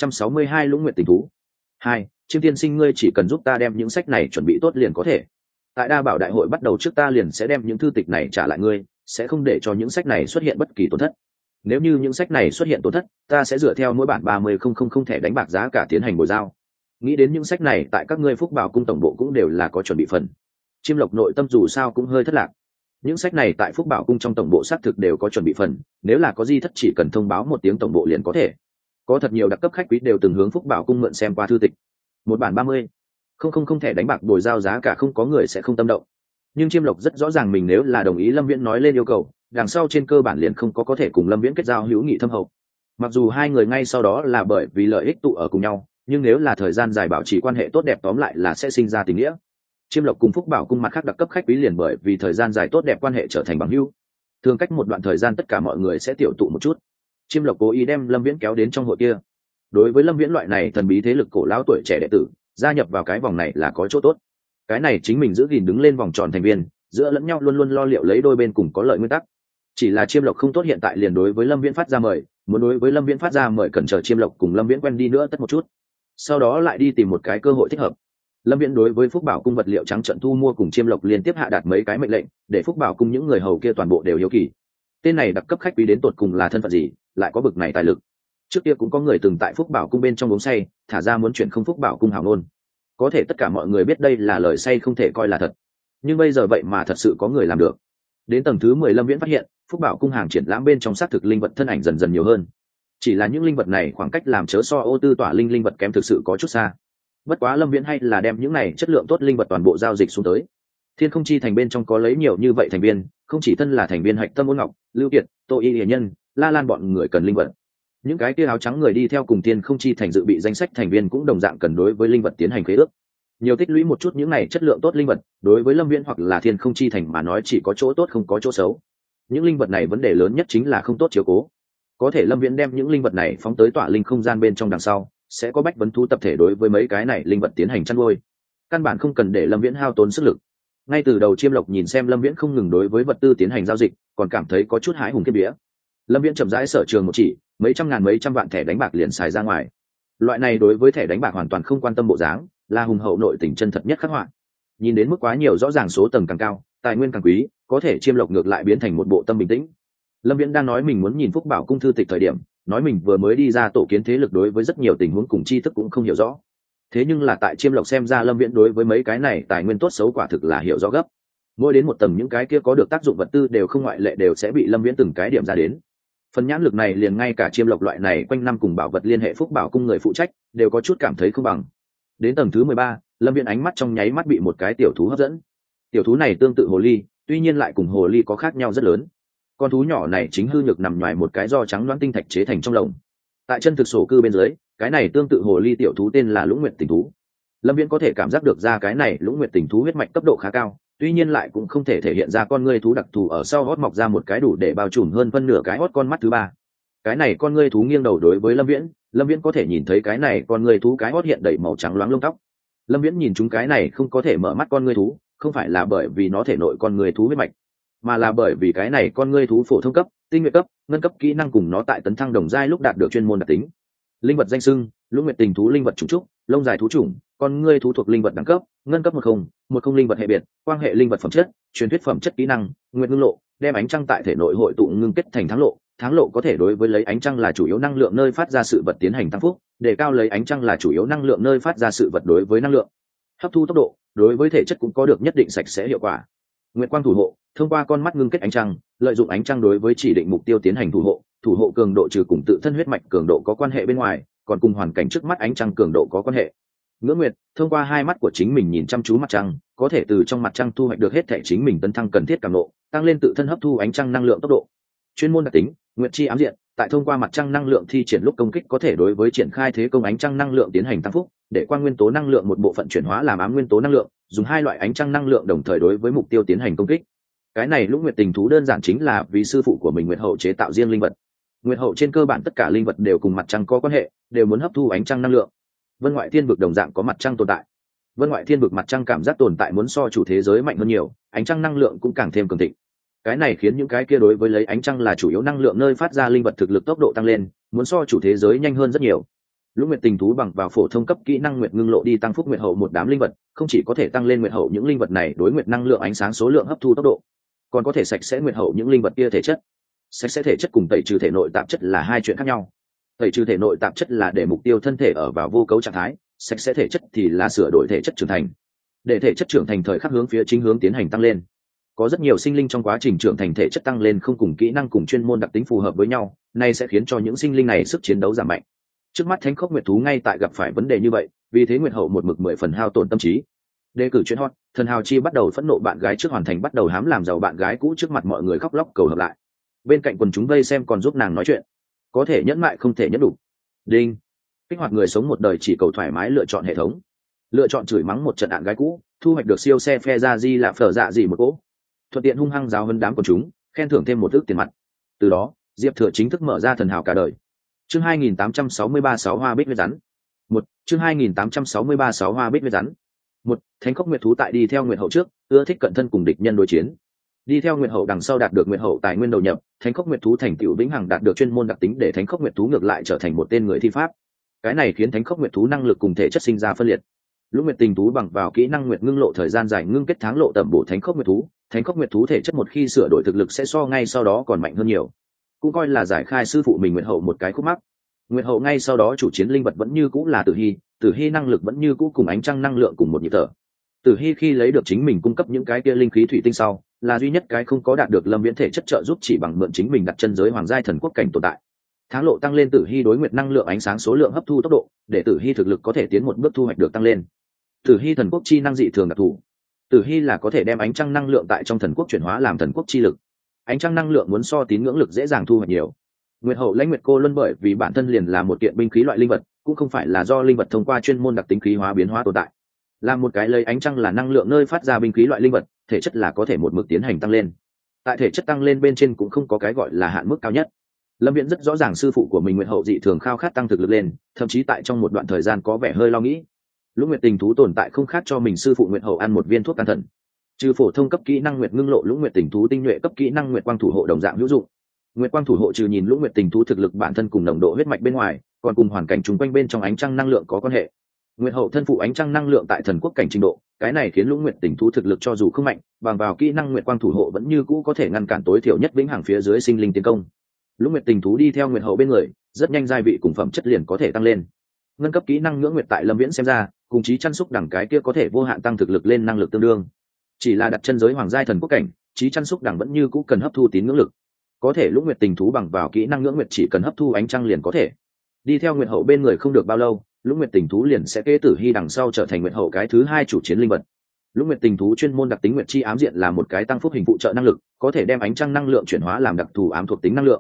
2862 Lũng Nguyệt tình thú 2. Chiêm tiên sinh ngươi chỉ cần giúp ta đem những sách này chuẩn bị tốt liền có thể. Tại đa bảo đại hội bắt đầu trước ta liền sẽ đem những thư tịch này trả lại ngươi, sẽ không để cho những sách này xuất hiện bất kỳ tổn thất. Nếu như những sách này xuất hiện tổn thất, ta sẽ dựa theo mỗi bản 30,000 thẻ đánh bạc giá cả tiến hành bồi giao. Nghĩ đến những sách này tại các ngươi Phúc Bảo cung tổng bộ cũng đều là có chuẩn bị phần. Chiêm Lộc nội tâm dù sao cũng hơi thất lạc. Những sách này tại Phúc Bảo cung trong tổng bộ xác thực đều có chuẩn bị phần, nếu là có gì thất chỉ cần thông báo một tiếng tổng bộ liền có thể. Có thật nhiều đặc cấp khách quý đều từng hướng Phúc Bảo cung mượn xem qua thư tịch. Một bản 30,000 thẻ đánh bạc bồi giao giá cả không có người sẽ không tâm động. Nhưng Chiêm Lộc rất rõ ràng mình nếu là đồng ý Lâm Viễn nói lên yêu cầu, đằng sau trên cơ bản liền không có thể cùng Lâm Viễn kết giao hữu nghị thâm hậu. Mặc dù hai người ngay sau đó là bởi vì lợi ích tụ ở cùng nhau, nhưng nếu là thời gian dài bảo trì quan hệ tốt đẹp tóm lại là sẽ sinh ra tình nghĩa. Chiêm Lộc cùng Phúc Bảo cung mặt khác đặc cấp khách quý liền bởi vì thời gian dài tốt đẹp quan hệ trở thành bằng hữu. Thường cách một đoạn thời gian tất cả mọi người sẽ tiểu tụ một chút. Chiêm Lộc cố ý đem Lâm Viễn kéo đến trong hội kia. Đối với Lâm Viễn loại này thần bí thế lực cổ lão tuổi trẻ đệ tử, gia nhập vào cái vòng này là có chỗ tốt. Cái này chính mình giữ gìn đứng lên vòng tròn thành viên, giữa lẫn nhau luôn luôn lo liệu lấy đôi bên cùng có lợi nguyên tắc. Chỉ là Chiêm Lộc không tốt hiện tại liền đối với Lâm Viễn phát ra mời, muốn đối với Lâm Viễn phát ra mời cần chờ Chiêm Lộc cùng Lâm Viễn quen đi nữa tất một chút, sau đó lại đi tìm một cái cơ hội thích hợp. Lâm Viễn đối với Phúc Bảo cung vật liệu trắng trợn thu mua cùng Chiêm Lộc liên tiếp hạ đạt mấy cái mệnh lệnh, để Phúc Bảo cung những người hầu kia toàn bộ đều hiếu kỳ. Tên này đặc cấp khách quý đến tột cùng là thân phận gì, lại có bực này tài lực. Trước kia cũng có người từng tại Phúc Bảo cung bên trong uống say, thả ra muốn chuyển không Phúc Bảo cung hảo nôn. Có thể tất cả mọi người biết đây là lời say không thể coi là thật. Nhưng bây giờ vậy mà thật sự có người làm được. Đến tầng thứ 10 Lâm Viễn phát hiện, Phúc Bảo cung hàng triển lãm bên trong xác thực linh vật thân ảnh dần dần nhiều hơn. Chỉ là những linh vật này khoảng cách làm chớ so ô tư tỏa linh vật kém thực sự có chút xa. Bất quá Lâm Viễn hay là đem những này chất lượng tốt linh vật toàn bộ giao dịch xuống tới. Thiên Không Chi thành bên trong có lấy nhiều như vậy thành viên, không chỉ thân là thành viên Hạch Tâm Ôn Ngọc, Lưu Kiệt, Tô Y Hiền Nhân, La Lan bọn người cần linh vật. Những cái kia áo trắng người đi theo cùng Thiên Không Chi thành dự bị danh sách thành viên cũng đồng dạng cần đối với linh vật tiến hành khế ước. Nhiều tích lũy một chút những này chất lượng tốt linh vật, đối với Lâm Viễn hoặc là Thiên Không Chi thành mà nói chỉ có chỗ tốt không có chỗ xấu. Những linh vật này vấn đề lớn nhất chính là không tốt chiếu cố. Có thể Lâm Viễn đem những linh vật này phóng tới tọa linh không gian bên trong đằng sau, sẽ có bách vấn thú tập thể đối với mấy cái này linh vật tiến hành chăn nuôi. Căn bản không cần để Lâm Viễn hao tốn sức lực. Ngay từ đầu Chiêm Lộc nhìn xem Lâm Viễn không ngừng đối với vật tư tiến hành giao dịch, còn cảm thấy có chút hãi hùng kiếp vía. Lâm Viễn chậm rãi sở trường một chỉ, mấy trăm ngàn mấy trăm vạn thẻ đánh bạc liền xài ra ngoài. Loại này đối với thẻ đánh bạc hoàn toàn không quan tâm bộ dáng, là hùng hậu nội tình chân thật nhất khắc họa. Nhìn đến mức quá nhiều rõ ràng số tầng càng cao, tài nguyên càng quý, có thể Chiêm Lộc ngược lại biến thành một bộ tâm bình tĩnh. Lâm Viễn đang nói mình muốn nhìn Phúc Bảo cung thư tịch thời điểm, nói mình vừa mới đi ra tổ kiến thế lực đối với rất nhiều tình huống cùng tri thức cũng không hiểu rõ. Thế nhưng là tại Chiêm Lộc xem ra Lâm Viễn đối với mấy cái này tài nguyên tốt xấu quả thực là hiểu rõ gấp. Mỗi đến một tầng những cái kia có được tác dụng vật tư đều không ngoại lệ đều sẽ bị Lâm Viễn từng cái điểm ra đến. Phần nhãn lực này liền ngay cả Chiêm Lộc loại này quanh năm cùng bảo vật liên hệ Phúc Bảo cung người phụ trách đều có chút cảm thấy không bằng. Đến tầng thứ 13, Lâm Viễn ánh mắt trong nháy mắt bị một cái tiểu thú hấp dẫn. Tiểu thú này tương tự hồ ly, tuy nhiên lại cùng hồ ly có khác nhau rất lớn. Con thú nhỏ này chính hư nhược nằm ngoài một cái do trắng loãng tinh thạch chế thành trong lồng. Tại chân thực sổ cư bên dưới, cái này tương tự hồ ly tiểu thú tên là Lũng Nguyệt Tình thú. Lâm Viễn có thể cảm giác được ra cái này Lũng Nguyệt Tình thú huyết mạch cấp độ khá cao, tuy nhiên lại cũng không thể thể hiện ra con ngươi thú đặc thù ở sau hót mọc ra một cái đủ để bao trùm hơn phân nửa cái hót con mắt thứ ba. Cái này con ngươi thú nghiêng đầu đối với Lâm Viễn có thể nhìn thấy cái này con ngươi thú cái hót hiện đầy màu trắng loáng lông tóc. Lâm Viễn nhìn chúng cái này không có thể mở mắt con ngươi thú, không phải là bởi vì nó thể nội con ngươi thú huyết mạch, mà là bởi vì cái này con ngươi thú phổ thông cấp, tinh nhuệ cấp, ngân cấp kỹ năng cùng nó tại tấn thăng đồng giai lúc đạt được chuyên môn đặc tính. Linh vật danh xưng: Lũng Nguyệt Tình thú, linh vật chủng trúc, lông dài thú chủng, con ngươi thú thuộc linh vật đẳng cấp, ngân cấp 10 linh vật hệ biệt, quan hệ linh vật phẩm chất, truyền thuyết phẩm chất kỹ năng, nguyệt ngưng lộ, đem ánh trăng tại thể nội hội tụ ngưng kết thành tháng lộ có thể đối với lấy ánh trăng là chủ yếu năng lượng nơi phát ra sự vật tiến hành tăng phúc, để cao lấy ánh trăng là chủ yếu năng lượng nơi phát ra sự vật đối với năng lượng hấp thu tốc độ, đối với thể chất cũng có được nhất định sạch sẽ hiệu quả. Nguyệt quang thủ hộ, thông qua con mắt ngưng kết ánh trăng, lợi dụng ánh trăng đối với chỉ định mục tiêu tiến hành thủ hộ cường độ trừ cùng tự thân huyết mạch cường độ có quan hệ bên ngoài, còn cùng hoàn cảnh trước mắt ánh trăng cường độ có quan hệ. Ngưỡng Nguyệt, thông qua hai mắt của chính mình nhìn chăm chú mặt trăng, có thể từ trong mặt trăng thu hoạch được hết thể chính mình tấn thăng cần thiết cảm ngộ, tăng lên tự thân hấp thu ánh trăng năng lượng tốc độ. Chuyên môn đặc tính: Nguyệt chi ám diện, tại thông qua mặt trăng năng lượng thi triển lúc công kích có thể đối với triển khai thế công ánh trăng năng lượng tiến hành tăng phúc, để quang nguyên tố năng lượng một bộ phận chuyển hóa làm ám nguyên tố năng lượng, dùng hai loại ánh trăng năng lượng đồng thời đối với mục tiêu tiến hành công kích. Cái này Lũng Nguyệt Tình thú đơn giản chính là vì sư phụ của mình Nguyệt Hậu chế tạo riêng linh vật. Nguyệt Hậu trên cơ bản tất cả linh vật đều cùng mặt trăng có quan hệ, đều muốn hấp thu ánh trăng năng lượng. Vân Ngoại Thiên Vực đồng dạng có mặt trăng tồn tại. Vân Ngoại Thiên Vực mặt trăng cảm giác tồn tại muốn so chủ thế giới mạnh hơn nhiều, ánh trăng năng lượng cũng càng thêm cường thịnh. Cái này khiến những cái kia đối với lấy ánh trăng là chủ yếu năng lượng nơi phát ra linh vật thực lực tốc độ tăng lên, muốn so chủ thế giới nhanh hơn rất nhiều. Lũng Nguyệt Tình thú bằng vào phổ thông cấp kỹ năng Nguyệt ngưng lộ đi tăng phúc Nguyệt Hậu một đám linh vật, không chỉ có thể tăng lên Nguyệt Hậu những linh vật này đối Nguyệt năng lượng ánh sáng số lượng hấp thu tốc độ, còn có thể sạch sẽ Nguyệt Hậu những linh vật kia thể chất. Sạch sẽ thể chất cùng tẩy trừ thể nội tạp chất là hai chuyện khác nhau. Tẩy trừ thể nội tạp chất là để mục tiêu thân thể ở vào vô cấu trạng thái, sạch sẽ thể chất thì là sửa đổi thể chất trưởng thành, để thể chất trưởng thành thời khắc hướng phía chính hướng tiến hành tăng lên. Có rất nhiều sinh linh trong quá trình trưởng thành thể chất tăng lên không cùng kỹ năng cùng chuyên môn đặc tính phù hợp với nhau, này sẽ khiến cho những sinh linh này sức chiến đấu giảm mạnh. Trước mắt Thánh Khốc Nguyệt thú ngay tại gặp phải vấn đề như vậy, vì thế Nguyệt Hậu một mực 10 phần hao tổn tâm trí. Đề cử chuyện hot, thần hào chi bắt đầu phẫn nộ bạn gái trước hoàn thành bắt đầu hám làm giàu bạn gái cũ trước mặt mọi người khóc lóc cầu hợp lại. Bên cạnh quần chúng vây xem còn giúp nàng nói chuyện. Có thể nhẫn mại không thể nhẫn đủ. Đinh. Kích hoạt người sống một đời chỉ cầu thoải mái lựa chọn hệ thống. Lựa chọn chửi mắng một trận đạn gái cũ, thu hoạch được siêu xe phe ra di là phở dạ gì một cỗ. Thuận tiện hung hăng giáo hơn đám quần chúng, khen thưởng thêm một ức tiền mặt. Từ đó, Diệp Thừa chính thức mở ra thần hào cả đời. Chương 2863 6 hoa bích huyết rắn. Chương 2863 6 hoa bích huyết rắn. Thánh Khốc Nguyệt thú tại đi theo Nguyệt Hậu trước, ưa thích cận thân cùng địch nhân đối chiến. Đi theo Nguyệt Hậu đằng sau đạt được Nguyệt Hậu tài nguyên đầu nhập, Thánh Khốc Nguyệt thú thành tựu vĩnh hằng đạt được chuyên môn đặc tính để Thánh Khốc Nguyệt thú ngược lại trở thành một tên người thi pháp. Cái này khiến Thánh Khốc Nguyệt thú năng lực cùng thể chất sinh ra phân liệt. Lũng Nguyệt Tình thú bằng vào kỹ năng Nguyệt ngưng lộ thời gian dài ngưng kết tháng lộ tẩm bổ Thánh Khốc Nguyệt thú thể chất một khi sửa đổi thực lực sẽ so ngay sau đó còn mạnh hơn nhiều. Cũng coi là giải khai sư phụ mình Nguyệt Hậu một cái khúc mắc. Nguyệt Hậu ngay sau đó chủ chiến linh vật vẫn như cũ là Tử Hy năng lực vẫn như cũ cùng ánh trăng năng lượng cùng một nhịp thở. Tử Hy khi lấy được chính mình cung cấp những cái kia linh khí thủy tinh sau, là duy nhất cái không có đạt được Lâm Viễn thể chất trợ giúp chỉ bằng mượn chính mình đặt chân giới hoàng giai thần quốc cảnh tồn tại. Tháng lộ tăng lên Tử Hy đối nguyệt năng lượng ánh sáng số lượng hấp thu tốc độ, để Tử Hy thực lực có thể tiến một bước thu hoạch được tăng lên. Tử Hy thần quốc chi năng dị thường đặc thù. Tử Hy là có thể đem ánh trăng năng lượng tại trong thần quốc chuyển hóa làm thần quốc chi lực. Ánh trăng năng lượng muốn so tín ngưỡng lực dễ dàng thu hoạch nhiều. Nguyệt Hậu Lãnh Nguyệt Cô Luân bởi vì bản thân liền là một kiện binh khí loại linh vật, cũng không phải là do linh vật thông qua chuyên môn đặc tính khí hóa biến hóa tồn tại. Là một cái lấy ánh trăng là năng lượng nơi phát ra binh khí loại linh vật, thể chất là có thể một mực tiến hành tăng lên. Tại thể chất tăng lên bên trên cũng không có cái gọi là hạn mức cao nhất. Lâm Viễn rất rõ ràng sư phụ của mình Nguyệt Hậu dị thường khao khát tăng thực lực lên, thậm chí tại trong một đoạn thời gian có vẻ hơi lo nghĩ. Lũng Nguyệt Tình thú tồn tại không khác cho mình sư phụ Nguyệt Hậu ăn một viên thuốc can thần. Trừ phổ thông cấp kỹ năng Nguyệt ngưng lộ, Lũng Nguyệt Tình thú tinh nhuệ cấp kỹ năng Nguyệt quang thủ hộ đồng dạng hữu dụng. Nguyệt quang thủ hộ trừ nhìn Lũng Nguyệt Tình thú thực lực bản thân cùng nồng độ huyết mạch bên ngoài, còn cùng hoàn cảnh chúng quanh bên trong ánh trăng năng lượng có quan hệ. Nguyệt Hậu thân phụ ánh trăng năng lượng tại thần quốc cảnh trình độ, cái này khiến Lũng Nguyệt Tình thú thực lực cho dù không mạnh, bằng vào kỹ năng Nguyệt quang thủ hộ vẫn như cũ có thể ngăn cản tối thiểu nhất vĩnh hằng phía dưới sinh linh tiến công. Lũng Nguyệt Tình thú đi theo Nguyệt Hậu bên người, rất nhanh giai vị cùng phẩm chất liền có thể tăng lên. Ngân cấp kỹ năng Ngưỡng Nguyệt tại Lâm Viễn xem ra, cùng chí chăn xúc đẳng cái kia có thể vô hạn tăng thực lực lên năng lực tương đương. Chỉ là đặt chân giới hoàng giai thần quốc cảnh, chí chăn xúc đẳng vẫn như cũ cần hấp thu tín ngưỡng lực. Có thể Lũng Nguyệt Tình thú bằng vào kỹ năng Ngưỡng Nguyệt chỉ cần hấp thu ánh trăng liền có thể. Đi theo Nguyệt Hậu bên người không được bao lâu, Lũng Nguyệt Tình thú liền sẽ kế Tử Hy đằng sau trở thành Nguyệt Hậu cái thứ hai chủ chiến linh vật. Lũng Nguyệt Tình thú chuyên môn đặc tính Nguyệt chi ám diện là một cái tăng phúc hình phụ trợ năng lực, có thể đem ánh trăng năng lượng chuyển hóa làm đặc thù ám thuộc tính năng lượng.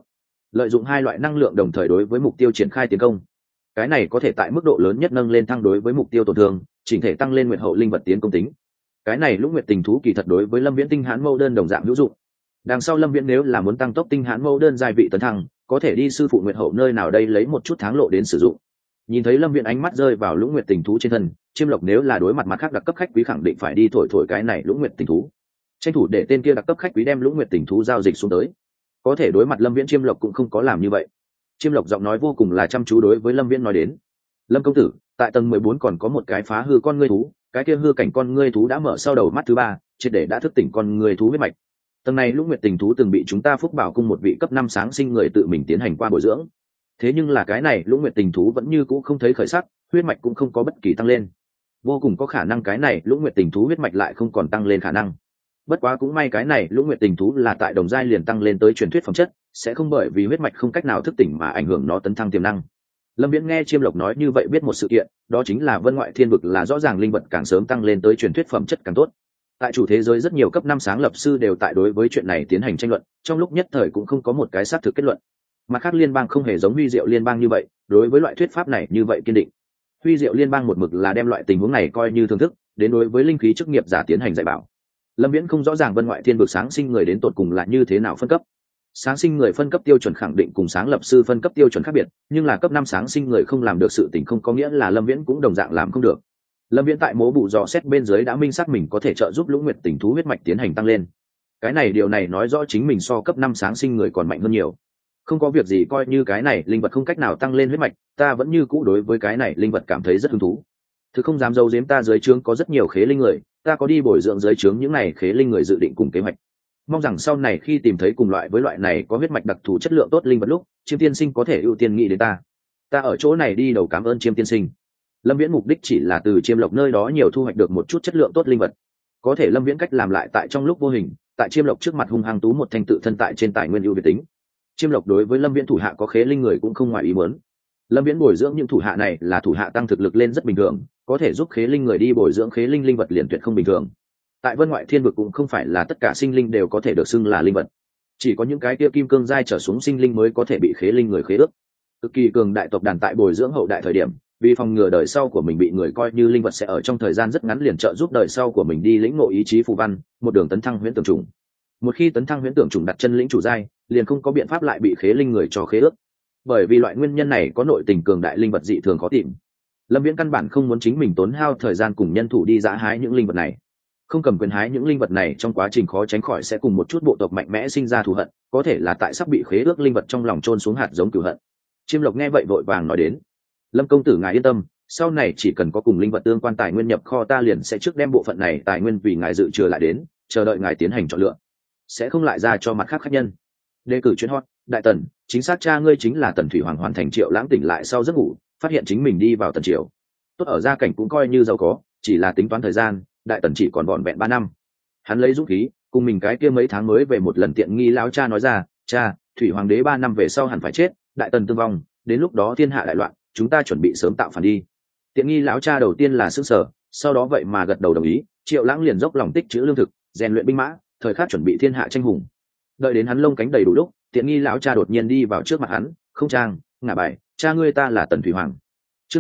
lợi dụng hai loại năng lượng đồng thời đối với mục tiêu triển khai tiến công. Cái này có thể tại mức độ lớn nhất nâng lên thăng đối với mục tiêu tổn thương, chỉnh thể tăng lên nguyệt hậu linh vật tiến công tính. Cái này Lũng Nguyệt Tình thú kỳ thật đối với Lâm Viễn tinh hãn mâu đơn đồng dạng hữu dụng. Đằng sau Lâm Viễn nếu là muốn tăng tốc tinh hãn mâu đơn giai vị tấn thăng, có thể đi sư phụ nguyệt hậu nơi nào đây lấy một chút tháng lộ đến sử dụng. Nhìn thấy Lâm Viễn ánh mắt rơi vào Lũng Nguyệt Tình thú trên thân, Chiêm Lộc nếu là đối mặt khác đặc cấp khách quý khẳng định phải đi thổi cái này Lũng Nguyệt Tình thú, tranh thủ để tên kia đặc cấp khách quý đem Lũng Nguyệt Tình thú giao dịch xuống tới. Có thể đối mặt Lâm Viễn, Chiêm Lộc cũng không có làm như vậy. Chiêm Lộc giọng nói vô cùng là chăm chú đối với Lâm Viễn nói đến: Lâm công tử, tại tầng 14 còn có một cái phá hư con ngươi thú, cái kia hư cảnh con ngươi thú đã mở sau đầu mắt thứ 3, triệt để đã thức tỉnh con ngươi thú huyết mạch. Tầng này Lũng Nguyệt Tình thú từng bị chúng ta Phúc Bảo cung một vị cấp 5 sáng sinh người tự mình tiến hành qua bồi dưỡng. Thế nhưng là cái này Lũng Nguyệt Tình thú vẫn như cũ không thấy khởi sắc, huyết mạch cũng không có bất kỳ tăng lên. Vô cùng có khả năng cái này Lũng Nguyệt Tình thú huyết mạch lại không còn tăng lên khả năng. Bất quá cũng may cái này Lũng Nguyệt Tình thú là tại đồng giai liền tăng lên tới truyền thuyết phẩm chất, sẽ không bởi vì huyết mạch không cách nào thức tỉnh mà ảnh hưởng nó tấn thăng tiềm năng. Lâm Viễn nghe Chiêm Lộc nói như vậy biết một sự kiện, đó chính là Vân Ngoại Thiên vực là rõ ràng linh vật càng sớm tăng lên tới truyền thuyết phẩm chất càng tốt. Tại chủ thế giới rất nhiều cấp 5 sáng lập sư đều tại đối với chuyện này tiến hành tranh luận, trong lúc nhất thời cũng không có một cái xác thực kết luận. Mặt khác liên bang không hề giống Huy Diệu liên bang như vậy, đối với loại thuyết pháp này như vậy kiên định. Huy Diệu liên bang một mực là đem loại tình huống này coi như thưởng thức, đến đối với linh khí chức nghiệp giả tiến hành dạy bảo. Lâm Viễn không rõ ràng Vân Ngoại Thiên vực sáng sinh người đến tột cùng là như thế nào phân cấp. Sáng sinh người phân cấp tiêu chuẩn khẳng định cùng sáng lập sư phân cấp tiêu chuẩn khác biệt, nhưng là cấp 5 sáng sinh người không làm được sự tình không có nghĩa là Lâm Viễn cũng đồng dạng làm không được. Lâm Viễn tại mố bụ dò xét bên dưới đã minh xác mình có thể trợ giúp Lũng Nguyệt Tình thú huyết mạch tiến hành tăng lên. Cái này điều này nói rõ chính mình so cấp 5 sáng sinh người còn mạnh hơn nhiều. Không có việc gì coi như cái này linh vật không cách nào tăng lên huyết mạch, ta vẫn như cũ đối với cái này linh vật cảm thấy rất hứng thú. Thực không dám giấu giếm ta dưới trướng có rất nhiều khế linh người, ta có đi bồi dưỡng dưới trướng những này khế linh người dự định cùng kế hoạch. Mong rằng sau này khi tìm thấy cùng loại với loại này có huyết mạch đặc thù chất lượng tốt linh vật lúc, Chiêm tiên sinh có thể ưu tiên nghĩ đến ta. Ta ở chỗ này đi đầu cảm ơn Chiêm tiên sinh. Lâm Viễn mục đích chỉ là từ Chiêm Lộc nơi đó nhiều thu hoạch được một chút chất lượng tốt linh vật. Có thể Lâm Viễn cách làm lại tại trong lúc vô hình, tại Chiêm Lộc trước mặt hung hăng tú một thanh tự thân tại trên tài nguyên ưu việt tính. Chiêm Lộc đối với Lâm Viễn thủ hạ có khế linh người cũng không ngoài ý muốn. Lâm Viễn bồi dưỡng những thủ hạ này là thủ hạ tăng thực lực lên rất bình thường, có thể giúp khế linh người đi bồi dưỡng khế linh vật liền tuyệt không bình thường. Tại Vân Ngoại Thiên vực cũng không phải là tất cả sinh linh đều có thể được xưng là linh vật, chỉ có những cái kia kim cương giai trở xuống sinh linh mới có thể bị khế linh người khế ước. Cực kỳ cường đại tộc đàn tại bồi dưỡng hậu đại thời điểm, vì phòng ngừa đời sau của mình bị người coi như linh vật sẽ ở trong thời gian rất ngắn liền trợ giúp đời sau của mình đi lĩnh ngộ ý chí phù văn, một đường tấn thăng huyễn tưởng trùng. Một khi tấn thăng huyễn tưởng trùng đặt chân lĩnh chủ giai, liền không có biện pháp lại bị khế linh người cho khế ước. Bởi vì loại nguyên nhân này có nội tình cường đại linh vật dị thường khó tìm. Lâm Viễn căn bản không muốn chính mình tốn hao thời gian cùng nhân thủ đi dã hái những linh vật này. Không cầm quyền hái những linh vật này trong quá trình khó tránh khỏi sẽ cùng một chút bộ tộc mạnh mẽ sinh ra thù hận, có thể là tại sắp bị khế ước linh vật trong lòng chôn xuống hạt giống cửu hận. Chiêm Lộc nghe vậy vội vàng nói đến: Lâm công tử ngài yên tâm, sau này chỉ cần có cùng linh vật tương quan tài nguyên nhập kho ta liền sẽ trước đem bộ phận này tài nguyên vì ngài dự trừ lại đến, chờ đợi ngài tiến hành chọn lựa, sẽ không lại ra cho mặt khác khách nhân. Đề cử chuyên hot, đại tần, chính xác cha ngươi chính là Tần Thủy Hoàng. Hoàn thành Triệu Lãng tỉnh lại sau giấc ngủ, phát hiện chính mình đi vào Tần triều. Tốt ở gia cảnh cũng coi như giàu có, chỉ là tính toán thời gian, đại tần chỉ còn vỏn vẹn 3 năm. Hắn lấy dũng khí, cùng mình cái kia mấy tháng mới về một lần tiện nghi lão cha nói ra: cha, Thủy Hoàng đế 3 năm về sau hẳn phải chết, đại tần tương vong, đến lúc đó thiên hạ đại loạn, chúng ta chuẩn bị sớm tạo phản đi. Tiện nghi lão cha đầu tiên là sững sờ, sau đó vậy mà gật đầu đồng ý. Triệu Lãng liền dốc lòng tích trữ lương thực, rèn luyện binh mã, thời khắc chuẩn bị thiên hạ tranh hùng. Đợi đến hắn lông cánh đầy đủ lúc, tiện nghi lão cha đột nhiên đi vào trước mặt hắn: không trang, ngả bài, cha ngươi ta là Tần Thủy Hoàng. Chương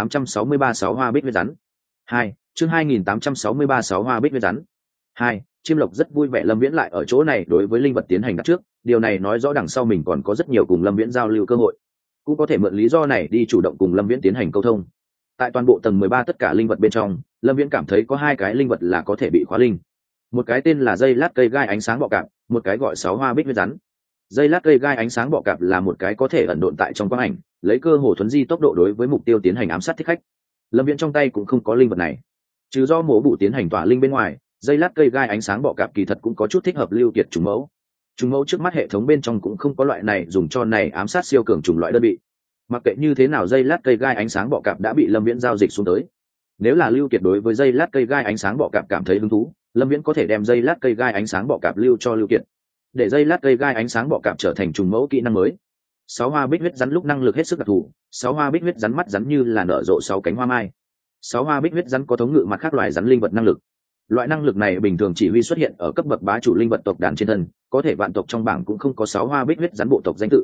2863 6 hoa bích huyết rắn. 2. Chương 2863 6 hoa bích huyết rắn. 2. Chiêm Lộc rất vui vẻ Lâm Viễn lại ở chỗ này đối với linh vật tiến hành đặt trước, điều này nói rõ đằng sau mình còn có rất nhiều cùng Lâm Viễn giao lưu cơ hội, cũng có thể mượn lý do này đi chủ động cùng Lâm Viễn tiến hành câu thông. Tại toàn bộ tầng 13 tất cả linh vật bên trong, Lâm Viễn cảm thấy có 2 cái linh vật là có thể bị khóa linh. Một cái tên là dây lát cây gai ánh sáng bọ cạp, một cái gọi 6 hoa bích huyết rắn. Dây lát cây gai ánh sáng bọ cạp là một cái có thể ẩn độn tại trong quang ảnh, lấy cơ hồ thuấn di tốc độ đối với mục tiêu tiến hành ám sát thích khách. Lâm Viễn trong tay cũng không có linh vật này, trừ do mổ bụ tiến hành tỏa linh bên ngoài, dây lát cây gai ánh sáng bọ cạp kỳ thật cũng có chút thích hợp lưu kiệt trùng mẫu. Trùng mẫu trước mắt hệ thống bên trong cũng không có loại này dùng cho này ám sát siêu cường trùng loại đơn vị. Mặc kệ như thế nào dây lát cây gai ánh sáng bọ cạp đã bị Lâm Viễn giao dịch xuống tới. Nếu là lưu kiệt đối với dây lát cây gai ánh sáng bọ cạp cảm thấy hứng thú, Lâm Viễn có thể đem dây lát cây gai ánh sáng bọ cạp lưu cho lưu kiệt, để dây lát cây gai ánh sáng bọ cạp trở thành trùng mẫu kỹ năng mới. 6 hoa bích huyết rắn lúc năng lực hết sức đặc thù, 6 hoa bích huyết rắn mắt rắn như là nở rộ 6 cánh hoa mai. 6 hoa bích huyết rắn có thống ngự mặt khác loài rắn linh vật năng lực. Loại năng lực này bình thường chỉ huy xuất hiện ở cấp bậc bá chủ linh vật tộc đàn trên thân, có thể vạn tộc trong bảng cũng không có 6 hoa bích huyết rắn bộ tộc danh tự.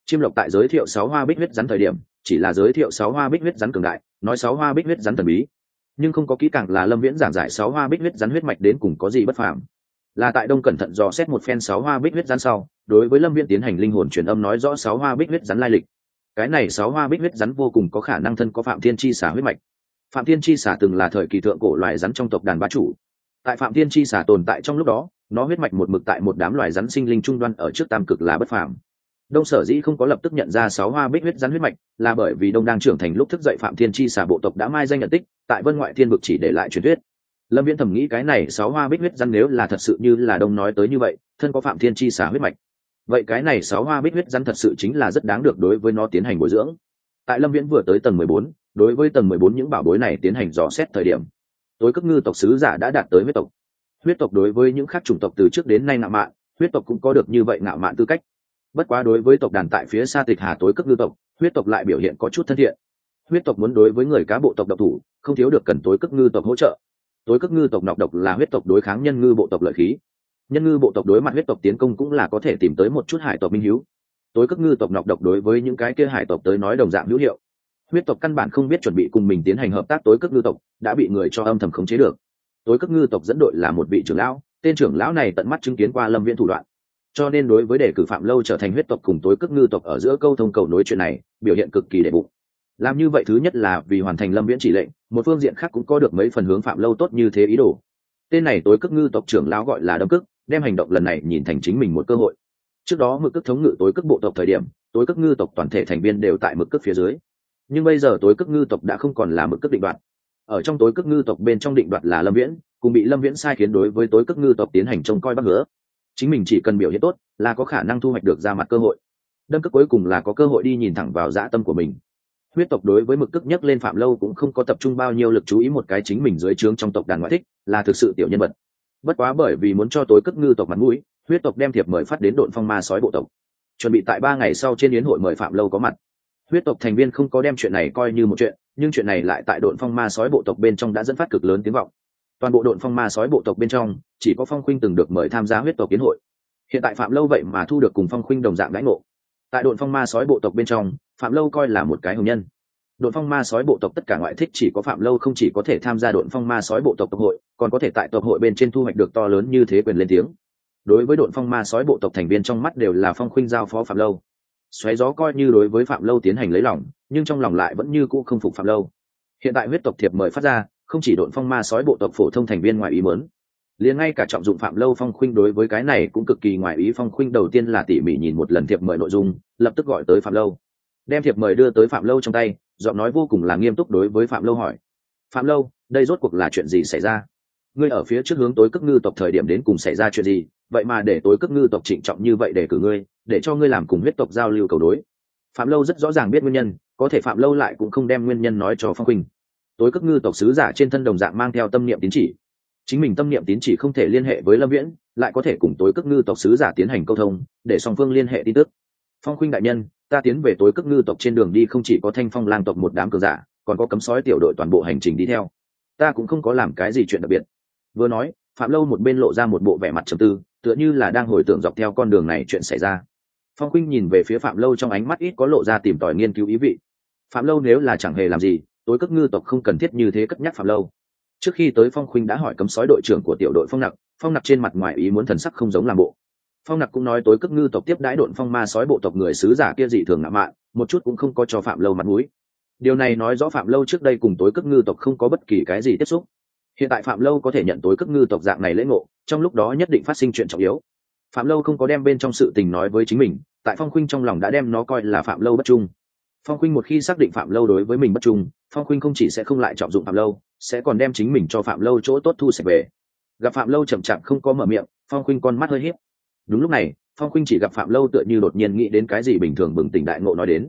Chiêm Lộc tại giới thiệu 6 hoa bích huyết rắn thời điểm chỉ là giới thiệu 6 hoa bích huyết rắn cường đại, nói 6 hoa bích huyết rắn thần bí, nhưng không có kỹ càng là Lâm Viễn giảng giải 6 hoa bích huyết rắn huyết mạch đến cùng có gì bất phàm. Là tại Đông cẩn thận dò xét một phen 6 hoa bích huyết rắn sau, đối với Lâm Viễn tiến hành linh hồn truyền âm nói rõ 6 hoa bích huyết rắn lai lịch. Cái này 6 hoa bích huyết rắn vô cùng có khả năng thân có Phạm Thiên chi xà huyết mạch. Phạm Thiên chi xà từng là thời kỳ thượng cổ loài rắn trong tộc đàn bá chủ. Tại Phạm Thiên chi xà tồn tại trong lúc đó, nó huyết mạch một mực tại một đám loài rắn sinh linh trung đoan ở trước tam cực là bất phàm. Đông sở dĩ không có lập tức nhận ra 6 hoa bích huyết rắn huyết mạch, là bởi vì Đông đang trưởng thành lúc thức dậy Phạm Thiên chi xà bộ tộc đã mai danh nhận tích, tại Vân Ngoại Thiên vực chỉ để lại truyền thuyết. Lâm Viễn thầm nghĩ cái này 6 hoa bích huyết rắn nếu là thật sự như là Đông nói tới như vậy, thân có Phạm Thiên chi xà huyết mạch, vậy cái này 6 hoa bích huyết rắn thật sự chính là rất đáng được đối với nó tiến hành bồi dưỡng. Tại Lâm Viễn vừa tới tầng 14, đối với tầng 14 những bảo bối này tiến hành dò xét thời điểm, tối cấp ngư tộc sứ giả đã đạt tới huyết tộc. Huyết tộc đối với những khác chủng tộc từ trước đến nay ngạo mạn, huyết tộc cũng có được như vậy ngạo mạn tư cách. Bất quá đối với tộc đàn tại phía xa Tịch Hà tối cấp ngư tộc, huyết tộc lại biểu hiện có chút thân thiện. Huyết tộc muốn đối với người cá bộ tộc độc thủ, không thiếu được cần tối cấp ngư tộc hỗ trợ. Tối cấp ngư tộc nọc độc là huyết tộc đối kháng nhân ngư bộ tộc lợi khí. Nhân ngư bộ tộc đối mặt huyết tộc tiến công cũng là có thể tìm tới một chút hải tộc minh hiếu. Tối cấp ngư tộc nọc độc đối với những cái kia hải tộc tới nói đồng dạng hữu hiệu. Huyết tộc căn bản không biết chuẩn bị cùng mình tiến hành hợp tác, tối cấp ngư tộc đã bị người cho âm thầm khống chế được. Tối cấp ngư tộc dẫn đội là một vị trưởng lão, tên trưởng lão này tận mắt chứng kiến qua Lâm Viễn thủ đoạn, cho nên đối với đề cử Phạm Lâu trở thành huyết tộc cùng tối cấp ngư tộc ở giữa câu thông cầu nối chuyện này biểu hiện cực kỳ đệ bụng. Làm như vậy thứ nhất là vì hoàn thành Lâm Viễn chỉ lệnh, một phương diện khác cũng có được mấy phần hướng Phạm Lâu tốt như thế ý đồ. Tên này tối cấp ngư tộc trưởng lão gọi là Đâm Cức, đem hành động lần này nhìn thành chính mình một cơ hội. Trước đó Mực Cức thống ngự tối cấp bộ tộc thời điểm, tối cấp ngư tộc toàn thể thành viên đều tại Mực Cức phía dưới, nhưng bây giờ tối cấp ngư tộc đã không còn là Mực Cức định đoạt. Ở trong tối cấp ngư tộc bên trong định đoạt là Lâm Viễn, cùng bị Lâm Viễn sai khiến đối với tối cấp ngư tộc tiến hành trông coi bắt hứa. Chính mình chỉ cần biểu hiện tốt là có khả năng thu hoạch được ra mặt cơ hội. Đâm Cức cuối cùng là có cơ hội đi nhìn thẳng vào dã tâm của mình. Huyết tộc đối với Mực Cức nhắc lên Phạm Lâu cũng không có tập trung bao nhiêu lực chú ý, một cái chính mình dưới trướng trong tộc đàn ngoại thích là thực sự tiểu nhân vật. Bất quá bởi vì muốn cho tối cấp ngư tộc mặt mũi, huyết tộc đem thiệp mời phát đến Độn Phong Ma Sói bộ tộc, chuẩn bị tại 3 ngày sau trên yến hội mời Phạm Lâu có mặt. Huyết tộc thành viên không có đem chuyện này coi như một chuyện, nhưng chuyện này lại tại Độn Phong Ma Sói bộ tộc bên trong đã dẫn phát cực lớn tiếng vọng. Toàn bộ Độn Phong Ma Sói bộ tộc bên trong, chỉ có Phong Khuynh từng được mời tham gia huyết tộc yến hội. Hiện tại Phạm Lâu vậy mà thu được cùng Phong Khuynh đồng dạng đãi ngộ. Tại Độn Phong Ma Sói bộ tộc bên trong, Phạm Lâu coi là một cái hồng nhân. Độn Phong Ma Sói bộ tộc tất cả ngoại thích chỉ có Phạm Lâu không chỉ có thể tham gia Độn Phong Ma Sói bộ tộc tộc hội, còn có thể tại tộc hội bên trên thu hoạch được to lớn như thế quyền lên tiếng. Đối với Độn Phong Ma Sói bộ tộc thành viên trong mắt đều là Phong Khuynh giao phó Phạm Lâu. Xoáy gió coi như đối với Phạm Lâu tiến hành lấy lòng, nhưng trong lòng lại vẫn như cũ không phục Phạm Lâu. Hiện tại huyết tộc thiệp mời phát ra, không chỉ Độn Phong Ma Sói bộ tộc phổ thông thành viên ngoài ý muốn, liền ngay cả trọng dụng Phạm Lâu Phong Khuynh đối với cái này cũng cực kỳ ngoài ý. Phong Khuynh đầu tiên là tỉ mỉ nhìn một lần thiệp mời nội dung, lập tức gọi tới Phạm Lâu, đem thiệp mời đưa tới Phạm Lâu trong tay, giọng nói vô cùng là nghiêm túc đối với Phạm Lâu hỏi: Phạm Lâu, đây rốt cuộc là chuyện gì xảy ra? Ngươi ở phía trước hướng tối cấp ngư tộc thời điểm đến cùng xảy ra chuyện gì, vậy mà để tối cấp ngư tộc trịnh trọng như vậy để cử ngươi, để cho ngươi làm cùng huyết tộc giao lưu cầu đối? Phạm Lâu rất rõ ràng biết nguyên nhân, có thể Phạm Lâu lại cũng không đem nguyên nhân nói cho Phong Khuynh. Tối cấp ngư tộc sứ giả trên thân đồng dạng mang theo tâm niệm tín chỉ, chính mình tâm niệm tín chỉ không thể liên hệ với Lâm Viễn, lại có thể cùng tối cấp ngư tộc sứ giả tiến hành câu thông, để song phương liên hệ tin tức. Phong Khuynh đại nhân, ta tiến về tối cấp ngư tộc trên đường đi không chỉ có Thanh Phong lang tộc một đám cường giả, còn có cấm sói tiểu đội toàn bộ hành trình đi theo, ta cũng không có làm cái gì chuyện đặc biệt. Vừa nói, Phạm Lâu một bên lộ ra một bộ vẻ mặt trầm tư, tựa như là đang hồi tưởng dọc theo con đường này chuyện xảy ra. Phong Khuynh nhìn về phía Phạm Lâu trong ánh mắt ít có lộ ra tìm tòi nghiên cứu ý vị. Phạm Lâu nếu là chẳng hề làm gì, tối cấp ngư tộc không cần thiết như thế cất nhắc Phạm Lâu. Trước khi tới, Phong Khuynh đã hỏi cấm sói đội trưởng của tiểu đội Phong Nặc trên mặt ngoài ý muốn thần sắc không giống làm bộ. Phong Nặc cũng nói tối cấp ngư tộc tiếp đãi Độn Phong Ma Sói bộ tộc người sứ giả kia dị thường ngạo mạn, một chút cũng không có cho Phạm Lâu mặt mũi. Điều này nói rõ Phạm Lâu trước đây cùng tối cấp ngư tộc không có bất kỳ cái gì tiếp xúc. Hiện tại Phạm Lâu có thể nhận tối cấp ngư tộc dạng này lễ ngộ, trong lúc đó nhất định phát sinh chuyện trọng yếu. Phạm Lâu không có đem bên trong sự tình nói với chính mình, tại Phong Khuynh trong lòng đã đem nó coi là Phạm Lâu bất trung. Phong Khuynh một khi xác định Phạm Lâu đối với mình bất trung, Phong Khuynh không chỉ sẽ không lại trọng dụng Phạm Lâu, sẽ còn đem chính mình cho Phạm Lâu chỗ tốt thu sạch về. Gặp Phạm Lâu chậm chạp không có mở miệng, Phong Khuynh con mắt hơi híp. Đúng lúc này, Phong Khuynh chỉ gặp Phạm Lâu tựa như đột nhiên nghĩ đến cái gì bình thường bừng tỉnh đại ngộ nói đến: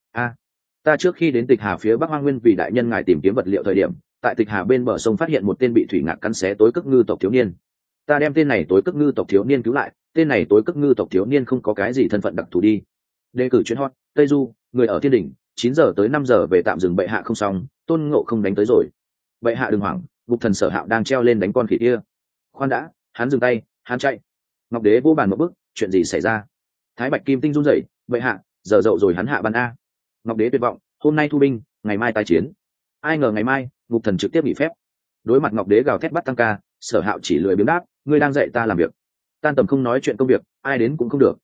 ta trước khi đến Tịch Hà phía Bắc Hoang Nguyên vì đại nhân ngài tìm kiếm vật liệu thời điểm, tại Tịch Hà bên bờ sông phát hiện một tên bị thủy ngạc cắn xé tối cấp ngư tộc thiếu niên. Ta đem tên này tối cấp ngư tộc thiếu niên cứu lại. Tên này tối cấp ngư tộc thiếu niên không có cái gì thân phận đặc thù đi. Đề cử chuyên hot Tây Du, người ở Thiên Đỉnh, 9 giờ tới 5 giờ về tạm dừng. Bệ hạ không xong, Tôn Ngộ không đánh tới rồi. Bệ hạ đừng hoảng, Ngục thần Sở Hạo đang treo lên đánh con khỉ kia. Khoan đã, hắn dừng tay, hắn chạy. Ngọc Đế vô bàn một bước, chuyện gì xảy ra? Thái Bạch Kim Tinh run rẩy, bệ hạ, giờ dậu rồi hắn hạ ban a. Ngọc đế tuyệt vọng, hôm nay thu binh, ngày mai tái chiến. Ai ngờ ngày mai ngục thần trực tiếp nghỉ phép. Đối mặt Ngọc đế gào thét bắt tăng ca, Sở Hạo chỉ lười biếng đáp, ngươi đang dạy ta làm việc, tan tầm không nói chuyện công việc, ai đến cũng không được.